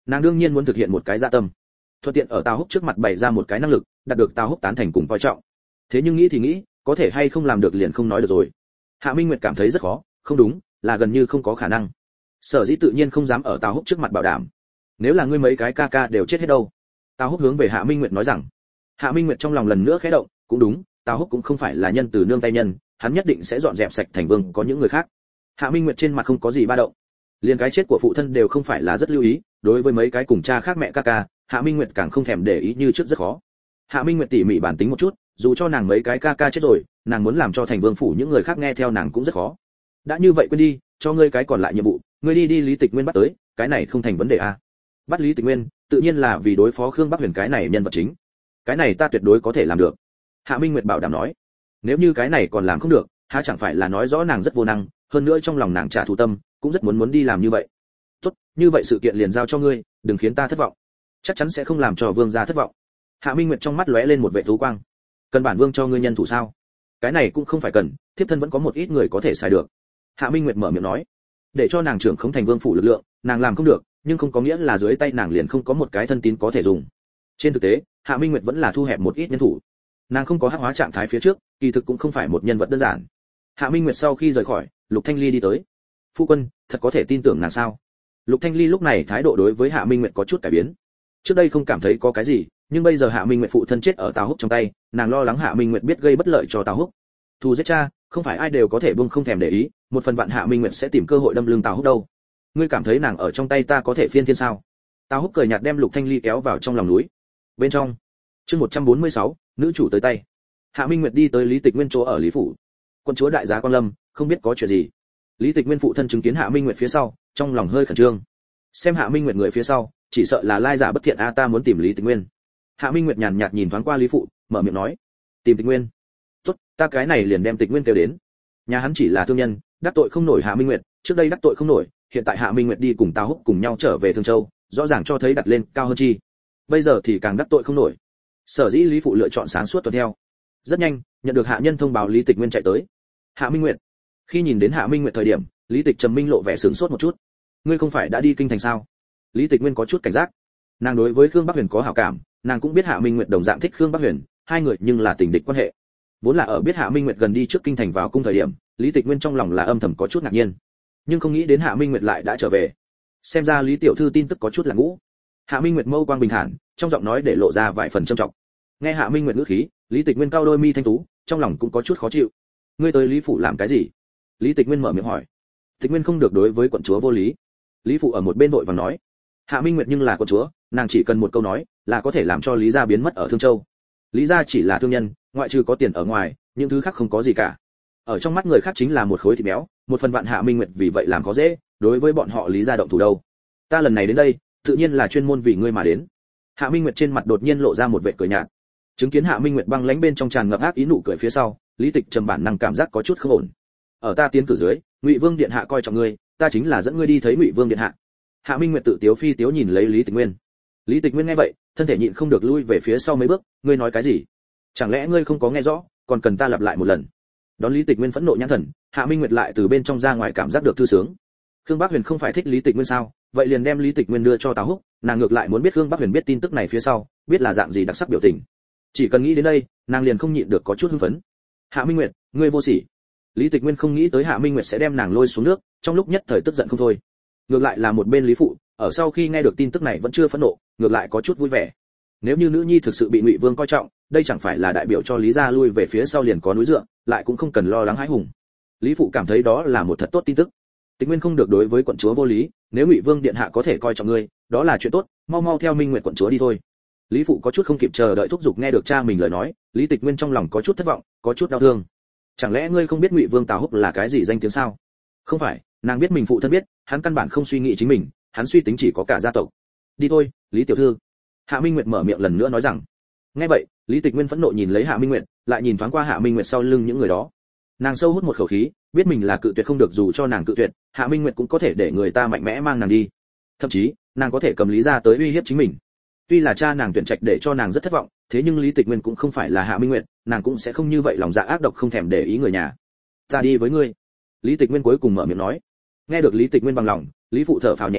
nàng đương nhiên muốn thực hiện một cái dạ tâm, thuận tiện ở Tào Húc trước mặt bày ra một cái năng lực, đạt được Tào Húc tán thành cùng coi trọng. Thế nhưng nghĩ thì nghĩ, có thể hay không làm được liền không nói được rồi. Hạ Minh Nguyệt cảm thấy rất khó, không đúng, là gần như không có khả năng. Sở dĩ tự nhiên không dám ở Tào Húc trước mặt bảo đảm. Nếu là ngươi mấy cái ca ca đều chết hết đâu? Tào Húc hướng về Hạ Minh Nguyệt nói rằng. Hạ Minh Nguyệt trong lòng lần nữa khẽ động, cũng đúng, Tào Húc cũng không phải là nhân từ nương tay nhân, hắn nhất định sẽ dọn dẹp sạch thành vương có những người khác. Hạ Minh Nguyệt trên mặt không có gì ba động. Liên cái chết của phụ thân đều không phải là rất lưu ý, đối với mấy cái cùng cha khác mẹ ca ca, Hạ Minh Nguyệt càng không thèm để ý như trước rất khó. Hạ Minh Nguyệt tỉ mỉ bản tính một chút, dù cho nàng mấy cái ca ca chết rồi, nàng muốn làm cho thành vương phủ những người khác nghe theo nàng cũng rất khó. Đã như vậy quên đi, cho ngươi cái còn lại nhiệm vụ, ngươi đi Lý Tịch Nguyên bắt tới, cái này không thành vấn đề a. Bắt Lý Tịch Nguyên, tự nhiên là vì đối phó Khương Bắc Huyền cái này nhân vật chính. Cái này ta tuyệt đối có thể làm được. Hạ Minh Nguyệt bảo đảm nói. Nếu như cái này còn làm không được, há chẳng phải là nói rõ nàng rất vô năng, hơn nữa trong lòng nàng trả thù tâm, cũng rất muốn đi làm như vậy. Tốt, như vậy sự kiện liền giao cho ngươi, đừng khiến ta thất vọng. Chắc chắn sẽ không làm cho vương gia thất vọng. Hạ Minh Nguyệt trong mắt lóe lên một vẻ thú quang. Cần bản vương cho ngươi nhân thủ sao? Cái này cũng không phải cần, thiếp thân vẫn có một ít người có thể xài được. Hạ Minh Nguyệt mở miệng nói. Để cho nàng trưởng không thành vương phủ lực lượng, nàng làm không được, nhưng không có nghĩa là dưới tay nàng liền không có một cái thân tín có thể dùng. Trên thực tế, Hạ Minh Nguyệt vẫn là thu hẹp một ít nhân thủ. Nàng không có hắc hóa trạng thái phía trước, kỳ thực cũng không phải một nhân vật đơn giản. Hạ Minh Nguyệt sau khi rời khỏi, Lục Thanh Ly đi tới. Phu quân, thật có thể tin tưởng nàng sao? Lục Thanh Ly lúc này thái độ đối với Hạ Minh Nguyệt có chút cải biến. Trước đây không cảm thấy có cái gì, nhưng bây giờ Hạ Minh Nguyệt phụ thân chết ở Tào Húc trong tay, nàng lo lắng Hạ Minh Nguyệt biết gây bất lợi cho Tào Húc. Thù giết cha, không phải ai đều có thể buông không thèm để ý, một phần vạn Hạ Minh Nguyệt sẽ tìm cơ hội đâm lưng Tào Húc đâu. Ngươi cảm thấy nàng ở trong tay ta có thể phiên thiên sao? Tào Húc cười nhạt đem Lục Thanh Ly kéo vào trong lòng núi. Bên trong, chương 146, nữ chủ tới tay. Hạ Minh Nguyệt đi tới Lý Tịch Nguyên chỗ ở Lý phủ. Quân chúa đại giá Quan Lâm, không biết có chuyện gì. Lý Tịch Nguyên phụ thân chứng kiến Hạ Minh Nguyệt phía sau, trong lòng hơi khẩn trương. Xem Hạ Minh Nguyệt người phía sau, chỉ sợ là lai giả bất thiện a, ta muốn tìm Lý Tịch Nguyên. Hạ Minh Nguyệt nhàn nhạt nhìn thoáng qua Lý phụ, mở miệng nói, tìm Tịch Nguyên. Tốt, ta cái này liền đem Tịch Nguyên kêu đến. Nhà hắn chỉ là thương nhân, đắc tội không nổi Hạ Minh Nguyệt, trước đây đắc tội không nổi, hiện tại Hạ Minh Nguyệt đi cùng Tào Húc cùng nhau trở về Thương Châu, rõ ràng cho thấy đặt lên cao hơn chi. Bây giờ thì càng đắc tội không nổi. Sở dĩ Lý phụ lựa chọn sáng suốt tuân theo. Rất nhanh, nhận được hạ nhân thông báo Lý Tịch Nguyên chạy tới. Hạ Minh Nguyệt. Khi nhìn đến Hạ Minh Nguyệt thời điểm, Lý Tịch Trầm Minh lộ vẻ sửng sốt một chút. Ngươi không phải đã đi kinh thành sao? Lý Tịch Nguyên có chút cảnh giác. Nàng đối với Khương Bắc Huyền có hảo cảm, nàng cũng biết Hạ Minh Nguyệt đồng dạng thích Khương Bắc Huyền, hai người nhưng là tình địch quan hệ. Vốn là ở biết Hạ Minh Nguyệt gần đi trước kinh thành vào cung thời điểm, Lý Tịch Nguyên trong lòng là âm thầm có chút ngạc nhiên, nhưng không nghĩ đến Hạ Minh Nguyệt lại đã trở về. Xem ra Lý tiểu thư tin tức có chút là ngũ. Hạ Minh Nguyệt mâu quang bình thản, trong giọng nói để lộ ra vài phần trầm trọng. Nghe Hạ Minh Nguyệt ngữ khí, Lý Tịch Nguyên cau đôi mi thanh tú, trong lòng cũng có chút khó chịu. Ngươi tới Lý phủ làm cái gì? Lý Tịch Nguyên mở miệng hỏi. Tịch Nguyên không được đối với quận chúa vô lý. Lý phụ ở một bên vội vàng nói. Hạ Minh Nguyệt nhưng là quận chúa, nàng chỉ cần một câu nói là có thể làm cho Lý gia biến mất ở Thương Châu. Lý gia chỉ là thương nhân, ngoại trừ có tiền ở ngoài, những thứ khác không có gì cả. Ở trong mắt người khác chính là một khối thịt béo, một phần vạn Hạ Minh Nguyệt vì vậy làm khó dễ, đối với bọn họ Lý gia động thủ đâu. Ta lần này đến đây, tự nhiên là chuyên môn vì ngươi mà đến. Hạ Minh Nguyệt trên mặt đột nhiên lộ ra một vẻ cười nhạt. Chứng kiến Hạ Minh Nguyệt băng lãnh bên trong tràn ngập ác ý nụ cười phía sau, Lý Tịch trầm bản năng cảm giác có chút không ổn. Ở ta tiến cử dưới, Ngụy Vương điện hạ coi trọng ngươi, ta chính là dẫn ngươi đi thấy Ngụy Vương điện hạ. Hạ Minh Nguyệt tự tiếu phi tiếu nhìn lấy Lý Tịch Nguyên. Lý Tịch Nguyên nghe vậy, thân thể nhịn không được lui về phía sau mấy bước, ngươi nói cái gì? Chẳng lẽ ngươi không có nghe rõ, còn cần ta lặp lại một lần? Đón Lý Tịch Nguyên phẫn nộ nhãn thần, Hạ Minh Nguyệt lại từ bên trong ra ngoài cảm giác được thư sướng. Khương Bắc Huyền không phải thích Lý Tịch Nguyên sao? Vậy liền đem Lý Tịch Nguyên đưa cho Tào Húc, nàng ngược lại muốn biết Khương Bắc Huyền biết tin tức này phía sau, biết là dạng gì đặc sắc biểu tình. Chỉ cần nghĩ đến đây, nàng liền không nhịn được có chút hưng phấn. Hạ Minh Nguyệt, ngươi vô sỉ. Lý Tịch Nguyên không nghĩ tới Hạ Minh Nguyệt sẽ đem nàng lôi xuống nước, trong lúc nhất thời tức giận không thôi. Ngược lại là một bên Lý phụ, ở sau khi nghe được tin tức này vẫn chưa phẫn nộ, ngược lại có chút vui vẻ. Nếu như nữ nhi thực sự bị Ngụy Vương coi trọng, đây chẳng phải là đại biểu cho Lý gia lui về phía sau liền có núi dựa, lại cũng không cần lo lắng hãi hùng. Lý phụ cảm thấy đó là một thật tốt tin tức. Tịch Nguyên không được đối với quận chúa vô lý, nếu Ngụy Vương điện hạ có thể coi trọng ngươi, đó là chuyện tốt, mau mau theo Minh Nguyệt quận chúa đi thôi. Lý phụ có chút không kịp chờ đợi thúc giục nghe được cha mình lời nói, Lý Tịch Nguyên trong lòng có chút thất vọng, có chút đau thương. Chẳng lẽ ngươi không biết Ngụy Vương Tào Húc là cái gì danh tiếng sao? Không phải, nàng biết mình phụ thân biết, hắn căn bản không suy nghĩ chính mình, hắn suy tính chỉ có cả gia tộc. Đi thôi, Lý tiểu thư. Hạ Minh Nguyệt mở miệng lần nữa nói rằng. Nghe vậy, Lý Tịch Nguyên phẫn nộ nhìn lấy Hạ Minh Nguyệt, lại nhìn thoáng qua Hạ Minh Nguyệt sau lưng những người đó. Nàng sâu hút một khẩu khí, biết mình là cự tuyệt không được, dù cho nàng cự tuyệt, Hạ Minh Nguyệt cũng có thể để người ta mạnh mẽ mang nàng đi. Thậm chí, nàng có thể cầm Lý gia tới uy hiếp chính mình. Tuy là cha nàng tuyển trạch để cho nàng rất thất vọng, thế nhưng Lý Tịch Nguyên cũng không phải là Hạ Minh Nguyệt, nàng cũng sẽ không như vậy lòng dạ ác độc không thèm để ý người nhà. Ta đi với ngươi. Lý Tịch Nguyên cuối cùng mở miệng nói. Nghe được Lý Tịch Nguyên bằng lòng, Lý phụ thở phào nhẹ nhõm,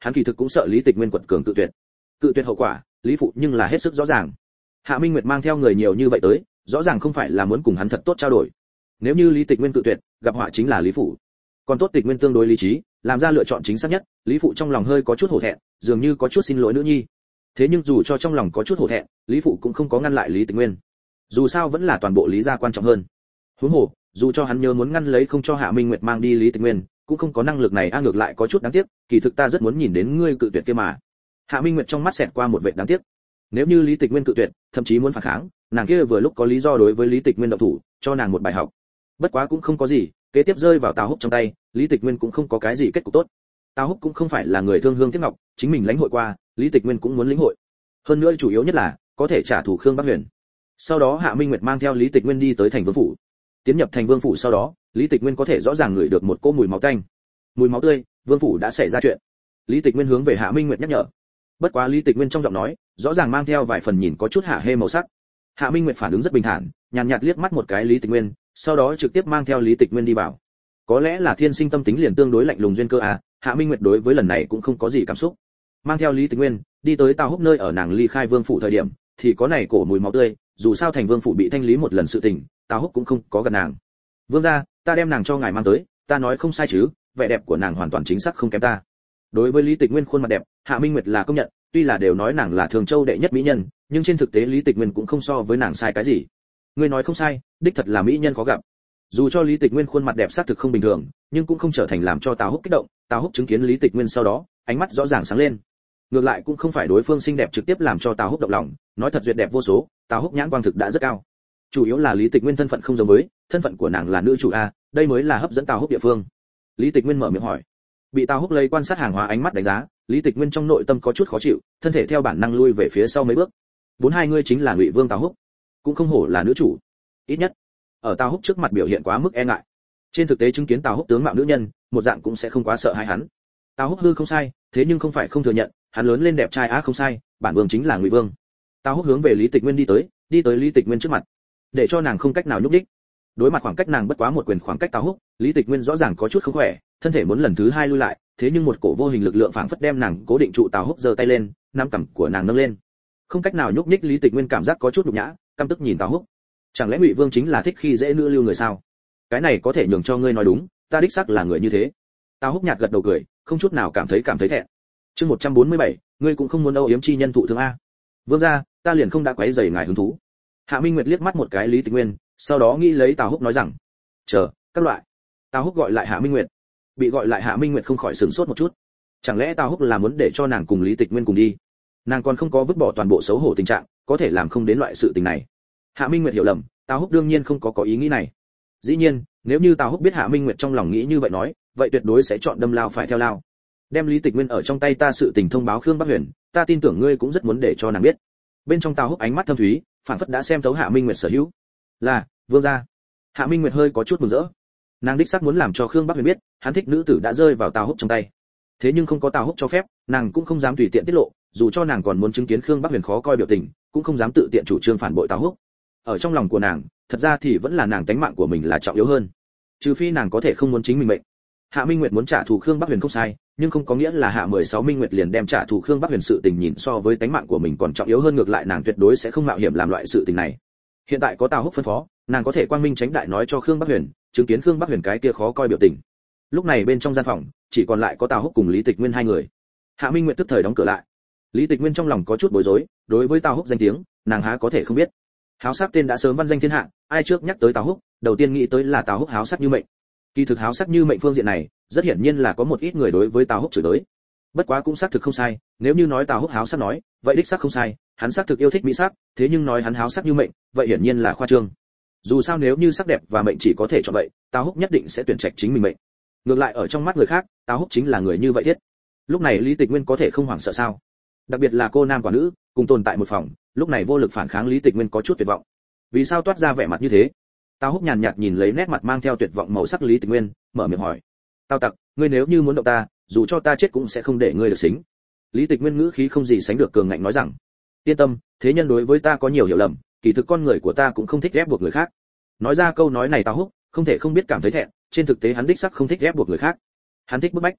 hắn kỳ thực cũng sợ Lý Tịch Nguyên quật cường cự tuyệt hậu quả, Lý phụ nhưng là hết sức rõ ràng. Hạ Minh Nguyệt mang theo người nhiều như vậy tới, rõ ràng không phải là muốn cùng hắn thật tốt trao đổi. Nếu như Lý Tịch Nguyên cự tuyệt, gặp họa chính là Lý phụ. Còn tốt Tịch Nguyên tương đối lý trí, làm ra lựa chọn chính xác nhất, Lý phụ trong lòng hơi có chút hổ thẹn, dường như có chút xin lỗi nữ nhi. Thế nhưng dù cho trong lòng có chút hổ thẹn, Lý phụ cũng không có ngăn lại Lý Tịch Nguyên. Dù sao vẫn là toàn bộ Lý gia quan trọng hơn. Huống hồ, dù cho hắn nhớ muốn ngăn lấy không cho Hạ Minh Nguyệt mang đi Lý Tịch Nguyên, cũng không có năng lực này, ngược lại có chút đáng tiếc, kỳ thực ta rất muốn nhìn đến ngươi cự tuyệt kia mà. Hạ Minh Nguyệt trong mắt xẹt qua một vệt đáng tiếc. Nếu như Lý Tịch Nguyên cự tuyệt, thậm chí muốn phản kháng, nàng kia vừa lúc có lý do đối với Lý Tịch Nguyên động thủ, cho nàng một bài học. Bất quá cũng không có gì, kế tiếp rơi vào Tào Húc trong tay, Lý Tịch Nguyên cũng không có cái gì kết cục tốt. Tào Húc cũng không phải là người thương hương tiếc ngọc, chính mình lãnh hội qua, Lý Tịch Nguyên cũng muốn lĩnh hội. Hơn nữa chủ yếu nhất là có thể trả thù Khương Bắc Huyền. Sau đó Hạ Minh Nguyệt mang theo Lý Tịch Nguyên đi tới thành vương phủ. Tiến nhập thành vương phủ sau đó, Lý Tịch Nguyên có thể rõ ràng ngửi được một cỗ mùi máu tanh. Mùi máu tươi, vương phủ đã xảy ra chuyện. Lý Tịch Nguyên hướng về Hạ Minh Nguyệt nhắc nhở. Bất quá Lý Tịch Nguyên trong giọng nói, rõ ràng mang theo vài phần nhìn có chút hạ hê màu sắc. Hạ Minh Nguyệt phản ứng rất bình thản, nhàn nhạt liếc mắt một cái Lý Tịch Nguyên, sau đó trực tiếp mang theo Lý Tịch Nguyên đi vào. Có lẽ là thiên sinh tâm tính liền tương đối lạnh lùng duyên cơ à, Hạ Minh Nguyệt đối với lần này cũng không có gì cảm xúc. Mang theo Lý Tịch Nguyên, đi tới Tào Húc nơi ở nàng ly khai vương phủ thời điểm, thì có này cổ mùi máu tươi, dù sao thành vương phủ bị thanh lý một lần sự tình, Tào Húc cũng không có gần nàng. Vương gia, ta đem nàng cho ngài mang tới, ta nói không sai chứ, vẻ đẹp của nàng hoàn toàn chính xác không kém ta. Đối với Lý Tịch Nguyên khuôn mặt đẹp, Hạ Minh Nguyệt là công nhận, tuy là đều nói nàng là Thường Châu đệ nhất mỹ nhân, nhưng trên thực tế Lý Tịch Nguyên cũng không so với nàng sai cái gì. Ngươi nói không sai, đích thật là mỹ nhân khó gặp. Dù cho Lý Tịch Nguyên khuôn mặt đẹp xác thực không bình thường, nhưng cũng không trở thành làm cho Tào Húc kích động. Tào Húc chứng kiến Lý Tịch Nguyên sau đó, ánh mắt rõ ràng sáng lên. Ngược lại cũng không phải đối phương xinh đẹp trực tiếp làm cho Tào Húc động lòng, nói thật duyệt đẹp vô số, Tào Húc nhãn quang thực đã rất cao. Chủ yếu là Lý Tịch Nguyên thân phận không giống với, thân phận của nàng là nữ chủ a, đây mới là hấp dẫn Tào Húc địa phương. Lý Tịch Nguyên mở miệng hỏi. Bị Tào Húc lấy quan sát hàng hóa ánh mắt đánh giá, Lý Tịch Nguyên trong nội tâm có chút khó chịu, thân thể theo bản năng lui về phía sau mấy bước. Bốn hai ngươi chính là Ngụy Vương Tào Húc, cũng không hổ là nữ chủ. Ít nhất, ở Tào Húc trước mặt biểu hiện quá mức e ngại. Trên thực tế chứng kiến Tào Húc tướng mạo nữ nhân, một dạng cũng sẽ không quá sợ hãi hắn. Tào Húc hư không sai, thế nhưng không phải không thừa nhận, hắn lớn lên đẹp trai á không sai, bản vương chính là Ngụy Vương. Tào Húc hướng về Lý Tịch Nguyên đi tới Lý Tịch Nguyên trước mặt, để cho nàng không cách nào nhúc nhích. Đối mặt khoảng cách nàng bất quá một quyền khoảng cách Tào Húc, Lý Tịch Nguyên rõ ràng có chút không khỏe, thân thể muốn lần thứ hai lui lại, thế nhưng một cổ vô hình lực lượng phảng phất đem nàng cố định trụ. Tào Húc giơ tay lên, nắm cằm của nàng nâng lên. Không cách nào nhúc nhích, Lý Tịch Nguyên cảm giác có chút nhục nhã, căm tức nhìn Tào Húc. Chẳng lẽ Ngụy Vương chính là thích khi dễ nữ lưu người sao? Cái này có thể nhường cho ngươi nói đúng, ta đích xác là người như thế. Tào Húc nhạt gật đầu cười, không chút nào cảm thấy thẹn. Chương 147, ngươi cũng không muốn âu yếm chi nhân thụ thương a. Vương gia, ta liền không đã quấy rầy ngài hứng thú. Hạ Minh Nguyệt liếc mắt một cái Lý Tịch Nguyên, sau đó nghĩ lấy Tào Húc nói rằng, chờ, các loại. Tào Húc gọi lại Hạ Minh Nguyệt. Bị gọi lại Hạ Minh Nguyệt không khỏi sửng sốt một chút. Chẳng lẽ Tào Húc là muốn để cho nàng cùng Lý Tịch Nguyên cùng đi? Nàng còn không có vứt bỏ toàn bộ xấu hổ tình trạng, có thể làm không đến loại sự tình này. Hạ Minh Nguyệt hiểu lầm, Tào Húc đương nhiên không có ý nghĩ này. Dĩ nhiên, nếu như Tào Húc biết Hạ Minh Nguyệt trong lòng nghĩ như vậy nói, vậy tuyệt đối sẽ chọn đâm lao phải theo lao. Đem Lý Tịch Nguyên ở trong tay ta sự tình thông báo Khương Bắc Huyền, ta tin tưởng ngươi cũng rất muốn để cho nàng biết. Bên trong Tào Húc ánh mắt thâm thúy, phản phất đã xem thấu Hạ Minh Nguyệt sở hữu. Là, vương gia. Hạ Minh Nguyệt hơi có chút mừng rỡ. Nàng đích xác muốn làm cho Khương Bắc Huyền biết, hắn thích nữ tử đã rơi vào Tào Húc trong tay. Thế nhưng không có Tào Húc cho phép, nàng cũng không dám tùy tiện tiết lộ, dù cho nàng còn muốn chứng kiến Khương Bắc Huyền khó coi biểu tình, cũng không dám tự tiện chủ trương phản bội Tào Húc. Ở trong lòng của nàng, thật ra thì vẫn là nàng tánh mạng của mình là trọng yếu hơn. Trừ phi nàng có thể không muốn chính mình mệnh. Hạ Minh Nguyệt muốn trả thù Khương Bắc Huyền không sai, nhưng không có nghĩa là Hạ 16 Minh Nguyệt liền đem trả thù Khương Bắc Huyền sự tình nhìn so với tánh mạng của mình còn trọng yếu hơn, ngược lại nàng tuyệt đối sẽ không mạo hiểm làm loại sự tình này. Hiện tại có Tào Húc phân phó, nàng có thể quang minh tránh đại nói cho Khương Bắc Huyền, chứng kiến Khương Bắc Huyền cái kia khó coi biểu tình. Lúc này bên trong gian phòng, chỉ còn lại có Tào Húc cùng Lý Tịch Nguyên hai người. Hạ Minh Nguyệt tức thời đóng cửa lại. Lý Tịch Nguyên trong lòng có chút bối rối, đối với Tào Húc danh tiếng, nàng há có thể không biết. Háo sắc tên đã sớm văn danh thiên hạ, ai trước nhắc tới Tào Húc, đầu tiên nghĩ tới là Tào Húc háo sắc như mệnh. Kỳ thực háo sắc như mệnh phương diện này, rất hiển nhiên là có một ít người đối với Tào Húc chửi tới. Bất quá cũng xác thực không sai, nếu như nói Tào Húc háo sắc nói, vậy đích xác không sai, hắn xác thực yêu thích mỹ sắc, thế nhưng nói hắn háo sắc như mệnh, vậy hiển nhiên là khoa trương. Dù sao nếu như sắc đẹp và mệnh chỉ có thể chọn vậy, Tào Húc nhất định sẽ tuyển trạch chính mình mệnh. Ngược lại ở trong mắt người khác, Tào Húc chính là người như vậy thiết. Lúc này Lý Tịch Nguyên có thể không hoảng sợ sao? Đặc biệt là cô nam quả nữ, cùng tồn tại một phòng, lúc này vô lực phản kháng, Lý Tịch Nguyên có chút tuyệt vọng. Vì sao toát ra vẻ mặt như thế? Tào Húc nhàn nhạt nhìn lấy nét mặt mang theo tuyệt vọng màu sắc Lý Tịch Nguyên, mở miệng hỏi: "Tào tặc, ngươi nếu như muốn động ta, dù cho ta chết cũng sẽ không để ngươi được xính." Lý Tịch Nguyên ngữ khí không gì sánh được cường ngạnh nói rằng: "Yên tâm, thế nhân đối với ta có nhiều hiểu lầm, kỳ thực con người của ta cũng không thích ép buộc người khác." Nói ra câu nói này Tào Húc không thể không biết cảm thấy thẹn, trên thực tế hắn đích xác không thích ép buộc người khác. Hắn thích bức bách.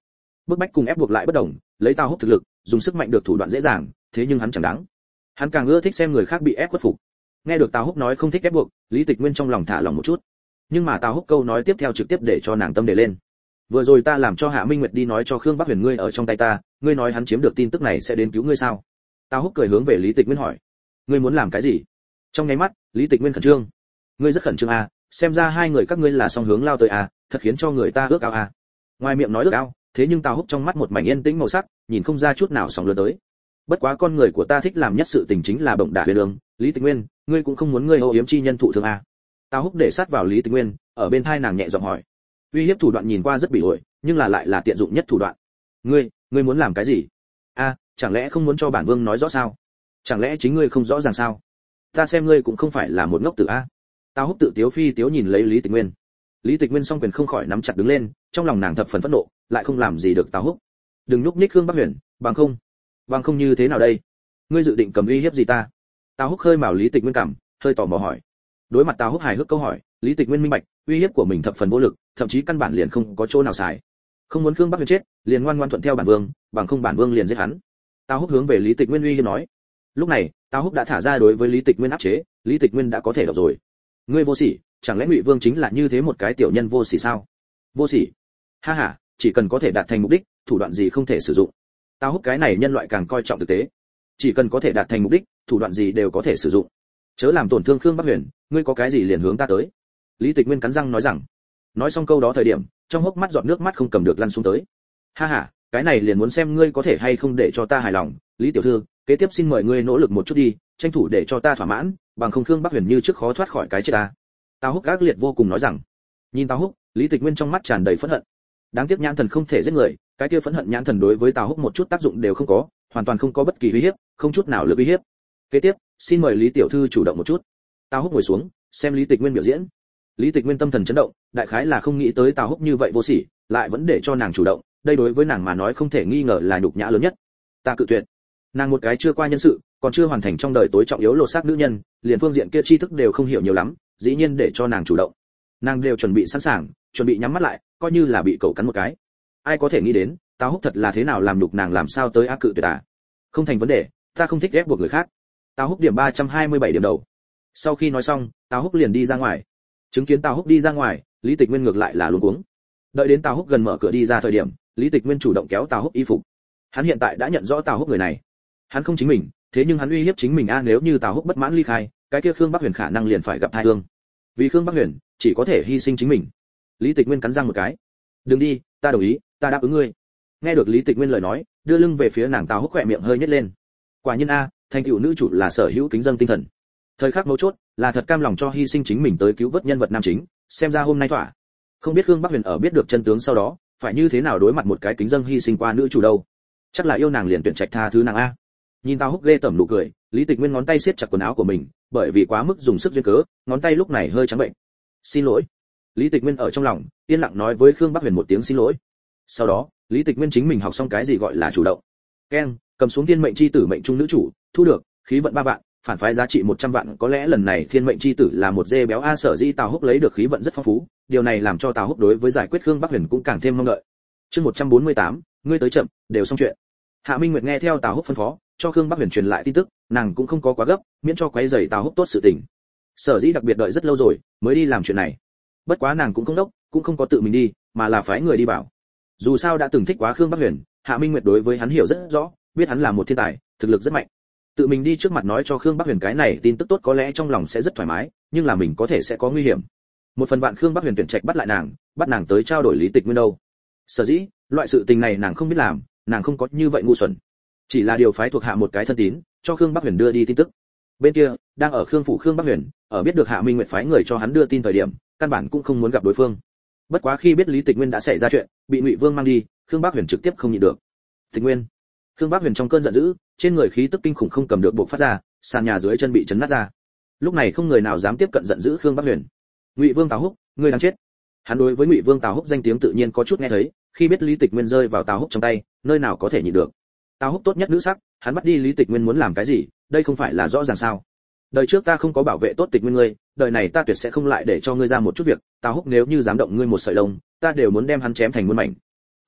bức bách cùng ép buộc lại bất đồng, lấy Tào Húc thực lực, dùng sức mạnh được thủ đoạn dễ dàng, thế nhưng hắn chẳng đáng. Hắn càng ưa thích xem người khác bị ép khuất phục. Nghe được Tào Húc nói không thích ép buộc, Lý Tịch Nguyên trong lòng thả lỏng một chút. Nhưng mà Tào Húc câu nói tiếp theo trực tiếp để cho nàng tâm đề lên. Vừa rồi ta làm cho Hạ Minh Nguyệt đi nói cho Khương Bắc Huyền ngươi ở trong tay ta, ngươi nói hắn chiếm được tin tức này sẽ đến cứu ngươi sao? Tào Húc cười hướng về Lý Tịch Nguyên hỏi. Ngươi muốn làm cái gì? Trong nháy mắt, Lý Tịch Nguyên khẩn trương. Ngươi rất khẩn trương à, xem ra hai người các ngươi là song hướng lao tới à, thật khiến cho người ta ước ao à. Ngoài miệng nói ước ao, thế nhưng Tào Húc trong mắt một mảnh yên tĩnh màu sắc, nhìn không ra chút nào sóng lớn tới. Bất quá con người của ta thích làm nhất sự tình chính là bổng đả huyền lương, Lý Tịch Nguyên, ngươi cũng không muốn ngươi ô yếm chi nhân thụ thương à? Tào Húc để sát vào Lý Tịch Nguyên, ở bên tai nàng nhẹ giọng hỏi. Uy hiếp thủ đoạn nhìn qua rất bị ổi, nhưng là lại là tiện dụng nhất thủ đoạn. Ngươi muốn làm cái gì? A, chẳng lẽ không muốn cho bản vương nói rõ sao? Chẳng lẽ chính ngươi không rõ ràng sao? Ta xem ngươi cũng không phải là một ngốc tử a. Tào Húc tự tiếu phi tiếu nhìn lấy Lý Tịch Nguyên. Lý Tịch Nguyên song quyền không khỏi nắm chặt đứng lên, trong lòng nàng thập phần phẫn nộ, lại không làm gì được Tào Húc. Đừng nhúc nhích Khương Bắc Huyền, bằng không như thế nào đây? Ngươi dự định cầm uy hiếp gì ta? Tào Húc khơi mào Lý Tịch Nguyên cảm, hơi tò mò hỏi. Đối mặt Tào Húc hài hước câu hỏi, Lý Tịch Nguyên minh bạch, uy hiếp của mình thập phần vô lực, thậm chí căn bản liền không có chỗ nào xài. Không muốn Khương Bắc Huyền chết, liền ngoan ngoãn thuận theo bản vương, bằng không bản vương liền giết hắn. Tào Húc hướng về Lý Tịch Nguyên uy hiếp nói. Lúc này, Tào Húc đã thả ra đối với Lý Tịch Nguyên áp chế, Lý Tịch Nguyên đã có thể đọc rồi. Ngươi vô sỉ, chẳng lẽ Ngụy Vương chính là như thế một cái tiểu nhân vô sỉ sao? Vô sỉ? Ha ha, chỉ cần có thể đạt thành mục đích, thủ đoạn gì không thể sử dụng. Tào Húc cái này nhân loại càng coi trọng thực tế. Chỉ cần có thể đạt thành mục đích, thủ đoạn gì đều có thể sử dụng. Chớ làm tổn thương Khương Bắc Huyền, ngươi có cái gì liền hướng ta tới. Lý Tịch Nguyên cắn răng nói rằng. Nói xong câu đó thời điểm, trong hốc mắt giọt nước mắt không cầm được lăn xuống tới. Ha ha, cái này liền muốn xem ngươi có thể hay không để cho ta hài lòng, Lý tiểu thư, kế tiếp xin mời ngươi nỗ lực một chút đi, tranh thủ để cho ta thỏa mãn, bằng không Khương Bắc Huyền như trước khó thoát khỏi cái chết ta. Tào Húc ác liệt vô cùng nói rằng. Nhìn Tào Húc, Lý Tịch Nguyên trong mắt tràn đầy phẫn hận. Đáng tiếc nhãn thần không thể giết người, cái kia phẫn hận nhãn thần đối với Tào Húc một chút tác dụng đều không có, hoàn toàn không có bất kỳ uy hiếp, không chút nào lực uy hiếp. Kế tiếp, xin mời Lý tiểu thư chủ động một chút. Tào Húc ngồi xuống, xem Lý Tịch Nguyên biểu diễn. Lý Tịch Nguyên tâm thần chấn động, đại khái là không nghĩ tới Tào Húc như vậy vô sỉ, lại vẫn để cho nàng chủ động, đây đối với nàng mà nói không thể nghi ngờ là nhục nhã lớn nhất. Ta cự tuyệt. Nàng một cái chưa qua nhân sự, còn chưa hoàn thành trong đời tối trọng yếu lột xác nữ nhân, liền phương diện kia tri thức đều không hiểu nhiều lắm, dĩ nhiên để cho nàng chủ động. Nàng đều chuẩn bị sẵn sàng, chuẩn bị nhắm mắt lại, coi như là bị cậu cắn một cái. Ai có thể nghĩ đến, Tào Húc thật là thế nào làm nhục nàng làm sao tới ác cự tuyệt à? Không thành vấn đề, ta không thích ép buộc người khác. Tào Húc điểm 327 điểm đầu. Sau khi nói xong, Tào Húc liền đi ra ngoài. Chứng kiến Tào Húc đi ra ngoài, Lý Tịch Nguyên ngược lại là luống cuống. Đợi đến Tào Húc gần mở cửa đi ra thời điểm, Lý Tịch Nguyên chủ động kéo Tào Húc y phục. Hắn hiện tại đã nhận rõ Tào Húc người này. Hắn không chính mình, thế nhưng hắn uy hiếp chính mình a, nếu như Tào Húc bất mãn ly khai, cái kia Khương Bắc Huyền khả năng liền phải gặp tai ương. Vì Khương Bắc Huyền, chỉ có thể hy sinh chính mình. Lý Tịch Nguyên cắn răng một cái. Đừng đi, ta đồng ý, ta đáp ứng ngươi. Nghe được Lý Tịch Nguyên lời nói, đưa lưng về phía nàng, Tào Húc khỏe miệng hơi nhếch lên. Quả nhiên a, thành tựu nữ chủ là sở hữu kính dâng tinh thần. Thời khắc mấu chốt, là thật cam lòng cho hy sinh chính mình tới cứu vớt nhân vật nam chính, xem ra hôm nay thỏa. Không biết Khương Bắc Huyền ở biết được chân tướng sau đó, phải như thế nào đối mặt một cái kính dâng hy sinh qua nữ chủ đâu. Chắc là yêu nàng liền tuyển trạch tha thứ nàng a. Nhìn Tào Húc ghê tởm nụ cười, Lý Tịch Nguyên ngón tay siết chặt quần áo của mình, bởi vì quá mức dùng sức duyên cớ, ngón tay lúc này hơi trắng bệnh. Xin lỗi. Lý Tịch Nguyên ở trong lòng, yên lặng nói với Khương Bắc Huyền một tiếng xin lỗi. Sau đó, Lý Tịch Nguyên chính mình học xong cái gì gọi là chủ động. Keng, cầm xuống thiên mệnh chi tử mệnh trung nữ chủ, thu được khí vận 3 vạn, phản phái giá trị 100 vạn, có lẽ lần này thiên mệnh chi tử là một dê béo a, sở dĩ Tào Húc lấy được khí vận rất phong phú, điều này làm cho Tào Húc đối với giải quyết Khương Bắc Huyền cũng càng thêm mong đợi. Chương 148, ngươi tới chậm, đều xong chuyện. Hạ Minh Nguyệt nghe theo Tào Húc phân phó, cho Khương Bắc Huyền truyền lại tin tức, nàng cũng không có quá gấp, miễn cho quấy rầy Tào Húc tốt sự tình. Sở dĩ đặc biệt đợi rất lâu rồi, mới đi làm chuyện này. Bất quá nàng cũng không đốc, cũng không có tự mình đi, mà là phái người đi bảo. Dù sao đã từng thích quá Khương Bắc Huyền, Hạ Minh Nguyệt đối với hắn hiểu rất rõ, biết hắn là một thiên tài, thực lực rất mạnh. Tự mình đi trước mặt nói cho Khương Bắc Huyền cái này tin tức tốt có lẽ trong lòng sẽ rất thoải mái, nhưng là mình có thể sẽ có nguy hiểm. Một phần vạn Khương Bắc Huyền tuyển trạch bắt lại nàng, bắt nàng tới trao đổi Lý Tịch Nguyên đâu. Sở dĩ, loại sự tình này nàng không biết làm, nàng không có như vậy ngu xuẩn. Chỉ là điều phái thuộc hạ một cái thân tín, cho Khương Bắc Huyền đưa đi tin tức. Bên kia, đang ở Khương phủ Khương Bắc Huyền, ở biết được Hạ Minh Nguyệt phái người cho hắn đưa tin thời điểm, căn bản cũng không muốn gặp đối phương. Bất quá khi biết Lý Tịch Nguyên đã xảy ra chuyện, bị Ngụy Vương mang đi, Khương Bắc Huyền trực tiếp không nhịn được. Tịch Nguyên. Khương Bắc Huyền trong cơn giận dữ, trên người khí tức kinh khủng không cầm được bộc phát ra, sàn nhà dưới chân bị chấn nát ra. Lúc này không người nào dám tiếp cận giận dữ Khương Bắc Huyền. Ngụy Vương Tào Húc, ngươi đang chết. Hắn đối với Ngụy Vương Tào Húc danh tiếng tự nhiên có chút nghe thấy, khi biết Lý Tịch Nguyên rơi vào Tào Húc trong tay, nơi nào có thể nhịn được. Tào Húc tốt nhất nữ sắc, hắn bắt đi Lý Tịch Nguyên muốn làm cái gì, đây không phải là rõ ràng sao? Đời trước ta không có bảo vệ tốt Tịch Nguyên ngươi, đời này ta tuyệt sẽ không lại để cho ngươi ra một chút việc, Tào Húc nếu như dám động ngươi một sợi lông, ta đều muốn đem hắn chém thành muôn mảnh.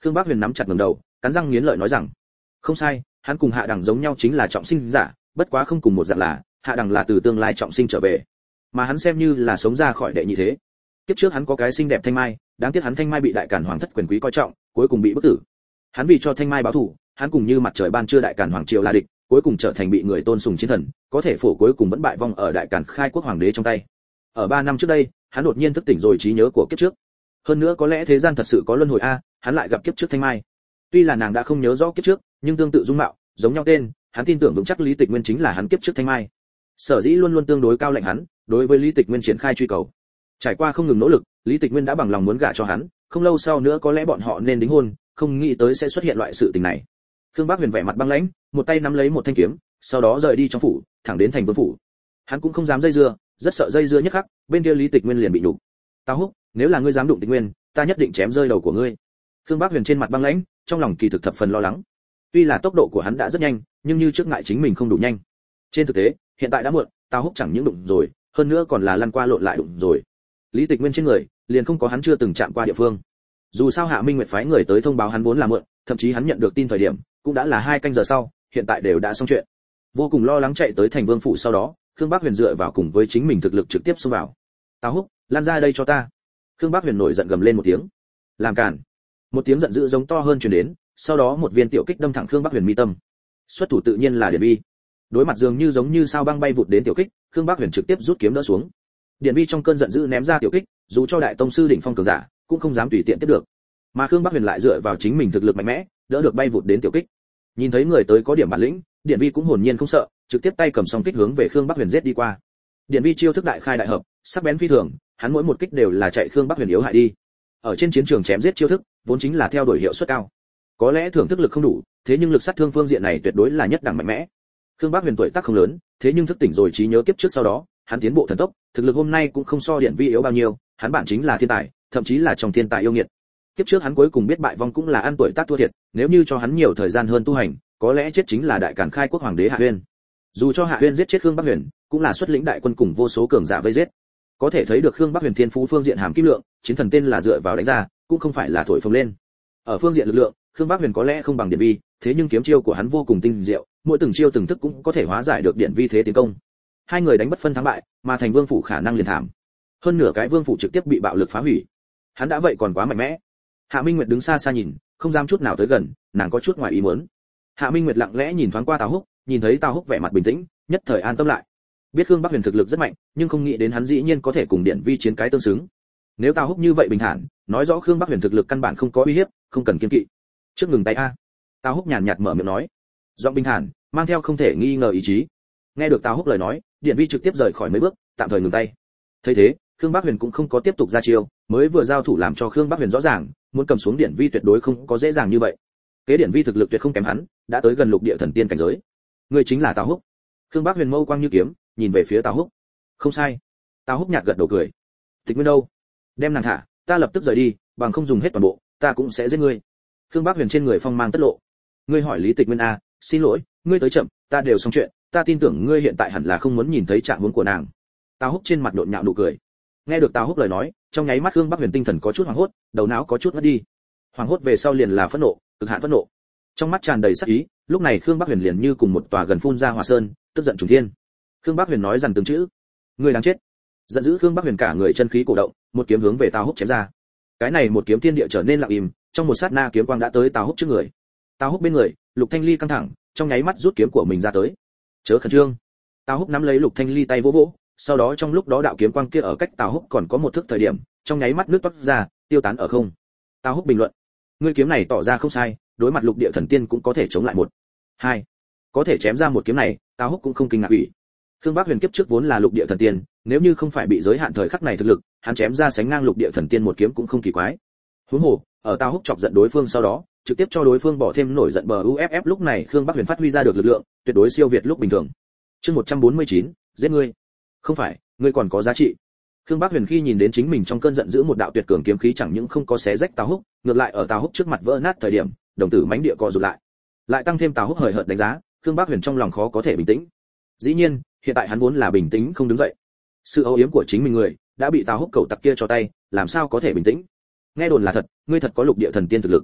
Khương Bác Huyền nắm chặt ngẩng đầu, cắn răng nghiến lợi nói rằng, không sai, hắn cùng Hạ Đằng giống nhau chính là trọng sinh giả, bất quá không cùng một dạng là, Hạ Đằng là từ tương lai trọng sinh trở về, mà hắn xem như là sống ra khỏi đệ nhị thế. Kiếp trước hắn có cái xinh đẹp Thanh Mai, đáng tiếc hắn Thanh Mai bị đại càn hoàng thất quyền quý coi trọng, cuối cùng bị bức tử. Hắn vì cho Thanh Mai báo thù, hắn cùng như mặt trời ban trưa đại càn hoàng triều là địch, cuối cùng trở thành bị người tôn sùng chiến thần, có thể phổ cuối cùng vẫn bại vong ở đại càn khai quốc hoàng đế trong tay. Ở 3 năm trước đây, hắn đột nhiên thức tỉnh rồi trí nhớ của kiếp trước. Hơn nữa có lẽ thế gian thật sự có luân hồi a, hắn lại gặp kiếp trước Thanh Mai. Tuy là nàng đã không nhớ rõ kiếp trước, nhưng tương tự dung mạo, giống nhau tên, hắn tin tưởng vững chắc Lý Tịch Nguyên chính là hắn kiếp trước Thanh Mai. Sở dĩ luôn luôn tương đối cao lệnh hắn, đối với Lý Tịch Nguyên triển khai truy cầu. Trải qua không ngừng nỗ lực, Lý Tịch Nguyên đã bằng lòng muốn gả cho hắn, không lâu sau nữa có lẽ bọn họ nên đính hôn, không nghĩ tới sẽ xuất hiện loại sự tình này. Khương Bác Huyền vẻ mặt băng lãnh, một tay nắm lấy một thanh kiếm, sau đó rời đi trong phủ, thẳng đến thành vương phủ. Hắn cũng không dám dây dưa, rất sợ dây dưa nhất khắc, bên kia Lý Tịch Nguyên liền bị nhục. "Tào Húc, nếu là ngươi dám đụng Tịch Nguyên, ta nhất định chém rơi đầu của ngươi." Khương Bác Huyền trên mặt băng lãnh, trong lòng kỳ thực thập phần lo lắng. Tuy là tốc độ của hắn đã rất nhanh, nhưng như trước ngại chính mình không đủ nhanh. Trên thực tế, hiện tại đã muộn, Tào Húc chẳng những đụng rồi, hơn nữa còn là lăn qua lộn lại đụng rồi. Lý Tịch Nguyên trên người, liền không có hắn chưa từng chạm qua địa phương. Dù sao Hạ Minh Nguyệt phái người tới thông báo hắn vốn là muộn, thậm chí hắn nhận được tin thời điểm, cũng đã là 2 canh giờ sau, hiện tại đều đã xong chuyện. Vô cùng lo lắng chạy tới thành vương phủ sau đó, Khương Bác Huyền dựa vào cùng với chính mình thực lực trực tiếp xông vào. "Tào Húc, lan ra đây cho ta!" Khương Bác Huyền nổi giận gầm lên một tiếng. "Làm cản!" Một tiếng giận dữ giống to hơn truyền đến, sau đó một viên tiểu kích đâm thẳng Khương Bác Huyền mi tâm. Xuất thủ tự nhiên là Điển Vi. Đối mặt dường như giống như sao băng bay vụt đến tiểu kích, Khương Bác Huyền trực tiếp rút kiếm đỡ xuống. Điển Vi trong cơn giận dữ ném ra tiểu kích, dù cho đại tông sư đỉnh phong cường giả, cũng không dám tùy tiện tiếp được. Mà Khương Bác Huyền lại dựa vào chính mình thực lực mạnh mẽ, đỡ được bay vụt đến tiểu kích. Nhìn thấy người tới có điểm bản lĩnh, Điển Vi cũng hồn nhiên không sợ, trực tiếp tay cầm song kích hướng về Khương Bác Huyền giết đi qua. Điển Vi chiêu thức đại khai đại hợp, sắc bén phi thường, hắn mỗi một kích đều là chạy Khương Bác Huyền yếu hại đi. Ở trên chiến trường chém giết chiêu thức, vốn chính là theo đuổi hiệu suất cao. Có lẽ thưởng thức lực không đủ, thế nhưng lực sát thương phương diện này tuyệt đối là nhất đẳng mạnh mẽ. Khương Bác Huyền tuổi tác không lớn, thế nhưng thức tỉnh rồi trí nhớ kiếp trước sau đó, hắn tiến bộ thần tốc, thực lực hôm nay cũng không so Điển Vi yếu bao nhiêu, hắn bản chính là thiên tài, thậm chí là trong thiên tài yêu nghiệt. Kiếp trước hắn cuối cùng biết bại vong cũng là ăn tuổi tác thua thiệt, nếu như cho hắn nhiều thời gian hơn tu hành, có lẽ chết chính là đại càn khai quốc hoàng đế Hạ Uyên. Dù cho Hạ Uyên giết chết Khương Bác Huyền, cũng là xuất lĩnh đại quân cùng vô số cường giả vây giết. Có thể thấy được Khương Bác Huyền thiên phú phương diện hàm kim lượng, chiến thần tên là dựa vào đánh ra, cũng không phải là thổi phồng lên. Ở phương diện lực lượng, Khương Bác Huyền có lẽ không bằng Điển Vi, thế nhưng kiếm chiêu của hắn vô cùng tinh diệu, mỗi từng chiêu từng thức cũng có thể hóa giải được Điển Vi thế tiến công. Hai người đánh bất phân thắng bại, mà thành vương phủ khả năng liền thảm. Hơn nửa cái vương phủ trực tiếp bị bạo lực phá hủy. Hắn đã vậy còn quá mạnh mẽ. Hạ Minh Nguyệt đứng xa xa nhìn, không dám chút nào tới gần, nàng có chút ngoài ý muốn. Hạ Minh Nguyệt lặng lẽ nhìn thoáng qua Tào Húc, nhìn thấy Tào Húc vẻ mặt bình tĩnh, nhất thời an tâm lại. Biết Khương Bác Huyền thực lực rất mạnh, nhưng không nghĩ đến hắn dĩ nhiên có thể cùng Điển Vi chiến cái tương xứng. Nếu Tào Húc như vậy bình thản, nói rõ Khương Bác Huyền thực lực căn bản không có uy hiếp, không cần kiêng kỵ. Trước ngừng tay a. Tào Húc nhàn nhạt mở miệng nói, giọng bình thản, mang theo không thể nghi ngờ ý chí. Nghe được Tào Húc lời nói, Điển Vi trực tiếp rời khỏi mấy bước, tạm thời ngừng tay. Thấy thế, Khương Bác Huyền cũng không có tiếp tục ra chiêu, mới vừa giao thủ làm cho Khương Bác Huyền rõ ràng, muốn cầm xuống Điển Vi tuyệt đối không có dễ dàng như vậy. Kế Điển Vi thực lực tuyệt không kém hắn, đã tới gần lục địa thần tiên cảnh giới. Người chính là Tào Húc. Khương Bác Huyền mâu quang như kiếm, nhìn về phía Tào Húc. Không sai. Tào Húc nhạt gật đầu cười. Tịch Nguyên đâu? Đem nàng thả, ta lập tức rời đi, bằng không dùng hết toàn bộ, ta cũng sẽ giết ngươi. Khương Bác Huyền trên người phong mang tất lộ. Ngươi hỏi Lý Tịch Nguyên a, xin lỗi, ngươi tới chậm, ta đều xong chuyện, ta tin tưởng ngươi hiện tại hẳn là không muốn nhìn thấy trạng huống của nàng. Tào Húc trên mặt nhộn nhạo nụ cười. Nghe được Tào Húc lời nói, trong nháy mắt Khương Bác Huyền tinh thần có chút hoảng hốt, đầu não có chút mất đi. Hoảng hốt về sau liền là phẫn nộ, cực hạn phẫn nộ. Trong mắt tràn đầy sát ý, lúc này Khương Bác Huyền liền như cùng một tòa gần phun ra hỏa sơn, tức giận trùng thiên. Khương Bác Huyền nói dằn từng chữ, ngươi đáng chết. Giận dữ Khương Bác Huyền cả người chân khí cổ động, một kiếm hướng về Tào Húc chém ra. Cái này một kiếm thiên địa trở nên lặng im, trong một sát na kiếm quang đã tới Tào Húc trước người. Tào Húc bên người, Lục Thanh Ly căng thẳng, trong nháy mắt rút kiếm của mình ra tới. Chớ khẩn trương. Tào Húc nắm lấy Lục Thanh Ly tay vỗ vỗ, sau đó trong lúc đó đạo kiếm quang kia ở cách Tào Húc còn có một thước thời điểm, trong nháy mắt nước toát ra, tiêu tán ở không. Tào Húc bình luận, ngươi kiếm này tỏ ra không sai, đối mặt lục địa thần tiên cũng có thể chống lại một. Hai, có thể chém ra một kiếm này, Tào Húc cũng không kinh ngạc ủy. Khương Bác Huyền kiếp trước vốn là lục địa thần tiên, nếu như không phải bị giới hạn thời khắc này thực lực, hắn chém ra sánh ngang lục địa thần tiên một kiếm cũng không kỳ quái. Huống hồ, ở Tào Húc chọc giận đối phương sau đó, trực tiếp cho đối phương bỏ thêm nổi giận bờ UFF, lúc này Khương Bác Huyền phát huy ra được lực lượng, tuyệt đối siêu việt lúc bình thường. Chương 149, giết ngươi. Không phải, ngươi còn có giá trị. Khương Bác Huyền khi nhìn đến chính mình trong cơn giận dữ một đạo tuyệt cường kiếm khí chẳng những không có xé rách Tào Húc, ngược lại ở Tào Húc trước mặt vỡ nát thời điểm, đồng tử mãnh địa co rụt lại. Lại tăng thêm Tào Húc hời hợt đánh giá, Khương Bác Huyền trong lòng khó có thể bình tĩnh. Dĩ nhiên, hiện tại hắn vốn là bình tĩnh không đứng dậy. Sự âu yếm của chính mình người đã bị Tào Húc cẩu tặc kia cho tay, làm sao có thể bình tĩnh? Nghe đồn là thật, ngươi thật có lục địa thần tiên thực lực.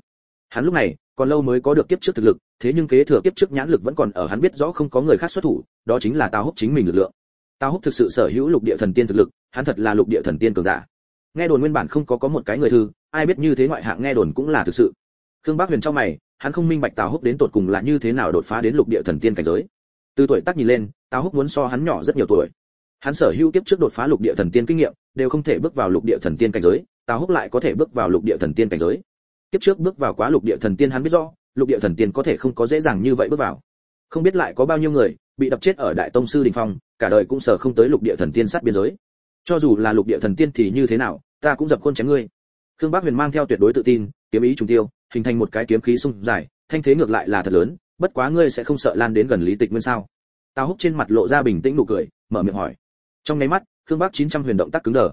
Hắn lúc này còn lâu mới có được kiếp trước thực lực, thế nhưng kế thừa kiếp trước nhãn lực vẫn còn ở, hắn biết rõ không có người khác xuất thủ, đó chính là Tào Húc chính mình lực lượng. Tào Húc thực sự sở hữu lục địa thần tiên thực lực, hắn thật là lục địa thần tiên cường giả. Nghe đồn nguyên bản không có một cái người thư, ai biết như thế ngoại hạng nghe đồn cũng là thực sự. Khương Bác Huyền trong mày, hắn không minh bạch Tào Húc đến tột cùng là như thế nào đột phá đến lục địa thần tiên cảnh giới. Từ tuổi tác nhìn lên, Tào Húc muốn so hắn nhỏ rất nhiều tuổi. Hắn sở hữu kiếp trước đột phá lục địa thần tiên kinh nghiệm, đều không thể bước vào lục địa thần tiên cảnh giới, Tào Húc lại có thể bước vào lục địa thần tiên cảnh giới. Kiếp trước bước vào quá lục địa thần tiên hắn biết rõ, lục địa thần tiên có thể không có dễ dàng như vậy bước vào. Không biết lại có bao nhiêu người bị đập chết ở đại tông sư đỉnh phong, cả đời cũng sở không tới lục địa thần tiên sát biên giới. Cho dù là lục địa thần tiên thì như thế nào, ta cũng dập khuôn chém ngươi. Khương Bác Huyền mang theo tuyệt đối tự tin, kiếm ý trùng tiêu, hình thành một cái kiếm khí xung dài, thanh thế ngược lại là thật lớn, bất quá ngươi sẽ không sợ lan đến gần Lý Tịch Nguyên sao? Tào Húc trên mặt lộ ra bình tĩnh nụ cười, mở miệng hỏi. Trong nháy mắt, Khương Bác 900 Huyền động tác cứng đờ.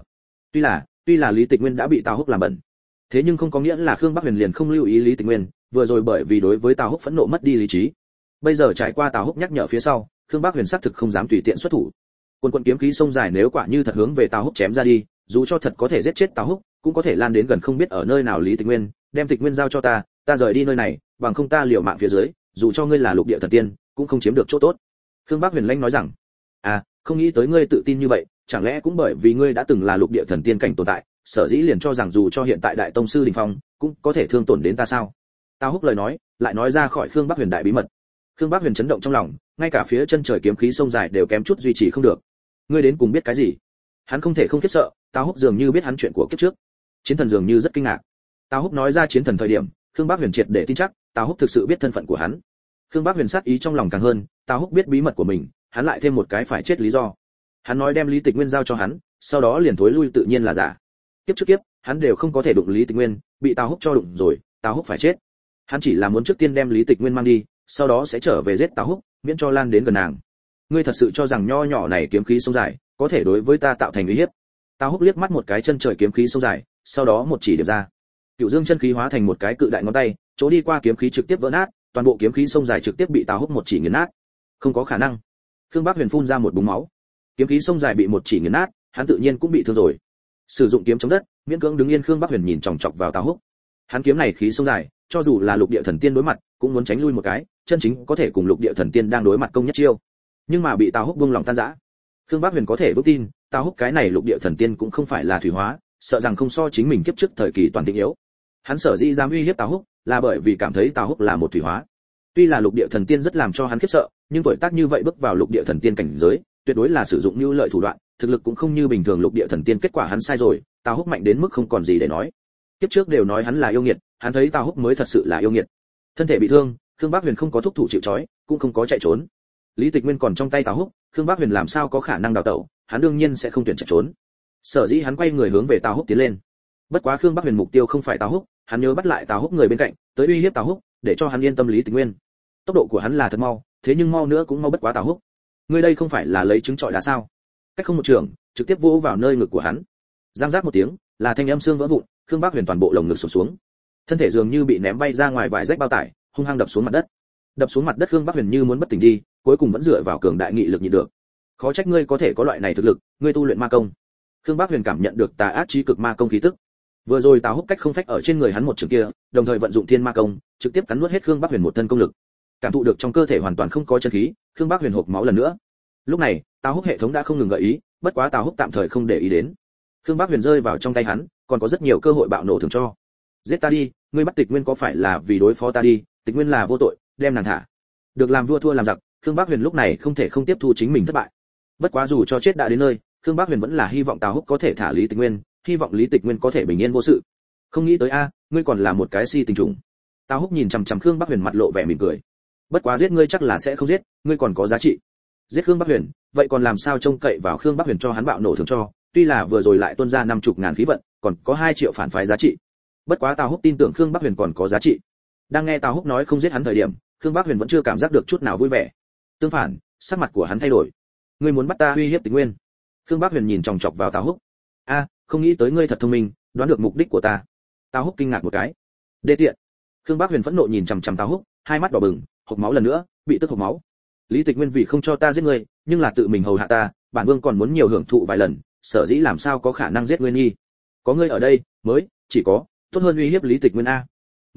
Tuy là Lý Tịch Nguyên đã bị Tào Húc làm bẩn, thế nhưng không có nghĩa là Khương Bác Huyền liền không lưu ý Lý Tịch Nguyên, vừa rồi bởi vì đối với Tào Húc phẫn nộ mất đi lý trí. Bây giờ trải qua Tào Húc nhắc nhở phía sau, Khương Bác Huyền xác thực không dám tùy tiện xuất thủ. Quân kiếm khí sông dài nếu quả như thật hướng về Tào Húc chém ra đi, dù cho thật có thể giết chết Tào Húc, cũng có thể lan đến gần không biết ở nơi nào Lý Tịch Nguyên, đem Tịch Nguyên giao cho ta, ta rời đi nơi này, bằng không ta liều mạng phía dưới, dù cho ngươi là lục địa thần tiên, cũng không chiếm được chỗ tốt. Khương Bác Huyền lãnh nói rằng, không nghĩ tới ngươi tự tin như vậy, chẳng lẽ cũng bởi vì ngươi đã từng là lục địa thần tiên cảnh tồn tại, sở dĩ liền cho rằng dù cho hiện tại đại tông sư đỉnh phong, cũng có thể thương tổn đến ta sao? Tào Húc lời nói, lại nói ra khỏi Khương Bác Huyền đại bí mật. Khương Bác Huyền chấn động trong lòng, ngay cả phía chân trời kiếm khí sông dài đều kém chút duy trì không được. Ngươi đến cùng biết cái gì? Hắn không thể không khiếp sợ, Tào Húc dường như biết hắn chuyện của kiếp trước. Chiến thần dường như rất kinh ngạc. Tào Húc nói ra chiến thần thời điểm, Khương Bác Huyền triệt để tin chắc, Tào Húc thực sự biết thân phận của hắn. Khương Bác Huyền sát ý trong lòng càng hơn, Tào Húc biết bí mật của mình, hắn lại thêm một cái phải chết lý do. Hắn nói đem Lý Tịch Nguyên giao cho hắn, sau đó liền thối lui tự nhiên là giả. Kiếp trước kiếp, hắn đều không có thể đụng Lý Tịch Nguyên, bị Tào Húc cho đụng rồi, Tào Húc phải chết. Hắn chỉ là muốn trước tiên đem Lý Tịch Nguyên mang đi, sau đó sẽ trở về giết Tào Húc, miễn cho lan đến gần nàng. Ngươi thật sự cho rằng nho nhỏ này kiếm khí sông dài, có thể đối với ta tạo thành uy hiếp? Tào Húc liếc mắt một cái chân trời kiếm khí sông dài, sau đó một chỉ điểm ra. Cửu Dương chân khí hóa thành một cái cự đại ngón tay, chỗ đi qua kiếm khí trực tiếp vỡ nát, toàn bộ kiếm khí sông dài trực tiếp bị Tào Húc một chỉ nghiền nát. Không có khả năng. Khương Bác Huyền phun ra một búng máu. Kiếm khí sông dài bị một chỉ nghiền nát, hắn tự nhiên cũng bị thương rồi. Sử dụng kiếm chống đất, miễn cưỡng đứng yên Khương Bác Huyền nhìn chòng chọc vào Tào Húc. Hắn kiếm này khí sông dài, cho dù là lục địa thần tiên đối mặt, cũng muốn tránh lui một cái, chân chính có thể cùng lục địa thần tiên đang đối mặt công nhất chiêu. Nhưng mà bị Tào Húc buông lòng tan rã. Khương Bác Huyền có thể vững tin, Tào Húc cái này lục địa thần tiên cũng không phải là thủy hóa, sợ rằng không so chính mình kiếp trước thời kỳ toàn thịnh yếu. Hắn sở dĩ dám uy hiếp Tào Húc, là bởi vì cảm thấy Tào Húc là một thủy hóa. Tuy là lục địa thần tiên rất làm cho hắn khiếp sợ, nhưng tuổi tác như vậy bước vào lục địa thần tiên cảnh giới, tuyệt đối là sử dụng nhu lợi thủ đoạn, thực lực cũng không như bình thường lục địa thần tiên, kết quả hắn sai rồi, Tào Húc mạnh đến mức không còn gì để nói. Kiếp trước đều nói hắn là yêu nghiệt, hắn thấy Tào Húc mới thật sự là yêu nghiệt. Thân thể bị thương, Khương Bác Huyền không có thúc thủ chịu trói, cũng không có chạy trốn. Lý Tịch Nguyên còn trong tay Tào Húc, Khương Bác Huyền làm sao có khả năng đào tẩu, hắn đương nhiên sẽ không tuyển chạy trốn. Sở dĩ hắn quay người hướng về Tào Húc tiến lên. Bất quá Khương Bác Huyền mục tiêu không phải Tào Húc, hắn nhớ bắt lại Tào Húc người bên cạnh, tới uy hiếp Tào Húc, để cho hắn yên tâm. Lý Tịch Nguyên, tốc độ của hắn là thật mau, thế nhưng mau nữa cũng mau bất quá Tào Húc. Ngươi đây không phải là lấy trứng trọi đá sao? Cách không một trường, trực tiếp vỗ vào nơi ngực của hắn. Giang giác một tiếng, là thanh âm xương vỡ vụn, Khương Bác Huyền toàn bộ lồng ngực sụp xuống. Thân thể dường như bị ném bay ra ngoài vài rách bao tải, hung hăng đập xuống mặt đất. Đập xuống mặt đất, Khương Bác Huyền như muốn bất tỉnh đi, cuối cùng vẫn dựa vào cường đại nghị lực nhịn được. Khó trách ngươi có thể có loại này thực lực, ngươi tu luyện ma công. Khương Bác Huyền cảm nhận được tà ác chí cực ma công khí tức. Vừa rồi Tào Húc cách không phách ở trên người hắn một trường kia, đồng thời vận dụng thiên ma công, trực tiếp cắn nuốt hết Khương Bác Huyền một thân công lực. Cảm thụ được trong cơ thể hoàn toàn không có chân khí, Khương Bác Huyền hộc máu lần nữa. Lúc này, Tào Húc hệ thống đã không ngừng gợi ý, bất quá Tào Húc tạm thời không để ý đến. Khương Bác Huyền rơi vào trong tay hắn, còn có rất nhiều cơ hội bạo nổ thường cho. Giết ta đi, ngươi bắt Tịch Nguyên có phải là vì đối phó ta đi, Tịch Nguyên là vô tội, đem nàng thả. Được làm vua thua làm giặc, Khương Bác Huyền lúc này không thể không tiếp thu chính mình thất bại. Bất quá dù cho chết đã đến nơi, Khương Bác Huyền vẫn là hy vọng Tào Húc có thể thả Lý Tịch Nguyên, hy vọng Lý Tịch Nguyên có thể bình yên vô sự. Không nghĩ tới ngươi còn là một cái si tình trùng. Tào Húc nhìn chằm chằm Khương Bác Huyền mặt lộ vẻ mỉm cười. Bất quá giết ngươi chắc là sẽ không giết, ngươi còn có giá trị. Giết Khương Bác Huyền, vậy còn làm sao trông cậy vào Khương Bác Huyền cho hắn bạo nổ thường cho, tuy là vừa rồi lại tuôn ra 50.000 khí vận, còn có 2 triệu phản phái giá trị. Bất quá Tào Húc tin tưởng Khương Bác Huyền còn có giá trị. Đang nghe Tào Húc nói không giết hắn thời điểm, Khương Bác Huyền vẫn chưa cảm giác được chút nào vui vẻ. Tương phản, sắc mặt của hắn thay đổi. Ngươi muốn bắt ta uy hiếp Tịch Nguyên? Khương Bác Huyền nhìn chòng chọc vào Tào Húc. Không nghĩ tới ngươi thật thông minh, đoán được mục đích của ta. Tào Húc kinh ngạc một cái. Đê tiện. Khương Bác Huyền phẫn nộ nhìn chằm chằm Tào Húc, hai mắt đỏ bừng, hộc máu lần nữa, bị tức hộc máu. Lý Tịch Nguyên vì không cho ta giết ngươi, nhưng là tự mình hầu hạ ta, bản vương còn muốn nhiều hưởng thụ vài lần, sở dĩ làm sao có khả năng giết ngươi nghi. Có ngươi ở đây, mới chỉ có tốt hơn uy hiếp Lý Tịch Nguyên a.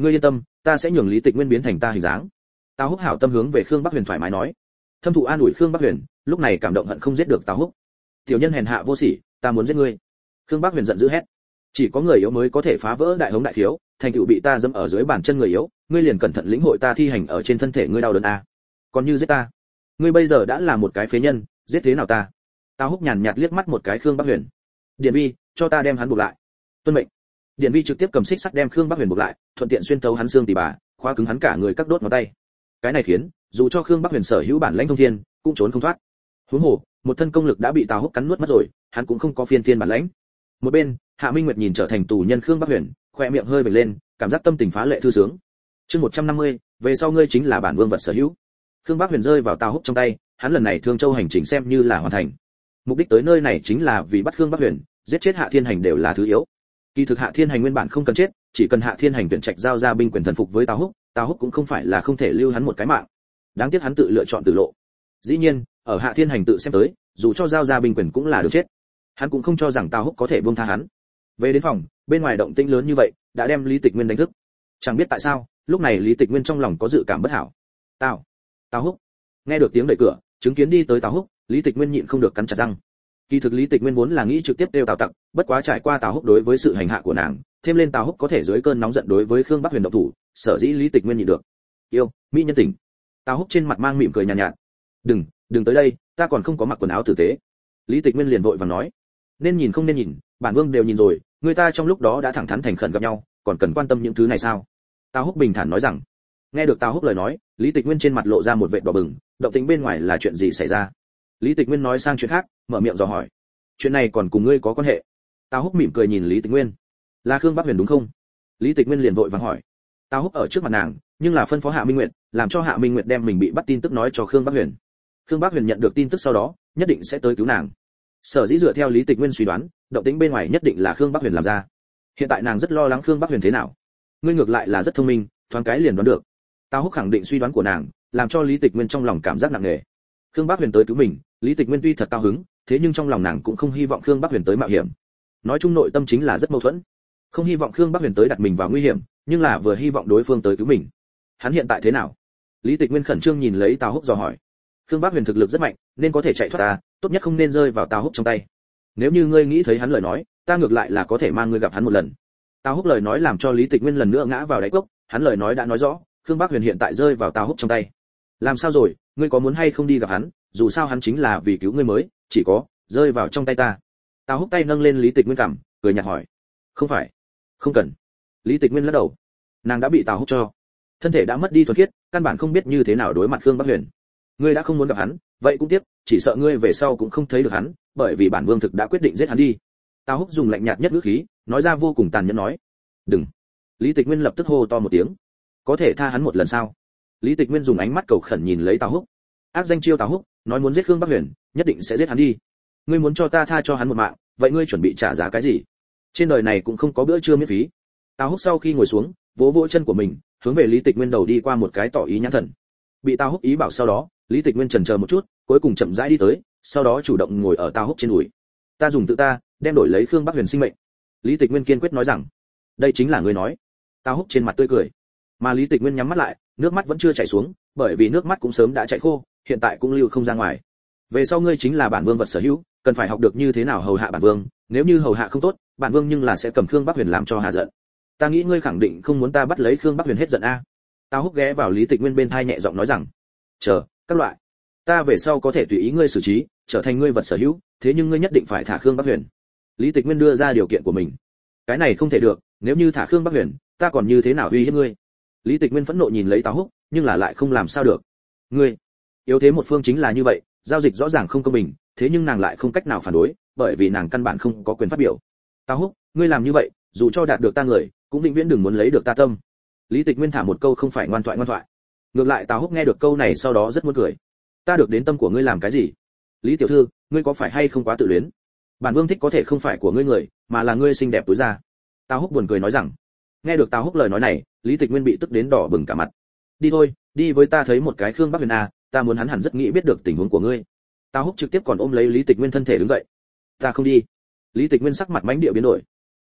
Ngươi yên tâm, ta sẽ nhường Lý Tịch Nguyên biến thành ta hình dáng. Tào Húc hảo tâm hướng về Khương Bắc Huyền thoải mái nói. Thâm thụ an ủi Khương Bắc Huyền, lúc này cảm động hận không giết được Tào Húc. Tiểu nhân hèn hạ vô sỉ, ta muốn giết ngươi. Khương Bắc Huyền giận dữ hét. Chỉ có người yếu mới có thể phá vỡ đại hống đại thiếu, thành tựu bị ta dẫm ở dưới bàn chân người yếu, ngươi liền cẩn thận lĩnh hội ta thi hành ở trên thân thể ngươi đau đớn a. Còn như giết ta, ngươi bây giờ đã là một cái phế nhân, giết thế nào ta? Tào Húc nhàn nhạt liếc mắt một cái Khương Bắc Huyền. Điện Vi, cho ta đem hắn buộc lại. Tuân mệnh. Điện Vi trực tiếp cầm xích sắt đem Khương Bắc Huyền buộc lại, thuận tiện xuyên thấu hắn xương tỉ bà, khóa cứng hắn cả người các đốt ngón tay. Cái này khiến, dù cho Khương Bắc Huyền sở hữu bản lãnh thông thiên, cũng trốn không thoát. Huống hồ, một thân công lực đã bị Tào Húc cắn nuốt mất rồi, hắn cũng không có phiên thiên bản lãnh. Một bên, Hạ Minh Nguyệt nhìn trở thành tù nhân Khương Bắc Huyền, khoe miệng hơi vểnh lên, cảm giác tâm tình phá lệ thư sướng. Chương 150, về sau ngươi chính là bản vương vật sở hữu. Khương Bắc Huyền rơi vào Tào Húc trong tay, hắn lần này Thương Châu hành trình xem như là hoàn thành. Mục đích tới nơi này chính là vì bắt Khương Bắc Huyền, giết chết Hạ Thiên Hành đều là thứ yếu. Kỳ thực Hạ Thiên Hành nguyên bản không cần chết, chỉ cần Hạ Thiên Hành tuyển trạch giao ra binh quyền thần phục với Tào Húc cũng không phải là không thể lưu hắn một cái mạng. Đáng tiếc hắn tự lựa chọn tử lộ. Dĩ nhiên, ở Hạ Thiên Hành tự xem tới, dù cho giao ra binh quyền cũng là được chết. Hắn cũng không cho rằng Tào Húc có thể buông tha hắn. Về đến phòng, bên ngoài động tĩnh lớn như vậy, đã đem Lý Tịch Nguyên đánh thức. Chẳng biết tại sao, lúc này Lý Tịch Nguyên trong lòng có dự cảm bất hảo. Tào Húc. Nghe được tiếng đẩy cửa, chứng kiến đi tới Tào Húc, Lý Tịch Nguyên nhịn không được cắn chặt răng. Kỳ thực Lý Tịch Nguyên vốn là nghĩ trực tiếp đeo Tào Tặc, bất quá trải qua Tào Húc đối với sự hành hạ của nàng, thêm lên Tào Húc có thể dưới cơn nóng giận đối với Khương Bắc Huyền động thủ, sở dĩ Lý Tịch Nguyên nhịn được. Yêu, mỹ nhân tỉnh. Tào Húc trên mặt mang mỉm cười nhàn nhạt. Đừng tới đây, ta còn không có mặc quần áo tử tế. Lý Tịch Nguyên liền vội vàng nói. Nên nhìn không nên nhìn, bản vương đều nhìn rồi, người ta trong lúc đó đã thẳng thắn thành khẩn gặp nhau, còn cần quan tâm những thứ này sao? Tào Húc bình thản nói rằng. Nghe được Tào Húc lời nói, Lý Tịch Nguyên trên mặt lộ ra một vệt đỏ bừng, động tĩnh bên ngoài là chuyện gì xảy ra? Lý Tịch Nguyên nói sang chuyện khác, mở miệng dò hỏi. Chuyện này còn cùng ngươi có quan hệ? Tào Húc mỉm cười nhìn Lý Tịch Nguyên. Là Khương Bắc Huyền đúng không? Lý Tịch Nguyên liền vội vàng hỏi. Tào Húc ở trước mặt nàng, nhưng là phân phó Hạ Minh Nguyệt, làm cho Hạ Minh Nguyệt đem mình bị bắt tin tức nói cho Khương Bắc Huyền. Khương Bắc Huyền nhận được tin tức sau đó, nhất định sẽ tới cứu nàng. Sở dĩ dựa theo Lý Tịch Nguyên suy đoán, động tĩnh bên ngoài nhất định là Khương Bắc Huyền làm ra. Hiện tại nàng rất lo lắng Khương Bắc Huyền thế nào. Ngươi ngược lại là rất thông minh, thoáng cái liền đoán được. Tào Húc khẳng định suy đoán của nàng, làm cho Lý Tịch Nguyên trong lòng cảm giác nặng nề. Khương Bắc Huyền tới cứu mình, Lý Tịch Nguyên tuy thật cao hứng, thế nhưng trong lòng nàng cũng không hy vọng Khương Bắc Huyền tới mạo hiểm. Nói chung nội tâm chính là rất mâu thuẫn. Không hy vọng Khương Bắc Huyền tới đặt mình vào nguy hiểm, nhưng là vừa hy vọng đối phương tới cứu mình. Hắn hiện tại thế nào? Lý Tịch Nguyên khẩn trương nhìn lấy Tào Húc dò hỏi. Khương Bắc Huyền thực lực rất mạnh, nên có thể chạy thoát ta, tốt nhất không nên rơi vào Tào Húc trong tay. Nếu như ngươi nghĩ thấy hắn lời nói, ta ngược lại là có thể mang ngươi gặp hắn một lần. Tào Húc lời nói làm cho Lý Tịch Nguyên lần nữa ngã vào đáy cốc, hắn lời nói đã nói rõ, Khương Bắc Huyền hiện tại rơi vào Tào Húc trong tay. Làm sao rồi, ngươi có muốn hay không đi gặp hắn, dù sao hắn chính là vì cứu ngươi mới, chỉ có rơi vào trong tay ta. Tào Húc tay nâng lên Lý Tịch Nguyên cằm, cười nhạt hỏi. Không phải, không cần. Lý Tịch Nguyên lắc đầu. Nàng đã bị Tào Húc cho, thân thể đã mất đi thuần khiết, căn bản không biết như thế nào đối mặt Khương Bắc Huyền. Ngươi đã không muốn gặp hắn, vậy cũng tiếc, chỉ sợ ngươi về sau cũng không thấy được hắn, bởi vì bản vương thực đã quyết định giết hắn đi. Tào Húc dùng lạnh nhạt nhất ngữ khí, nói ra vô cùng tàn nhẫn nói. Đừng. Lý Tịch Nguyên lập tức hô to một tiếng. Có thể tha hắn một lần sao? Lý Tịch Nguyên dùng ánh mắt cầu khẩn nhìn lấy Tào Húc. Ác danh chiêu Tào Húc, nói muốn giết Khương Bắc Huyền, nhất định sẽ giết hắn đi. Ngươi muốn cho ta tha cho hắn một mạng, vậy ngươi chuẩn bị trả giá cái gì? Trên đời này cũng không có bữa trưa miễn phí. Tào Húc sau khi ngồi xuống, vỗ vỗ chân của mình, hướng về Lý Tịch Nguyên đầu đi qua một cái tỏ ý nhãn thần. Bị Tào Húc ý bảo sau đó, Lý Tịch Nguyên chần chờ một chút, cuối cùng chậm rãi đi tới, sau đó chủ động ngồi ở Tào Húc trên đùi. Ta dùng tự ta, đem đổi lấy Khương Bắc Huyền sinh mệnh. Lý Tịch Nguyên kiên quyết nói rằng. Đây chính là ngươi nói. Tào Húc trên mặt tươi cười. Mà Lý Tịch Nguyên nhắm mắt lại, nước mắt vẫn chưa chảy xuống, bởi vì nước mắt cũng sớm đã chảy khô, hiện tại cũng lưu không ra ngoài. Về sau ngươi chính là bản vương vật sở hữu, cần phải học được như thế nào hầu hạ bản vương, nếu như hầu hạ không tốt, bản vương nhưng là sẽ cầm Khương Bắc Huyền làm cho hà giận. Ta nghĩ ngươi khẳng định không muốn ta bắt lấy Khương Bắc Huyền hết giận a. Tào Húc ghé vào Lý Tịch Nguyên bên tai nhẹ giọng nói rằng. Chờ, các loại. Ta về sau có thể tùy ý ngươi xử trí, trở thành ngươi vật sở hữu, thế nhưng ngươi nhất định phải thả Khương Bắc Huyền. Lý Tịch Nguyên đưa ra điều kiện của mình. Cái này không thể được, nếu như thả Khương Bắc Huyền, ta còn như thế nào uy hiếp ngươi? Lý Tịch Nguyên phẫn nộ nhìn lấy Tào Húc, nhưng là lại không làm sao được. Ngươi, yếu thế một phương chính là như vậy, giao dịch rõ ràng không công bình, thế nhưng nàng lại không cách nào phản đối, bởi vì nàng căn bản không có quyền phát biểu. Tào Húc, ngươi làm như vậy, dù cho đạt được ta người, cũng vĩnh viễn đừng muốn lấy được ta tâm. Lý Tịch Nguyên thả một câu không phải ngoan thoại. Ngược lại Tào Húc nghe được câu này sau đó rất muốn cười. Ta được đến tâm của ngươi làm cái gì? Lý tiểu thư, ngươi có phải hay không quá tự luyến? Bản vương thích có thể không phải của ngươi người, mà là ngươi xinh đẹp tối ra. Tào Húc buồn cười nói rằng. Nghe được Tào Húc lời nói này, Lý Tịch Nguyên bị tức đến đỏ bừng cả mặt. Đi thôi, đi với ta thấy một cái Khương Bắc Huyền a, ta muốn hắn hẳn rất nghĩ biết được tình huống của ngươi. Tào Húc trực tiếp còn ôm lấy Lý Tịch Nguyên thân thể đứng dậy. Ta không đi. Lý Tịch Nguyên sắc mặt mãnh địa biến đổi.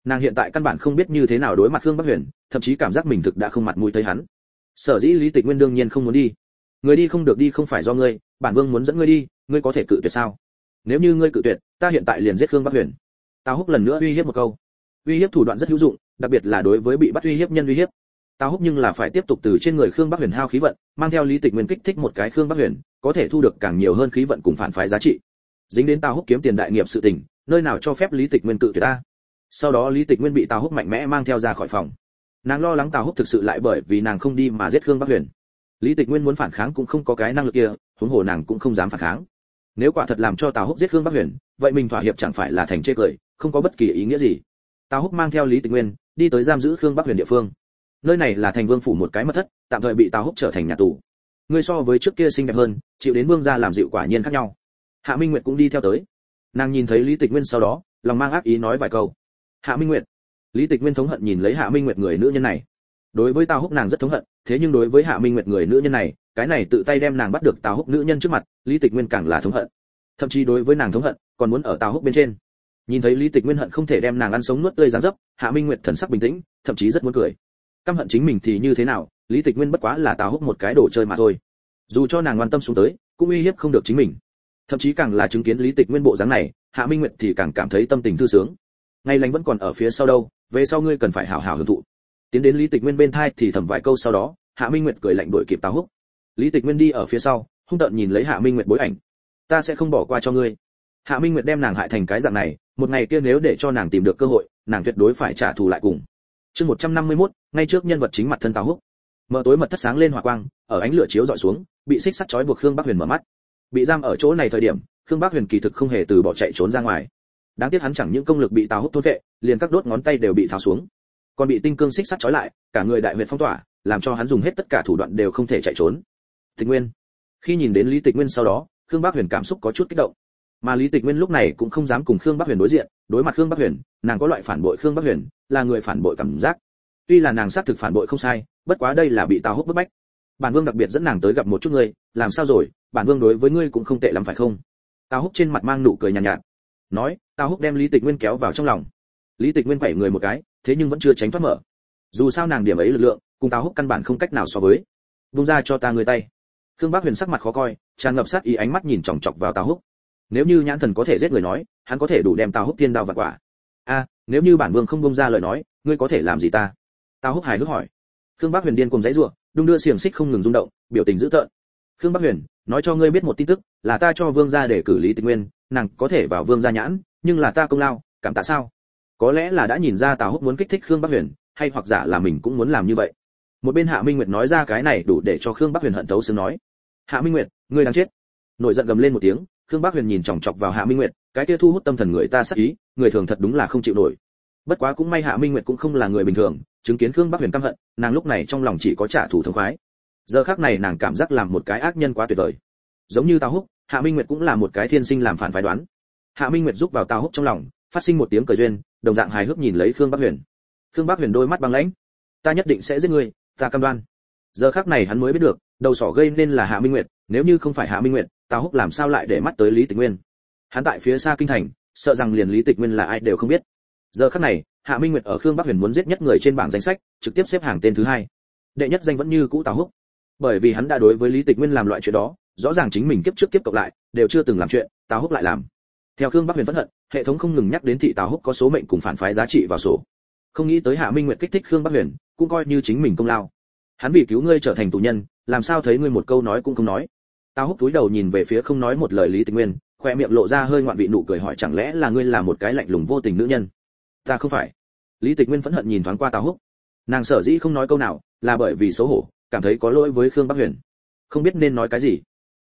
Nàng hiện tại căn bản không biết như thế nào đối mặt Khương Bắc Huyền, thậm chí cảm giác mình thực đã không mặt mũi thấy hắn. Sở dĩ Lý Tịch Nguyên đương nhiên không muốn đi. Người đi không được đi không phải do ngươi, bản vương muốn dẫn ngươi đi, ngươi có thể cự tuyệt sao? Nếu như ngươi cự tuyệt, ta hiện tại liền giết Khương Bắc Huyền. Tào Húc lần nữa uy hiếp một câu. Uy hiếp thủ đoạn rất hữu dụng, đặc biệt là đối với bị bắt uy hiếp nhân uy hiếp. Tào Húc nhưng là phải tiếp tục từ trên người Khương Bắc Huyền hao khí vận, mang theo Lý Tịch Nguyên kích thích một cái Khương Bắc Huyền, có thể thu được càng nhiều hơn khí vận cùng phản phái giá trị. Dính đến Tào Húc kiếm tiền đại nghiệp sự tình, nơi nào cho phép Lý Tịch Nguyên cự tuyệt ta? Sau đó Lý Tịch Nguyên bị Tào Húc mạnh mẽ mang theo ra khỏi phòng. Nàng lo lắng Tào Húc thực sự lại bởi vì nàng không đi mà giết Khương Bắc Huyền. Lý Tịch Nguyên muốn phản kháng cũng không có cái năng lực kia, huống hồ nàng cũng không dám phản kháng. Nếu quả thật làm cho Tào Húc giết Khương Bắc Huyền, vậy mình thỏa hiệp chẳng phải là thành chê cười, không có bất kỳ ý nghĩa gì. Tào Húc mang theo Lý Tịch Nguyên đi tới giam giữ Khương Bắc Huyền địa phương. Nơi này là thành vương phủ một cái mật thất, tạm thời bị Tào Húc trở thành nhà tù. Ngươi so với trước kia xinh đẹp hơn, chịu đến vương gia làm dịu quả nhiên khác nhau. Hạ Minh Nguyệt cũng đi theo tới. Nàng nhìn thấy Lý Tịch Nguyên sau đó, lòng mang ác ý nói vài câu. Hạ Minh Nguyệt. Lý Tịch Nguyên thống hận nhìn lấy Hạ Minh Nguyệt người nữ nhân này. Đối với Tào Húc nàng rất thống hận, thế nhưng đối với Hạ Minh Nguyệt người nữ nhân này, cái này tự tay đem nàng bắt được Tào Húc nữ nhân trước mặt, Lý Tịch Nguyên càng là thống hận. Thậm chí đối với nàng thống hận, còn muốn ở Tào Húc bên trên. Nhìn thấy Lý Tịch Nguyên hận không thể đem nàng ăn sống nuốt tươi dáng dấp, Hạ Minh Nguyệt thần sắc bình tĩnh, thậm chí rất muốn cười. Căm hận chính mình thì như thế nào, Lý Tịch Nguyên bất quá là Tào Húc một cái đồ chơi mà thôi. Dù cho nàng quan tâm xuống tới, cũng uy hiếp không được chính mình. Thậm chí càng là chứng kiến Lý Tịch Nguyên bộ dáng này, Hạ Minh Nguyệt thì càng cảm thấy tâm tình thư sướng. Ngày lành vẫn còn ở phía sau đâu, về sau ngươi cần phải hảo hảo hưởng thụ. Tiến đến Lý Tịch Nguyên bên thai thì thầm vài câu sau đó, Hạ Minh Nguyệt cười lạnh đuổi kịp Tào Húc. Lý Tịch Nguyên đi ở phía sau, hung tợn nhìn lấy Hạ Minh Nguyệt bối ảnh. Ta sẽ không bỏ qua cho ngươi. Hạ Minh Nguyệt đem nàng hại thành cái dạng này, một ngày kia nếu để cho nàng tìm được cơ hội, nàng tuyệt đối phải trả thù lại cùng. Chương 151, ngay trước nhân vật chính mặt thân Tào Húc. Mở tối mật thất sáng lên hỏa quang, ở ánh lửa chiếu dọi xuống, bị xích sắt trói buộc Khương Bắc Huyền mở mắt. Bị giam ở chỗ này thời điểm, Khương Bắc Huyền kỳ thực không hề từ bỏ chạy trốn ra ngoài. Đáng tiếc hắn chẳng những công lực bị Tào Húc thôn vệ, liền các đốt ngón tay đều bị tháo xuống, còn bị tinh cương xích sắt trói lại, cả người đại huyệt phong tỏa, làm cho hắn dùng hết tất cả thủ đoạn đều không thể chạy trốn. Tịch Nguyên. Khi nhìn đến Lý Tịch Nguyên sau đó, Khương Bắc Huyền cảm xúc có chút kích động. Mà Lý Tịch Nguyên lúc này cũng không dám cùng Khương Bắc Huyền đối diện, đối mặt Khương Bắc Huyền, nàng có loại phản bội Khương Bắc Huyền, là người phản bội cảm giác. Tuy là nàng xác thực phản bội không sai, bất quá đây là bị Tào Húc bức bách. Bản vương đặc biệt dẫn nàng tới gặp một chút ngươi, làm sao rồi, bản vương đối với ngươi cũng không tệ lắm phải không? Tào Húc trên mặt mang nụ cười nhàn nhạt, nói. Tào Húc đem Lý Tịch Nguyên kéo vào trong lòng. Lý Tịch Nguyên quẩy người một cái, thế nhưng vẫn chưa tránh thoát mở. Dù sao nàng điểm ấy lực lượng, cùng Tào Húc căn bản không cách nào so với. Buông ra cho ta người tay. Khương Bắc Huyền sắc mặt khó coi, tràn ngập sát ý ánh mắt nhìn chòng chọc vào Tào Húc. Nếu như nhãn thần có thể giết người nói, hắn có thể đủ đem Tào Húc tiên đao vặt quả. Nếu như bản vương không buông ra lời nói, ngươi có thể làm gì ta? Tào Húc hài hước hỏi. Khương Bắc Huyền điên cuồng giãy giụa, đung đưa xiềng xích không ngừng rung động, biểu tình dữ tợn. Khương Bắc Huyền, nói cho ngươi biết một tin tức, là ta cho vương gia để cử Lý Tịch Nguyên, nàng có thể vào vương gia nhãn, nhưng là ta công lao, cảm tạ sao? Có lẽ là đã nhìn ra Tào Húc muốn kích thích Khương Bắc Huyền, hay hoặc giả là mình cũng muốn làm như vậy. Một bên Hạ Minh Nguyệt nói ra cái này đủ để cho Khương Bắc Huyền hận thấu xương nói. Hạ Minh Nguyệt, ngươi đáng chết. Nổi giận gầm lên một tiếng, Khương Bắc Huyền nhìn chòng chọc vào Hạ Minh Nguyệt, cái kia thu hút tâm thần người ta sát ý, người thường thật đúng là không chịu nổi. Bất quá cũng may Hạ Minh Nguyệt cũng không là người bình thường, chứng kiến Khương Bắc Huyền căm hận, nàng lúc này trong lòng chỉ có trả thù thống khoái. Giờ khắc này nàng cảm giác làm một cái ác nhân quá tuyệt vời. Giống như Tào Húc, Hạ Minh Nguyệt cũng là một cái thiên sinh làm phản phái đoán. Hạ Minh Nguyệt giúp vào Tào Húc trong lòng, phát sinh một tiếng cười duyên, đồng dạng hài hước nhìn lấy Khương Bắc Huyền. Khương Bắc Huyền đôi mắt băng lãnh, ta nhất định sẽ giết ngươi, ta cam đoan. Giờ khắc này hắn mới biết được, đầu sỏ gây nên là Hạ Minh Nguyệt, nếu như không phải Hạ Minh Nguyệt, Tào Húc làm sao lại để mắt tới Lý Tịch Nguyên. Hắn tại phía xa kinh thành, sợ rằng liền Lý Tịch Nguyên là ai đều không biết. Giờ khắc này, Hạ Minh Nguyệt ở Khương Bắc Huyền muốn giết nhất người trên bảng danh sách, trực tiếp xếp hàng tên thứ 2. Đệ nhất danh vẫn như cũ Tào Húc. Bởi vì hắn đã đối với Lý Tịch Nguyên làm loại chuyện đó, rõ ràng chính mình kiếp trước kiếp cộng lại, đều chưa từng làm chuyện, Tào Húc lại làm. Theo Khương Bắc Huyền phẫn hận, hệ thống không ngừng nhắc đến thị Tào Húc có số mệnh cùng phản phái giá trị vào sổ. Không nghĩ tới Hạ Minh Nguyệt kích thích Khương Bắc Huyền, cũng coi như chính mình công lao. Hắn vì cứu ngươi trở thành tù nhân, làm sao thấy ngươi một câu nói cũng không nói. Tào Húc cúi đầu nhìn về phía không nói một lời Lý Tịch Nguyên, khoe miệng lộ ra hơi ngoạn vị nụ cười hỏi chẳng lẽ là ngươi là một cái lạnh lùng vô tình nữ nhân? Ta không phải. Lý Tịch Nguyên phẫn hận nhìn thoáng qua Tào Húc. Nàng sở dĩ không nói câu nào, là bởi vì xấu hổ, cảm thấy có lỗi với Khương Bắc Huyền, không biết nên nói cái gì.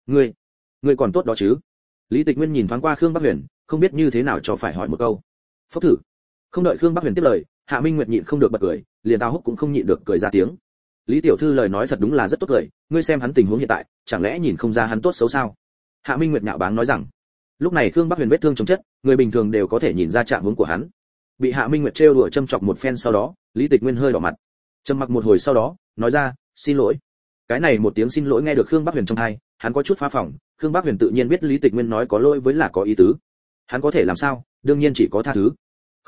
Ngươi còn tốt đó chứ? Lý Tịch Nguyên nhìn thoáng qua Khương Bắc Huyền, không biết như thế nào cho phải hỏi một câu. Phốc thử. Không đợi Khương Bắc Huyền tiếp lời, Hạ Minh Nguyệt nhịn không được bật cười, liền Tào Húc cũng không nhịn được cười ra tiếng. Lý tiểu thư lời nói thật đúng là rất tốt cười, ngươi xem hắn tình huống hiện tại, chẳng lẽ nhìn không ra hắn tốt xấu sao? Hạ Minh Nguyệt nhạo báng nói rằng. Lúc này Khương Bắc Huyền vết thương chồng chất, người bình thường đều có thể nhìn ra trạng huống của hắn. Bị Hạ Minh Nguyệt trêu đùa châm chọc một phen sau đó, Lý Tịch Nguyên hơi đỏ mặt. Trầm mặc một hồi sau đó, nói ra, xin lỗi. Cái này một tiếng xin lỗi nghe được Khương Bắc Huyền trong tai, hắn có chút phá phỏng, Khương Bắc Huyền tự nhiên biết Lý Tịch Nguyên nói có lỗi với là có ý tứ. Hắn có thể làm sao, đương nhiên chỉ có tha thứ.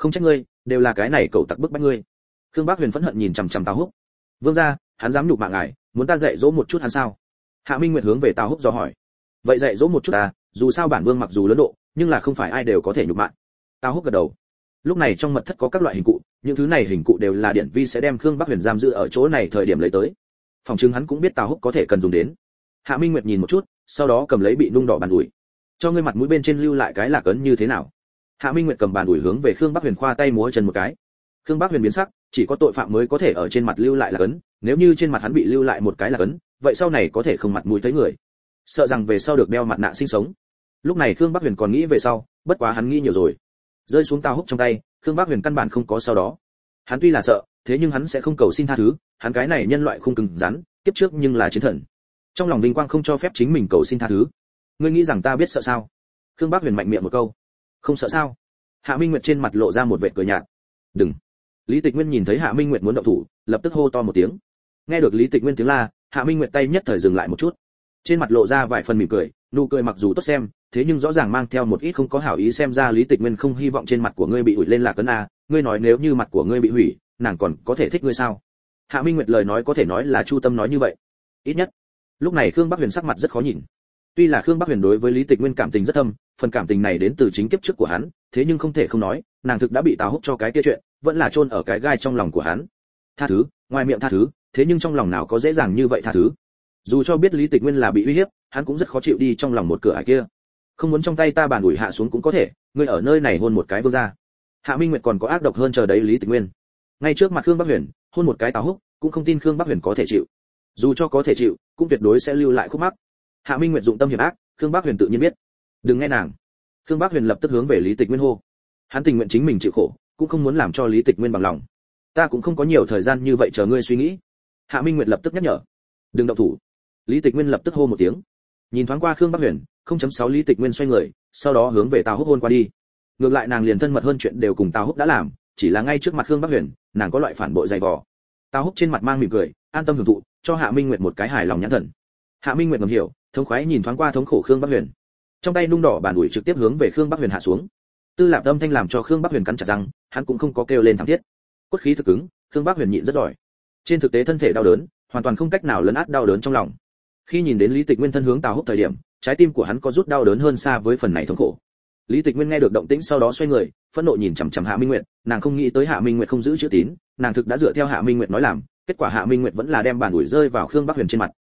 Không trách ngươi, đều là cái này cậu tặc bức bách ngươi. Khương Bác Huyền phẫn hận nhìn chằm chằm Tào Húc. Vương gia, hắn dám nhục mạ ngài, muốn ta dạy dỗ một chút hắn sao? Hạ Minh Nguyệt hướng về Tào Húc dò hỏi. Vậy dạy dỗ một chút ta, dù sao bản vương mặc dù lớn độ, nhưng là không phải ai đều có thể nhục mạ. Tào Húc gật đầu. Lúc này trong mật thất có các loại hình cụ, những thứ này hình cụ đều là điển vi sẽ đem Khương Bác Huyền giam giữ ở chỗ này thời điểm lấy tới. Phòng chứng hắn cũng biết Tào Húc có thể cần dùng đến. Hạ Minh Nguyệt nhìn một chút, sau đó cầm lấy bị nung đỏ bàn ủi. Cho ngươi mặt mũi bên trên lưu lại cái lạc ấn như thế nào? Hạ Minh Nguyệt cầm bàn ủi hướng về Khương Bác Huyền khoa tay múa chân một cái. Khương Bác Huyền biến sắc, chỉ có tội phạm mới có thể ở trên mặt lưu lại lạc ấn, nếu như trên mặt hắn bị lưu lại một cái lạc ấn, vậy sau này có thể không mặt mũi thấy người. Sợ rằng về sau được đeo mặt nạ sinh sống. Lúc này Khương Bác Huyền còn nghĩ về sau, bất quá hắn nghĩ nhiều rồi. Rơi xuống Tào Húc trong tay, Khương Bác Huyền căn bản không có sau đó. Hắn tuy là sợ, thế nhưng hắn sẽ không cầu xin tha thứ, hắn cái này nhân loại không cứng rắn, kiếp trước nhưng là chiến thần. Trong lòng vinh quang không cho phép chính mình cầu xin tha thứ. Ngươi nghĩ rằng ta biết sợ sao? Khương Bác Huyền mạnh miệng một câu. Không sợ sao? Hạ Minh Nguyệt trên mặt lộ ra một vệt cười nhạt. Đừng. Lý Tịch Nguyên nhìn thấy Hạ Minh Nguyệt muốn động thủ, lập tức hô to một tiếng. Nghe được Lý Tịch Nguyên tiếng la, Hạ Minh Nguyệt tay nhất thời dừng lại một chút. Trên mặt lộ ra vài phần mỉm cười, nụ cười mặc dù tốt xem, thế nhưng rõ ràng mang theo một ít không có hảo ý, xem ra Lý Tịch Nguyên không hy vọng trên mặt của ngươi bị ủi lên lạc ấn a, ngươi nói nếu như mặt của ngươi bị hủy, nàng còn có thể thích ngươi sao? Hạ Minh Nguyệt lời nói có thể nói là chu tâm nói như vậy. Ít nhất, lúc này Khương Bác Huyền sắc mặt rất khó nhìn. Tuy là Khương Bác Huyền đối với Lý Tịch Nguyên cảm tình rất thâm, phần cảm tình này đến từ chính kiếp trước của hắn, thế nhưng không thể không nói, nàng thực đã bị Tào Húc cho cái kia chuyện, vẫn là chôn ở cái gai trong lòng của hắn. Tha thứ, ngoài miệng tha thứ, thế nhưng trong lòng nào có dễ dàng như vậy tha thứ. Dù cho biết Lý Tịch Nguyên là bị uy hiếp, hắn cũng rất khó chịu đi trong lòng một cửa ải kia. Không muốn trong tay ta bàn ủi hạ xuống cũng có thể, ngươi ở nơi này hôn một cái vương gia. Hạ Minh Nguyệt còn có ác độc hơn chờ đấy Lý Tịch Nguyên. Ngay trước mặt Khương Bác Huyền, hôn một cái Tào Húc, cũng không tin Khương Bác Huyền có thể chịu. Dù cho có thể chịu, cũng tuyệt đối sẽ lưu lại khúc mắc. Hạ Minh Nguyệt dụng tâm hiểm ác, Khương Bác Huyền tự nhiên biết. Đừng nghe nàng. Khương Bác Huyền lập tức hướng về Lý Tịch Nguyên hô. Hắn tình nguyện chính mình chịu khổ, cũng không muốn làm cho Lý Tịch Nguyên bằng lòng. Ta cũng không có nhiều thời gian như vậy chờ ngươi suy nghĩ. Hạ Minh Nguyệt lập tức nhắc nhở. Đừng động thủ. Lý Tịch Nguyên lập tức hô một tiếng. Nhìn thoáng qua Khương Bác Huyền, 0.6 Lý Tịch Nguyên xoay người, sau đó hướng về Tào Húc hôn qua đi. Ngược lại nàng liền thân mật hơn chuyện đều cùng Tào Húc đã làm, chỉ là ngay trước mặt Khương Bác Huyền, nàng có loại phản bội dày vò. Tào Húc trên mặt mang mỉm cười, an tâm hưởng thụ, cho Hạ Minh Nguyệt một cái hài lòng nhãn thần. Hạ Minh Nguyệt ngầm hiểu, thống khoái nhìn thoáng qua thống khổ Khương Bác Huyền. Trong tay nung đỏ bàn ủi trực tiếp hướng về Khương Bác Huyền hạ xuống. Tư Lạp âm thanh làm cho Khương Bác Huyền cắn chặt răng, hắn cũng không có kêu lên thảm thiết. Cốt khí thực cứng, Khương Bác Huyền nhịn rất giỏi. Trên thực tế thân thể đau đớn, hoàn toàn không cách nào lấn át đau đớn trong lòng. Khi nhìn đến Lý Tịch Nguyên thân hướng Tào Húc thời điểm, trái tim của hắn có rút đau đớn hơn xa với phần này thống khổ. Lý Tịch Nguyên nghe được động tĩnh sau đó xoay người, phẫn nộ nhìn chằm chằm Hạ Minh Nguyệt, nàng không nghĩ tới Hạ Minh Nguyệt không giữ chữ tín, nàng thực đã dựa theo Hạ Minh Nguyệt nói làm, kết quả Hạ Minh Nguyệt vẫn là đem bàn ủi rơi vào Khương Bác Huyền trên mặt.